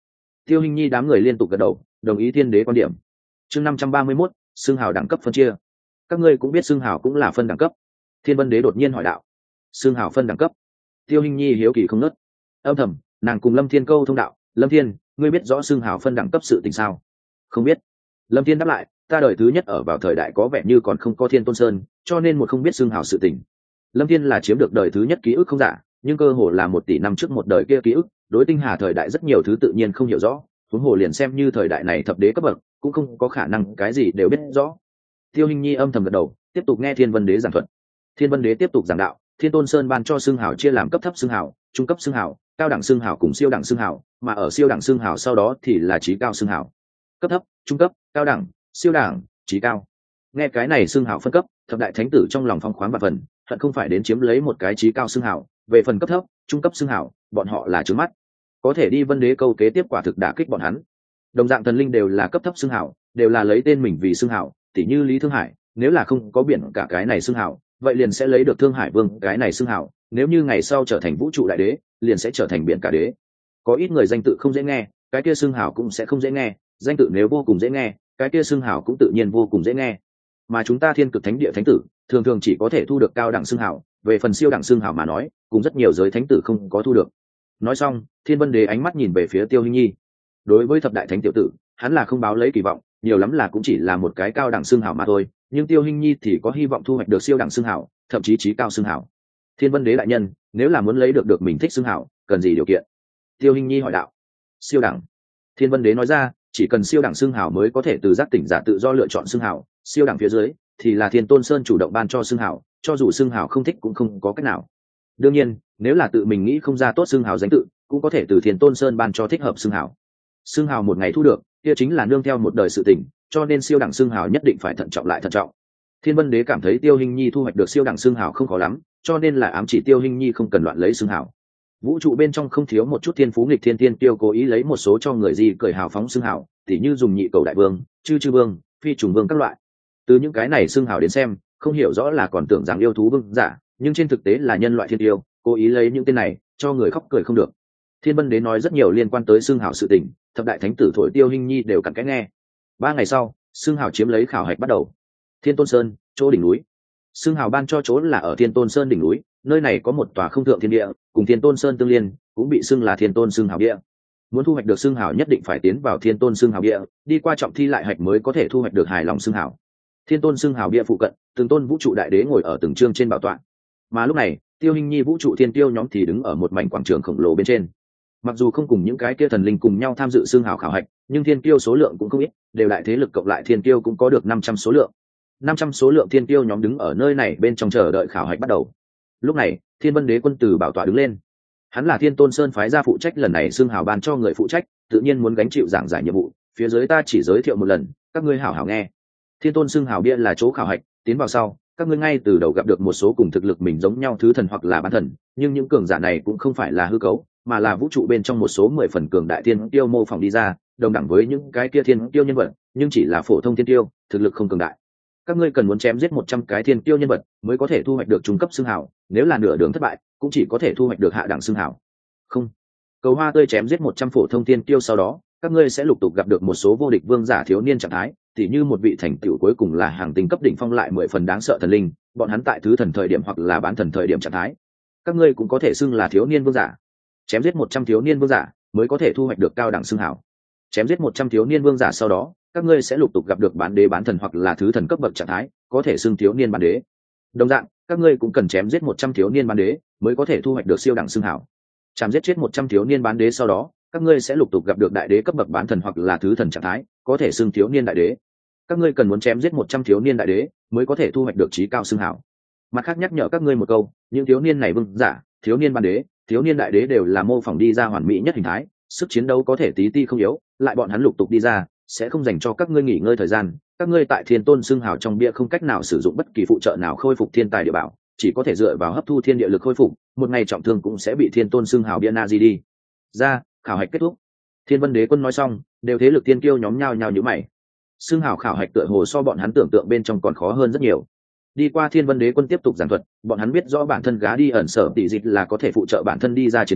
Tiêu Hinh Nhi đám người liên tục gật đầu đồng ý thiên đế quan điểm. Chương 531, xưng hào đẳng cấp phân chia. Các ngươi cũng biết xưng hào cũng là phân đẳng cấp. Thiên Vân Đế đột nhiên hỏi đạo. Xưng hào phân đẳng cấp? Tiêu Hinh Nhi hiếu kỳ không nớt. Âm thầm nàng cùng Lâm Thiên câu thông đạo. Lâm Thiên, ngươi biết rõ xưng hào phân đẳng cấp sự tình sao? Không biết. Lâm Thiên đáp lại, ta đời thứ nhất ở vào thời đại có vẻ như còn không có Thiên Tôn Sơn, cho nên một không biết xưng hào sự tình. Lâm Thiên là chiếm được đời thứ nhất ký ức không giả, nhưng cơ hồ là 1 tỷ năm trước một đời kia ký ức, đối tinh hà thời đại rất nhiều thứ tự nhiên không hiểu rõ, huống hồ liền xem như thời đại này thập đế cấp bậc, cũng không có khả năng cái gì đều biết rõ. Tiêu Hinh Nhi âm thầm gật đầu, tiếp tục nghe Thiên Vân Đế giảng thuật. Thiên Vân Đế tiếp tục giảng đạo, Thiên Tôn Sơn ban cho xưng hào chia làm cấp thấp xưng hào, trung cấp xưng hào, cao đẳng xưng hào cùng siêu đẳng xưng hào, mà ở siêu đẳng xưng hào sau đó thì là chí cao xưng hào. Cấp thấp, trung cấp, cao đẳng, siêu đẳng, chí cao. Nghe cái này xưng hào phân cấp, thập đại thánh tử trong lòng phong khoáng và phần, hận không phải đến chiếm lấy một cái chí cao xưng hào, về phần cấp thấp, trung cấp xưng hào, bọn họ là trướng mắt. Có thể đi Vân Đế câu kế tiếp quả thực đả kích bọn hắn. Đồng dạng thần linh đều là cấp thấp xưng hào, đều là lấy tên mình vì xưng hào, tỉ như Lý Thương Hải, nếu là không có biển cả cái này xưng hào, vậy liền sẽ lấy được Thương Hải Vương cái này xưng hào, nếu như ngày sau trở thành vũ trụ đại đế, liền sẽ trở thành biển cả đế. Có ít người danh tự không dễ nghe, cái kia xưng hào cũng sẽ không dễ nghe, danh tự nếu vô cùng dễ nghe, cái kia xưng hào cũng tự nhiên vô cùng dễ nghe. Mà chúng ta Thiên Cực Thánh Địa thánh tử, thường thường chỉ có thể thu được cao đẳng xưng hào, về phần siêu đẳng xưng hào mà nói, cũng rất nhiều giới thánh tử không có thu được. Nói xong, Thiên Vân Đế ánh mắt nhìn về phía Tiêu Hinh Nhi. Đối với thập đại thánh tiểu tử, hắn là không báo lấy kỳ vọng, nhiều lắm là cũng chỉ là một cái cao đẳng xưng hào mà thôi, nhưng Tiêu Hinh Nhi thì có hy vọng thu hoạch được siêu đẳng xưng hào, thậm chí chí cao xưng hào. Thiên Vân Đế đại nhân, nếu là muốn lấy được mình thích xưng hào, cần gì điều kiện? Tiêu Hinh Nhi hỏi đạo. Siêu đẳng. Thiên Vân Đế nói ra, chỉ cần siêu đẳng xưng hào mới có thể từ giác tỉnh giả tự do lựa chọn xưng hào, siêu đẳng phía dưới thì là Thiên Tôn Sơn chủ động ban cho xưng hào, cho dù xưng hào không thích cũng không có cách nào. Đương nhiên, nếu là tự mình nghĩ không ra tốt xưng hào danh tự, cũng có thể từ Thiên Tôn Sơn ban cho thích hợp xưng hào. Xưng hào một ngày thu được, kia chính là nương theo một đời sự tỉnh, cho nên siêu đẳng xưng hào nhất định phải thận trọng lại thận trọng. Thiên Vân Đế cảm thấy Tiêu Hinh Nhi thu hoạch được siêu đẳng xưng hào không khó lắm, cho nên là ám chỉ Tiêu Hinh Nhi không cần loạn lấy xưng hào. Vũ trụ bên trong không thiếu một chút thiên phú nghịch thiên tiên tiêu cố ý lấy một số cho người gì cởi hào phóng xưng hào, tỉ như dùng nhị cầu đại vương, chư vương, phi trùng vương các loại. Từ những cái này xưng hào đến xem, không hiểu rõ là còn tưởng rằng yêu thú vương giả, nhưng trên thực tế là nhân loại thiên tiêu, cố ý lấy những tên này cho người khóc cười không được. Thiên Vân Đế nói rất nhiều liên quan tới xưng hào sự tình, thập đại thánh tử thổi Tiêu Hinh Nhi đều cặn kẽ nghe. 3 ngày sau, xưng hào chiếm lấy khảo hạch bắt đầu. Thiên Tôn Sơn, chỗ đỉnh núi. Xưng hào ban cho chỗ là ở Thiên Tôn Sơn đỉnh núi, nơi này có một tòa không thượng thiên địa, cùng Thiên Tôn Sơn tương liên, cũng bị xưng là Thiên Tôn xưng hào địa. Muốn thu hoạch được xưng hào nhất định phải tiến vào Thiên Tôn xưng hào địa, đi qua trọng thi lại hạch mới có thể thu hoạch được hài lòng xưng hào. Thiên Tôn xưng hào địa phụ cận, từng tôn vũ trụ đại đế ngồi ở từng chương trên bảo tọa. Mà lúc này, Tiêu Hinh Nhi vũ trụ thiên tiêu nhóm thì đứng ở một mảnh quảng trường khổng lồ bên trên. Mặc dù không cùng những cái kia thần linh cùng nhau tham dự xưng hào khảo hạch, nhưng thiên tiêu số lượng cũng không ít, đều đại thế lực cộng lại thiên tiêu cũng có được 500 số lượng. 500 số lượng thiên tiêu nhóm đứng ở nơi này bên trong chờ đợi khảo hạch bắt đầu. Lúc này, Thiên Vân Đế quân từ bảo tọa đứng lên. Hắn là Thiên Tôn Sơn phái ra phụ trách lần này xưng hào ban cho người phụ trách, tự nhiên muốn gánh chịu giảng giải nhiệm vụ. Phía dưới ta chỉ giới thiệu một lần, các ngươi hảo hảo nghe. Thiên Tôn xưng hào bia là chỗ khảo hạch, tiến vào sau, các ngươi ngay từ đầu gặp được một số cùng thực lực mình giống nhau thứ thần hoặc là bán thần, nhưng những cường giả này cũng không phải là hư cấu, mà là vũ trụ bên trong một số 10 phần cường đại thiên tiêu mô phỏng đi ra, đồng đẳng với những cái kia thiên tiêu nhân vật, nhưng chỉ là phổ thông thiên tiêu, thực lực không cường đại. Các ngươi cần muốn chém giết 100 cái thiên tiêu nhân vật mới có thể thu hoạch được trung cấp xưng hào, nếu là nửa đường thất bại, cũng chỉ có thể thu hoạch được hạ đẳng xưng hào. Không. Cầu hoa tươi chém giết 100 phổ thông thiên tiêu sau đó, các ngươi sẽ lục tục gặp được một số vô địch vương giả thiếu niên trạng thái, tỉ như một vị thành tựu cuối cùng là hàng tinh cấp đỉnh phong lại 10 phần đáng sợ thần linh, bọn hắn tại thứ thần thời điểm hoặc là bán thần thời điểm trạng thái. Các ngươi cũng có thể xưng là thiếu niên vương giả. Chém giết 100 thiếu niên vương giả mới có thể thu hoạch được cao đẳng xưng hào. Chém giết 100 thiếu niên vương giả sau đó, các ngươi sẽ lục tục gặp được bán đế bán thần hoặc là thứ thần cấp bậc trạng thái, có thể xưng thiếu niên bán đế. Đồng dạng, các ngươi cũng cần chém giết 100 thiếu niên bán đế mới có thể thu hoạch được siêu đẳng xưng hào. Chém giết chết 100 thiếu niên bán đế sau đó, các ngươi sẽ lục tục gặp được đại đế cấp bậc bán thần hoặc là thứ thần trạng thái, có thể xưng thiếu niên đại đế. Các ngươi cần muốn chém giết 100 thiếu niên đại đế mới có thể thu hoạch được chí cao xưng hào. Mặt khác nhắc nhở các ngươi một câu, những thiếu niên này vương giả, thiếu niên bán đế, thiếu niên đại đế đều là mô phỏng đi ra hoàn mỹ nhất hình thái, sức chiến đấu có thể tí ti không yếu, lại bọn hắn lục tục đi ra, sẽ không dành cho các ngươi nghỉ ngơi thời gian. Các ngươi tại Thiên Tôn xưng hào trong bia không cách nào sử dụng bất kỳ phụ trợ nào khôi phục thiên tài địa bảo, chỉ có thể dựa vào hấp thu thiên địa lực khôi phục, một ngày trọng thương cũng sẽ bị Thiên Tôn xưng hào bia na di đi. Ra, khảo hạch kết thúc. Thiên Vân Đế quân nói xong, đều thế lực tiên kiêu nhóm nhao nhao nhíu mày. Xưng hào khảo hạch tựa hồ so bọn hắn tưởng tượng bên trong còn khó hơn rất nhiều. Đi qua Thiên Vân Đế quân tiếp tục giảng thuật, bọn hắn biết rõ bản thân gá đi ẩn sở tỷ dịch là có thể phụ trợ bản thân đi ra chiến đấu,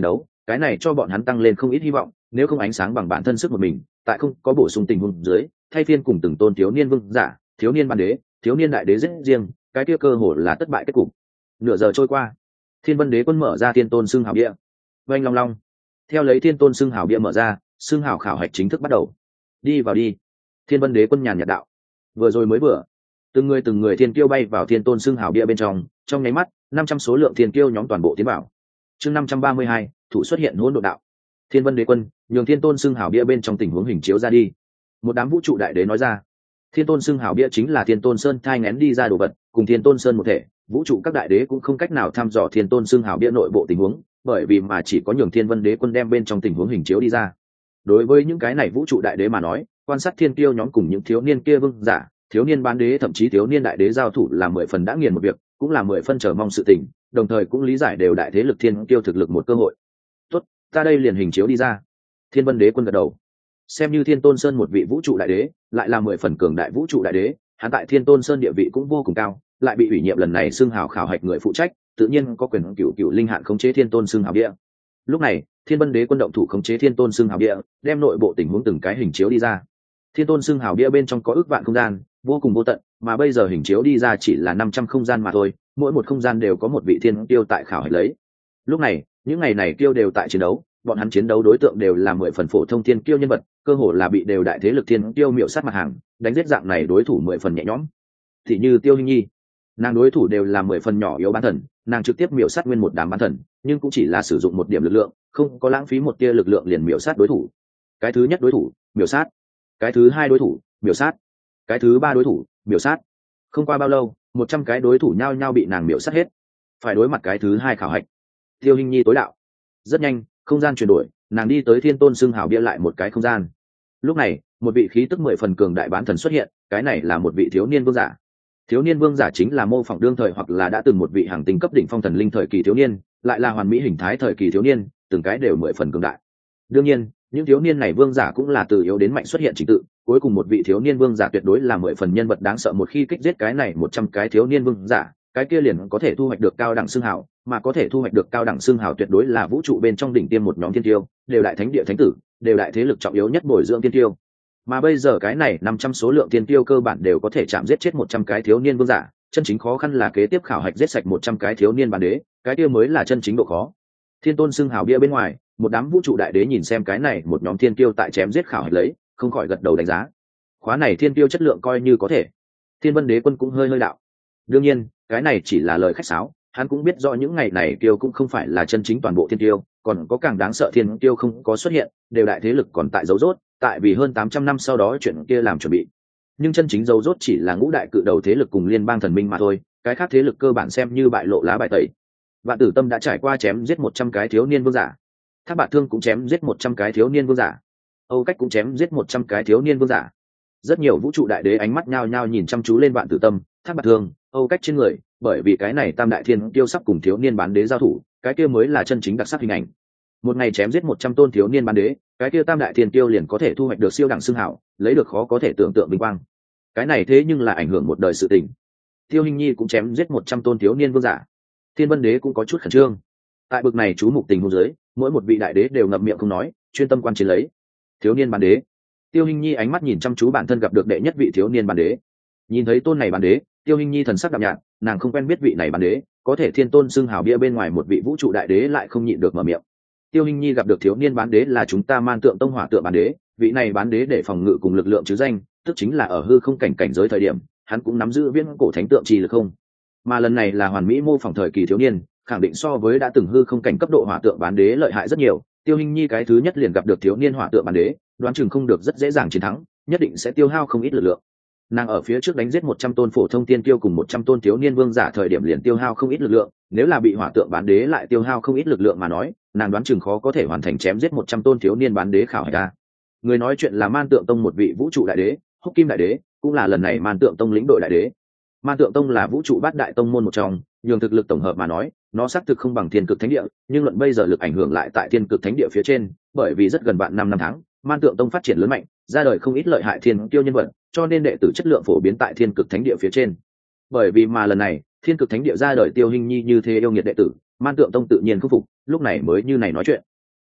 cái này cho bọn hắn tăng lên không ít hy vọng, nếu không ánh sáng bằng bản thân sức một mình, tại không có bổ sung tình huống dưới, thay phiên cùng từng tôn thiếu niên vương giả, thiếu niên bán đế, thiếu niên đại đế rất riêng, cái kia cơ hội là thất bại kết cục. Nửa giờ trôi qua, Thiên Vân Đế quân mở ra Thiên Tôn xưng hào bia. Oanh long long. Theo lấy Thiên Tôn xưng hào bia mở ra, xưng hào khảo hạch chính thức bắt đầu. Đi vào đi. Thiên Vân Đế quân nhàn nhạt đạo. Vừa rồi mới vừa, từng người thiên kiêu bay vào Thiên Tôn xưng hào bia bên trong nháy mắt, 500 số lượng thiên kiêu nhóm toàn bộ tiến vào. Chương 532, thủ xuất hiện hỗn độn đạo. Thiên Vân Đế quân, nhường Thiên Tôn xưng hào bia bên trong tình huống hình chiếu ra đi. Một đám vũ trụ đại đế nói ra. Thiên Tôn xưng hào bia chính là Thiên Tôn Sơn thai nghén đi ra đồ vật, cùng Thiên Tôn Sơn một thể, vũ trụ các đại đế cũng không cách nào thăm dò Thiên Tôn xưng hào bia nội bộ tình huống, bởi vì mà chỉ có nhường Thiên Vân Đế quân đem bên trong tình huống hình chiếu đi ra. Đối với những cái này vũ trụ đại đế mà nói, quan sát thiên kiêu nhóm cùng những thiếu niên kia vương giả, thiếu niên bán đế thậm chí thiếu niên đại đế giao thủ là 10 phần đã nghiền một việc, cũng là 10 phân chờ mong sự tình, đồng thời cũng lý giải đều đại thế lực thiên kiêu thực lực một cơ hội. Tốt, ta đây liền hình chiếu đi ra. Thiên Vân Đế quân gật đầu. Xem như Thiên Tôn Sơn một vị vũ trụ đại đế, lại là 10 phần cường đại vũ trụ đại đế, hắn tại Thiên Tôn Sơn địa vị cũng vô cùng cao, lại bị ủy nhiệm lần này xưng hào khảo hạch người phụ trách, tự nhiên có quyền cửu linh hạn khống chế Thiên Tôn xưng hào địa. Lúc này, Thiên Vân Đế quân động thủ khống chế Thiên Tôn xưng hào địa, đem nội bộ tình huống từng cái hình chiếu đi ra. Thiên Tôn xưng hào địa bên trong có ước vạn không gian, vô cùng vô tận, mà bây giờ hình chiếu đi ra chỉ là 500 không gian mà thôi, mỗi một không gian đều có một vị thiên tiêu tại khảo hạch lấy. Lúc này, những ngày này tiêu đều tại chiến đấu, bọn hắn chiến đấu đối tượng đều là 10 phần phổ thông thiên kiêu nhân vật, cơ hồ là bị đều đại thế lực thiên kiêu miểu sát mặt hàng, đánh giết dạng này đối thủ 10 phần nhẹ nhõm. Thì như Tiêu Hinh Nhi, nàng đối thủ đều là 10 phần nhỏ yếu bán thần, nàng trực tiếp miểu sát nguyên một đám bán thần, nhưng cũng chỉ là sử dụng một điểm lực lượng, không có lãng phí một tia lực lượng liền miểu sát đối thủ. Cái thứ nhất đối thủ, miểu sát. Cái thứ hai đối thủ, miểu sát. Cái thứ ba đối thủ, miểu sát. Không qua bao lâu, 100 cái đối thủ nhao nhao bị nàng miểu sát hết. Phải đối mặt cái thứ hai khảo hạch. Tiêu Hinh Nhi tối đạo. Rất nhanh, không gian chuyển đổi, nàng đi tới Thiên Tôn xưng hào bia lại một cái không gian. Lúc này, một vị khí tức 10 phần cường đại bán thần xuất hiện, cái này là một vị thiếu niên vương giả. Thiếu niên vương giả chính là mô phỏng đương thời hoặc là đã từng một vị hàng tinh cấp đỉnh phong thần linh thời kỳ thiếu niên, lại là hoàn mỹ hình thái thời kỳ thiếu niên, từng cái đều 10 phần cường đại. Đương nhiên, những thiếu niên này vương giả cũng là từ yếu đến mạnh xuất hiện trình tự, cuối cùng một vị thiếu niên vương giả tuyệt đối là 10 phần nhân vật đáng sợ, một khi kích giết cái này 100 cái thiếu niên vương giả, cái kia liền có thể thu hoạch được cao đẳng xưng hào, mà có thể thu hoạch được cao đẳng xưng hào tuyệt đối là vũ trụ bên trong đỉnh tiêm một nhóm thiên tiêu, đều đại thánh địa thánh tử, đều đại thế lực trọng yếu nhất bồi dưỡng thiên tiêu. Mà bây giờ cái này 500 số lượng thiên tiêu cơ bản đều có thể chạm giết chết 100 cái thiếu niên vương giả, chân chính khó khăn là kế tiếp khảo hạch giết sạch 100 cái thiếu niên bản đế, cái kia mới là chân chính độ khó. Thiên Tôn xưng hào bia bên ngoài, một đám vũ trụ đại đế nhìn xem cái này một nhóm thiên tiêu tại chém giết khảo hạch lấy, không khỏi gật đầu đánh giá. Khóa này thiên tiêu chất lượng coi như có thể. Thiên Vân Đế quân cũng hơi đạo. Đương nhiên, cái này chỉ là lời khách sáo, hắn cũng biết rõ những ngày này tiêu cũng không phải là chân chính toàn bộ thiên tiêu, còn có càng đáng sợ thiên tiêu không có xuất hiện, đều đại thế lực còn tại dấu rốt, tại vì hơn 800 năm sau đó chuyện kia làm chuẩn bị. Nhưng chân chính dấu rốt chỉ là ngũ đại cự đầu thế lực cùng liên bang thần minh mà thôi, cái khác thế lực cơ bản xem như bại lộ lá bài tẩy. Vạn Tử Tâm đã trải qua chém giết 100 cái thiếu niên vương giả. Thác Bạt Thương cũng chém giết 100 cái thiếu niên vương giả. Âu Cách cũng chém giết 100 cái thiếu niên vương giả. Rất nhiều vũ trụ đại đế ánh mắt nhao nhao nhìn chăm chú lên Vạn Tử Tâm, Thác Bạt Thương, Âu Cách trên người, bởi vì cái này tam đại thiên tiêu sắp cùng thiếu niên bán đế giao thủ, cái kia mới là chân chính đặc sắc hình ảnh. Một ngày chém giết 100 tôn thiếu niên bán đế, cái kia tam đại thiên tiêu liền có thể thu hoạch được siêu đẳng xưng hảo, lấy được khó có thể tưởng tượng vinh quang. Cái này thế nhưng là ảnh hưởng một đời sự tình. Tiêu Hinh Nhi cũng chém giết 100 tôn thiếu niên vương giả. Thiên Vân Đế cũng có chút khẩn trương. Tại bực này chú mục tình huống dưới, mỗi một vị đại đế đều ngậm miệng không nói, chuyên tâm quan chiến lấy. Thiếu niên bán đế. Tiêu Hinh Nhi ánh mắt nhìn chăm chú bản thân gặp được đệ nhất vị thiếu niên bán đế. Nhìn thấy tôn này bán đế, Tiêu Hinh Nhi thần sắc đạm nhạt, nàng không quen biết vị này bán đế, có thể thiên tôn xưng hào bia bên ngoài một vị vũ trụ đại đế lại không nhịn được mở miệng. Tiêu Hinh Nhi gặp được thiếu niên bán đế là chúng ta Man Tượng Tông Hỏa Tượng bán đế, vị này bán đế để phòng ngự cùng lực lượng chứ danh, tức chính là ở hư không cảnh giới thời điểm, hắn cũng nắm giữ viễn cổ thánh tượng trì lực không. Mà lần này là hoàn mỹ mô phỏng thời kỳ thiếu niên, khẳng định so với đã từng hư không cảnh cấp độ Hỏa Tượng bán đế lợi hại rất nhiều. Tiêu Hinh Nhi cái thứ nhất liền gặp được thiếu niên Hỏa Tượng bán đế, đoán chừng không được rất dễ dàng chiến thắng, nhất định sẽ tiêu hao không ít lực lượng. Nàng ở phía trước đánh giết 100 tôn phổ thông tiên tiêu cùng 100 tôn thiếu niên vương giả thời điểm liền tiêu hao không ít lực lượng, nếu là bị Hỏa Tượng bán đế lại tiêu hao không ít lực lượng mà nói, nàng đoán chừng khó có thể hoàn thành chém giết 100 tôn thiếu niên bán đế khảo hạch ra. Người nói chuyện là Man Tượng Tông một vị vũ trụ đại đế, Húc Kim đại đế, cũng là lần này Man Tượng Tông lĩnh đội đại đế. Man Tượng Tông là vũ trụ bát đại tông môn một trong, nhường thực lực tổng hợp mà nói, nó xác thực không bằng Thiên Cực Thánh Địa, nhưng luận bây giờ lực ảnh hưởng lại tại Thiên Cực Thánh Địa phía trên, bởi vì rất gần bạn 5 năm tháng, Man Tượng Tông phát triển lớn mạnh, ra đời không ít lợi hại thiên kiêu nhân vật, cho nên đệ tử chất lượng phổ biến tại Thiên Cực Thánh Địa phía trên. Bởi vì mà lần này, Thiên Cực Thánh Địa ra đời Tiêu Hinh Nhi như thế yêu nghiệt đệ tử, Man Tượng Tông tự nhiên khâm phục, lúc này mới như này nói chuyện.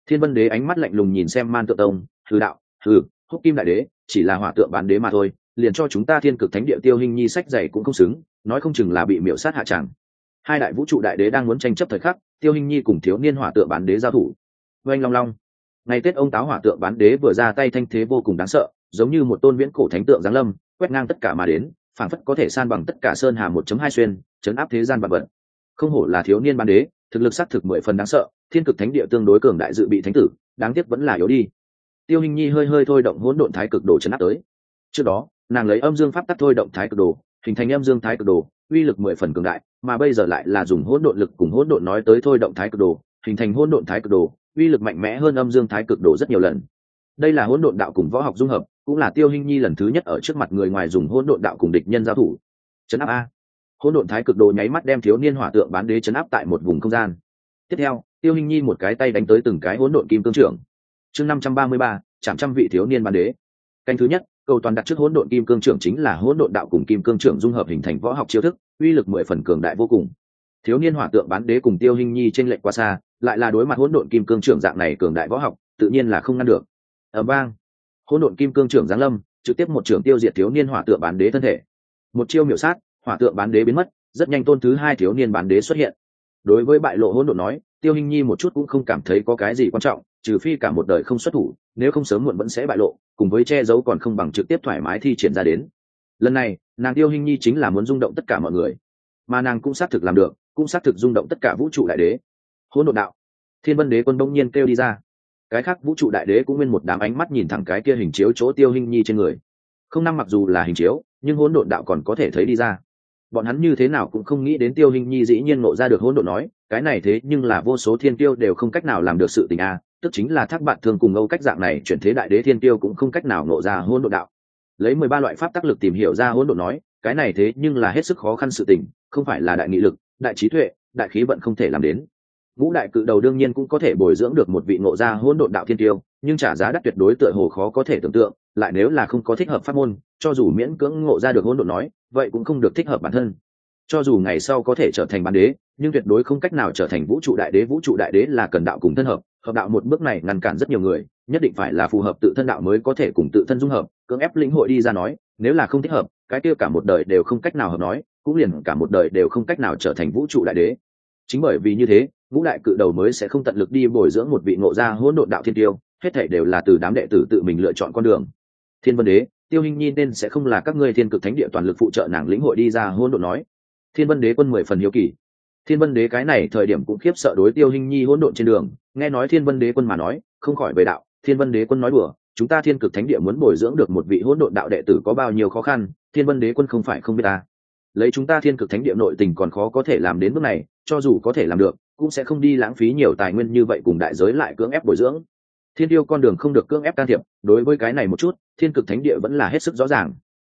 Thiên Vân Đế ánh mắt lạnh lùng nhìn xem Man Tượng Tông, hừ đạo, hừ, Húc Kim Đại Đế chỉ là hỏa tượng bán đế mà thôi, liền cho chúng ta Thiên Cực Thánh Địa Tiêu Hinh Nhi sách giày cũng không xứng, nói không chừng là bị miểu sát hạ tràng. Hai đại vũ trụ đại đế đang muốn tranh chấp thời khắc, Tiêu Hinh Nhi cùng thiếu niên hỏa tượng bán đế giao thủ. Oanh long long. Ngày Tết ông táo hỏa tượng bán đế vừa ra tay thanh thế vô cùng đáng sợ, giống như một tôn viễn cổ thánh tượng giáng lâm, quét ngang tất cả mà đến, phảng phất có thể san bằng tất cả sơn hà 1.2 xuyên, chấn áp thế gian vạn vật. Không hổ là thiếu niên bán đế, thực lực xác thực 10 phần đáng sợ, Thiên Cực Thánh Địa tương đối cường đại dự bị thánh tử, đáng tiếc vẫn là yếu đi. Tiêu Hinh Nhi hơi hơi thôi động hỗn độn thái cực đồ chấn áp tới. Trước đó, nàng lấy âm dương pháp tắc thôi động thái cực đồ, hình thành âm dương thái cực đồ, uy lực 10 phần cường đại, mà bây giờ lại là dùng hỗn độn lực cùng hỗn độn nói tới thôi động thái cực đồ, hình thành hỗn độn thái cực đồ, uy lực mạnh mẽ hơn âm dương thái cực đồ rất nhiều lần. Đây là hỗn độn đạo cùng võ học dung hợp, cũng là Tiêu Hinh Nhi lần thứ nhất ở trước mặt người ngoài dùng hỗn độn đạo cùng địch nhân giao thủ. Chấn áp a. Hỗn độn thái cực đồ nháy mắt đem thiếu niên hỏa tượng bán đế chấn áp tại một vùng không gian. Tiếp theo, Tiêu Hinh Nhi một cái tay đánh tới từng cái hỗn độn kim cương trưởng. Chương 533, chạm trăm vị thiếu niên bán đế. Canh thứ nhất, cầu toàn đặt trước hỗn độn kim cương trưởng chính là hỗn độn đạo cùng kim cương trưởng dung hợp hình thành võ học chiêu thức, uy lực 10 phần cường đại vô cùng. Thiếu niên hỏa tượng bán đế cùng Tiêu Hinh Nhi chênh lệch quá xa, lại là đối mặt hỗn độn kim cương trưởng dạng này cường đại võ học, tự nhiên là không ngăn được. Ầm vang, hỗn độn kim cương trưởng giáng lâm, trực tiếp một trưởng tiêu diệt thiếu niên hỏa tượng bán đế thân thể. Một chiêu miểu sát, hỏa tượng bán đế biến mất, rất nhanh tôn thứ hai thiếu niên bán đế xuất hiện. Đối với bại lộ hỗn độn nói, Tiêu Hinh Nhi một chút cũng không cảm thấy có cái gì quan trọng, trừ phi cả một đời không xuất thủ, nếu không sớm muộn vẫn sẽ bại lộ, cùng với che giấu còn không bằng trực tiếp thoải mái thi triển ra đến. Lần này, nàng Tiêu Hinh Nhi chính là muốn rung động tất cả mọi người, mà nàng cũng xác thực làm được, cũng xác thực rung động tất cả vũ trụ đại đế. Hỗn độn đạo. Thiên Vân Đế Quân bỗng nhiên kêu đi ra. Cái khác vũ trụ đại đế cũng nguyên một đám ánh mắt nhìn thẳng cái kia hình chiếu chỗ Tiêu Hinh Nhi trên người. Không năm mặc dù là hình chiếu, nhưng hỗn độn đạo còn có thể thấy đi ra. Bọn hắn như thế nào cũng không nghĩ đến Tiêu Hinh Nhi dĩ nhiên ngộ ra được hỗn độn nói, cái này thế nhưng là vô số thiên tiêu đều không cách nào làm được sự tình a, tức chính là Thác Bạn Thương cùng Âu Cách dạng này chuyển thế đại đế thiên tiêu cũng không cách nào ngộ ra hỗn độn đạo. Lấy 13 loại pháp tác lực tìm hiểu ra hỗn độn nói, cái này thế nhưng là hết sức khó khăn sự tình, không phải là đại nghị lực, đại trí tuệ, đại khí vận không thể làm đến. Ngũ đại cự đầu đương nhiên cũng có thể bồi dưỡng được một vị ngộ ra hỗn độn đạo thiên tiêu, nhưng trả giá đắt tuyệt đối tựa hồ khó có thể tưởng tượng, lại nếu là không có thích hợp pháp môn, cho dù miễn cưỡng ngộ ra được hỗn độn nói, vậy cũng không được thích hợp bản thân. Cho dù ngày sau có thể trở thành bán đế, nhưng tuyệt đối không cách nào trở thành vũ trụ đại đế. Vũ trụ đại đế là cần đạo cùng thân hợp, hợp đạo một bước này ngăn cản rất nhiều người, nhất định phải là phù hợp tự thân đạo mới có thể cùng tự thân dung hợp, cưỡng ép lĩnh hội đi ra nói, nếu là không thích hợp, cái kia cả một đời đều không cách nào hợp nói, cũng liền cả một đời đều không cách nào trở thành vũ trụ đại đế. Chính bởi vì như thế, ngũ đại cự đầu mới sẽ không tận lực đi bồi dưỡng một vị ngộ ra hỗn độn đạo thiên tiêu, hết thảy đều là từ đám đệ tử tự mình lựa chọn con đường. Thiên Vân Đế, Tiêu Hinh Nhi nên sẽ không là các ngươi Thiên Cực Thánh Địa toàn lực phụ trợ nàng lĩnh hội đi ra hỗn độn nói. Thiên Vân Đế Quân 10 phần hiếu kỳ. Thiên Vân Đế cái này thời điểm cũng khiếp sợ đối Tiêu Hinh Nhi hỗn độn trên đường, nghe nói Thiên Vân Đế Quân mà nói, không khỏi về đạo, Thiên Vân Đế Quân nói đùa, chúng ta Thiên Cực Thánh Địa muốn bồi dưỡng được một vị hỗn độn đạo đệ tử có bao nhiêu khó khăn, Thiên Vân Đế Quân không phải không biết ta. Lấy chúng ta Thiên Cực Thánh Địa nội tình còn khó có thể làm đến bước này, cho dù có thể làm được, cũng sẽ không đi lãng phí nhiều tài nguyên như vậy cùng đại giới lại cưỡng ép bồi dưỡng. Thiên tiêu con đường không được cưỡng ép can thiệp, đối với cái này một chút, Thiên Cực Thánh Địa vẫn là hết sức rõ ràng.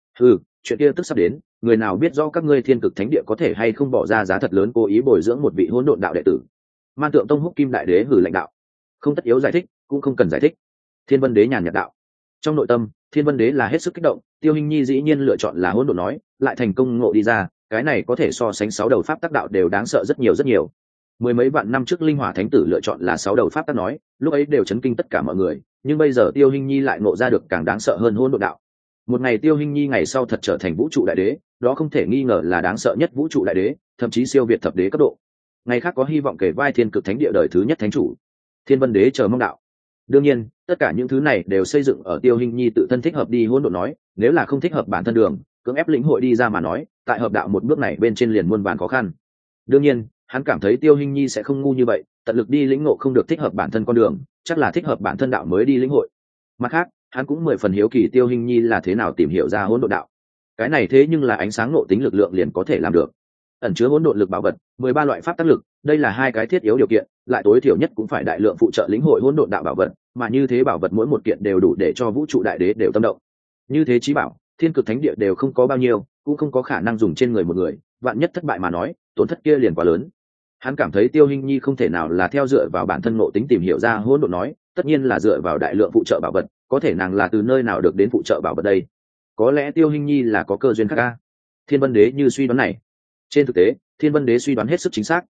Chuyện kia tức sắp đến, người nào biết rõ các ngươi Thiên Cực Thánh Địa có thể hay không bỏ ra giá thật lớn cố ý bồi dưỡng một vị hỗn độn đạo đệ tử. Man Tượng Tông Húc Kim đại đế hử lạnh đạo, không tất yếu giải thích, cũng không cần giải thích. Thiên Vân Đế nhàn nhạt đạo. Trong nội tâm, Thiên Vân Đế là hết sức kích động, Tiêu Hinh Nhi dĩ nhiên lựa chọn là hỗn độn nói, lại thành công ngộ đi ra, cái này có thể so sánh 6 đầu pháp tắc đạo đều đáng sợ rất nhiều rất nhiều. Mười mấy vạn năm trước Linh Hỏa Thánh Tử lựa chọn là 6 đầu pháp tắc nói, lúc ấy đều chấn kinh tất cả mọi người, nhưng bây giờ Tiêu Hinh Nhi lại ngộ ra được càng đáng sợ hơn hỗn độn đạo. Một ngày Tiêu Hinh Nhi ngày sau thật trở thành vũ trụ đại đế, đó không thể nghi ngờ là đáng sợ nhất vũ trụ đại đế, thậm chí siêu việt thập đế cấp độ. Ngày khác có hy vọng kể vai Thiên Cực Thánh Địa đời thứ nhất thánh chủ. Thiên Vân Đế chờ mong đạo. Đương nhiên, tất cả những thứ này đều xây dựng ở Tiêu Hinh Nhi tự thân thích hợp đi hỗn độn nói, nếu là không thích hợp bản thân đường, cưỡng ép lĩnh hội đi ra mà nói, tại hợp đạo một bước này bên trên liền muôn vàn khó khăn. Đương nhiên, hắn cảm thấy Tiêu Hinh Nhi sẽ không ngu như vậy, tận lực đi lĩnh ngộ không được thích hợp bản thân con đường, chắc là thích hợp bản thân đạo mới đi lĩnh hội. Mặt khác, hắn cũng 10 phần hiếu kỳ Tiêu Hinh Nhi là thế nào tìm hiểu ra hỗn độn đạo. Cái này thế nhưng là ánh sáng ngộ tính lực lượng liền có thể làm được. Ẩn chứa hỗn độn lực bảo vật, 13 loại pháp tác lực, đây là hai cái thiết yếu điều kiện, lại tối thiểu nhất cũng phải đại lượng phụ trợ lĩnh hội hỗn độn đạo bảo vật, mà như thế bảo vật mỗi một kiện đều đủ để cho vũ trụ đại đế đều tâm động. Như thế chí bảo, Thiên Cực Thánh Địa đều không có bao nhiêu, cũng không có khả năng dùng trên người một người, vạn nhất thất bại mà nói, tổn thất kia liền quá lớn. Hắn cảm thấy Tiêu Hinh Nhi không thể nào là theo dựa vào bản thân ngộ tính tìm hiểu ra hỗn độn nói, tất nhiên là dựa vào đại lượng phụ trợ bảo vật, có thể nàng là từ nơi nào được đến phụ trợ bảo vật đây? Có lẽ Tiêu Hinh Nhi là có cơ duyên khác a. Thiên Vân Đế như suy đoán này. Trên thực tế, Thiên Vân Đế suy đoán hết sức chính xác,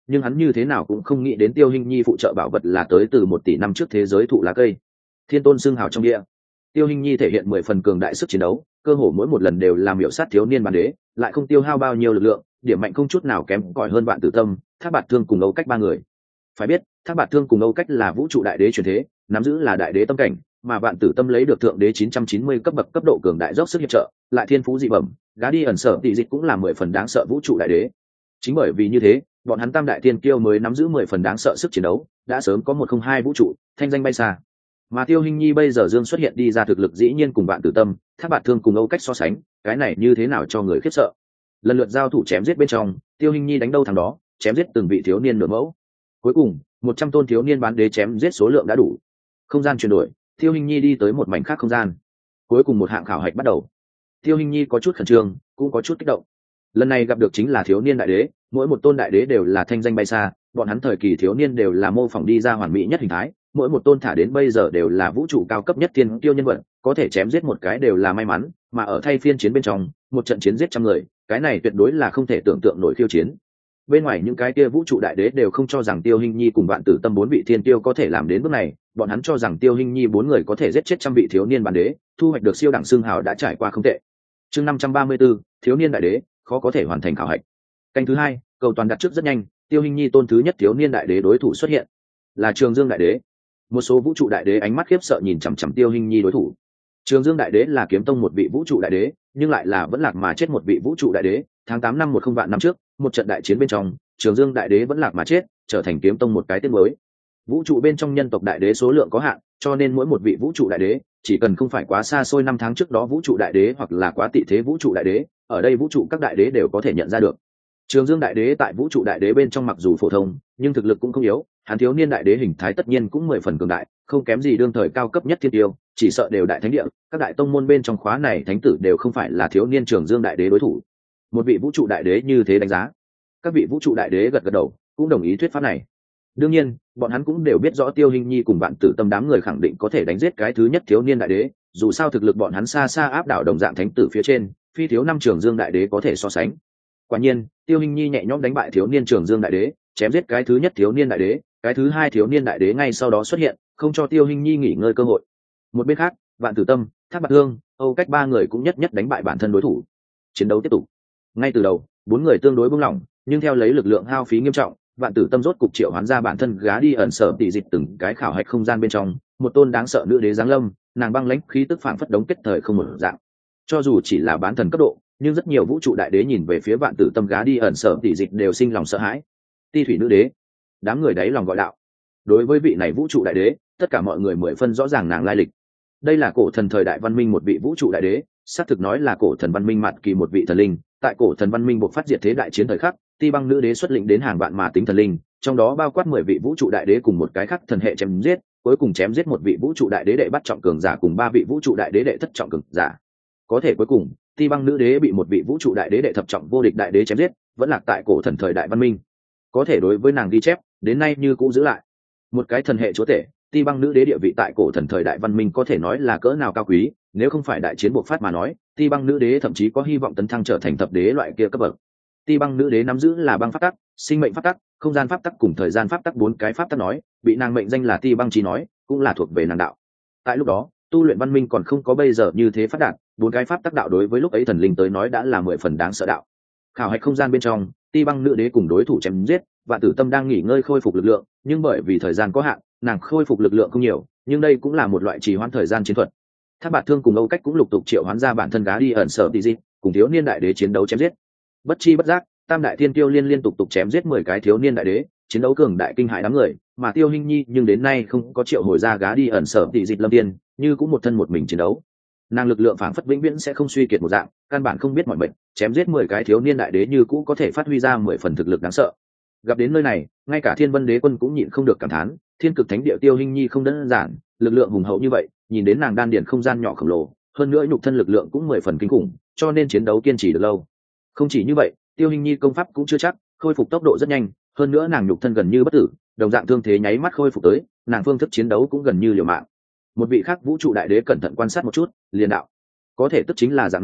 nhưng hắn như thế nào cũng không nghĩ đến Tiêu Hinh Nhi phụ trợ bảo vật là tới từ 1 tỷ năm trước thế giới thụ lá cây. Thiên tôn xưng hào trong địa. Tiêu Hinh Nhi thể hiện 10 phần cường đại sức chiến đấu, cơ hồ mỗi một lần đều làm miểu sát thiếu niên bản đế, lại không tiêu hao bao nhiêu lực lượng, điểm mạnh không chút nào kém cỏi hơn Vạn Tử Tâm, Thác Bạt Thương cùng Âu Cách ba người. Phải biết, Thác Bạt Thương cùng Âu Cách là vũ trụ đại đế truyền thế, nắm giữ là đại đế tâm cảnh, mà Vạn Tử Tâm lấy được thượng đế 990 cấp bậc cấp độ cường đại dốc sức hiệp trợ, lại thiên phú dị bẩm, gá đi ẩn sở tỷ dịch cũng là 10 phần đáng sợ vũ trụ đại đế. Chính bởi vì như thế, bọn hắn tam đại tiên kiêu mới nắm giữ 10 phần đáng sợ sức chiến đấu, đã sớm có 102 vũ trụ, thanh danh bay xa. Mà Tiêu Hinh Nhi bây giờ dương xuất hiện đi ra thực lực dĩ nhiên cùng Vạn Tử Tâm, Thác Bạt Thương cùng Âu Cách so sánh, cái này như thế nào cho người khiếp sợ. Lần lượt giao thủ chém giết bên trong, Tiêu Hinh Nhi đánh đâu thằng đó, chém giết từng vị thiếu niên nửa mẫu. Cuối cùng, 100 tôn thiếu niên bán đế chém giết số lượng đã đủ. Không gian chuyển đổi, Tiêu Hinh Nhi đi tới một mảnh khác không gian. Cuối cùng một hạng khảo hạch bắt đầu. Tiêu Hinh Nhi có chút khẩn trương, cũng có chút kích động. Lần này gặp được chính là thiếu niên đại đế, mỗi một tôn đại đế đều là thanh danh bay xa, bọn hắn thời kỳ thiếu niên đều là mô phỏng đi ra hoàn mỹ nhất hình thái, mỗi một tôn thả đến bây giờ đều là vũ trụ cao cấp nhất thiên tiêu nhân vật, có thể chém giết một cái đều là may mắn, mà ở thay phiên chiến bên trong, một trận chiến giết trăm người, cái này tuyệt đối là không thể tưởng tượng nổi khiêu chiến. Bên ngoài những cái kia vũ trụ đại đế đều không cho rằng Tiêu Hinh Nhi cùng Vạn Tử Tâm 4 vị thiên tiêu có thể làm đến bước này, bọn hắn cho rằng Tiêu Hinh Nhi 4 người có thể giết chết trăm vị thiếu niên bản đế, thu hoạch được siêu đẳng xương hào đã trải qua không tệ. Chương 534, thiếu niên đại đế, khó có thể hoàn thành khảo hạch. Canh thứ 2, cầu toàn đặt trước rất nhanh, Tiêu Hinh Nhi tôn thứ nhất thiếu niên đại đế đối thủ xuất hiện, là Trường Dương đại đế. Một số vũ trụ đại đế ánh mắt khiếp sợ nhìn chằm chằm Tiêu Hinh Nhi đối thủ. Trường Dương đại đế là kiếm tông một vị vũ trụ đại đế, nhưng lại là vẫn lạc mà chết một vị vũ trụ đại đế. Tháng 8 năm 10 vạn năm trước, một trận đại chiến bên trong, Trường Dương đại đế vẫn lạc mà chết, trở thành kiếm tông một cái tên mới. Vũ trụ bên trong nhân tộc đại đế số lượng có hạn, cho nên mỗi một vị vũ trụ đại đế chỉ cần không phải quá xa xôi 5 tháng trước đó vũ trụ đại đế hoặc là quá tị thế vũ trụ đại đế, ở đây vũ trụ các đại đế đều có thể nhận ra được. Trường Dương đại đế tại vũ trụ đại đế bên trong mặc dù phổ thông, nhưng thực lực cũng không yếu, hắn thiếu niên đại đế hình thái tất nhiên cũng 10 phần cường đại, không kém gì đương thời cao cấp nhất thiên tiêu, chỉ sợ đều đại thánh địa, các đại tông môn bên trong khóa này thánh tử đều không phải là thiếu niên Trường Dương đại đế đối thủ. Một vị vũ trụ đại đế như thế đánh giá, các vị vũ trụ đại đế gật gật đầu, cũng đồng ý thuyết pháp này. Đương nhiên, bọn hắn cũng đều biết rõ Tiêu Hinh Nhi cùng Vạn Tử Tâm đám người khẳng định có thể đánh giết cái thứ nhất thiếu niên đại đế, dù sao thực lực bọn hắn xa xa áp đảo đồng dạng thánh tử phía trên, phi thiếu năm Trường Dương đại đế có thể so sánh. Quả nhiên, Tiêu Hinh Nhi nhẹ nhõm đánh bại thiếu niên Trường Dương đại đế, chém giết cái thứ nhất thiếu niên đại đế, cái thứ hai thiếu niên đại đế ngay sau đó xuất hiện, không cho Tiêu Hinh Nhi nghỉ ngơi cơ hội. Một bên khác, Vạn Tử Tâm, Thác Bạt Thương, Âu Cách ba người cũng nhất nhất đánh bại bản thân đối thủ. Chiến đấu tiếp tục. Ngay từ đầu, 4 người tương đối buông lỏng, nhưng theo lấy lực lượng hao phí nghiêm trọng, Vạn Tử Tâm rốt cục triệu hoán ra bản thân gá đi ẩn sở tỷ dịch từng cái khảo hạch không gian bên trong, một tôn đáng sợ nữ đế giáng lâm, nàng băng lãnh khí tức phảng phất đống kết thời không một dạng. Cho dù chỉ là bán thần cấp độ, nhưng rất nhiều vũ trụ đại đế nhìn về phía Vạn Tử Tâm gá đi ẩn sở tỷ dịch đều sinh lòng sợ hãi. Ti thủy nữ đế, đám người đáy lòng gọi đạo. Đối với vị này vũ trụ đại đế, tất cả mọi người 10 phân rõ ràng nàng lai lịch. Đây là cổ thần thời đại văn minh một vị vũ trụ đại đế, xác thực nói là cổ thần văn minh mặt kỳ một vị thần linh. Tại cổ thần văn minh buộc phát diệt thế đại chiến thời khắc, Ti băng nữ đế xuất lĩnh đến hàng vạn mà tính thần linh, trong đó bao quát 10 vị vũ trụ đại đế cùng một cái khác thần hệ chém giết, cuối cùng chém giết một vị vũ trụ đại đế đệ bắt trọng cường giả cùng 3 vị vũ trụ đại đế đệ thất trọng cường giả. Có thể cuối cùng, Ti băng nữ đế bị một vị vũ trụ đại đế đệ thập trọng vô địch đại đế chém giết, vẫn lạc tại cổ thần thời đại văn minh. Có thể đối với nàng ghi chép, đến nay như cũ giữ lại. Một cái thần hệ chúa tể, Ti băng nữ đế địa vị tại cổ thần thời đại văn minh có thể nói là cỡ nào cao quý, nếu không phải đại chiến buộc phát mà nói, Ti băng nữ đế thậm chí có hy vọng tấn thăng trở thành thập đế loại kia cấp bậc. Ti băng nữ đế nắm giữ là băng pháp tắc, sinh mệnh pháp tắc, không gian pháp tắc cùng thời gian pháp tắc 4 cái pháp tắc nói, bị nàng mệnh danh là Ti băng chí nói, cũng là thuộc về nàng đạo. Tại lúc đó, tu luyện văn minh còn không có bây giờ như thế phát đạt, 4 cái pháp tắc đạo đối với lúc ấy thần linh tới nói đã là 10 phần đáng sợ đạo. Khảo hạch không gian bên trong, Ti băng nữ đế cùng đối thủ chém giết, Vạn Tử Tâm đang nghỉ ngơi khôi phục lực lượng, nhưng bởi vì thời gian có hạn, nàng khôi phục lực lượng không nhiều, nhưng đây cũng là một loại trì hoãn thời gian chiến thuật. Thác Bạt Thương cùng Âu Cách cũng lục tục triệu hoán ra bản thân gá đi ẩn sở tỷ dị, cùng thiếu niên đại đế chiến đấu chém giết. Bất chi bất giác, tam đại thiên tiêu liên tục chém giết 10 cái thiếu niên đại đế, chiến đấu cường đại kinh hại đám người, mà Tiêu Hinh Nhi nhưng đến nay không có triệu hồi ra gá đi ẩn sở tỷ dị lâm tiên, như cũng một thân một mình chiến đấu. Nàng lực lượng phảng phất vĩnh viễn sẽ không suy kiệt một dạng, căn bản không biết mọi mệnh, chém giết 10 cái thiếu niên đại đế như cũ có thể phát huy ra 10 phần thực lực đáng sợ. Gặp đến nơi này, ngay cả Thiên Vân Đế Quân cũng nhịn không được cảm thán, Thiên Cực Thánh Địa Tiêu Hinh Nhi không đơn giản, lực lượng hùng hậu như vậy, nhìn đến nàng đan điền không gian nhỏ khổng lồ, hơn nữa nhục thân lực lượng cũng 10 phần kinh khủng, cho nên chiến đấu kiên trì được lâu. Không chỉ như vậy, Tiêu Hinh Nhi công pháp cũng chưa chắc, khôi phục tốc độ rất nhanh, hơn nữa nàng nhục thân gần như bất tử, đồng dạng thương thế nháy mắt khôi phục tới, nàng phương thức chiến đấu cũng gần như liều mạng. Một vị khác vũ trụ đại đế cẩn thận quan sát một chút, liền đạo: có thể tức chính là dạng này,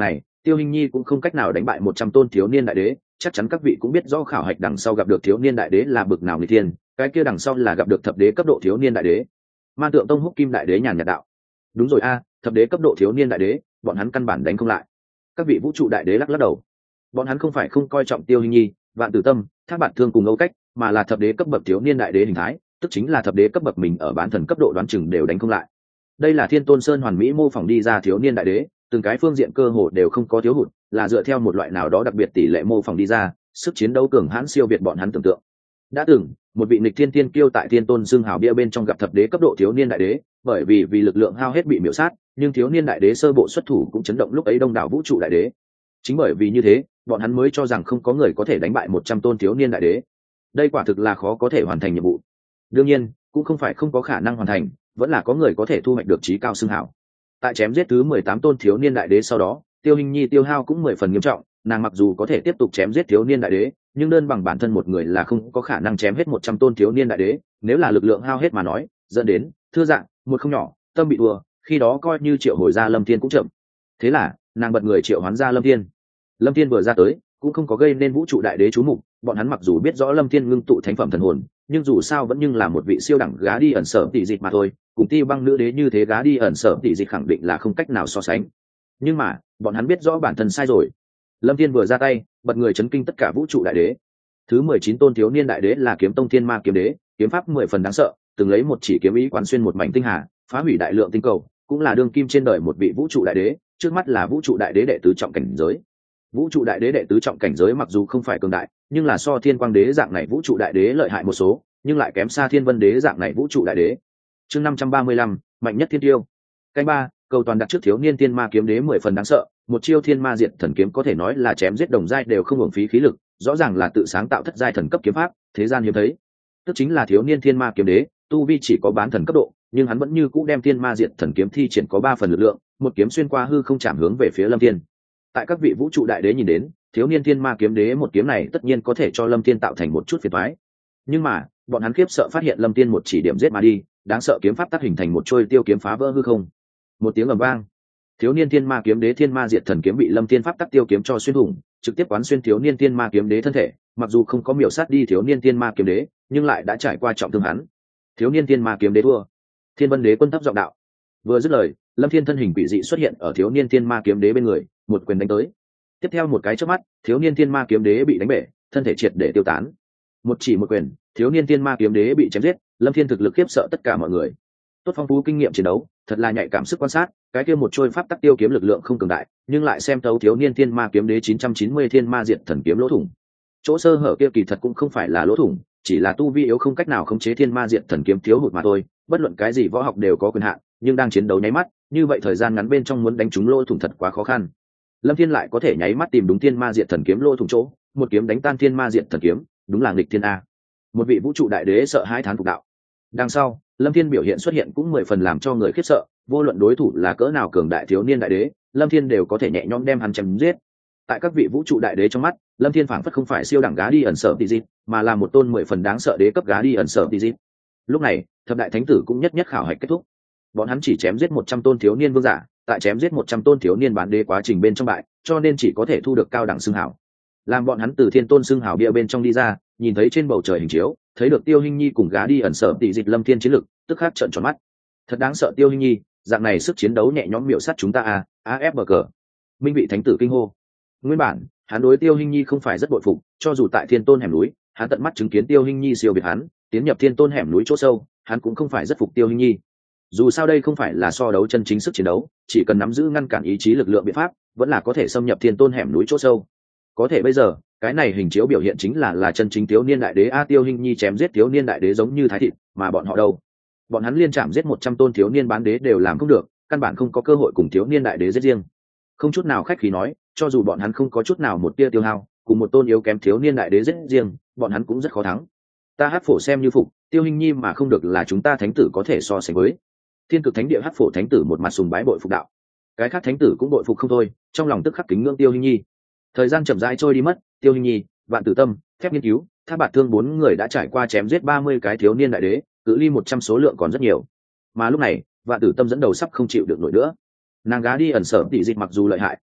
Tiêu Hinh Nhi cũng không cách nào đánh bại 100 tôn thiếu niên đại đế, chắc chắn các vị cũng biết rõ khảo hạch đằng sau gặp được thiếu niên đại đế là bực nào người thiên, cái kia đằng sau là gặp được thập đế cấp độ thiếu niên đại đế. Man Tượng Tông Húc Kim đại đế nhàn nhạt đạo. Đúng rồi a, thập đế cấp độ thiếu niên đại đế, bọn hắn căn bản đánh không lại. Các vị vũ trụ đại đế lắc lắc đầu. Bọn hắn không phải không coi trọng Tiêu Hinh Nhi, Vạn Tử Tâm, Thác Bạt Thương cùng Âu Cách, mà là thập đế cấp bậc thiếu niên đại đế hình thái, tức chính là thập đế cấp bậc mình ở bán thần cấp độ đoán chừng đều đánh không lại. Đây là Thiên Tôn Sơn hoàn mỹ mô phỏng đi ra thiếu niên đại đế, từng cái phương diện cơ hồ đều không có thiếu hụt, là dựa theo một loại nào đó đặc biệt tỷ lệ mô phỏng đi ra, sức chiến đấu cường hãn siêu việt bọn hắn tưởng tượng. Đã từng, một vị nghịch thiên tiên kiêu tại Thiên Tôn xương hào bia bên trong gặp thập đế cấp độ thiếu niên đại đế, bởi vì lực lượng hao hết bị miểu sát, nhưng thiếu niên đại đế sơ bộ xuất thủ cũng chấn động lúc ấy đông đảo vũ trụ đại đế. Chính bởi vì như thế, bọn hắn mới cho rằng không có người có thể đánh bại 100 tôn thiếu niên đại đế. Đây quả thực là khó có thể hoàn thành nhiệm vụ. Đương nhiên, cũng không phải không có khả năng hoàn thành, vẫn là có người có thể thu hoạch được chí cao xưng hào. Tại chém giết thứ 18 tôn thiếu niên đại đế sau đó, Tiêu Hinh Nhi tiêu hao cũng 10 phần nghiêm trọng, nàng mặc dù có thể tiếp tục chém giết thiếu niên đại đế, nhưng đơn bằng bản thân một người là không có khả năng chém hết 100 tôn thiếu niên đại đế, nếu là lực lượng hao hết mà nói, dẫn đến thưa dạng, một không nhỏ, tâm bị thua, khi đó coi như triệu hồi ra Lâm Thiên cũng chậm. Thế là, nàng bật người triệu hoán ra Lâm Thiên. Lâm Thiên vừa ra tới, cũng không có gây nên vũ trụ đại đế chú mục, bọn hắn mặc dù biết rõ Lâm Thiên ngưng tụ thánh phẩm thần hồn, nhưng dù sao vẫn nhưng là một vị siêu đẳng gá đi ẩn sở tỷ dịch mà thôi, cùng Ti Băng nữ đế như thế gá đi ẩn sở tỷ dịch khẳng định là không cách nào so sánh. Nhưng mà, bọn hắn biết rõ bản thân sai rồi. Lâm Thiên vừa ra tay, bật người chấn kinh tất cả vũ trụ đại đế. Thứ 19 tôn thiếu niên đại đế là Kiếm Tông Thiên Ma kiếm đế, kiếm pháp 10 phần đáng sợ, từng lấy một chỉ kiếm ý quán xuyên một mảnh tinh hà, phá hủy đại lượng tinh cầu, cũng là đương kim trên đời một vị vũ trụ đại đế, trước mắt là vũ trụ đại đế đệ tứ trọng cảnh giới. Vũ trụ đại đế đệ tứ trọng cảnh giới mặc dù không phải cường đại, nhưng là so Thiên Quang đế dạng này vũ trụ đại đế lợi hại một số, nhưng lại kém xa Thiên Vân đế dạng này vũ trụ đại đế. Chương 535, mạnh nhất thiên tiêu. Canh ba, cầu toàn đặt trước thiếu niên Thiên Ma kiếm đế 10 phần đáng sợ, một chiêu Thiên Ma diệt thần kiếm có thể nói là chém giết đồng giai đều không uổng phí khí lực, rõ ràng là tự sáng tạo thất giai thần cấp kiếm pháp, thế gian hiếm thấy. Tức chính là thiếu niên Thiên Ma kiếm đế, tu vi chỉ có bán thần cấp độ, nhưng hắn vẫn như cũ đem Thiên Ma diệt thần kiếm thi triển có 3 phần lực lượng, một kiếm xuyên qua hư không chạm hướng về phía Lâm Thiên. Tại các vị vũ trụ đại đế nhìn đến, thiếu niên Thiên Ma kiếm đế một kiếm này tất nhiên có thể cho Lâm Thiên tạo thành một chút phiền toái. Nhưng mà, bọn hắn khiếp sợ phát hiện Lâm Thiên một chỉ điểm giết mà đi, đáng sợ kiếm pháp tác hình thành một trôi tiêu kiếm phá vỡ hư không. Một tiếng ầm vang, thiếu niên Thiên Ma kiếm đế Thiên Ma diệt thần kiếm bị Lâm Thiên pháp tắc tiêu kiếm cho xuyên thủng, trực tiếp quán xuyên thiếu niên Thiên Ma kiếm đế thân thể, mặc dù không có miểu sát đi thiếu niên Thiên Ma kiếm đế, nhưng lại đã trải qua trọng thương hắn. Thiếu niên Thiên Ma kiếm đế thua. Thiên Vân đế quân thấp giọng đạo. Vừa dứt lời, Lâm Thiên thân hình quỷ dị xuất hiện ở thiếu niên Thiên Ma kiếm đế bên người, một quyền đánh tới. Tiếp theo một cái chớp mắt, thiếu niên Thiên Ma kiếm đế bị đánh bể, thân thể triệt để tiêu tán. Một chỉ một quyền, thiếu niên Thiên Ma kiếm đế bị chém giết, Lâm Thiên thực lực khiếp sợ tất cả mọi người. Tốt phong phú kinh nghiệm chiến đấu, thật là nhạy cảm sức quan sát, cái kia một trôi pháp tắc tiêu kiếm lực lượng không cường đại, nhưng lại xem thấu thiếu niên Thiên Ma kiếm đế 990 Thiên Ma diệt thần kiếm lỗ thủng. Chỗ sơ hở kia kỳ thật cũng không phải là lỗ thủng, chỉ là tu vi yếu không cách nào khống chế Thiên Ma diệt thần kiếm thiếu hụt mà thôi, bất luận cái gì võ học đều có quyền hạn, nhưng đang chiến đấu nháy mắt, như vậy thời gian ngắn bên trong muốn đánh trúng lỗ thủng thật quá khó khăn. Lâm Thiên lại có thể nháy mắt tìm đúng Thiên Ma diệt thần kiếm lỗ thủng chỗ, một kiếm đánh tan Thiên Ma diệt thần kiếm, đúng là nghịch thiên a. Một vị vũ trụ đại đế sợ hãi thán phục đạo. Đằng sau, Lâm Thiên biểu hiện xuất hiện cũng 10 phần làm cho người khiếp sợ, vô luận đối thủ là cỡ nào cường đại thiếu niên đại đế, Lâm Thiên đều có thể nhẹ nhõm đem hắn chém giết. Tại các vị vũ trụ đại đế trong mắt, Lâm Thiên phảng phất không phải siêu đẳng gá đi ẩn sở tỷ dịch, mà là một tôn 10 phần đáng sợ đế cấp gá đi ẩn sở tỷ dịch. Lúc này, thập đại thánh tử cũng nhất nhất khảo hạch kết thúc. Bọn hắn chỉ chém giết 100 tôn thiếu niên vương giả, tại chém giết 100 tôn thiếu niên bán đế quá trình bên trong bại, cho nên chỉ có thể thu được cao đẳng xưng hào. Làm bọn hắn từ Thiên Tôn xưng hào bia bên trong đi ra, nhìn thấy trên bầu trời hình chiếu, thấy được Tiêu Hinh Nhi cùng gá đi ẩn sở tỷ dịch Lâm Thiên chiến lực, tức khắc trợn tròn mắt. Thật đáng sợ Tiêu Hinh Nhi, dạng này sức chiến đấu nhẹ nhõm miểu sát chúng ta à, AFBG. Minh vị thánh tử kinh hô. Nguyên bản, hắn đối Tiêu Hinh Nhi không phải rất bội phục, cho dù tại Thiên Tôn hẻm núi, hắn tận mắt chứng kiến Tiêu Hinh Nhi siêu việt hắn, tiến nhập Thiên Tôn hẻm núi chỗ sâu, hắn cũng không phải rất phục Tiêu Hinh Nhi. Dù sao đây không phải là so đấu chân chính sức chiến đấu, chỉ cần nắm giữ ngăn cản ý chí lực lượng biện pháp, vẫn là có thể xâm nhập Thiên Tôn hẻm núi chỗ sâu. Có thể bây giờ, cái này hình chiếu biểu hiện chính là chân chính thiếu niên đại đế a. Tiêu Hinh Nhi chém giết thiếu niên đại đế giống như thái thịt, mà bọn họ đâu? Bọn hắn liên chạm giết 100 tôn thiếu niên bán đế đều làm không được, căn bản không có cơ hội cùng thiếu niên đại đế giết riêng. Không chút nào khách khí nói, cho dù bọn hắn không có chút nào một tia tiêu hao, cùng một tôn yếu kém thiếu niên đại đế giết riêng, bọn hắn cũng rất khó thắng. Ta Hắc Phổ xem như phục, Tiêu Hinh Nhi mà không được là chúng ta thánh tử có thể so sánh với. Thiên Cực Thánh Địa Hắc Phổ thánh tử một mặt sùng bái bội phục đạo. Cái khác thánh tử cũng bội phục không thôi, trong lòng tức khắc kính ngưỡng Tiêu Hinh Nhi. Thời gian chậm rãi trôi đi mất, Tiêu Hinh Nhi, Vạn Tử Tâm, Phép Nghiên Cứu, Thác Bạt Thương 4 người đã trải qua chém giết 30 cái thiếu niên đại đế, cự ly 100 số lượng còn rất nhiều. Mà lúc này, Vạn Tử Tâm dẫn đầu sắp không chịu được nổi nữa. Nàng gá đi ẩn sở tỷ dịch mặc dù lợi hại,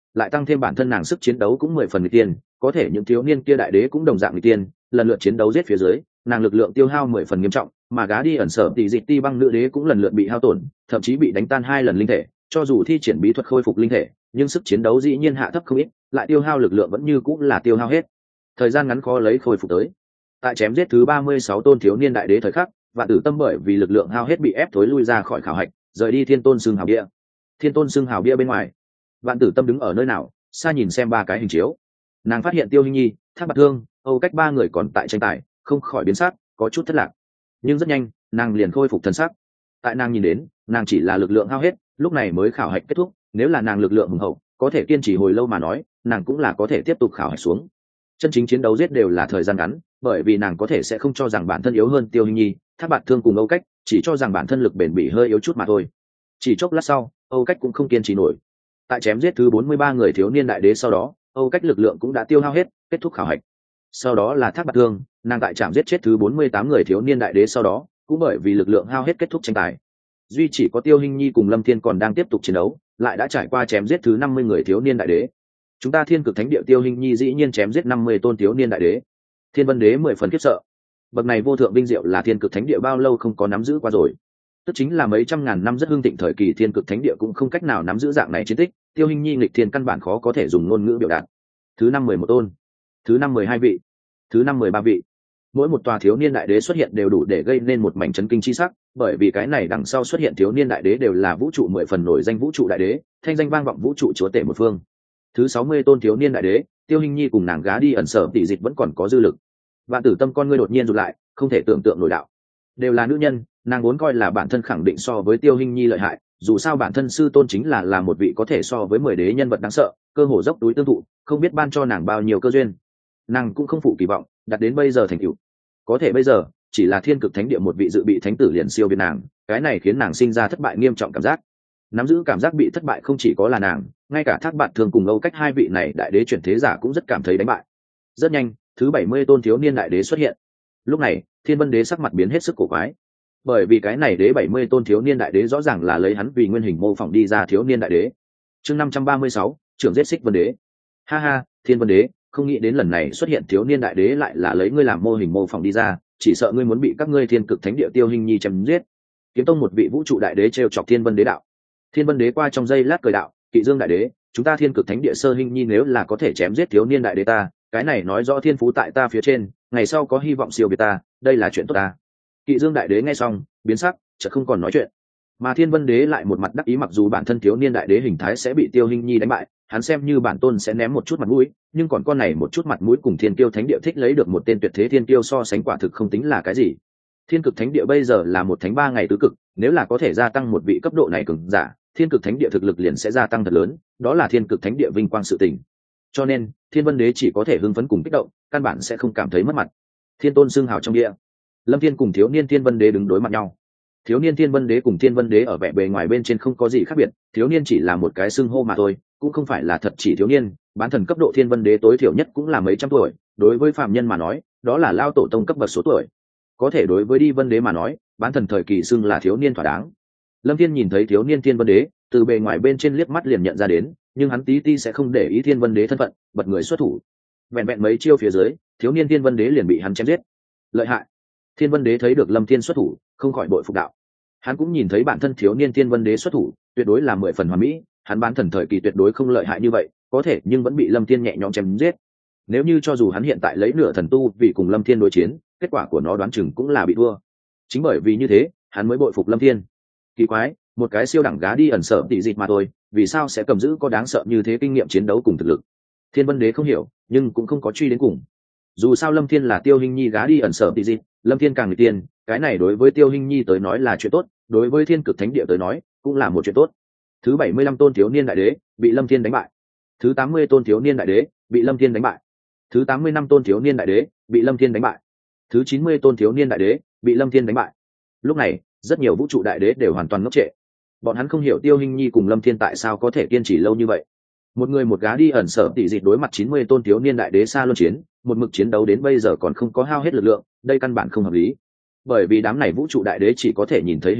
lại tăng thêm bản thân nàng sức chiến đấu cũng 10 phần người tiên, có thể những thiếu niên kia đại đế cũng đồng dạng người tiên, lần lượt chiến đấu giết phía dưới, nàng lực lượng tiêu hao 10 phần nghiêm trọng, mà gá đi ẩn sở tỷ dịch ti băng nữ đế cũng lần lượt bị hao tổn, thậm chí bị đánh tan 2 lần linh thể, cho dù thi triển bí thuật khôi phục linh thể, nhưng sức chiến đấu dĩ nhiên hạ thấp không ít, lại tiêu hao lực lượng vẫn như cũng là tiêu hao hết, thời gian ngắn khó lấy khôi phục tới. Tại chém giết thứ 36 tôn thiếu niên đại đế thời khắc, Vạn Tử Tâm bởi vì lực lượng hao hết bị ép thối lui ra khỏi khảo hạch, rời đi Thiên Tôn Xương Hào Bia. Thiên Tôn Xương Hào Bia bên ngoài, Vạn Tử Tâm đứng ở nơi nào, xa nhìn xem 3 cái hình chiếu. Nàng phát hiện Tiêu Hinh Nhi, Thác Bạt Thương, Âu Cách 3 người còn tại tranh tài, không khỏi biến sắc, có chút thất lạc. Nhưng rất nhanh, nàng liền khôi phục thần sắc. Tại nàng nhìn đến, nàng chỉ là lực lượng hao hết, lúc này mới khảo hạch kết thúc, nếu là nàng lực lượng hùng hậu, có thể kiên trì hồi lâu mà nói, nàng cũng là có thể tiếp tục khảo hạch xuống. Chân chính chiến đấu giết đều là thời gian ngắn, bởi vì nàng có thể sẽ không cho rằng bản thân yếu hơn Tiêu Hinh Nhi, Thác Bạt Thương cùng Âu Cách, chỉ cho rằng bản thân lực bền bỉ hơi yếu chút mà thôi. Chỉ chốc lát sau, Âu Cách cũng không kiên trì nổi. Tại chém giết thứ 43 người thiếu niên đại đế sau đó, Âu Cách lực lượng cũng đã tiêu hao hết, kết thúc khảo hạch. Sau đó là Thác Bạt Thương, nàng tại chạm giết chết thứ 48 người thiếu niên đại đế sau đó, cũng bởi vì lực lượng hao hết kết thúc tranh tài. Duy chỉ có Tiêu Hinh Nhi cùng Lâm Thiên còn đang tiếp tục chiến đấu, lại đã trải qua chém giết thứ 50 người thiếu niên đại đế. Chúng ta Thiên Cực Thánh Địa Tiêu Hinh Nhi dĩ nhiên chém giết 50 tôn thiếu niên đại đế. Thiên Vân Đế 10 phần khiếp sợ. Bậc này vô thượng vinh diệu là Thiên Cực Thánh Địa bao lâu không có nắm giữ qua rồi. Tức chính là mấy trăm ngàn năm rất hưng thịnh thời kỳ Thiên Cực Thánh Địa cũng không cách nào nắm giữ dạng này chiến tích, Tiêu Hinh Nhi nghịch thiên căn bản khó có thể dùng ngôn ngữ biểu đạt. Thứ 511 tôn, thứ 512 vị, thứ 513 vị. Mỗi một tòa thiếu niên đại đế xuất hiện đều đủ để gây nên một mảnh chấn kinh chi sắc, bởi vì cái này đằng sau xuất hiện thiếu niên đại đế đều là vũ trụ 10 phần nổi danh vũ trụ đại đế, thanh danh vang vọng vũ trụ chúa tể một phương. Thứ 60 tôn thiếu niên đại đế, Tiêu Hinh Nhi cùng nàng gá đi ẩn sở tỷ dịch vẫn còn có dư lực. Vạn Tử Tâm con ngươi đột nhiên rụt lại, không thể tưởng tượng nổi đạo. Đều là nữ nhân, nàng vốn coi là bản thân khẳng định so với Tiêu Hinh Nhi lợi hại, dù sao bản thân sư tôn chính là một vị có thể so với 10 đế nhân vật đáng sợ, cơ hồ dốc túi tương thụ, không biết ban cho nàng bao nhiêu cơ duyên. Nàng cũng không phụ kỳ vọng, đặt đến bây giờ thành tựu. Có thể bây giờ, chỉ là Thiên Cực Thánh Địa một vị dự bị thánh tử liền siêu việt nàng, cái này khiến nàng sinh ra thất bại nghiêm trọng cảm giác. Nắm giữ cảm giác bị thất bại không chỉ có là nàng, ngay cả Thác Bạt Thương cùng Âu Cách 2 vị này đại đế chuyển thế giả cũng rất cảm thấy đánh bại. Rất nhanh, thứ 70 tôn thiếu niên đại đế xuất hiện. Lúc này, Thiên Vân Đế sắc mặt biến hết sức cổ quái, bởi vì cái này đế 70 tôn thiếu niên đại đế rõ ràng là lấy hắn vì nguyên hình mô phỏng đi ra thiếu niên đại đế. Chương 536, trưởng giết Xích Vân Đế. Ha ha, Thiên Vân Đế, không nghĩ đến lần này xuất hiện thiếu niên đại đế lại là lấy ngươi làm mô hình mô phỏng đi ra, chỉ sợ ngươi muốn bị các ngươi Thiên Cực Thánh Địa Tiêu Hinh Nhi chém giết. Kiếm Tông một vị vũ trụ đại đế trêu chọc Thiên Vân Đế đạo. Thiên Vân Đế qua trong giây lát cười đạo, Kỵ Dương đại đế, chúng ta Thiên Cực Thánh Địa Sơ Hinh Nhi nếu là có thể chém giết thiếu niên đại đế ta, cái này nói rõ thiên phú tại ta phía trên, ngày sau có hy vọng siêu việt ta, đây là chuyện tốt ta. Kỵ Dương đại đế nghe xong, biến sắc, chợt không còn nói chuyện. Mà Thiên Vân Đế lại một mặt đắc ý, mặc dù bản thân thiếu niên đại đế hình thái sẽ bị Tiêu Hinh Nhi đánh bại, hắn xem như bản tôn sẽ ném một chút mặt mũi, nhưng còn con này một chút mặt mũi cùng Thiên Kiêu Thánh Địa thích lấy được một tên tuyệt thế thiên kiêu so sánh quả thực không tính là cái gì. Thiên Cực Thánh Địa bây giờ là một thánh 3 ngày tứ cực, nếu là có thể gia tăng một vị cấp độ này cường giả, Thiên Cực Thánh Địa thực lực liền sẽ gia tăng thật lớn, đó là Thiên Cực Thánh Địa vinh quang sự tình. Cho nên, Thiên Vân Đế chỉ có thể hưng phấn cùng kích động, căn bản sẽ không cảm thấy mất mặt. Thiên Tôn xưng hào trong địa, Lâm Thiên cùng thiếu niên Thiên Vân Đế đứng đối mặt nhau. Thiếu niên Thiên Vân Đế cùng Thiên Vân Đế ở vẻ bề ngoài bên trên không có gì khác biệt, thiếu niên chỉ là một cái xưng hô mà thôi, cũng không phải là thật chỉ thiếu niên, bán thần cấp độ Thiên Vân Đế tối thiểu nhất cũng là mấy trăm tuổi, đối với phàm nhân mà nói, đó là lao tổ tông cấp bậc số tuổi. Có thể đối với Đi Vân Đế mà nói, bán thần thời kỳ xưng là thiếu niên thỏa đáng. Lâm Thiên nhìn thấy thiếu niên Thiên Vân Đế, từ bề ngoài bên trên liếc mắt liền nhận ra đến, nhưng hắn tí ti sẽ không để ý Thiên Vân Đế thân phận, bật người xuất thủ. Vẹn vẹn mấy chiêu phía dưới, thiếu niên Thiên Vân Đế liền bị hắn chém giết. Lợi hại. Thiên Vân Đế thấy được Lâm Thiên xuất thủ, không khỏi bội phục đạo. Hắn cũng nhìn thấy bản thân thiếu niên Thiên Vân Đế xuất thủ, tuyệt đối là 10 phần hoàn mỹ, hắn bán thần thời kỳ tuyệt đối không lợi hại như vậy, có thể nhưng vẫn bị Lâm Thiên nhẹ nhõm chém giết. Nếu như cho dù hắn hiện tại lấy nửa thần tu vì cùng Lâm Thiên đối chiến, kết quả của nó đoán chừng cũng là bị thua. Chính bởi vì như thế, hắn mới bội phục Lâm Thiên. Kỳ quái, một cái siêu đẳng gá đi ẩn sợ tỷ dịch mà thôi, vì sao sẽ cầm giữ có đáng sợ như thế kinh nghiệm chiến đấu cùng thực lực? Thiên Vân Đế không hiểu, nhưng cũng không có truy đến cùng. Dù sao Lâm Thiên là Tiêu Hinh Nhi gá đi ẩn sợ tỷ dịch, Lâm Thiên càng người tiên, cái này đối với Tiêu Hinh Nhi tới nói là chuyện tốt, đối với Thiên Cực Thánh Địa tới nói cũng là một chuyện tốt. Thứ 75 tôn thiếu niên đại đế bị Lâm Thiên đánh bại. Thứ 80 tôn thiếu niên đại đế bị Lâm Thiên đánh bại. Thứ 85 tôn thiếu niên đại đế bị Lâm Thiên đánh bại. Thứ 90 tôn thiếu niên đại đế bị Lâm Thiên đánh bại. Lúc này, rất nhiều vũ trụ đại đế đều hoàn toàn ngốc trệ. Bọn hắn không hiểu Tiêu Hinh Nhi cùng Lâm Thiên tại sao có thể kiên trì lâu như vậy. Một người một gá đi ẩn sở tỷ dịch đối mặt 90 tôn thiếu niên đại đế xa luân chiến, một mực chiến đấu đến bây giờ còn không có hao hết lực lượng, đây căn bản không hợp lý. Bởi vì đám này vũ trụ đại đế chỉ có thể nhìn thấy hình chiếu,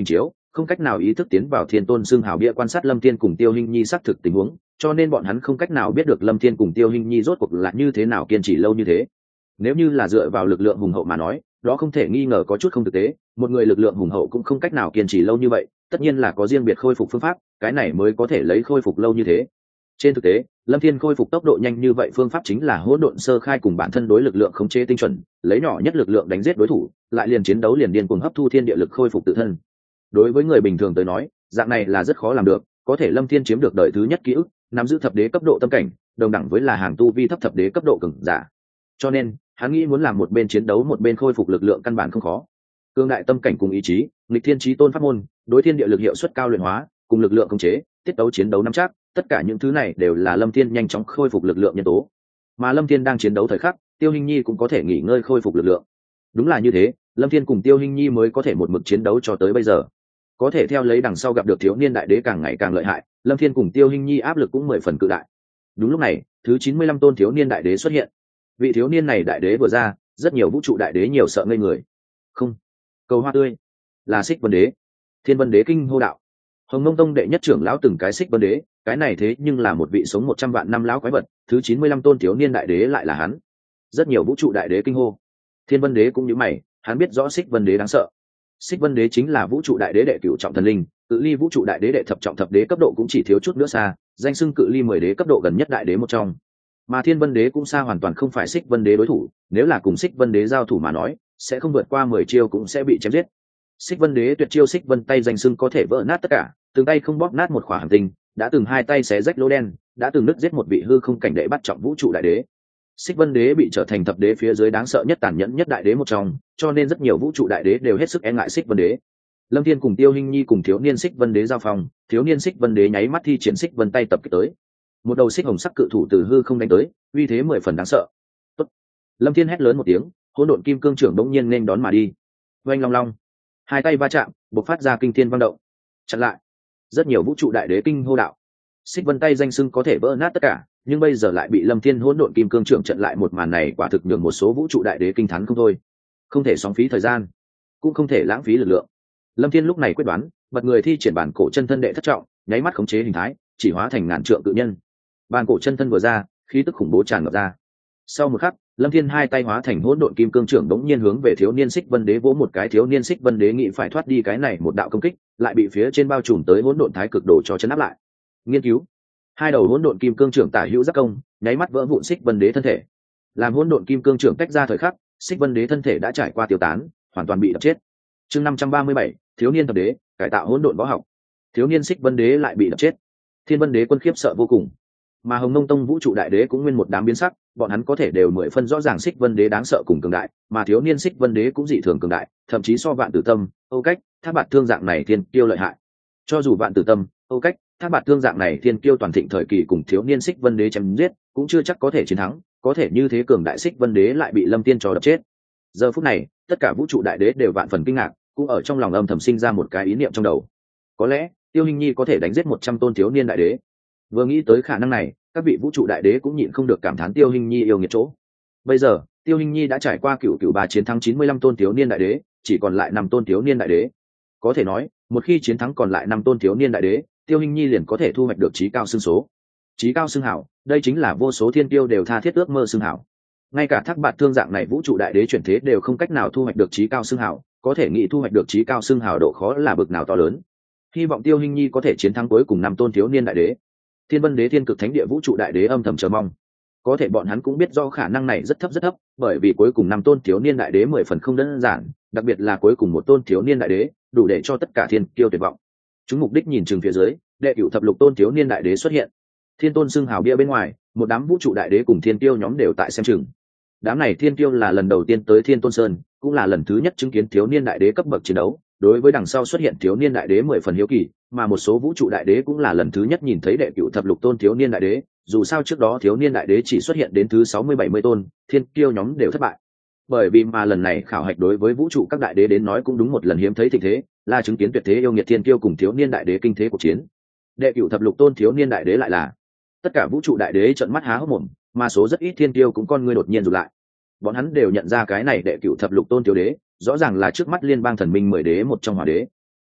không cách nào ý thức tiến vào thiên tôn xương hào bia quan sát Lâm Thiên cùng Tiêu Hinh Nhi xác thực tình huống, cho nên bọn hắn không cách nào biết được Lâm Thiên cùng Tiêu Hinh Nhi rốt cuộc là như thế nào kiên trì lâu như thế. Nếu như là dựa vào lực lượng hùng hậu mà nói, đó không thể nghi ngờ có chút không thực tế, một người lực lượng hùng hậu cũng không cách nào kiên trì lâu như vậy, tất nhiên là có riêng biệt khôi phục phương pháp, cái này mới có thể lấy khôi phục lâu như thế. Trên thực tế, Lâm Thiên khôi phục tốc độ nhanh như vậy phương pháp chính là hỗn độn sơ khai cùng bản thân đối lực lượng khống chế tinh chuẩn, lấy nhỏ nhất lực lượng đánh giết đối thủ, lại liền chiến đấu liền điên cuồng hấp thu thiên địa lực khôi phục tự thân. Đối với người bình thường tới nói, dạng này là rất khó làm được, có thể Lâm Thiên chiếm được đời thứ nhất ký ức, nắm giữ thập đế cấp độ tâm cảnh, đồng đẳng với là hàng tu vi thấp thập đế cấp độ cường giả. Cho nên, hắn nghĩ muốn làm một bên chiến đấu một bên khôi phục lực lượng căn bản không khó. Cương đại tâm cảnh cùng ý chí, nghịch thiên chí tôn pháp môn, đối thiên địa lực hiệu suất cao luyện hóa, cùng lực lượng khống chế, tiết tấu chiến đấu nắm chắc, tất cả những thứ này đều là Lâm Thiên nhanh chóng khôi phục lực lượng nhân tố. Mà Lâm Thiên đang chiến đấu thời khắc, Tiêu Hinh Nhi cũng có thể nghỉ ngơi khôi phục lực lượng. Đúng là như thế, Lâm Thiên cùng Tiêu Hinh Nhi mới có thể một mực chiến đấu cho tới bây giờ. Có thể theo lấy đằng sau gặp được thiếu niên đại đế càng ngày càng lợi hại, Lâm Thiên cùng Tiêu Hinh Nhi áp lực cũng 10 phần cự đại. Đúng lúc này, thứ 95 tôn thiếu niên đại đế xuất hiện. Vị thiếu niên này đại đế vừa ra, rất nhiều vũ trụ đại đế nhiều sợ ngây người. Không, cầu hoa tươi, là Xích Vân Đế. Thiên Vân Đế kinh hô đạo. Hồng Mông Tông đệ nhất trưởng lão từng cái Xích Vân Đế, cái này thế nhưng là một vị sống 100 vạn năm lão quái vật, thứ 95 tôn thiếu niên đại đế lại là hắn. Rất nhiều vũ trụ đại đế kinh hô. Thiên Vân Đế cũng như mày, hắn biết rõ Xích Vân Đế đáng sợ. Xích Vân Đế chính là vũ trụ đại đế đệ cửu trọng thần linh, cự ly vũ trụ đại đế đệ thập trọng thập đế cấp độ cũng chỉ thiếu chút nữa xa, danh xưng cự ly 10 đế cấp độ gần nhất đại đế một trong. Mà Thiên Vân Đế cũng xa hoàn toàn không phải Xích Vân Đế đối thủ, nếu là cùng Xích Vân Đế giao thủ mà nói, sẽ không vượt qua 10 chiêu cũng sẽ bị chém giết. Xích Vân Đế tuyệt chiêu Xích Vân tay danh xưng có thể vỡ nát tất cả, từng tay không bóp nát một khỏa hành tinh, đã từng hai tay xé rách lỗ đen, đã từng nứt giết một vị hư không cảnh đệ bắt trọng vũ trụ đại đế. Xích Vân Đế bị trở thành thập đế phía dưới đáng sợ nhất tàn nhẫn nhất đại đế một trong, cho nên rất nhiều vũ trụ đại đế đều hết sức e ngại Xích Vân Đế. Lâm Thiên cùng Tiêu Hinh Nhi cùng thiếu niên Xích Vân Đế giao phòng, thiếu niên Xích Vân Đế nháy mắt thi triển Xích Vân tay tập kích tới. Một đầu xích hồng sắc cự thủ từ hư không đánh tới, uy thế 10 phần đáng sợ. Tốt. Lâm Thiên hét lớn một tiếng, hỗn độn kim cương trưởng bỗng nhiên nên đón mà đi. Oanh long long, hai tay va chạm, bộc phát ra kinh thiên vang động. Chặn lại. Rất nhiều vũ trụ đại đế kinh hô đạo. Xích Vân tay danh xưng có thể vỡ nát tất cả, nhưng bây giờ lại bị Lâm Thiên hỗn độn kim cương trưởng chặn lại, một màn này quả thực nhường một số vũ trụ đại đế kinh thán không thôi. Không thể phí thời gian, cũng không thể lãng phí lực lượng. Lâm Thiên lúc này quyết đoán, bật người thi triển bản cổ chân thân đệ thất trọng, nháy mắt khống chế hình thái, chỉ hóa thành ngàn trượng cự nhân. Bản cổ chân thân vừa ra, khí tức khủng bố tràn ngập ra. Sau một khắc, Lâm Thiên hai tay hóa thành hỗn độn kim cương trưởng đống nhiên hướng về thiếu niên Xích Vân Đế vỗ một cái. Thiếu niên Xích Vân Đế nghĩ phải thoát đi cái này một đạo công kích, lại bị phía trên bao trùm tới hỗn độn thái cực đồ cho chấn áp lại. Nghiên cứu, hai đầu hỗn độn kim cương trưởng tả hữu giác công, nháy mắt vỡ vụn Xích Vân Đế thân thể. Làm hỗn độn kim cương trưởng tách ra thời khắc, Xích Vân Đế thân thể đã trải qua tiêu tán, hoàn toàn bị đập chết. Chương 537, thiếu niên thập đế, cải tạo hỗn độn võ học. Thiếu niên Xích Vân Đế lại bị đập chết. Thiên Vân Đế quân khiếp sợ vô cùng, mà Hồng Mông Tông vũ trụ đại đế cũng nguyên một đám biến sắc, bọn hắn có thể đều 10 phân rõ ràng Xích Vân Đế đáng sợ cùng cường đại, mà thiếu niên Xích Vân Đế cũng dị thường cường đại, thậm chí so Vạn Tử Tâm, Âu Cách, Thác Bạt Thương dạng này thiên kiêu lợi hại. Cho dù Vạn Tử Tâm, Âu Cách, Thác Bạt Thương dạng này thiên kiêu toàn thịnh thời kỳ cùng thiếu niên Xích Vân Đế chém giết, cũng chưa chắc có thể chiến thắng, có thể như thế cường đại Xích Vân Đế lại bị Lâm Tiên cho đập chết. Giờ phút này, tất cả vũ trụ đại đế đều vạn phần kinh ngạc, cũng ở trong lòng âm thầm sinh ra một cái ý niệm trong đầu. Có lẽ, Tiêu Hinh Nhi có thể đánh giết 100 tôn thiếu niên đại đế. Vừa nghĩ tới khả năng này, các vị vũ trụ đại đế cũng nhịn không được cảm thán Tiêu Hinh Nhi yêu nghiệt chỗ. Bây giờ, Tiêu Hinh Nhi đã trải qua cựu bà chiến thắng 95 tôn thiếu niên đại đế, chỉ còn lại 5 tôn thiếu niên đại đế. Có thể nói, một khi chiến thắng còn lại 5 tôn thiếu niên đại đế, Tiêu Hinh Nhi liền có thể thu hoạch được chí cao xưng số. Chí cao xưng hảo, đây chính là vô số thiên tiêu đều tha thiết ước mơ xưng hảo. Ngay cả Thác Bạt Thương dạng này vũ trụ đại đế chuyển thế đều không cách nào thu hoạch được chí cao xưng hảo, có thể nghĩ thu hoạch được chí cao xưng hảo độ khó là bực nào to lớn. Hy vọng Tiêu Hinh Nhi có thể chiến thắng cuối cùng 5 tôn thiếu niên đại đế. Thiên Vân Đế Thiên Cực Thánh Địa vũ trụ đại đế âm thầm chờ mong. Có thể bọn hắn cũng biết do khả năng này rất thấp, bởi vì cuối cùng 5 tôn thiếu niên đại đế 10 phần không đơn giản, đặc biệt là cuối cùng một tôn thiếu niên đại đế, đủ để cho tất cả thiên kiêu tuyệt vọng. Chúng mục đích nhìn chừng phía dưới, đệ cửu thập lục tôn thiếu niên đại đế xuất hiện. Thiên tôn xưng hào bia bên ngoài, một đám vũ trụ đại đế cùng thiên kiêu nhóm đều tại xem chừng. Đám này thiên kiêu là lần đầu tiên tới Thiên Tôn Sơn, cũng là lần thứ nhất chứng kiến thiếu niên đại đế cấp bậc chiến đấu, đối với đằng sau xuất hiện thiếu niên đại đế 10 phần hiếu kỳ, mà một số vũ trụ đại đế cũng là lần thứ nhất nhìn thấy đệ cửu thập lục tôn thiếu niên đại đế, dù sao trước đó thiếu niên đại đế chỉ xuất hiện đến thứ 60-70 tôn, thiên kiêu nhóm đều thất bại. Bởi vì mà lần này khảo hạch đối với vũ trụ các đại đế đến nói cũng đúng một lần hiếm thấy thịnh thế, là chứng kiến tuyệt thế yêu nghiệt thiên kiêu cùng thiếu niên đại đế kinh thế cuộc chiến. Đệ cửu thập lục tôn thiếu niên đại đế lại là tất cả vũ trụ đại đế trợn mắt há hốc mồm, mà số rất ít thiên kiêu cũng con ngươi đột nhiên rụt lại. Bọn hắn đều nhận ra cái này đệ cửu thập lục tôn thiếu đế, rõ ràng là trước mắt liên bang thần minh 10 đế một trong hỏa đế.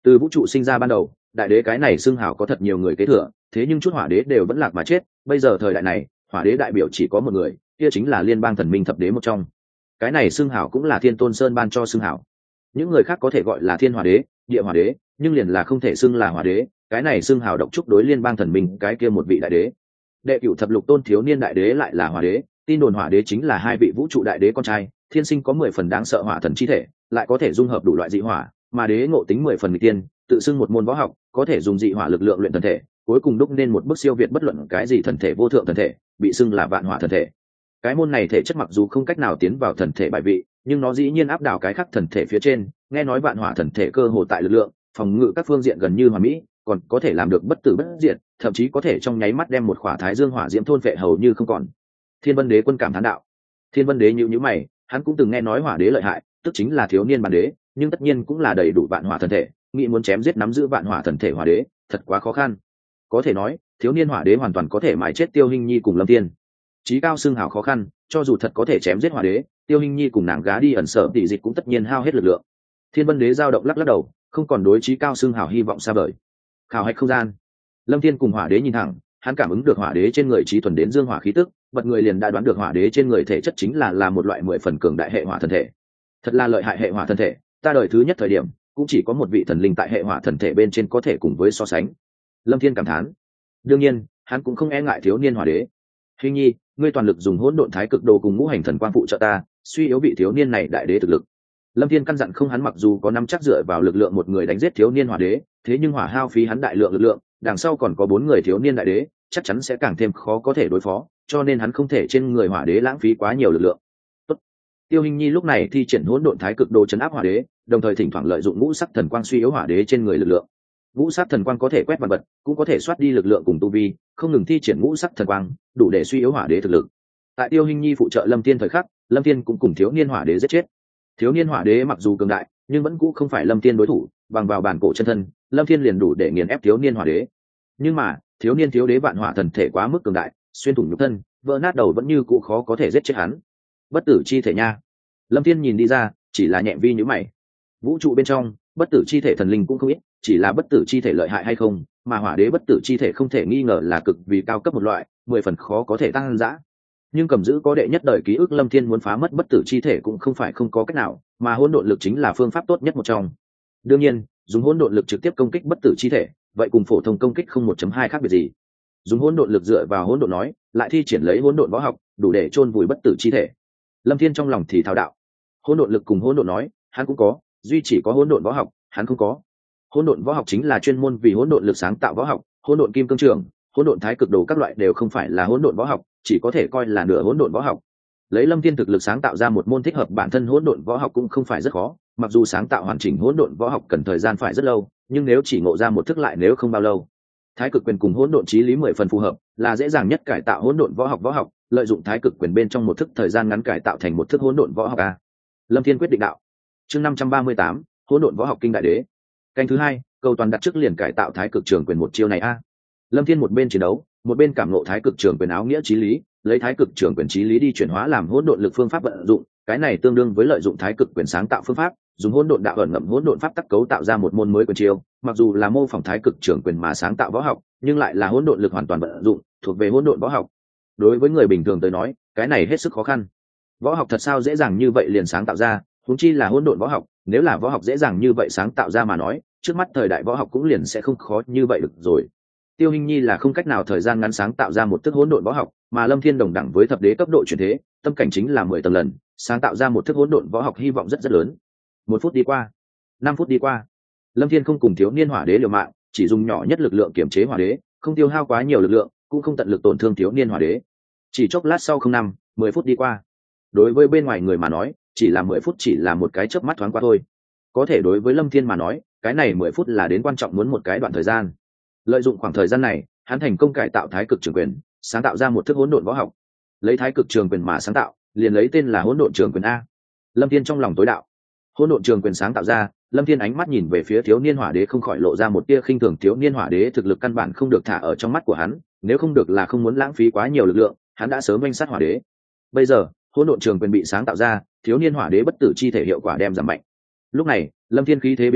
Từ vũ trụ sinh ra ban đầu, đại đế cái này xưng hào có thật nhiều người kế thừa, thế nhưng chút hỏa đế đều vẫn lạc mà chết. Bây giờ thời đại này, hỏa đế đại biểu chỉ có một người, kia chính là liên bang thần minh thập đế một trong. Cái này xưng hào cũng là Thiên Tôn Sơn ban cho xưng hào. Những người khác có thể gọi là thiên hỏa đế, địa hỏa đế, nhưng liền là không thể xưng là hỏa đế. Cái này xưng hào độc trúc đối liên bang thần minh, cái kia một vị đại đế. Đệ cửu thập lục tôn thiếu niên đại đế lại là hỏa đế, tin đồn hỏa đế chính là hai vị vũ trụ đại đế con trai, thiên sinh có 10 phần đáng sợ hỏa thần chi thể, lại có thể dung hợp đủ loại dị hỏa, mà đế ngộ tính 10 phần nghịch tiên, tự xưng một môn võ học, có thể dùng dị hỏa lực lượng luyện thần thể, cuối cùng đúc nên một bước siêu việt bất luận cái gì thần thể vô thượng thần thể, bị xưng là vạn hỏa thần thể. Cái môn này thể chất mặc dù không cách nào tiến vào thần thể bài vị, nhưng nó dĩ nhiên áp đảo cái khác thần thể phía trên, nghe nói vạn hỏa thần thể cơ hồ tại lực lượng, phòng ngự các phương diện gần như hoàn mỹ, còn có thể làm được bất tử bất diệt, thậm chí có thể trong nháy mắt đem một khỏa thái dương hỏa diễm thôn phệ hầu như không còn. Thiên Vân Đế quân cảm thán đạo. Thiên Vân Đế nhíu mày, hắn cũng từng nghe nói hỏa đế lợi hại, tức chính là thiếu niên bản đế, nhưng tất nhiên cũng là đầy đủ vạn hỏa thần thể, nghĩ muốn chém giết nắm giữ vạn hỏa thần thể hỏa đế, thật quá khó khăn. Có thể nói, thiếu niên hỏa đế hoàn toàn có thể mài chết Tiêu Hinh Nhi cùng Lâm Thiên. Chí cao xưng hào khó khăn, cho dù thật có thể chém giết hỏa đế, Tiêu Hinh Nhi cùng nàng gá đi ẩn sở tỷ dịch cũng tất nhiên hao hết lực lượng. Thiên Vân Đế dao động lắc đầu, không còn đối chí cao xưng hào hy vọng xa vời. Khảo hạch không gian. Lâm Thiên cùng hỏa đế nhìn thẳng, hắn cảm ứng được hỏa đế trên người chí thuần đến dương hỏa khí tức, bật người liền đã đoán được hỏa đế trên người thể chất chính là một loại 10 phần cường đại hệ hỏa thần thể. Thật là lợi hại hệ hỏa thần thể, ta đời thứ nhất thời điểm cũng chỉ có một vị thần linh tại hệ hỏa thần thể bên trên có thể cùng với so sánh. Lâm Thiên cảm thán. Đương nhiên, hắn cũng không e ngại thiếu niên hỏa đế. Hình nhi, ngươi toàn lực dùng hỗn độn thái cực đồ cùng ngũ hành thần quang phụ trợ ta, suy yếu vị thiếu niên này đại đế thực lực. Lâm Thiên căn dặn không, hắn mặc dù có nắm chắc dựa vào lực lượng một người đánh giết thiếu niên hỏa đế, thế nhưng hỏa hao phí hắn đại lượng lực lượng, đằng sau còn có 4 người thiếu niên đại đế, chắc chắn sẽ càng thêm khó có thể đối phó, cho nên hắn không thể trên người hỏa đế lãng phí quá nhiều lực lượng. Tốt. Tiêu Hinh Nhi lúc này thi triển hỗn độn thái cực đồ chấn áp hỏa đế, đồng thời thỉnh thoảng lợi dụng ngũ sắc thần quang suy yếu hỏa đế trên người lực lượng. Ngũ sắc thần quang có thể quét vạn vật, cũng có thể xoát đi lực lượng cùng tu vi, không ngừng thi triển ngũ sắc thần quang, đủ để suy yếu hỏa đế thực lực. Tại Tiêu Hinh Nhi phụ trợ Lâm Thiên thời khắc, Lâm Thiên cũng cùng thiếu niên hỏa đế giết chết. Thiếu niên hỏa đế mặc dù cường đại, nhưng vẫn cũ không phải Lâm Thiên đối thủ, bằng vào bản cổ chân thân, Lâm Thiên liền đủ để nghiền ép thiếu niên hỏa đế. Nhưng mà, thiếu niên thiếu đế vạn hỏa thần thể quá mức cường đại, xuyên thủng nhục thân, vỡ nát đầu vẫn như cũ khó có thể giết chết hắn. Bất tử chi thể nha. Lâm Thiên nhìn đi ra, chỉ là nhẹ vi nhíu mày. Vũ trụ bên trong, bất tử chi thể thần linh cũng không ít, chỉ là bất tử chi thể lợi hại hay không, mà hỏa đế bất tử chi thể không thể nghi ngờ là cực vì cao cấp một loại, 10 phần khó có thể tăng dã. Nhưng cầm giữ có đệ nhất đời ký ức, Lâm Thiên muốn phá mất bất tử chi thể cũng không phải không có cách nào, mà hỗn độn lực chính là phương pháp tốt nhất một trong. Đương nhiên, dùng hỗn độn lực trực tiếp công kích bất tử chi thể, vậy cùng phổ thông công kích không 1.2 khác biệt gì. Dùng hỗn độn lực dựa vào hỗn độn nói, lại thi triển lấy hỗn độn võ học, đủ để chôn vùi bất tử chi thể. Lâm Thiên trong lòng thì thao đạo, hỗn độn lực cùng hỗn độn nói, hắn cũng có, duy chỉ có hỗn độn võ học, hắn không có. Hỗn độn võ học chính là chuyên môn vì hỗn độn lực sáng tạo võ học, hỗn độn kim cương trường, hỗn độn thái cực đồ các loại đều không phải là hỗn độn võ học, chỉ có thể coi là nửa hỗn độn võ học. Lấy Lâm Thiên thực lực sáng tạo ra một môn thích hợp bản thân hỗn độn võ học cũng không phải rất khó, mặc dù sáng tạo hoàn chỉnh hỗn độn võ học cần thời gian phải rất lâu, nhưng nếu chỉ ngộ ra một thức lại nếu không bao lâu. Thái cực quyền cùng hỗn độn chí lý 10 phần phù hợp, là dễ dàng nhất cải tạo hỗn độn võ học, lợi dụng thái cực quyền bên trong một thức thời gian ngắn cải tạo thành một thức hỗn độn võ học a. Lâm Thiên quyết định đạo. Chương 538, hỗn độn võ học kinh đại đế. Canh thứ 2, cầu toàn đặt trước liền cải tạo thái cực trường quyền một chiêu này a. Lâm Thiên một bên chiến đấu, một bên cảm ngộ thái cực trường quyền áo nghĩa chí lý, lấy thái cực trường quyền chí lý đi chuyển hóa làm hỗn độn lực phương pháp vận dụng, cái này tương đương với lợi dụng thái cực quyền sáng tạo phương pháp, dùng hỗn độn đạo ẩn ngậm hỗn độn pháp tắc cấu tạo ra một môn mới quyền chiêu, mặc dù là mô phỏng thái cực trường quyền mà sáng tạo võ học, nhưng lại là hỗn độn lực hoàn toàn vận dụng, thuộc về hỗn độn võ học. Đối với người bình thường tới nói, cái này hết sức khó khăn. Võ học thật sao dễ dàng như vậy liền sáng tạo ra, huống chi là hỗn độn võ học, nếu là võ học dễ dàng như vậy sáng tạo ra mà nói, trước mắt thời đại võ học cũng liền sẽ không khó như vậy được rồi. Tiêu Hinh Nhi là không cách nào thời gian ngắn sáng tạo ra một thức hỗn độn võ học, mà Lâm Thiên đồng đẳng với thập đế cấp độ chuyển thế, tâm cảnh chính là 10 tầng lần, sáng tạo ra một thức hỗn độn võ học hy vọng rất rất lớn. 1 phút đi qua, 5 phút đi qua, Lâm Thiên không cùng thiếu niên hỏa đế liều mạng, chỉ dùng nhỏ nhất lực lượng kiểm chế hỏa đế, không tiêu hao quá nhiều lực lượng, cũng không tận lực tổn thương thiếu niên hỏa đế. Chỉ chốc lát sau 05, 10 phút đi qua. Đối với bên ngoài người mà nói, chỉ là 10 phút chỉ là một cái chớp mắt thoáng qua thôi. Có thể đối với Lâm Thiên mà nói, cái này 10 phút là đến quan trọng muốn một cái đoạn thời gian. Lợi dụng khoảng thời gian này, hắn thành công cải tạo thái cực trường quyền, sáng tạo ra một thức hỗn độn võ học. Lấy thái cực trường quyền mà sáng tạo, liền lấy tên là hỗn độn trường quyền a. Lâm Thiên trong lòng tối đạo. Hỗn độn trường quyền sáng tạo ra, Lâm Thiên ánh mắt nhìn về phía thiếu niên hỏa đế không khỏi lộ ra một tia khinh thường, thiếu niên hỏa đế thực lực căn bản không được thả ở trong mắt của hắn, nếu không được là không muốn lãng phí quá nhiều lực lượng, hắn đã sớm oanh sát hỏa đế. Bây giờ, hỗn độn trường quyền bị sáng tạo ra, thiếu niên hỏa đế bất tử chi thể hiệu quả đem giảm mạnh. Lúc này, Lâm Thiên khí thế biến đổi,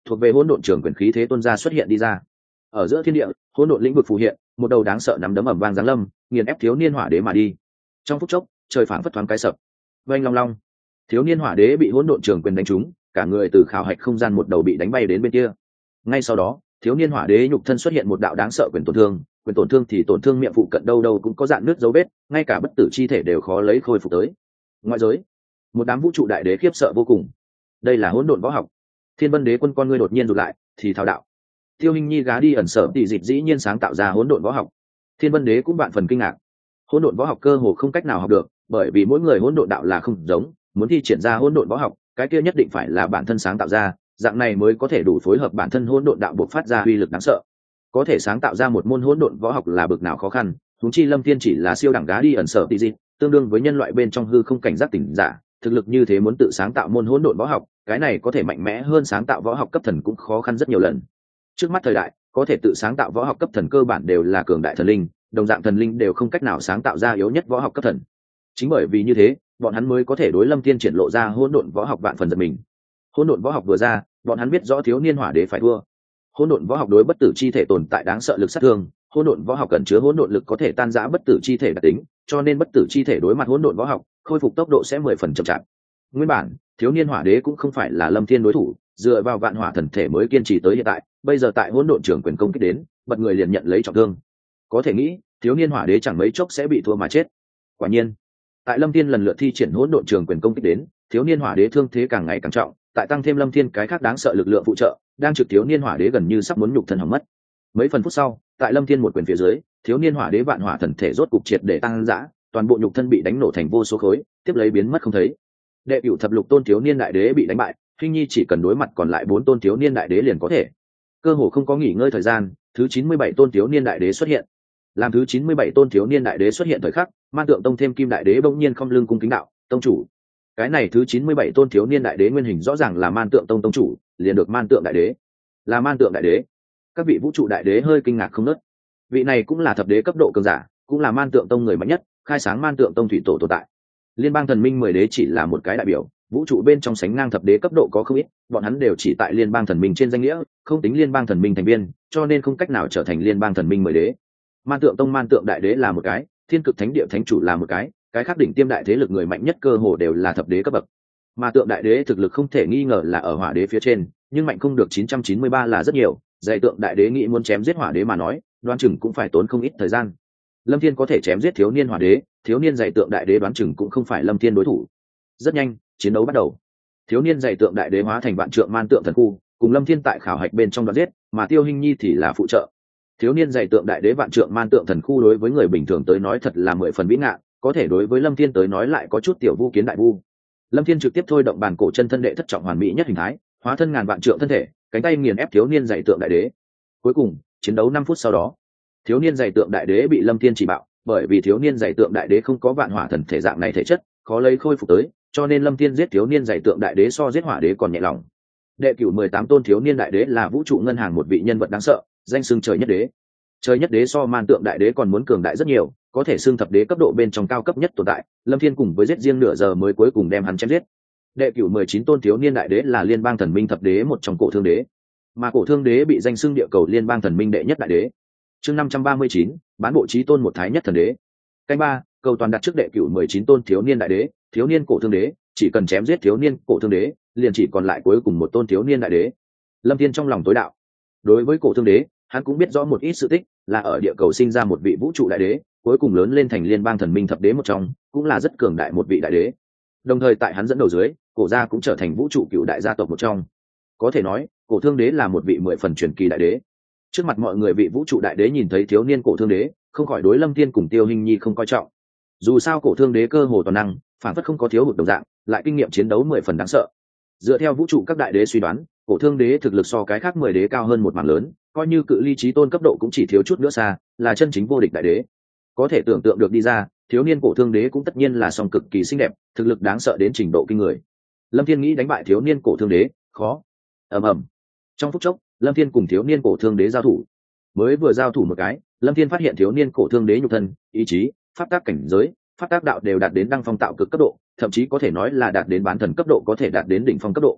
thuộc về hỗn độn trường quyền khí thế tuôn ra xuất hiện đi ra. Ở giữa thiên địa, hỗn độn lĩnh vực phù hiện, một đầu đáng sợ nắm đấm ầm vang giáng lâm, nghiền ép thiếu niên hỏa đế mà đi. Trong phút chốc, trời phảng phất thoáng cái sập. Oanh long long, thiếu niên hỏa đế bị hỗn độn trường quyền đánh trúng, cả người từ khảo hạch không gian một đầu bị đánh bay đến bên kia. Ngay sau đó, thiếu niên hỏa đế nhục thân xuất hiện một đạo đáng sợ quyền tổn thương thì tổn thương miệng phụ cận đâu đâu cũng có dạn nước dấu vết, ngay cả bất tử chi thể đều khó lấy khôi phục tới. Ngoại giới, một đám vũ trụ đại đế khiếp sợ vô cùng. Đây là hỗn độn võ học. Thiên Vân Đế quân con ngươi đột nhiên rụt lại, thì thao đạo. Tiêu Hinh Nhi gá đi ẩn sở tỷ dịch dĩ nhiên sáng tạo ra hỗn độn võ học. Thiên Vân Đế cũng vạn phần kinh ngạc. Hỗn độn võ học cơ hồ không cách nào học được, bởi vì mỗi người hỗn độn đạo là không giống, muốn thi triển ra hỗn độn võ học, cái kia nhất định phải là bản thân sáng tạo ra, dạng này mới có thể đủ phối hợp bản thân hỗn độn đạo bộc phát ra uy lực đáng sợ. Có thể sáng tạo ra một môn hỗn độn võ học là bực nào khó khăn, huống chi Lâm Thiên chỉ là siêu đẳng gá đi ẩn sở tỷ dịch, tương đương với nhân loại bên trong hư không cảnh giác tỉnh giả, thực lực như thế muốn tự sáng tạo môn hỗn độn võ học, cái này có thể mạnh mẽ hơn sáng tạo võ học cấp thần cũng khó khăn rất nhiều lần. Trước mắt thời đại, có thể tự sáng tạo võ học cấp thần cơ bản đều là cường đại thần linh, đồng dạng thần linh đều không cách nào sáng tạo ra yếu nhất võ học cấp thần. Chính bởi vì như thế, bọn hắn mới có thể đối Lâm Thiên triển lộ ra hỗn độn võ học vạn phần giật mình. Hỗn độn võ học vừa ra, bọn hắn biết rõ thiếu niên hỏa đế phải thua. Hỗn độn võ học đối bất tử chi thể tồn tại đáng sợ lực sát thương, hỗn độn võ học cần chứa hỗn độn lực có thể tan rã bất tử chi thể đặc tính, cho nên bất tử chi thể đối mặt hỗn độn võ học, khôi phục tốc độ sẽ 10% chậm chạp. Nguyên bản, thiếu niên hỏa đế cũng không phải là Lâm Thiên đối thủ, dựa vào vạn hỏa thần thể mới kiên trì tới hiện tại, bây giờ tại hỗn độn trường quyền công kích đến, bật người liền nhận lấy trọng thương. Có thể nghĩ, thiếu niên hỏa đế chẳng mấy chốc sẽ bị thua mà chết. Quả nhiên, tại Lâm Thiên lần lượt thi triển hỗn độn trường quyền công kích đến, thiếu niên hỏa đế thương thế càng ngày càng trọng, tại tăng thêm Lâm Thiên cái khác đáng sợ lực lượng phụ trợ, đang trực thiếu niên hỏa đế gần như sắp muốn nhục thân hỏng mất. Mấy phần phút sau, tại Lâm Thiên một quyền phía dưới, thiếu niên hỏa đế vạn hỏa thần thể rốt cục triệt để tăng dã, toàn bộ nhục thân bị đánh nổ thành vô số khối, tiếp lấy biến mất không thấy. Đệ cửu thập lục tôn thiếu niên đại đế bị đánh bại, Hinh Nhi chỉ cần đối mặt còn lại 4 tôn thiếu niên đại đế liền có thể. Cơ hồ không có nghỉ ngơi thời gian, thứ 97 tôn thiếu niên đại đế xuất hiện. Làm thứ 97 tôn thiếu niên đại đế xuất hiện thời khắc, Man Tượng Tông thêm Kim đại đế bỗng nhiên không lưng cung kính đạo, "Tông chủ." Cái này thứ 97 tôn thiếu niên đại đế nguyên hình rõ ràng là Man Tượng Tông tông chủ, liền được Man Tượng đại đế. Là Man Tượng đại đế. Các vị vũ trụ đại đế hơi kinh ngạc không ngớt. Vị này cũng là thập đế cấp độ cường giả, cũng là Man Tượng Tông người mạnh nhất, khai sáng Man Tượng Tông thủy tổ tồn tại. Liên bang thần minh 10 đế chỉ là một cái đại biểu, vũ trụ bên trong sánh ngang thập đế cấp độ có không ít, bọn hắn đều chỉ tại liên bang thần minh trên danh nghĩa, không tính liên bang thần minh thành viên, cho nên không cách nào trở thành liên bang thần minh 10 đế. Man Tượng Tông Man Tượng đại đế là một cái, Thiên Cực Thánh Địa thánh chủ là một cái khác đỉnh tiêm đại thế lực người mạnh nhất cơ hồ đều là thập đế cấp bậc. Mà Tượng đại đế thực lực không thể nghi ngờ là ở hỏa đế phía trên, nhưng mạnh không được 993 là rất nhiều, dạy Tượng đại đế nghĩ muốn chém giết hỏa đế mà nói, đoán chừng cũng phải tốn không ít thời gian. Lâm Thiên có thể chém giết thiếu niên hỏa đế, thiếu niên dạy Tượng đại đế đoán chừng cũng không phải Lâm Thiên đối thủ. Rất nhanh, chiến đấu bắt đầu. Thiếu niên dạy Tượng đại đế hóa thành vạn trượng man tượng thần khu, cùng Lâm Thiên tại khảo hạch bên trong đoạt giết, mà Tiêu Hinh Nhi thì là phụ trợ. Thiếu niên dạy Tượng đại đế vạn trượng man tượng thần khu đối với người bình thường tới nói thật là 10 phần vĩ ngạn, có thể đối với Lâm Thiên tới nói lại có chút tiểu vu kiến đại vu. Lâm Thiên trực tiếp thôi động bàn cổ chân thân đệ thất trọng hoàn mỹ nhất hình thái, hóa thân ngàn vạn trượng thân thể, cánh tay nghiền ép thiếu niên dạy Tượng đại đế. Cuối cùng, chiến đấu 5 phút sau đó, thiếu niên dạy Tượng đại đế bị Lâm Thiên chỉ bạo, bởi vì thiếu niên dạy Tượng đại đế không có vạn hỏa thần thể dạng này thể chất, khó lấy khôi phục tới, cho nên Lâm Thiên giết thiếu niên dạy Tượng đại đế so giết hỏa đế còn nhẹ lòng. Đệ cửu 18 tôn thiếu niên đại đế là vũ trụ ngân hàng một vị nhân vật đáng sợ, danh xưng trời nhất đế. Trời nhất đế so Man Tượng đại đế còn muốn cường đại rất nhiều, có thể xưng thập đế cấp độ bên trong cao cấp nhất tồn tại. Lâm Thiên cùng với giết riêng nửa giờ mới cuối cùng đem hắn chém giết. Đệ cửu 19 tôn thiếu niên đại đế là liên bang thần minh thập đế một trong cổ thương đế, mà cổ thương đế bị danh xưng địa cầu liên bang thần minh đệ nhất đại đế. Chương 539, bán bộ chí tôn một thái nhất thần đế. Canh 3, cầu toàn đặt trước đệ cửu 19 tôn thiếu niên đại đế, thiếu niên cổ thương đế, chỉ cần chém giết thiếu niên cổ thương đế, liền chỉ còn lại cuối cùng một tôn thiếu niên đại đế. Lâm Thiên trong lòng tối đạo. Đối với cổ thương đế, hắn cũng biết rõ một ít sự tích, là ở địa cầu sinh ra một vị vũ trụ đại đế, cuối cùng lớn lên thành liên bang thần minh thập đế một trong, cũng là rất cường đại một vị đại đế. Đồng thời tại hắn dẫn đầu dưới, cổ gia cũng trở thành vũ trụ cựu đại gia tộc một trong. Có thể nói, cổ thương đế là một vị 10 phần truyền kỳ đại đế. Trước mặt mọi người vị vũ trụ đại đế nhìn thấy thiếu niên cổ thương đế, không khỏi đối Lâm Thiên cùng Tiêu Hinh Nhi không coi trọng. Dù sao cổ thương đế cơ hồ toàn năng, phản phất không có thiếu hụt đồng dạng, lại kinh nghiệm chiến đấu 10 phần đáng sợ. Dựa theo vũ trụ các đại đế suy đoán, cổ thương đế thực lực so cái khác 10 đế cao hơn một mảng lớn, coi như cự ly chí tôn cấp độ cũng chỉ thiếu chút nữa xa, là chân chính vô địch đại đế. Có thể tưởng tượng được đi ra, thiếu niên cổ thương đế cũng tất nhiên là song cực kỳ xinh đẹp, thực lực đáng sợ đến trình độ kinh người. Lâm Thiên nghĩ đánh bại thiếu niên cổ thương đế, khó. Ầm ầm. Trong phút chốc, Lâm Thiên cùng thiếu niên cổ thương đế giao thủ. Mới vừa giao thủ một cái, Lâm Thiên phát hiện thiếu niên cổ thương đế nhục thân, ý chí, pháp tác cảnh giới, pháp tác đạo đều đạt đến đăng phong tạo cực cấp độ, thậm chí có thể nói là đạt đến bán thần cấp độ, có thể đạt đến đỉnh phong cấp độ.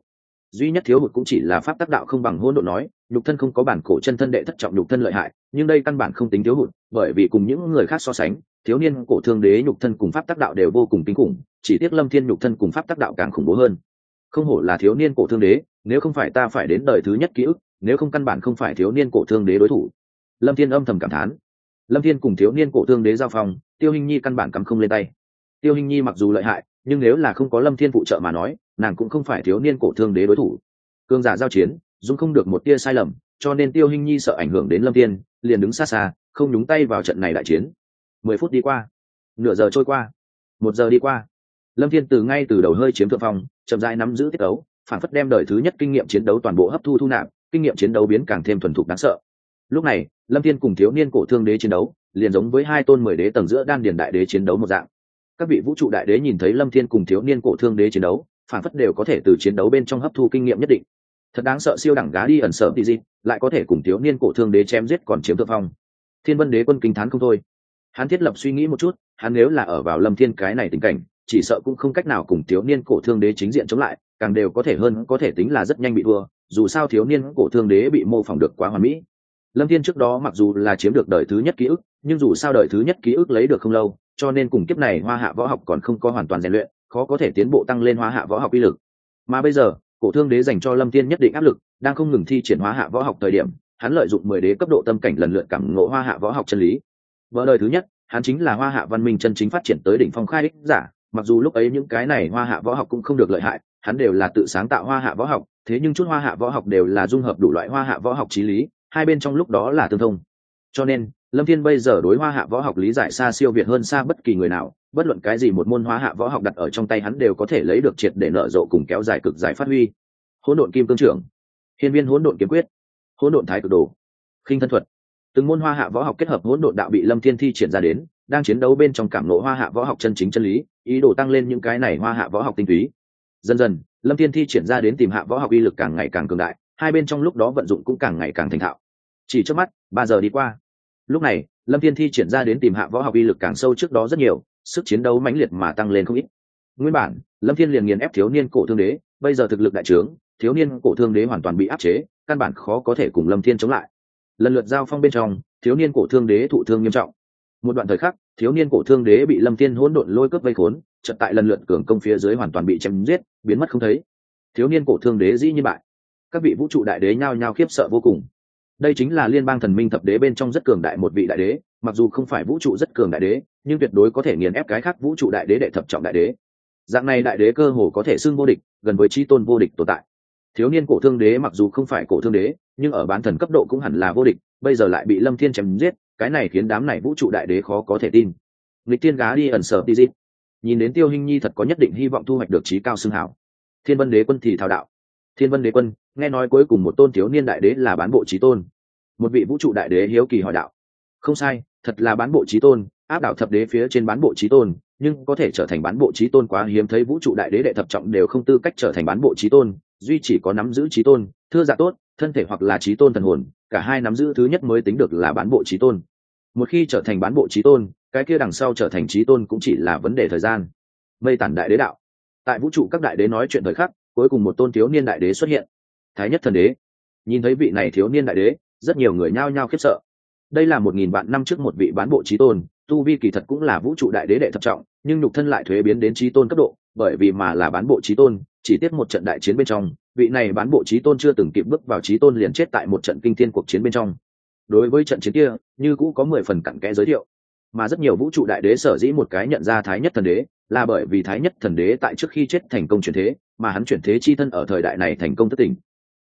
duy nhất thiếu hụt cũng chỉ là pháp tác đạo không bằng hỗn độn nói, nhục thân không có bản cổ chân thân đệ thất trọng nhục thân lợi hại, nhưng đây căn bản không tính thiếu hụt, bởi vì cùng những người khác so sánh, thiếu niên cổ thương đế nhục thân cùng pháp tác đạo đều vô cùng kinh khủng, chỉ tiếc Lâm Thiên nhục thân cùng pháp tác đạo càng khủng bố hơn. Không hổ là thiếu niên cổ thương đế, nếu không phải ta phải đến đời thứ nhất ký ức, nếu không căn bản không phải thiếu niên cổ thương đế đối thủ. Lâm Thiên âm thầm cảm thán. Lâm Thiên cùng thiếu niên cổ thương đế giao phòng, Tiêu Hinh Nhi căn bản cắm không lên tay. Tiêu Hinh Nhi mặc dù lợi hại, nhưng nếu là không có Lâm Thiên phụ trợ mà nói, nàng cũng không phải thiếu niên cổ thương đế đối thủ. Cương giả giao chiến, dung không được một tia sai lầm, cho nên Tiêu Hinh Nhi sợ ảnh hưởng đến Lâm Thiên, liền đứng xa xa, không nhúng tay vào trận này đại chiến. 10 phút đi qua, nửa giờ trôi qua, 1 giờ đi qua. Lâm Thiên ngay từ đầu hơi chiếm thượng phong, chậm rãi nắm giữ tiết đấu, phản phất đem đời thứ nhất kinh nghiệm chiến đấu toàn bộ hấp thu thu nạp, kinh nghiệm chiến đấu biến càng thêm thuần thục đáng sợ. Lúc này, Lâm Thiên cùng thiếu niên cổ thương đế chiến đấu, liền giống với hai tôn 10 đế tầng giữa đan điền đại đế chiến đấu một dạng. Các vị vũ trụ đại đế nhìn thấy Lâm Thiên cùng thiếu niên cổ thương đế chiến đấu, phản phất đều có thể từ chiến đấu bên trong hấp thu kinh nghiệm nhất định. Thật đáng sợ, siêu đẳng gá đi ẩn sợ gì, lại có thể cùng thiếu niên cổ thương đế chém giết còn chiếm thượng phong. Thiên Vân Đế Quân kinh thán không thôi. Hắn thiết lập suy nghĩ một chút, hắn nếu là ở vào Lâm Thiên cái này tình cảnh, chỉ sợ cũng không cách nào cùng thiếu niên cổ thương đế chính diện chống lại, càng đều có thể hơn có thể tính là rất nhanh bị thua, dù sao thiếu niên cổ thương đế bị mô phỏng được quá hoàn mỹ. Lâm Thiên trước đó mặc dù là chiếm được đời thứ nhất ký ức, nhưng dù sao đời thứ nhất ký ức lấy được không lâu, cho nên cùng kiếp này Hoa Hạ võ học còn không có hoàn toàn rèn luyện, khó có thể tiến bộ tăng lên Hoa Hạ võ học uy lực. Mà bây giờ, cổ thương đế dành cho Lâm Thiên nhất định áp lực, đang không ngừng thi triển Hoa Hạ võ học thời điểm, hắn lợi dụng 10 đế cấp độ tâm cảnh lần lượt cảm ngộ Hoa Hạ võ học chân lý. Vở đời thứ nhất, hắn chính là Hoa Hạ văn minh chân chính phát triển tới đỉnh phong khai ích giả, mặc dù lúc ấy những cái này Hoa Hạ võ học cũng không được lợi hại, hắn đều là tự sáng tạo Hoa Hạ võ học, thế nhưng chút Hoa Hạ võ học đều là dung hợp đủ loại Hoa Hạ võ học chí lý, hai bên trong lúc đó là tương thông. Cho nên, Lâm Thiên bây giờ đối Hoa Hạ võ học lý giải xa siêu việt hơn xa bất kỳ người nào, bất luận cái gì một môn Hoa Hạ võ học đặt ở trong tay hắn đều có thể lấy được triệt để nở rộ cùng kéo dài cực giải phát huy. Hỗn độn kim cương trưởng, hiên viên hỗn độn kiếm quyết, hỗn độn thái cực đồ, khinh thân thuật, từng môn Hoa Hạ võ học kết hợp hỗn độn đạo bị Lâm Thiên thi triển ra đến, đang chiến đấu bên trong cảm ngộ Hoa Hạ võ học chân chính chân lý, ý đồ tăng lên những cái này Hoa Hạ võ học tinh túy. Dần dần, Lâm Thiên thi triển ra đến tìm hạ võ học uy lực càng ngày càng cường đại, hai bên trong lúc đó vận dụng cũng càng ngày càng thành thạo. Chỉ trước mắt, 3 giờ đi qua. Lúc này, Lâm Thiên thi triển ra đến tìm hạ võ học uy lực càng sâu trước đó rất nhiều, sức chiến đấu mãnh liệt mà tăng lên không ít. Nguyên bản, Lâm Thiên liền nghiền ép thiếu niên cổ thương đế, bây giờ thực lực đại trướng, thiếu niên cổ thương đế hoàn toàn bị áp chế, căn bản khó có thể cùng Lâm Thiên chống lại. Lần lượt giao phong bên trong, thiếu niên cổ thương đế thụ thương nghiêm trọng. Một đoạn thời khắc, thiếu niên cổ thương đế bị Lâm Thiên hỗn độn lôi cướp vây khốn, chợt tại lần lượt cường công phía dưới hoàn toàn bị chém giết, biến mất không thấy. Thiếu niên cổ thương đế dĩ nhiên bại. Các vị vũ trụ đại đế nhao nhao khiếp sợ vô cùng. Đây chính là liên bang thần minh thập đế bên trong rất cường đại một vị đại đế, mặc dù không phải vũ trụ rất cường đại đế, nhưng tuyệt đối có thể nghiền ép cái khác vũ trụ đại đế đệ thập trọng đại đế. Dạng này đại đế cơ hồ có thể xưng vô địch, gần với chí tôn vô địch tồn tại. Thiếu niên cổ thương đế mặc dù không phải cổ thương đế, nhưng ở bán thần cấp độ cũng hẳn là vô địch, bây giờ lại bị Lâm Thiên chém giết, cái này khiến đám này vũ trụ đại đế khó có thể tin. Nghịch tiên gá đi ẩn sở đi dịp. Nhìn đến Tiêu Hinh Nhi thật có nhất định hy vọng thu hoạch được chí cao xưng hảo. Thiên Vân Đế Quân thì thao đạo. Thiên Vân Đế Quân, nghe nói cuối cùng một tôn thiếu niên đại đế là bán bộ chí tôn. Một vị vũ trụ đại đế hiếu kỳ hỏi đạo. Không sai, thật là bán bộ chí tôn, áp đảo thập đế phía trên bán bộ chí tôn, nhưng có thể trở thành bán bộ chí tôn quá hiếm thấy, vũ trụ đại đế đệ thập trọng đều không tư cách trở thành bán bộ chí tôn, duy chỉ có nắm giữ chí tôn, thưa dạ tốt, thân thể hoặc là chí tôn thần hồn, cả hai nắm giữ thứ nhất mới tính được là bán bộ chí tôn. Một khi trở thành bán bộ chí tôn, cái kia đằng sau trở thành chí tôn cũng chỉ là vấn đề thời gian. Mây Tản đại đế đạo. Tại vũ trụ các đại đế nói chuyện thời khắc, cuối cùng một tôn thiếu niên đại đế xuất hiện. Thái Nhất Thần Đế. Nhìn thấy vị này thiếu niên đại đế, rất nhiều người nhao nhao khiếp sợ. Đây là 1000 vạn năm trước một vị bán bộ chí tôn, tu vi kỳ thật cũng là vũ trụ đại đế đệ thập trọng, nhưng nhục thân lại thuế biến đến chí tôn cấp độ, bởi vì mà là bán bộ chí tôn, chỉ tiếc một trận đại chiến bên trong, vị này bán bộ chí tôn chưa từng kịp bước vào chí tôn liền chết tại một trận kinh thiên cuộc chiến bên trong. Đối với trận chiến kia, như cũ có 10 phần cặn kẽ giới thiệu, mà rất nhiều vũ trụ đại đế sở dĩ một cái nhận ra Thái Nhất Thần Đế, là bởi vì Thái Nhất Thần Đế tại trước khi chết thành công chuyển thế, mà hắn chuyển thế chi thân ở thời đại này thành công thất tỉnh.